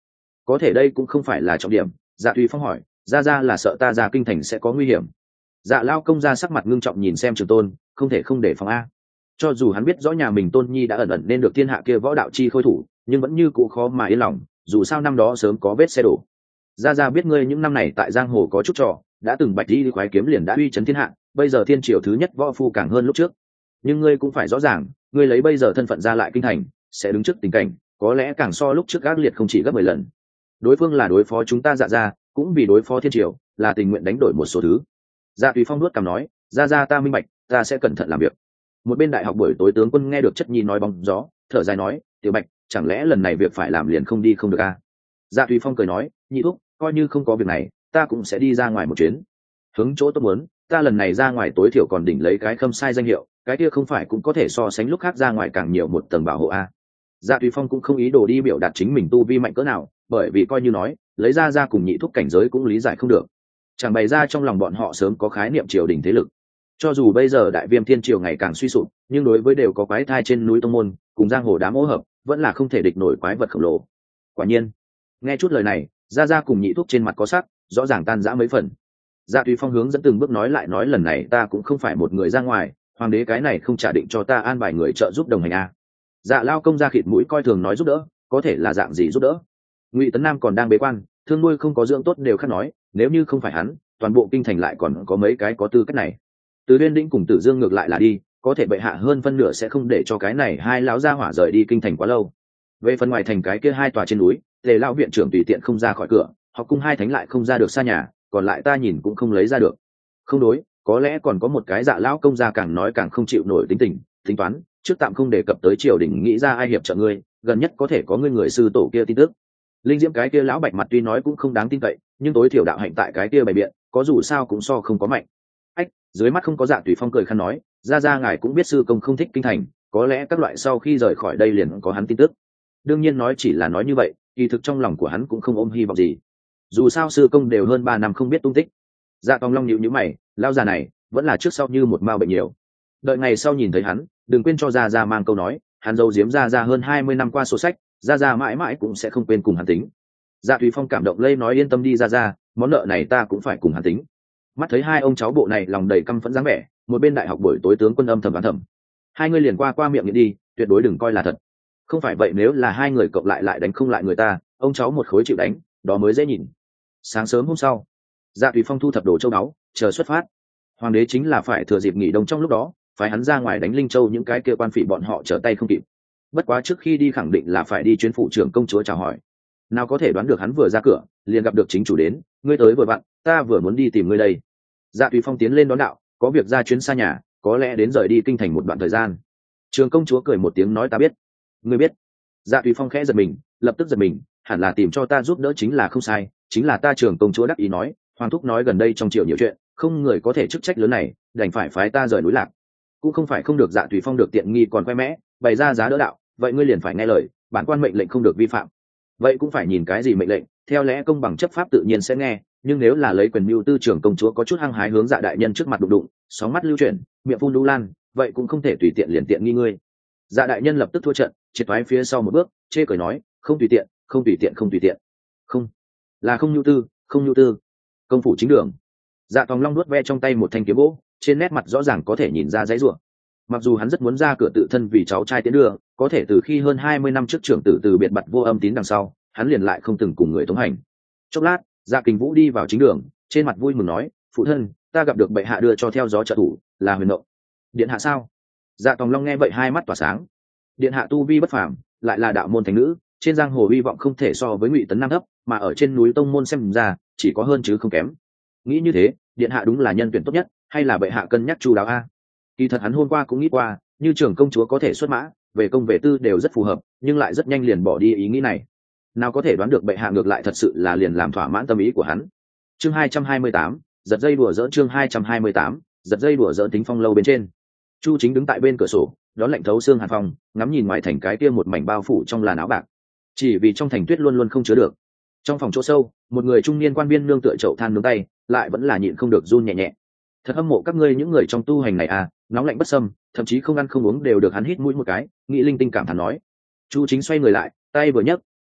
có thể đây cũng không phải là trọng điểm. Dạ Tùy Phong hỏi, ra ra là sợ ta ra kinh thành sẽ có nguy hiểm? Dạ Lao công ra sắc mặt ngưng trọng nhìn xem Trường Tôn, không thể không để phòng a. Cho dù hắn biết rõ nhà mình Tôn Nhi đã ẩn ẩn nên được thiên hạ kia võ đạo chi khôi thủ, nhưng vẫn như cũ khó mà yên lòng, dù sao năm đó sớm có vết xe đổ. Ra ra biết ngươi những năm này tại giang hồ có chút trò, đã từng bạch đi khoái kiếm liền đã uy chấn thiên hạ, bây giờ thiên triều thứ nhất võ phu càng hơn lúc trước. Nhưng ngươi cũng phải rõ ràng, ngươi lấy bây giờ thân phận ra lại kinh thành, sẽ đứng trước tình cảnh, có lẽ càng so lúc trước ác liệt không chỉ gấp mười lần. Đối phương là đối phó chúng ta Dạ ra, cũng vì đối phó thiên triều, là tình nguyện đánh đổi một số thứ. Dạ Tùy Phong nuốt cằm nói, ra ra ta minh bạch, ta sẽ cẩn thận làm việc. Một bên đại học buổi tối tướng quân nghe được chất nhi nói bóng gió, thở dài nói, tiểu bạch, chẳng lẽ lần này việc phải làm liền không đi không được à? Dạ Tùy Phong cười nói, nhị thúc, coi như không có việc này, ta cũng sẽ đi ra ngoài một chuyến. Hướng chỗ tôi muốn, ta lần này ra ngoài tối thiểu còn đỉnh lấy cái khâm sai danh hiệu, cái kia không phải cũng có thể so sánh lúc khác ra ngoài càng nhiều một tầng bảo hộ a. Dạ Tùy Phong cũng không ý đồ đi biểu đạt chính mình tu vi mạnh cỡ nào, bởi vì coi như nói lấy ra ra cùng nhị thúc cảnh giới cũng lý giải không được. Chẳng bày ra trong lòng bọn họ sớm có khái niệm triều đình thế lực. Cho dù bây giờ đại viêm thiên triều ngày càng suy sụp, nhưng đối với đều có quái thai trên núi tông môn cùng giang hồ đám ô hợp, vẫn là không thể địch nổi quái vật khổng lồ. Quả nhiên, nghe chút lời này, ra ra cùng nhị thúc trên mặt có sắc, rõ ràng tan rã mấy phần. Dạ Tùy Phong hướng dẫn từng bước nói lại nói, lần này ta cũng không phải một người ra ngoài, hoàng đế cái này không trả định cho ta an bài người trợ giúp đồng hành a. Dạ Lao công ra khịt mũi coi thường nói giúp đỡ, có thể là dạng gì giúp đỡ? Ngụy Tấn Nam còn đang bế quan, thương nuôi không có dưỡng tốt đều khác nói, nếu như không phải hắn, toàn bộ kinh thành lại còn có mấy cái có tư cách này. Từ Uyên Đĩnh cùng Tử Dương ngược lại là đi, có thể bệ hạ hơn phân nửa sẽ không để cho cái này hai lão gia hỏa rời đi kinh thành quá lâu. Về phần ngoài thành cái kia hai tòa trên núi, Tề lão viện trưởng tùy tiện không ra khỏi cửa, học cung hai thánh lại không ra được xa nhà, còn lại ta nhìn cũng không lấy ra được. Không đối, có lẽ còn có một cái Dạ lão công gia càng nói càng không chịu nổi tính tình, tính toán, trước tạm không đề cập tới triều đình nghĩ ra ai hiệp trợ ngươi, gần nhất có thể có ngươi người sư tổ kia tin tức. Linh Diễm cái kia lão bạch mặt tuy nói cũng không đáng tin cậy, nhưng tối thiểu đạo hạnh tại cái kia bày biện, có dù sao cũng so không có mạnh. Ách, dưới mắt không có Dạ Tùy Phong cười khăn nói, ra ra ngài cũng biết sư công không thích kinh thành, có lẽ các loại sau khi rời khỏi đây liền có hắn tin tức. Đương nhiên nói chỉ là nói như vậy, kỳ thực trong lòng của hắn cũng không ôm hy vọng gì. Dù sao sư công đều hơn ba năm không biết tung tích. Dạ Tòng Long nhíu nhíu mày, lão già này vẫn là trước sau như một mao bệnh nhiều. Đợi ngày sau nhìn thấy hắn, đừng quên cho ra ra mang câu nói, hắn giấu giếm ra ra hơn hai mươi năm qua sổ sách, ra ra mãi mãi cũng sẽ không quên cùng hắn tính. Dạ Tùy Phong cảm động lây nói, yên tâm đi ra ra, món nợ này ta cũng phải cùng hắn tính. Mắt thấy hai ông cháu bộ này lòng đầy căm phẫn dáng vẻ, một bên đại học buổi tối tướng quân âm thầm đoán thầm, hai người liền qua qua miệng nghiện đi, tuyệt đối đừng coi là thật. Không phải vậy nếu là hai người cộng lại lại đánh không lại người ta, ông cháu một khối chịu đánh, đó mới dễ nhìn. Sáng sớm hôm sau, Dạ Tùy Phong thu thập đồ châu báu, chờ xuất phát. Hoàng đế chính là phải thừa dịp nghỉ đông trong lúc đó, phải hắn ra ngoài đánh Linh Châu những cái kia quan phỉ bọn họ trở tay không kịp. Bất quá trước khi đi khẳng định là phải đi chuyến phụ trưởng công chúa chào hỏi. Nào có thể đoán được hắn vừa ra cửa, liền gặp được chính chủ đến, ngươi tới vừa vặn, ta vừa muốn đi tìm ngươi đây. Dạ Tùy Phong tiến lên đón đạo, có việc ra chuyến xa nhà, có lẽ đến rời đi kinh thành một đoạn thời gian. Trường công chúa cười một tiếng nói, ta biết. Ngươi biết? Dạ Tùy Phong khẽ giật mình, lập tức giật mình, hẳn là tìm cho ta giúp đỡ chính là không sai, chính là ta. Trường công chúa đắc ý nói, hoàng thúc nói gần đây trong triều nhiều chuyện, không người có thể chức trách lớn này, đành phải phái ta rời núi lạc. Cũng không phải không được. Dạ Tùy Phong được tiện nghi còn khoe mẽ, bày ra giá đỡ đạo, vậy ngươi liền phải nghe lời, bản quan mệnh lệnh không được vi phạm. Vậy cũng phải nhìn cái gì mệnh lệnh, theo lẽ công bằng chấp pháp tự nhiên sẽ nghe, nhưng nếu là lấy quyền mưu tư, trưởng công chúa có chút hăng hái hướng Dạ đại nhân trước mặt đụng đụng, sóng mắt lưu chuyển, miệng phun đu lan, vậy cũng không thể tùy tiện liền tiện nghi ngươi. Dạ đại nhân lập tức thua trận, triệt thoái phía sau một bước, chê cười nói, không tùy tiện, không tùy tiện, không tùy tiện, không là không nhu tư, không nhu tư. Công phủ chính đường, Dạ Tòng Long nuốt ve trong tay một thanh kiếm gỗ, trên nét mặt rõ ràng có thể nhìn ra dãy rủa. Mặc dù hắn rất muốn ra cửa tự thân vì cháu trai tiến đưa, có thể từ khi hơn hai mươi năm trước trưởng tử từ biệt bặt vô âm tín đằng sau, hắn liền lại không từng cùng người thống hành. Chốc lát, Dạ Kình Vũ đi vào chính đường, trên mặt vui mừng nói, phụ thân, ta gặp được bệ hạ đưa cho theo gió trợ thủ, là Huyền Mộng. Điện hạ sao? Dạ Tòng Long nghe vậy hai mắt tỏa sáng. Điện hạ tu vi bất phàm, lại là đạo môn thánh nữ, trên giang hồ hy vọng không thể so với Ngụy Tấn Nam thấp, mà ở trên núi tông môn xem ra chỉ có hơn chứ không kém. Nghĩ như thế, điện hạ đúng là nhân tuyển tốt nhất, hay là bệ hạ cân nhắc chu đáo a? Kỳ thật hắn hôm qua cũng nghĩ qua, như trưởng công chúa có thể xuất mã, về công về tư đều rất phù hợp, nhưng lại rất nhanh liền bỏ đi ý nghĩ này. Nào có thể đoán được bệ hạ ngược lại thật sự là liền làm thỏa mãn tâm ý của hắn. Chương hai trăm hai mươi tám, giật dây đùa dỡn. Chương hai trăm hai mươi tám, giật dây đùa dỡn. Tính phong lâu bên trên, Chu Chính đứng tại bên cửa sổ, đón lạnh thấu xương hàn phong, ngắm nhìn ngoài thành cái kia một mảnh bao phủ trong làn áo bạc. Chỉ vì trong thành tuyết luôn luôn không chứa được. Trong phòng chỗ sâu, một người trung niên quan viên nương tựa chậu than nướng tay, lại vẫn là nhịn không được run nhẹ nhẹ. Thật hâm mộ các ngươi những người trong tu hành này à, nóng lạnh bất xâm, thậm chí không ăn không uống đều được. Hắn hít mũi một cái, nghĩ linh tinh cảm thán nói. Chu Chính xoay người lại, tay vừa nhấc,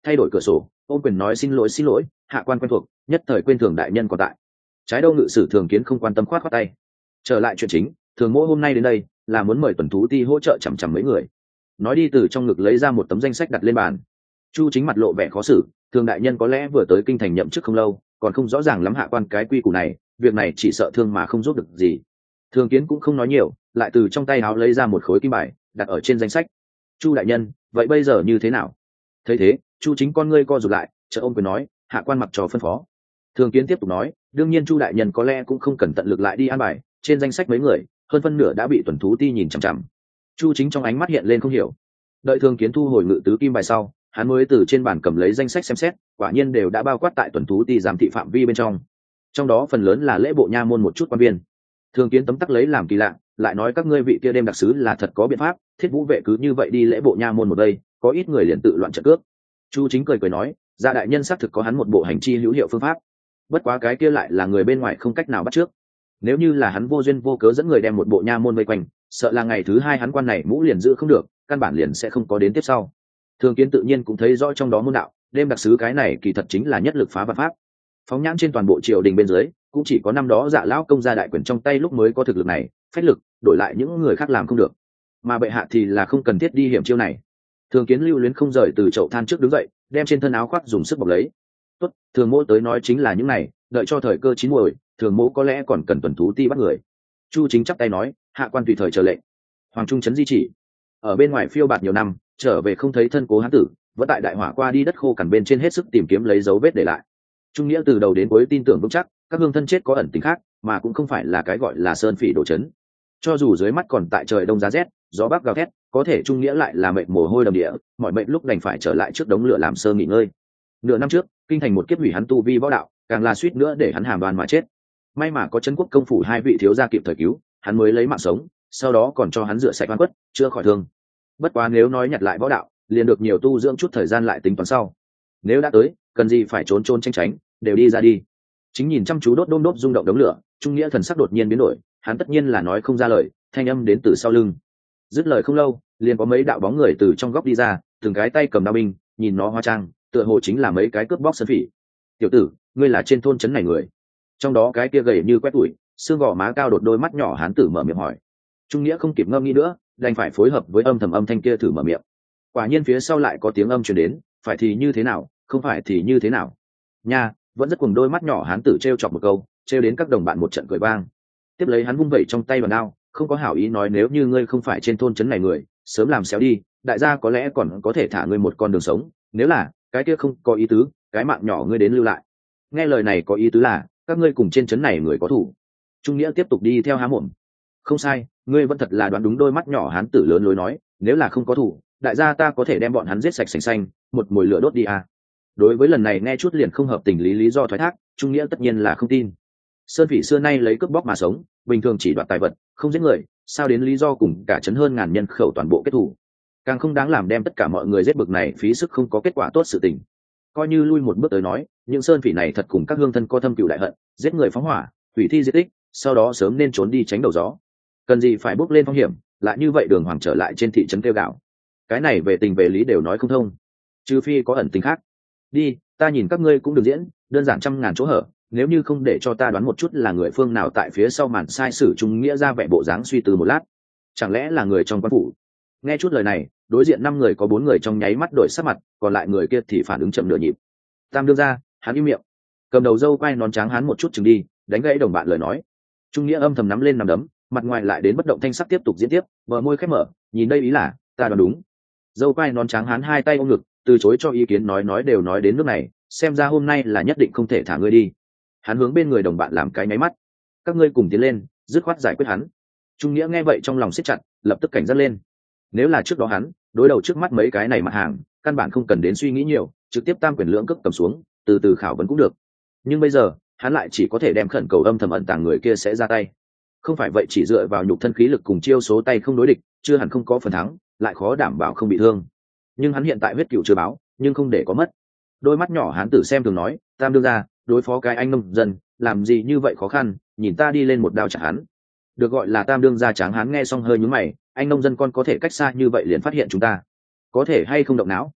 thay đổi cửa sổ, ôm quyền nói xin lỗi xin lỗi, hạ quan quen thuộc, nhất thời quên thường đại nhân còn tại. Trái đâu ngự sử Thường Kiến không quan tâm khoát khoát tay. Trở lại chuyện chính, Thường Mỗ hôm nay đến đây là muốn mời tuần thú ti hỗ trợ chằm chằm mấy người. Nói đi từ trong ngực lấy ra một tấm danh sách đặt lên bàn. Chu Chính mặt lộ vẻ khó xử, Thường đại nhân có lẽ vừa tới kinh thành nhậm chức không lâu, còn không rõ ràng lắm hạ quan cái quy củ này, việc này chỉ sợ Thương mà không giúp được gì. Thường Kiến cũng không nói nhiều, lại từ trong tay áo lấy ra một khối kim bài đặt ở trên danh sách. Chu đại nhân, vậy bây giờ như thế nào? Thấy thế, Chu Chính con ngươi co rụt lại, chợt ôm quyền nói, hạ quan mặc trò phân phó. Thường Kiến tiếp tục nói, đương nhiên Chu đại nhân có lẽ cũng không cần tận lực lại đi an bài, trên danh sách mấy người, hơn phân nửa đã bị tuần thú ti nhìn chằm chằm. Chu Chính trong ánh mắt hiện lên không hiểu. Đợi Thường Kiến thu hồi ngự tứ kim bài sau, hắn mới từ trên bàn cầm lấy danh sách xem xét, quả nhiên đều đã bao quát tại tuần thú ti giám thị phạm vi bên trong. Trong đó phần lớn là lễ bộ nha môn một chút quan viên. Thường Kiến tấm tắc lấy làm kỳ lạ, lại nói các ngươi vị kia đêm đặc sứ là thật có biện pháp, thiết vũ vệ cứ như vậy đi lễ bộ nha môn một đây, có ít người liền tự loạn trận cướp. Chu Chính cười cười nói, dạ đại nhân xác thực có hắn một bộ hành chi hữu hiệu phương pháp, bất quá cái kia lại là người bên ngoài không cách nào bắt trước. Nếu như là hắn vô duyên vô cớ dẫn người đem một bộ nha môn vây quanh, sợ là ngày thứ hai hắn quan này mũ liền giữ không được, căn bản liền sẽ không có đến tiếp sau. Thường Kiến tự nhiên cũng thấy rõ trong đó môn đạo, đêm đặc sứ cái này kỳ thật chính là nhất lực phá vạn pháp. Phóng nhãn trên toàn bộ triều đình bên dưới, cũng chỉ có năm đó Dạ lão công gia đại quyền trong tay lúc mới có thực lực này, phách lực, đổi lại những người khác làm không được. Mà bệ hạ thì là không cần thiết đi hiểm chiêu này. Thường Kiến lưu luyến không rời từ chậu than trước đứng dậy, đem trên thân áo khoác dùng sức bọc lấy. Tốt, Thường Mỗ tới nói chính là những này, đợi cho thời cơ chín muồi, Thường Mỗ có lẽ còn cần tuần thú ti bắt người. Chu Chính chắp tay nói, hạ quan tùy thời chờ lệnh. Hoàng trung trấn di chỉ. Ở bên ngoài phiêu bạt nhiều năm, trở về không thấy thân cố hán tử, vẫn tại đại hỏa qua đi đất khô cằn bên trên hết sức tìm kiếm lấy dấu vết để lại. Trung nghĩa từ đầu đến cuối tin tưởng vững chắc, các hương thân chết có ẩn tình khác, mà cũng không phải là cái gọi là sơn phỉ đổ chấn. Cho dù dưới mắt còn tại trời đông giá rét, gió bắc gào thét, có thể Trung nghĩa lại là mệt mồ hôi đầm địa, mọi mệnh lúc đành phải trở lại trước đống lửa làm sơ nghỉ ngơi. Nửa năm trước, kinh thành một kiếp hủy hắn tu vi võ đạo, càng là suýt nữa để hắn hàm đoan mà chết. May mà có Trấn Quốc công phủ hai vị thiếu gia kịp thời cứu, hắn mới lấy mạng sống, sau đó còn cho hắn rửa sạch oan khuất, chữa khỏi thương. Bất quá nếu nói nhặt lại võ đạo, liền được nhiều tu dưỡng chút thời gian lại tính toán sau. Nếu đã tới, cần gì phải trốn trốn tránh tránh, đều đi ra đi. Chính nhìn chăm chú đốt đôm đốt rung động đống lửa, Trung nghĩa thần sắc đột nhiên biến đổi, hắn tất nhiên là nói không ra lời, thanh âm đến từ sau lưng. Dứt lời không lâu, liền có mấy đạo bóng người từ trong góc đi ra, từng cái tay cầm đao binh, nhìn nó hóa trang, tựa hồ chính là mấy cái cướp bóc sơn phỉ. Tiểu tử, ngươi là trên thôn trấn này người? Trong đó cái kia gầy như quét tuổi, xương gò má cao đột đôi mắt nhỏ hán tử mở miệng hỏi. Trung nghĩa không kịp ngâm nghĩ nữa, đành phải phối hợp với âm thầm âm thanh kia thử mở miệng. Quả nhiên phía sau lại có tiếng âm truyền đến, phải thì như thế nào, không phải thì như thế nào. Nha, vẫn rất cùng đôi mắt nhỏ hán tử trêu chọc một câu, trêu đến các đồng bạn một trận cười vang. Tiếp lấy hắn vung vẩy trong tay bàn đao, không có hảo ý nói nếu như ngươi không phải trên thôn trấn này người, sớm làm xéo đi, đại gia có lẽ còn có thể thả ngươi một con đường sống, nếu là cái kia không có ý tứ, cái mạng nhỏ ngươi đến lưu lại. Nghe lời này có ý tứ là các ngươi cùng trên trấn này người có thủ. Trung nghĩa tiếp tục đi theo há mồm. Không sai, ngươi vẫn thật là đoán đúng. Đôi mắt nhỏ hán tử lớn lối nói, nếu là không có thủ, đại gia ta có thể đem bọn hắn giết sạch sành xanh, một mồi lửa đốt đi à. Đối với lần này nghe chút liền không hợp tình lý lý do thoái thác, Trung nghĩa tất nhiên là không tin. Sơn phỉ xưa nay lấy cướp bóc mà sống, bình thường chỉ đoạt tài vật, không giết người, sao đến lý do cùng cả chấn hơn ngàn nhân khẩu toàn bộ kết thủ. Càng không đáng làm đem tất cả mọi người giết bực này phí sức không có kết quả tốt sự tình. Coi như lui một bước tới nói, những sơn phỉ này thật cùng các hương thân có thâm cừu đại hận, giết người phóng hỏa, hủy thi diệt tích, sau đó sớm nên trốn đi tránh đầu gió. Cần gì phải bước lên phong hiểm, lại như vậy đường hoàng trở lại trên thị trấn kêu gạo. Cái này về tình về lý đều nói không thông, trừ phi có ẩn tình khác. Đi, ta nhìn các ngươi cũng được diễn, đơn giản trăm ngàn chỗ hở, nếu như không để cho ta đoán một chút là người phương nào tại phía sau màn sai sử Trung nghĩa ra vẻ bộ dáng suy tư một lát. Chẳng lẽ là người trong quan phủ? Nghe chút lời này, đối diện năm người có bốn người trong nháy mắt đổi sắc mặt, còn lại người kia thì phản ứng chậm nửa nhịp. Tam đương ra, hắn im miệng. Cầm đầu dâu quay nón trắng hắn một chút chừng đi, đánh gãy đồng bạn lời nói. Trung nghĩa âm thầm nắm lên nằm đấm, mặt ngoài lại đến bất động thanh sắc tiếp tục diễn tiếp, bờ môi khép mở, nhìn đây ý là, ta đoán đúng. Dâu quay nón trắng hắn hai tay ôm ngực, từ chối cho ý kiến, nói nói đều nói đến nước này, xem ra hôm nay là nhất định không thể thả ngươi đi. Hắn hướng bên người đồng bạn làm cái nháy mắt, các ngươi cùng tiến lên, dứt khoát giải quyết hắn. Trung nghĩa nghe vậy trong lòng siết chặt, lập tức cảnh giác lên. Nếu là trước đó hắn đối đầu trước mắt mấy cái này mặt hàng, căn bản không cần đến suy nghĩ nhiều, trực tiếp tam quyền lưỡng cước cầm xuống, từ từ khảo vấn cũng được. Nhưng bây giờ hắn lại chỉ có thể đem khẩn cầu âm thầm ẩn tàng người kia sẽ ra tay. Không phải vậy chỉ dựa vào nhục thân khí lực cùng chiêu số tay không đối địch, chưa hẳn không có phần thắng, lại khó đảm bảo không bị thương. Nhưng hắn hiện tại huyết cựu chưa báo, nhưng không để có mất. Đôi mắt nhỏ hắn tử xem thường nói, tam đương ra đối phó cái anh nông dân làm gì như vậy khó khăn, nhìn ta đi lên một đao chặt hắn. Được gọi là tam đương gia tráng hắn nghe xong hơi nhướng mày, anh nông dân con có thể cách xa như vậy liền phát hiện chúng ta, có thể hay không động não.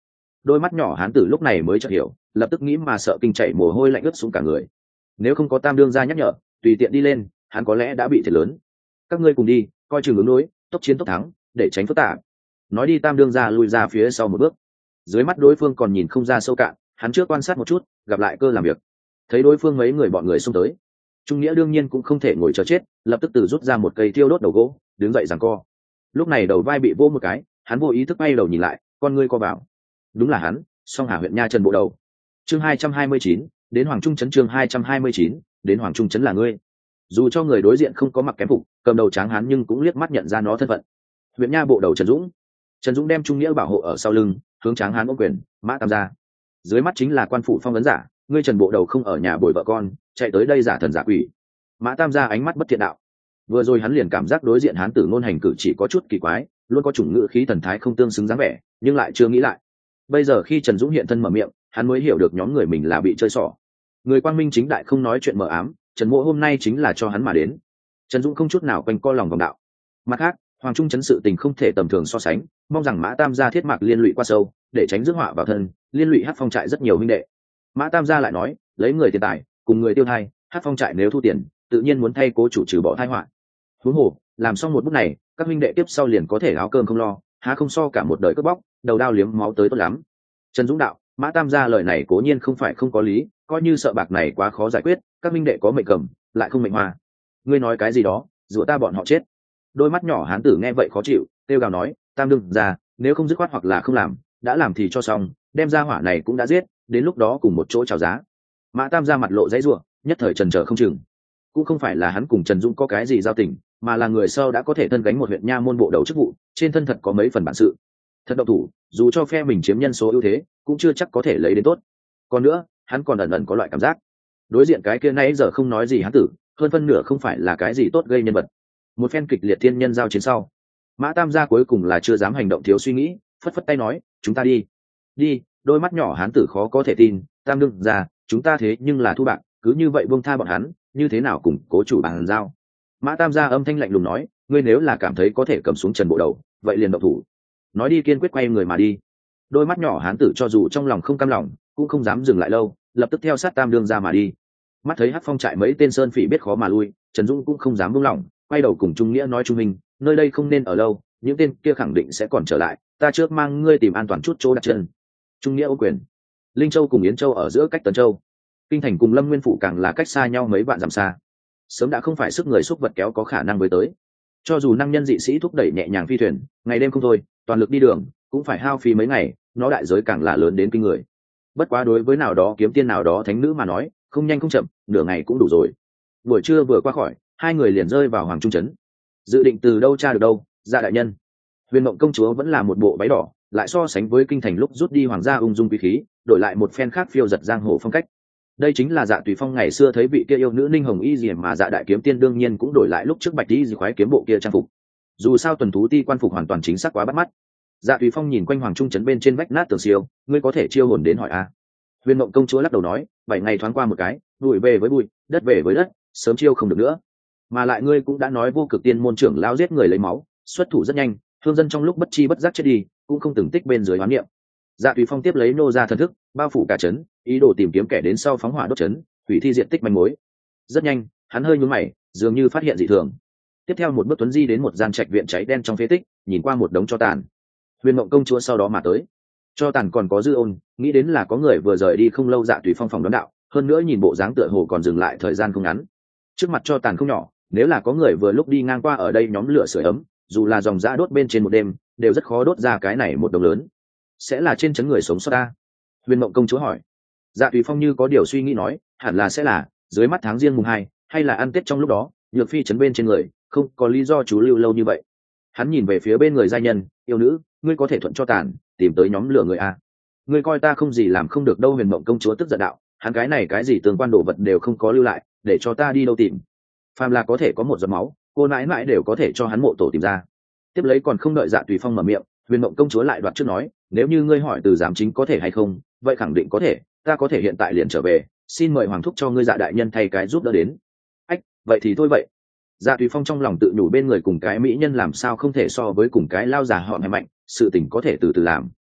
Đôi mắt nhỏ hán tử lúc này mới chợt hiểu, lập tức nghĩ mà sợ kinh chảy mồ hôi lạnh ướt xuống cả người. Nếu không có tam đương gia nhắc nhở, tùy tiện đi lên, hắn có lẽ đã bị thiệt lớn. Các ngươi cùng đi, coi chừng ứng đối, tốc chiến tốc thắng, để tránh phức tạp. Nói đi tam đương gia lùi ra phía sau một bước. Dưới mắt đối phương còn nhìn không ra sâu cạn, hắn trước quan sát một chút, gặp lại cơ làm việc. Thấy đối phương mấy người bọn người xông tới, Trung Nghĩa đương nhiên cũng không thể ngồi chờ chết, lập tức từ rút ra một cây thiêu đốt đầu gỗ, đứng dậy giằng co. Lúc này đầu vai bị vỗ một cái, hắn vô ý thức bay đầu nhìn lại, con ngươi co vào. Đúng là hắn, Song Hà huyện nha Trần Bộ Đầu. Chương hai trăm hai mươi chín, đến Hoàng Trung trấn. Chương hai trăm hai mươi chín, đến Hoàng Trung trấn là ngươi. Dù cho người đối diện không có mặc kém phục, cầm đầu tráng hắn nhưng cũng liếc mắt nhận ra nó thân phận. Huyện nha Bộ Đầu Trần Dũng. Trần Dũng đem Trung Nghĩa bảo hộ ở sau lưng, hướng tráng hắn ôm quyền, Mã Tam gia. Dưới mắt chính là quan phủ phong vấn giả, ngươi Trần Bộ Đầu không ở nhà bồi vợ con, chạy tới đây giả thần giả quỷ. Mã Tam gia ánh mắt bất thiện đạo. Vừa rồi hắn liền cảm giác đối diện hán tử ngôn hành cử chỉ có chút kỳ quái, luôn có chủng ngữ khí thần thái không tương xứng dáng vẻ, nhưng lại chưa nghĩ lại. Bây giờ khi Trần Dũng hiện thân mở miệng, hắn mới hiểu được nhóm người mình là bị chơi xỏ. Người quang minh chính đại không nói chuyện mờ ám, Trần Mỗ hôm nay chính là cho hắn mà đến. Trần Dũng không chút nào quanh co lòng vòng đạo. Mặt khác, Hoàng Trung trấn sự tình không thể tầm thường so sánh, mong rằng Mã Tam gia thiết mạc liên lụy qua sâu, để tránh rước họa vào thân, liên lụy Hát Phong trại rất nhiều huynh đệ. Mã Tam gia lại nói, lấy người tiền tài, cùng người tiêu thai, Hát Phong trại nếu thu tiền, tự nhiên muốn thay cố chủ trừ bỏ tai họa. Huống hồ, làm xong một bước này, các huynh đệ tiếp sau liền có thể áo cơm không lo, há không so cả một đời cướp bóc, đầu đao liếm máu tới tốt lắm. Trần Dũng đạo, Mã Tam gia lời này cố nhiên không phải không có lý, coi như sợ bạc này quá khó giải quyết, các huynh đệ có mệnh cầm, lại không mệnh hoa. Ngươi nói cái gì đó, rủa ta bọn họ chết. Đôi mắt nhỏ hán tử nghe vậy khó chịu, kêu gào nói, Tam đương gia, nếu không dứt khoát hoặc là không làm, đã làm thì cho xong, đem ra hỏa này cũng đã giết, đến lúc đó cùng một chỗ chào giá. Mã Tam gia mặt lộ dãy rủa, nhất thời chần chờ không chừng. Cũng không phải là hắn cùng Trần Dũng có cái gì giao tình, mà là người sau đã có thể thân gánh một huyện nha môn bộ đầu chức vụ, trên thân thật có mấy phần bản sự. Thật độc thủ, dù cho phe mình chiếm nhân số ưu thế, cũng chưa chắc có thể lấy đến tốt. Còn nữa, hắn còn ẩn ẩn có loại cảm giác, đối diện cái kia nãy giờ không nói gì hắn tử, hơn phân nửa không phải là cái gì tốt gây nhân vật. Một phen kịch liệt thiên nhân giao chiến sau, Mã Tam gia cuối cùng là chưa dám hành động thiếu suy nghĩ, phất phất tay nói, chúng ta đi. Đi. Đôi mắt nhỏ hán tử khó có thể tin, Tam đương gia, chúng ta thế nhưng là thu bạc, cứ như vậy buông tha bọn hắn, như thế nào cùng cố chủ bàn giao. Mã Tam gia âm thanh lạnh lùng nói, ngươi nếu là cảm thấy có thể cầm xuống Trần Bộ Đầu, vậy liền động thủ. Nói đi kiên quyết quay người mà đi. Đôi mắt nhỏ hán tử cho dù trong lòng không cam lòng, cũng không dám dừng lại lâu, lập tức theo sát Tam đương gia mà đi. Mắt thấy Hát Phong trại mấy tên sơn phỉ biết khó mà lui, Trần Dũng cũng không dám buông lỏng, quay đầu cùng Trung Nghĩa nói, Trung Minh, nơi đây không nên ở lâu, những tên kia khẳng định sẽ còn trở lại, ta trước mang ngươi tìm an toàn chút chỗ đặt chân. Trung Nghĩa ô quyền. Linh Châu cùng Yến Châu ở giữa cách Tấn Châu, Kinh thành cùng Lâm Nguyên phủ càng là cách xa nhau mấy vạn dặm xa, sớm đã không phải sức người xúc vật kéo có khả năng với tới. Cho dù năng nhân dị sĩ thúc đẩy nhẹ nhàng phi thuyền, ngày đêm không thôi, toàn lực đi đường, cũng phải hao phí mấy ngày, nó đại giới càng là lớn đến kinh người. Bất quá đối với nào đó kiếm tiên nào đó thánh nữ mà nói, không nhanh không chậm, nửa ngày cũng đủ rồi. Buổi trưa vừa qua khỏi, hai người liền rơi vào Hoàng Trung trấn. Dự định từ đâu tra được đâu, Dạ đại nhân. Huyền Mộng công chúa vẫn là một bộ váy đỏ, lại so sánh với kinh thành lúc rút đi hoàng gia ung dung quý khí, đổi lại một phen khác phiêu giật giang hồ phong cách. Đây chính là Dạ Tùy Phong ngày xưa thấy vị kia yêu nữ Ninh Hồng Y gì mà Dạ đại kiếm tiên đương nhiên cũng đổi lại lúc trước bạch y gì khoái kiếm bộ kia trang phục. Dù sao tuần thú ti quan phục hoàn toàn chính xác quá bắt mắt. Dạ Tùy Phong nhìn quanh Hoàng Trung trấn bên trên vách nát tường siêu, ngươi có thể chiêu hồn đến hỏi a. Huyền Mộng công chúa lắc đầu nói, bảy ngày thoáng qua một cái, bụi về với bụi, đất về với đất, sớm chiêu không được nữa. Mà lại ngươi cũng đã nói vô cực tiên môn trưởng lao giết người lấy máu, xuất thủ rất nhanh, thương dân trong lúc bất chi bất giác chết đi, cũng không từng tích bên dưới hoán niệm. Dạ Tùy Phong tiếp lấy nô ra thần thức, bao phủ cả trấn, ý đồ tìm kiếm kẻ đến sau phóng hỏa đốt trấn, hủy thi diện tích manh mối. Rất nhanh, hắn hơi nhướng mày, dường như phát hiện dị thường. Tiếp theo một bước tuấn di đến một gian trạch viện cháy đen trong phế tích, nhìn qua một đống tro tàn. Huyền Mộng công chúa sau đó mà tới. Tro tàn còn có dư ôn, nghĩ đến là có người vừa rời đi không lâu. Dạ Tùy Phong phòng đón đạo, hơn nữa nhìn bộ dáng tựa hồ còn dừng lại thời gian không ngắn. Trước mặt tro tàn không nhỏ, nếu là có người vừa lúc đi ngang qua ở đây nhóm lửa sưởi ấm, dù là dòng dã đốt bên trên một đêm, đều rất khó đốt ra cái này một đống lớn. Sẽ là trên trấn người sống sót ta? Huyền Mộng công chúa hỏi. Dạ Tùy Phong như có điều suy nghĩ nói, hẳn là sẽ là dưới mắt tháng riêng mùng hai, hay là ăn tết trong lúc đó, nhược phi trấn bên trên người, không có lý do chú lưu lâu như vậy. Hắn nhìn về phía bên người giai nhân, yêu nữ, ngươi có thể thuận cho tàn, tìm tới nhóm lửa người a. Ngươi coi ta không gì làm không được đâu. Huyền Mộng công chúa tức giận đạo, hắn cái này cái gì tương quan đồ vật đều không có lưu lại, để cho ta đi đâu tìm. Phàm là có thể có một giọt máu, cô nãi mãi đều có thể cho hắn mộ tổ tìm ra. Tiếp lấy còn không đợi Dạ Tùy Phong mở miệng, Huyền Mộng công chúa lại đoạt trước nói, nếu như ngươi hỏi từ giám chính có thể hay không, vậy khẳng định có thể, ta có thể hiện tại liền trở về, xin mời hoàng thúc cho ngươi Dạ đại nhân thay cái giúp đỡ đến. Ách, vậy thì thôi vậy. Dạ Tùy Phong trong lòng tự nhủ bên người cùng cái mỹ nhân làm sao không thể so với cùng cái lao già họ hay mạnh, sự tình có thể từ từ làm.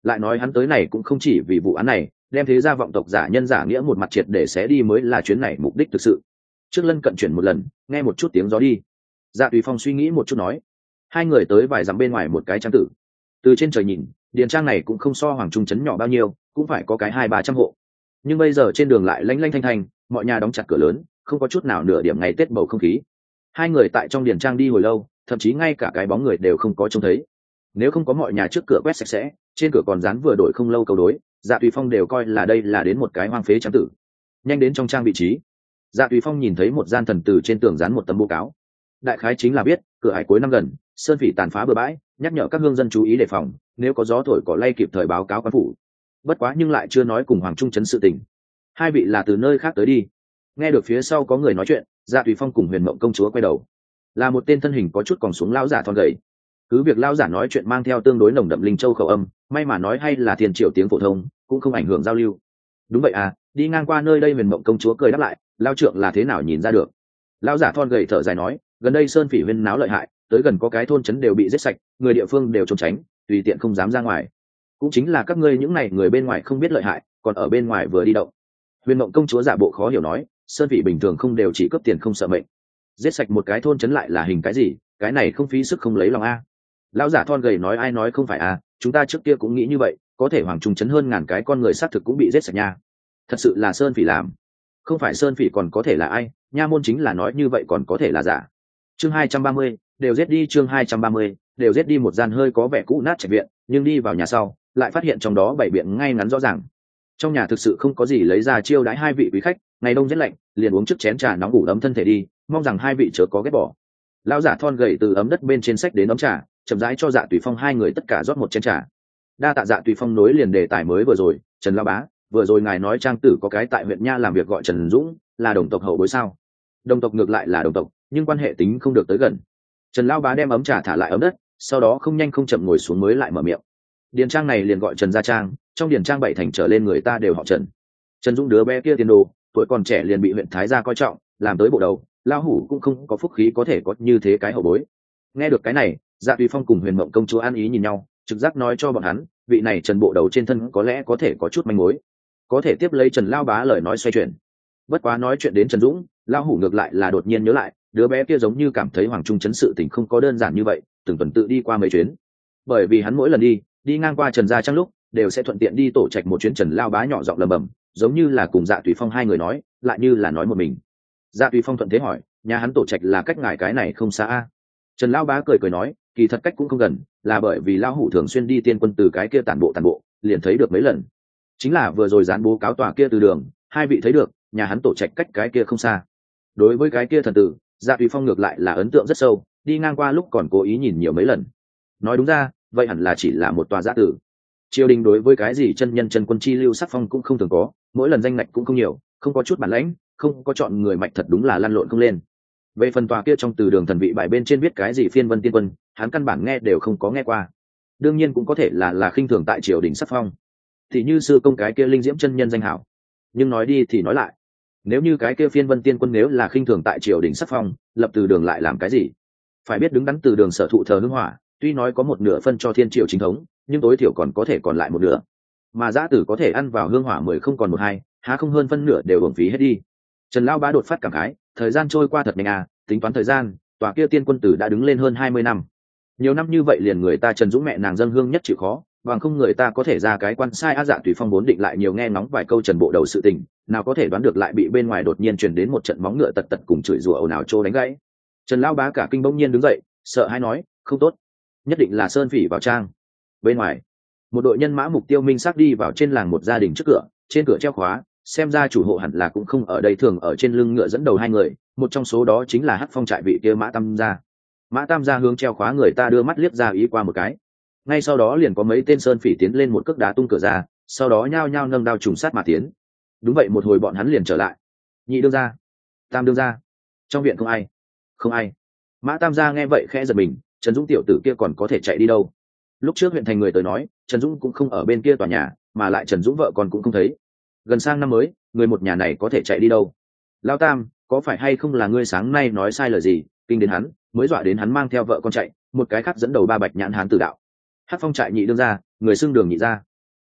lại nói hắn tới này cũng không chỉ vì vụ án này, đem thế gia vọng tộc giả nhân giả nghĩa một mặt triệt để xé đi mới là chuyến này mục đích thực sự. Trước lân cận chuyển một lần, nghe một chút tiếng gió đi. Dạ Tùy Phong suy nghĩ một chút nói. Hai người tới vài dặm bên ngoài một cái trang tử. Từ trên trời nhìn, điền trang này cũng không so Hoàng Trung trấn nhỏ bao nhiêu, cũng phải có cái hai ba trăm hộ. Nhưng bây giờ trên đường lại lanh lanh thanh thanh, mọi nhà đóng chặt cửa lớn, không có chút nào nửa điểm ngày Tết bầu không khí. Hai người tại trong điền trang đi hồi lâu, thậm chí ngay cả cái bóng người đều không có trông thấy. Nếu không có mọi nhà trước cửa quét sạch sẽ, trên cửa còn dán vừa đổi không lâu câu đối, Dạ Tùy Phong đều coi là đây là đến một cái hoang phế trang tử. Nhanh đến trong trang vị trí, Dạ Tùy Phong nhìn thấy một gian thần tử trên tường dán một tấm bố cáo. Đại khái chính là biết cửa hải cuối năm gần, sơn phỉ tàn phá bừa bãi, nhắc nhở các hương dân chú ý đề phòng, nếu có gió thổi cỏ lay kịp thời báo cáo quan phủ. Bất quá nhưng lại chưa nói cùng Hoàng Trung trấn sự tình. Hai vị là từ nơi khác tới đi. Nghe được phía sau có người nói chuyện, Dạ Tùy Phong cùng Huyền Mộng công chúa quay đầu, là một tên thân hình có chút còn xuống lão giả thon gầy. Cứ việc lão giả nói chuyện mang theo tương đối nồng đậm linh châu khẩu âm, may mà nói hay là thiên triều tiếng phổ thông, cũng không ảnh hưởng giao lưu. Đúng vậy à, đi ngang qua nơi đây. Huyền Mộng công chúa cười đáp lại, lão trượng là thế nào nhìn ra được. Lão giả thon gầy thở dài nói, gần đây sơn phỉ huyên náo lợi hại, tới gần có cái thôn trấn đều bị giết sạch, người địa phương đều trốn tránh, tùy tiện không dám ra ngoài. Cũng chính là các ngươi những này người bên ngoài không biết lợi hại, còn ở bên ngoài vừa đi động. Huyền Mộng công chúa giả bộ khó hiểu nói, sơn phỉ bình thường không đều chỉ cướp tiền không sợ mệnh, giết sạch một cái thôn trấn lại là hình cái gì, cái này không phí sức không lấy lòng a. Lão giả thon gầy nói, ai nói không phải a, chúng ta trước kia cũng nghĩ như vậy, có thể Hoàng Trung trấn hơn ngàn cái con người xác thực cũng bị giết sạch nha. Thật sự là sơn phỉ làm. Không phải sơn phỉ còn có thể là ai, nha môn chính là nói như vậy còn có thể là giả. Chương hai trăm ba mươi, đều giết đi. Chương hai trăm ba mươi, đều giết đi. Một gian hơi có vẻ cũ nát trạch viện, nhưng đi vào nhà sau lại phát hiện trong đó bảy biện ngay ngắn rõ ràng. Trong nhà thực sự không có gì lấy ra chiêu đãi hai vị quý khách, ngày đông rét lạnh, liền uống trước chén trà nóng ủ ấm thân thể đi, mong rằng hai vị chớ có ghét bỏ. Lão giả thon gầy từ ấm đất bên trên sách đến ấm trà, chậm rãi cho Dạ Tùy Phong hai người tất cả rót một chén trà. Đa tạ. Dạ Tùy Phong nối liền đề tài mới vừa rồi, Trần lão bá, vừa rồi ngài nói trang tử có cái tại huyện nha làm việc gọi Trần Dũng, là đồng tộc hậu bối sao? Đồng tộc ngược lại là đồng tộc, nhưng quan hệ tính không được tới gần. Trần lão bá đem ấm trà thả lại ấm đất, sau đó không nhanh không chậm ngồi xuống mới lại mở miệng. Điền trang này liền gọi Trần gia trang, trong điền trang bảy thành trở lên người ta đều họ Trần. Trần Dũng đứa bé kia tiền đồ, tuổi còn trẻ liền bị huyện thái gia coi trọng, làm tới bộ đầu, lão hủ cũng không có phúc khí có thể có như thế cái hậu bối. Nghe được cái này, Dạ Tùy Phong cùng Huyền Mộng công chúa an ý nhìn nhau, trực giác nói cho bọn hắn, vị này Trần bộ đầu trên thân có lẽ có thể có chút manh mối, có thể tiếp lấy Trần lão bá lời nói xoay chuyển. Bất quá nói chuyện đến Trần Dũng, lão hủ ngược lại là đột nhiên nhớ lại, đứa bé kia giống như cảm thấy Hoàng Trung trấn sự tình không có đơn giản như vậy, từng tuần tự đi qua mấy chuyến. Bởi vì hắn mỗi lần đi, đi ngang qua Trần gia trang lúc, đều sẽ thuận tiện đi tổ trạch một chuyến. Trần lão bá nhỏ giọng lẩm bẩm, giống như là cùng Dạ Tùy Phong hai người nói, lại như là nói một mình. Dạ Tùy Phong thuận thế hỏi, nhà hắn tổ trạch là cách ngài cái này không xa a? Trần lão bá cười cười nói, kỳ thật cách cũng không gần, là bởi vì lão hủ thường xuyên đi tiên quân từ cái kia tản bộ tản bộ, liền thấy được mấy lần. Chính là vừa rồi dán bố cáo tòa kia từ đường, hai vị thấy được, nhà hắn tổ trạch cách cái kia không xa. Đối với cái kia thần tử, Dạ Tùy Phong ngược lại là ấn tượng rất sâu, đi ngang qua lúc còn cố ý nhìn nhiều mấy lần. Nói đúng ra, vậy hẳn là chỉ là một tòa giã tử. Triều đình đối với cái gì chân nhân chân quân chi lưu sắc phong cũng không thường có, mỗi lần danh ngạch cũng không nhiều, không có chút bản lãnh, không có chọn người mạch thật đúng là lăn lộn không lên. Về phần tòa kia trong từ đường thần vị bài bên trên viết cái gì phiên vân tiên quân, hắn căn bản nghe đều không có nghe qua. Đương nhiên cũng có thể là là khinh thường tại triều đình sắc phong, thì như sư công cái kia linh diễm chân nhân danh hảo. Nhưng nói đi thì nói lại, nếu như cái kia phiên vân tiên quân nếu là khinh thường tại triều đình sắc phong, lập từ đường lại làm cái gì? Phải biết đứng đắn từ đường sở thụ thờ hương hỏa, tuy nói có một nửa phân cho thiên triều chính thống, nhưng tối thiểu còn có thể còn lại một nửa. Mà giã tử có thể ăn vào hương hỏa mười không còn một hai, há không hơn phân nửa đều uổng phí hết đi. Trần lão bá đột phát cảm khái, thời gian trôi qua thật nhanh à, tính toán thời gian, tòa kia tiên quân tử đã đứng lên hơn hai mươi năm. Nhiều năm như vậy liền người ta Trần Dũng mẹ nàng dâng hương nhất chịu khó, bằng không người ta có thể ra cái quan sai á. Dạ Tùy Phong vốn định lại nhiều nghe ngóng vài câu Trần bộ đầu sự tình, nào có thể đoán được lại bị bên ngoài đột nhiên truyền đến một trận móng ngựa tật tật cùng chửi rủa ồn ào trô đánh gãy. Trần lão bá cả kinh bỗng nhiên đứng dậy, sợ hãi nói, không tốt, nhất định là sơn phỉ vào trang. Bên ngoài, một đội nhân mã mục tiêu minh xác đi vào trên làng một gia đình trước cửa, trên cửa treo khóa, xem ra chủ hộ hẳn là cũng không ở đây. Thường ở trên lưng ngựa dẫn đầu hai người, một trong số đó chính là Hắc Phong trại vị kia Mã Tam gia. Mã Tam gia hướng treo khóa người ta đưa mắt liếc ra ý qua một cái, ngay sau đó liền có mấy tên sơn phỉ tiến lên một cước đá tung cửa ra, sau đó nhao nhao nâng đao trùng sát mà tiến. Đúng vậy, một hồi bọn hắn liền trở lại. Nhị đương gia, Tam đương gia, trong viện không ai. Không ai. Mã Tam gia nghe vậy khẽ giật mình, Trần Dũng tiểu tử kia còn có thể chạy đi đâu? Lúc trước huyện thành người tới nói, Trần Dũng cũng không ở bên kia tòa nhà, mà lại Trần Dũng vợ còn cũng không thấy. Gần sang năm mới, người một nhà này có thể chạy đi đâu? Lão Tam, có phải hay không là ngươi sáng nay nói sai lời gì, kinh đến hắn, mới dọa đến hắn mang theo vợ con chạy, một cái khác dẫn đầu ba bạch nhãn hán tử đạo. Hắc Phong trại nhị đương gia, người xưng đường nhị gia.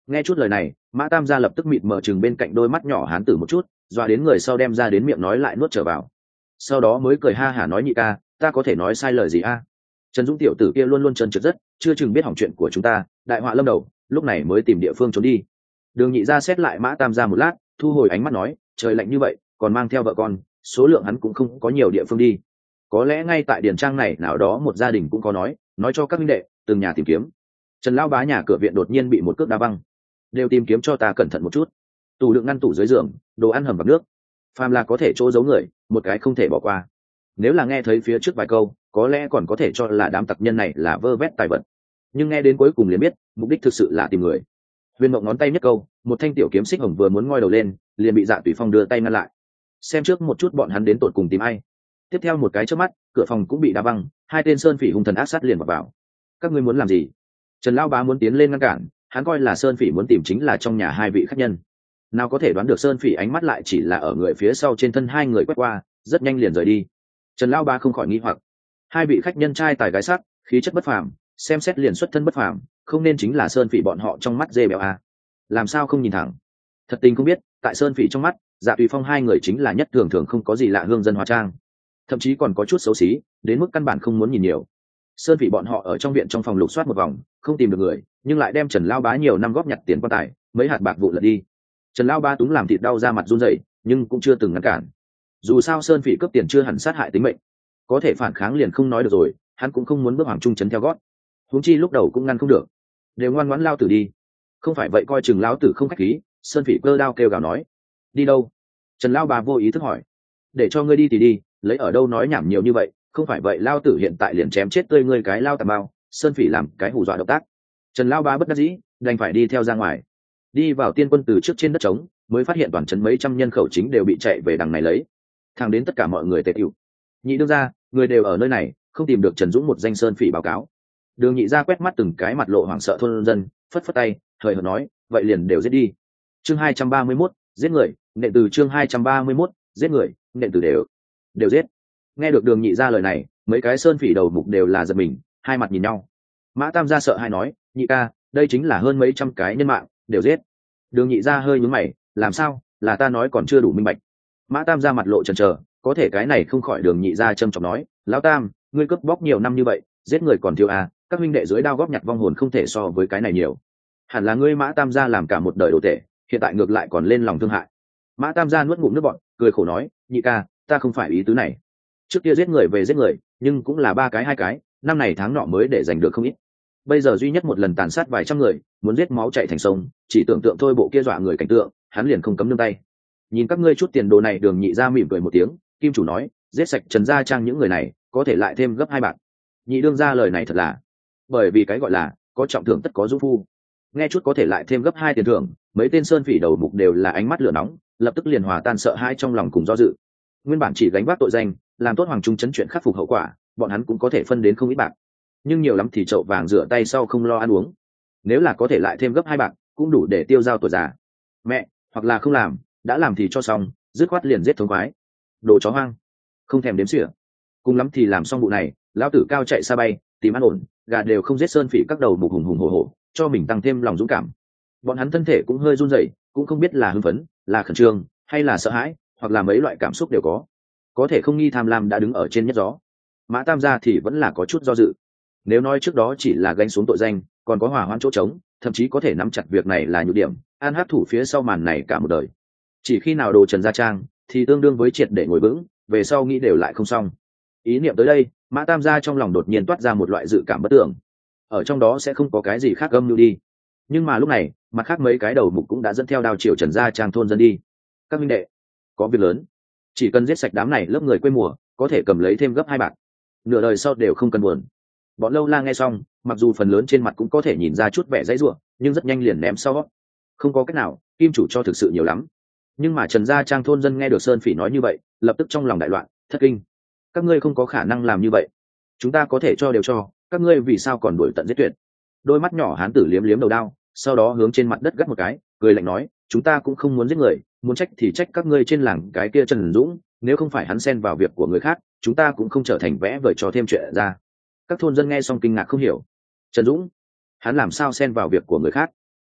Nghe chút lời này, Mã Tam gia lập tức mịt mở chừng bên cạnh đôi mắt nhỏ hán tử một chút, dọa đến người sau đem ra đến miệng nói lại nuốt trở vào. Sau đó mới cười ha hả nói nhị ca, ta có thể nói sai lời gì a? Trần Dũng tiểu tử kia luôn luôn trơn trượt rất, chưa chừng biết hỏng chuyện của chúng ta, đại họa lâm đầu, lúc này mới tìm địa phương trốn đi. Đường nhị gia xét lại Mã Tam gia một lát, thu hồi ánh mắt nói, trời lạnh như vậy, còn mang theo vợ con, số lượng hắn cũng không có nhiều địa phương đi. Có lẽ ngay tại điền trang này nào đó một gia đình cũng có nói, nói cho các huynh đệ, từng nhà tìm kiếm. Trần lão bá nhà cửa viện đột nhiên bị một cước đá văng. Đều tìm kiếm cho ta cẩn thận một chút. Tủ đựng ngăn tủ dưới giường, đồ ăn hầm bằng nước, phàm là có thể chỗ giấu người, một cái không thể bỏ qua. Nếu là nghe thấy phía trước vài câu, có lẽ còn có thể cho là đám tặc nhân này là vơ vét tài vật, nhưng nghe đến cuối cùng liền biết mục đích thực sự là tìm người. Huyền Mộng ngón tay nhất câu, một thanh tiểu kiếm xích hồng vừa muốn ngoi đầu lên, liền bị Dạ Tùy Phong đưa tay ngăn lại. Xem trước một chút bọn hắn đến tột cùng tìm ai. Tiếp theo một cái chớp mắt, cửa phòng cũng bị đá văng, hai tên sơn phỉ hung thần ác sát liền vào vào. Các ngươi muốn làm gì? Trần lão bá muốn tiến lên ngăn cản, hắn coi là sơn phỉ muốn tìm chính là trong nhà hai vị khách nhân. Nào có thể đoán được sơn phỉ ánh mắt lại chỉ là ở người phía sau trên thân hai người quét qua, rất nhanh liền rời đi. Trần lão bá không khỏi nghi hoặc, hai vị khách nhân trai tài gái sắc, khí chất bất phàm, xem xét liền xuất thân bất phàm, không nên chính là sơn phỉ bọn họ trong mắt dê béo à? Làm sao không nhìn thẳng? Thật tình không biết, tại sơn phỉ trong mắt, Dạ Tùy Phong hai người chính là nhất thường thường không có gì lạ hương dân hóa trang, thậm chí còn có chút xấu xí, đến mức căn bản không muốn nhìn nhiều. Sơn phỉ bọn họ ở trong viện trong phòng lục soát một vòng, không tìm được người, nhưng lại đem Trần lão bá nhiều năm góp nhặt tiền quan tài, mấy hạt bạc vụn lật đi. Trần lão bá túng làm thịt đau ra mặt run rẩy, nhưng cũng chưa từng ngăn cản. Dù sao sơn phỉ cướp tiền chưa hẳn sát hại tính mệnh, có thể phản kháng liền không nói được rồi, hắn cũng không muốn bước hoàng trung chấn theo gót. Huống chi lúc đầu cũng ngăn không được, đều ngoan ngoãn lao tử đi, không phải vậy coi chừng lão tử không khách khí. Sơn phỉ cơ đao kêu gào nói, đi đâu? Trần lão bá vô ý thức hỏi. Để cho ngươi đi thì đi, lấy ở đâu nói nhảm nhiều như vậy, không phải vậy lao tử hiện tại liền chém chết tươi ngươi cái lao tà bao. Sơn phỉ làm cái hù dọa động tác. Trần lão bá bất đắc dĩ, đành phải đi theo ra ngoài. Đi vào tiên quân từ trước trên đất trống, mới phát hiện toàn trấn mấy trăm nhân khẩu chính đều bị chạy về đằng này lấy. Thẳng đến tất cả mọi người tề tiểu. Nhị đương ra, người đều ở nơi này, không tìm được Trần Dũng một danh sơn phỉ báo cáo. Đường nhị ra quét mắt từng cái mặt lộ hoảng sợ thôn dân, phất phất tay, thời hợt nói, vậy liền đều giết đi. Chương hai trăm ba mươi mốt, giết người, nện từ chương hai trăm ba mươi mốt, giết người, nện từ đều đều giết. Nghe được đường nhị ra lời này, mấy cái sơn phỉ đầu mục đều là giật mình, hai mặt nhìn nhau. Mã Tam gia sợ hai nói, nhị ca, đây chính là hơn mấy trăm cái nhân mạng, đều giết. Đường nhị ra hơi nhướng mày, làm sao, là ta nói còn chưa đủ minh bạch. Mã Tam gia mặt lộ chần chờ, có thể cái này không khỏi đường nhị ra châm trọng nói, lão Tam, ngươi cướp bóc nhiều năm như vậy, giết người còn thiếu à, các huynh đệ dưới đao góp nhặt vong hồn không thể so với cái này nhiều. Hẳn là ngươi Mã Tam gia làm cả một đời đồ tể, hiện tại ngược lại còn lên lòng thương hại. Mã Tam gia nuốt ngụm nước bọt, cười khổ nói, nhị ca, ta không phải ý tứ này. Trước kia giết người về giết người, nhưng cũng là ba cái hai cái, năm này tháng nọ mới để giành được không ít. Bây giờ duy nhất một lần tàn sát vài trăm người, muốn giết máu chảy thành sông, chỉ tưởng tượng thôi bộ kia dọa người cảnh tượng, hắn liền không cấm nương tay. Nhìn các ngươi chút tiền đồ này, đường nhị ra mỉm cười một tiếng, kim chủ nói, giết sạch Trần gia trang những người này, có thể lại thêm gấp hai bạc. Nhị đương ra lời này thật là, bởi vì cái gọi là có trọng thưởng tất có dũng phu. Nghe chút có thể lại thêm gấp hai tiền thưởng, mấy tên sơn phỉ đầu mục đều là ánh mắt lửa nóng, lập tức liền hòa tan sợ hãi trong lòng cùng do dự. Nguyên bản chỉ gánh vác tội danh, làm tốt hoàng trung chấn chuyện khắc phục hậu quả, bọn hắn cũng có thể phân đến không ít bạc, nhưng nhiều lắm thì chậu vàng rửa tay sau không lo ăn uống. Nếu là có thể lại thêm gấp hai bạc, cũng đủ để tiêu dao tuổi già. Mẹ, hoặc là không làm, đã làm thì cho xong, dứt khoát liền giết thống khoái. Đồ chó hoang, không thèm đếm xỉa. Cùng lắm thì làm xong vụ này, lão tử cao chạy xa bay, tìm ăn ổn, gà đều không giết sơn phỉ các đầu mục hùng hùng hổ hổ, cho mình tăng thêm lòng dũng cảm. Bọn hắn thân thể cũng hơi run rẩy, cũng không biết là hưng phấn, là khẩn trương, hay là sợ hãi, hoặc là mấy loại cảm xúc đều có. Có thể không nghi tham lam đã đứng ở trên nhất gió. Mã Tam gia thì vẫn là có chút do dự. Nếu nói trước đó chỉ là gánh xuống tội danh, còn có hỏa hoãn chỗ trống, thậm chí có thể nắm chặt việc này là nhược điểm, an hát thủ phía sau màn này cả một đời. Chỉ khi nào đồ Trần gia trang, thì tương đương với triệt để ngồi vững, về sau nghĩ đều lại không xong. Ý niệm tới đây, Mã Tam gia trong lòng đột nhiên toát ra một loại dự cảm bất tưởng. Ở trong đó sẽ không có cái gì khác âm mưu đi. Nhưng mà lúc này, mặt khác mấy cái đầu mục cũng đã dẫn theo đao triều Trần gia trang thôn dân đi. Các minh đệ, có việc lớn, chỉ cần giết sạch đám này lớp người quê mùa, có thể cầm lấy thêm gấp hai bạc, nửa đời sau đều không cần buồn. Bọn lâu la nghe xong, mặc dù phần lớn trên mặt cũng có thể nhìn ra chút vẻ dãy ruộng, nhưng rất nhanh liền ném sau. Không có cách nào, kim chủ cho thực sự nhiều lắm. Nhưng mà Trần gia trang thôn dân nghe được sơn phỉ nói như vậy, lập tức trong lòng đại loạn, thất kinh. Các ngươi không có khả năng làm như vậy, chúng ta có thể cho đều cho, các ngươi vì sao còn đuổi tận giết tuyệt? Đôi mắt nhỏ hán tử liếm liếm đầu đao, sau đó hướng trên mặt đất gắt một cái, cười lạnh nói, chúng ta cũng không muốn giết người, muốn trách thì trách các ngươi trên làng cái kia Trần Dũng, nếu không phải hắn xen vào việc của người khác, chúng ta cũng không trở thành vẽ vời cho thêm chuyện ra. Các thôn dân nghe xong kinh ngạc không hiểu. Trần Dũng, hắn làm sao xen vào việc của người khác?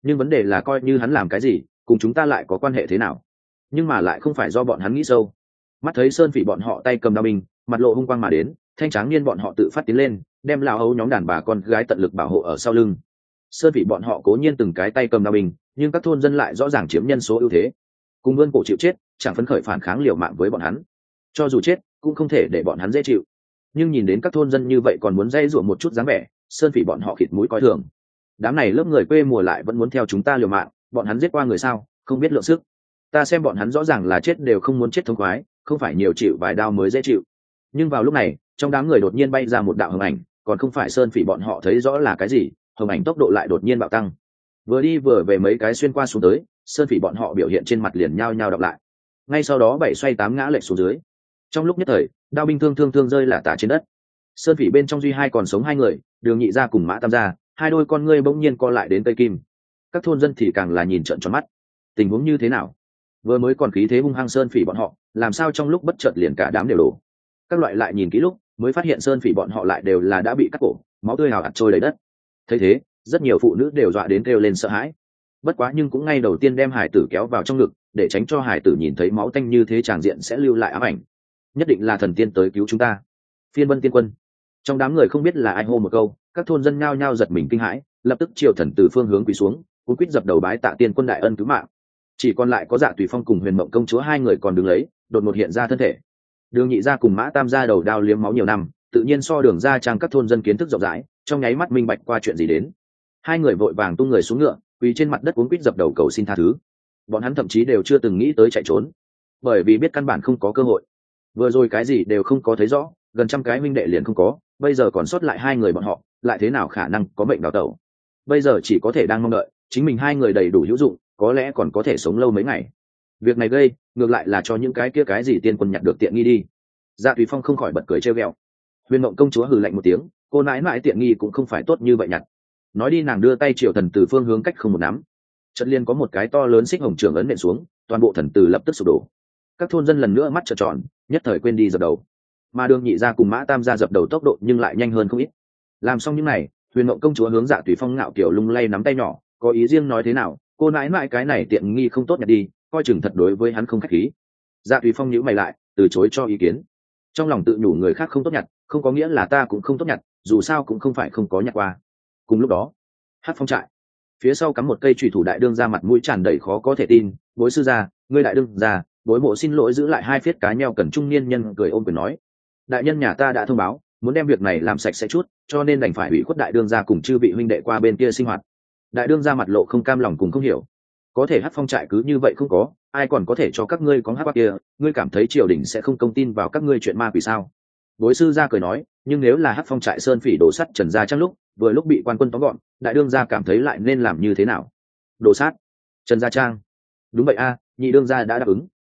nhưng vấn đề là coi như hắn làm cái gì cùng chúng ta lại có quan hệ thế nào? Nhưng mà lại không phải do bọn hắn nghĩ sâu. Mắt thấy sơn phỉ bọn họ tay cầm đao binh, mặt lộ hung quang mà đến, thanh tráng niên bọn họ tự phát tiến lên, đem lão hấu nhóm đàn bà con gái tận lực bảo hộ ở sau lưng. Sơn phỉ bọn họ cố nhiên từng cái tay cầm đao binh, nhưng các thôn dân lại rõ ràng chiếm nhân số ưu thế, cùng vươn cổ chịu chết, chẳng phấn khởi phản kháng liều mạng với bọn hắn. Cho dù chết cũng không thể để bọn hắn dễ chịu. Nhưng nhìn đến các thôn dân như vậy còn muốn dây dụa một chút dáng vẻ, sơn phỉ bọn họ khịt mũi coi thường. Đám này lớp người quê mùa lại vẫn muốn theo chúng ta liều mạng, bọn hắn giết qua người sao, không biết lượng sức. Ta xem bọn hắn rõ ràng là chết đều không muốn chết thống khoái, không phải nhiều chịu vài đao mới dễ chịu. Nhưng vào lúc này, trong đám người đột nhiên bay ra một đạo hồng ảnh, còn không phải sơn phỉ bọn họ thấy rõ là cái gì, hồng ảnh tốc độ lại đột nhiên bạo tăng. Vừa đi vừa về mấy cái xuyên qua xuống tới, sơn phỉ bọn họ biểu hiện trên mặt liền nhao nhao đọc lại. Ngay sau đó bảy xoay tám ngã lệch xuống dưới. Trong lúc nhất thời, đao binh thương thương thương rơi lả tả trên đất. Sơn phỉ bên trong duy hai còn sống hai người, Đường Nhị Gia cùng Mã Tam Gia, hai đôi con ngươi bỗng nhiên co lại đến cây kim. Các thôn dân thì càng là nhìn trợn tròn mắt. Tình huống như thế nào? Vừa mới còn khí thế hung hăng sơn phỉ bọn họ, làm sao trong lúc bất chợt liền cả đám đều đổ? Các loại lại nhìn kỹ lúc, mới phát hiện sơn phỉ bọn họ lại đều là đã bị cắt cổ, máu tươi hào hạt trôi đầy đất. Thấy thế, rất nhiều phụ nữ đều dọa đến kêu lên sợ hãi. Bất quá nhưng cũng ngay đầu tiên đem hải tử kéo vào trong ngực, để tránh cho hải tử nhìn thấy máu tanh như thế tràng diện sẽ lưu lại ám ảnh. Nhất định là thần tiên tới cứu chúng ta. Phiên Vân tiên quân. Trong đám người không biết là ai hô một câu, các thôn dân nhao nhao giật mình kinh hãi, lập tức triều thần từ phương hướng quỳ xuống, cuống quýt dập đầu bái tạ tiên quân đại ân cứu mạng. Chỉ còn lại có Dạ Tùy Phong cùng Huyền Mộng công chúa hai người còn đứng lấy, đột ngột hiện ra thân thể. Đường Nhị Gia cùng Mã Tam Gia đầu đao liếm máu nhiều năm, tự nhiên so Đường gia trang các thôn dân kiến thức rộng rãi, trong nháy mắt minh bạch qua chuyện gì đến. Hai người vội vàng tung người xuống ngựa, quỳ trên mặt đất cuống quýt dập đầu cầu xin tha thứ. Bọn hắn thậm chí đều chưa từng nghĩ tới chạy trốn, bởi vì biết căn bản không có cơ hội. Vừa rồi cái gì đều không có thấy rõ, gần trăm cái huynh đệ liền không có, bây giờ còn sót lại hai người bọn họ, lại thế nào khả năng có mệnh đào tẩu? Bây giờ chỉ có thể đang mong đợi, chính mình hai người đầy đủ hữu dụng, có lẽ còn có thể sống lâu mấy ngày. Việc này gây, ngược lại là cho những cái kia cái gì tiên quân nhặt được tiện nghi đi. Dạ Tùy Phong không khỏi bật cười trêu ghẹo. Huyền Mộng công chúa hừ lạnh một tiếng, cô nãi nãi tiện nghi cũng không phải tốt như vậy nhặt. Nói đi nàng đưa tay triệu thần từ phương hướng cách không một nắm, chợt liền có một cái to lớn xích hồng trường ấn nện xuống, toàn bộ thần từ lập tức sụp đổ. Các thôn dân lần nữa mắt trợn tròn, nhất thời quên đi dập đầu. Mà Đường Nhị Gia cùng Mã Tam Gia dập đầu tốc độ nhưng lại nhanh hơn không ít. Làm xong những này, Huyền Mộng công chúa hướng Dạ Tùy Phong ngạo kiểu lung lay nắm tay nhỏ, có ý riêng nói thế nào, cô nãi nãi cái này tiện nghi không tốt nhặt đi, coi chừng thật đối với hắn không khách khí. Dạ Tùy Phong nhíu mày lại, từ chối cho ý kiến. Trong lòng tự nhủ người khác không tốt nhặt, không có nghĩa là ta cũng không tốt nhặt, dù sao cũng không phải không có nhặt qua. Cùng lúc đó, Hát Phong trại phía sau cắm một cây chùy thủ đại đương ra mặt mũi tràn đầy khó có thể tin, bối sư gia, ngươi đại đương ra, bối mộ xin lỗi giữ lại hai phiết cá nheo cần trung niên nhân cười ôm quyền nói, đại nhân nhà ta đã thông báo muốn đem việc này làm sạch sẽ chút, cho nên đành phải ủy khuất đại đương gia cùng chư vị huynh đệ qua bên kia sinh hoạt. Đại đương gia mặt lộ không cam lòng cùng không hiểu, có thể Hát Phong trại cứ như vậy không có, ai còn có thể cho các ngươi có hát bác kia, ngươi cảm thấy triều đình sẽ không công tin vào các ngươi chuyện ma quỷ sao? Bối sư gia cười nói, nhưng nếu là Hát Phong trại sơn phỉ đổ sắt Trần gia trong lúc vừa lúc bị quan quân tóm gọn, đại đương gia cảm thấy lại nên làm như thế nào? Đổ sát Trần gia trang? Đúng vậy a, nhị đương gia đã đáp ứng.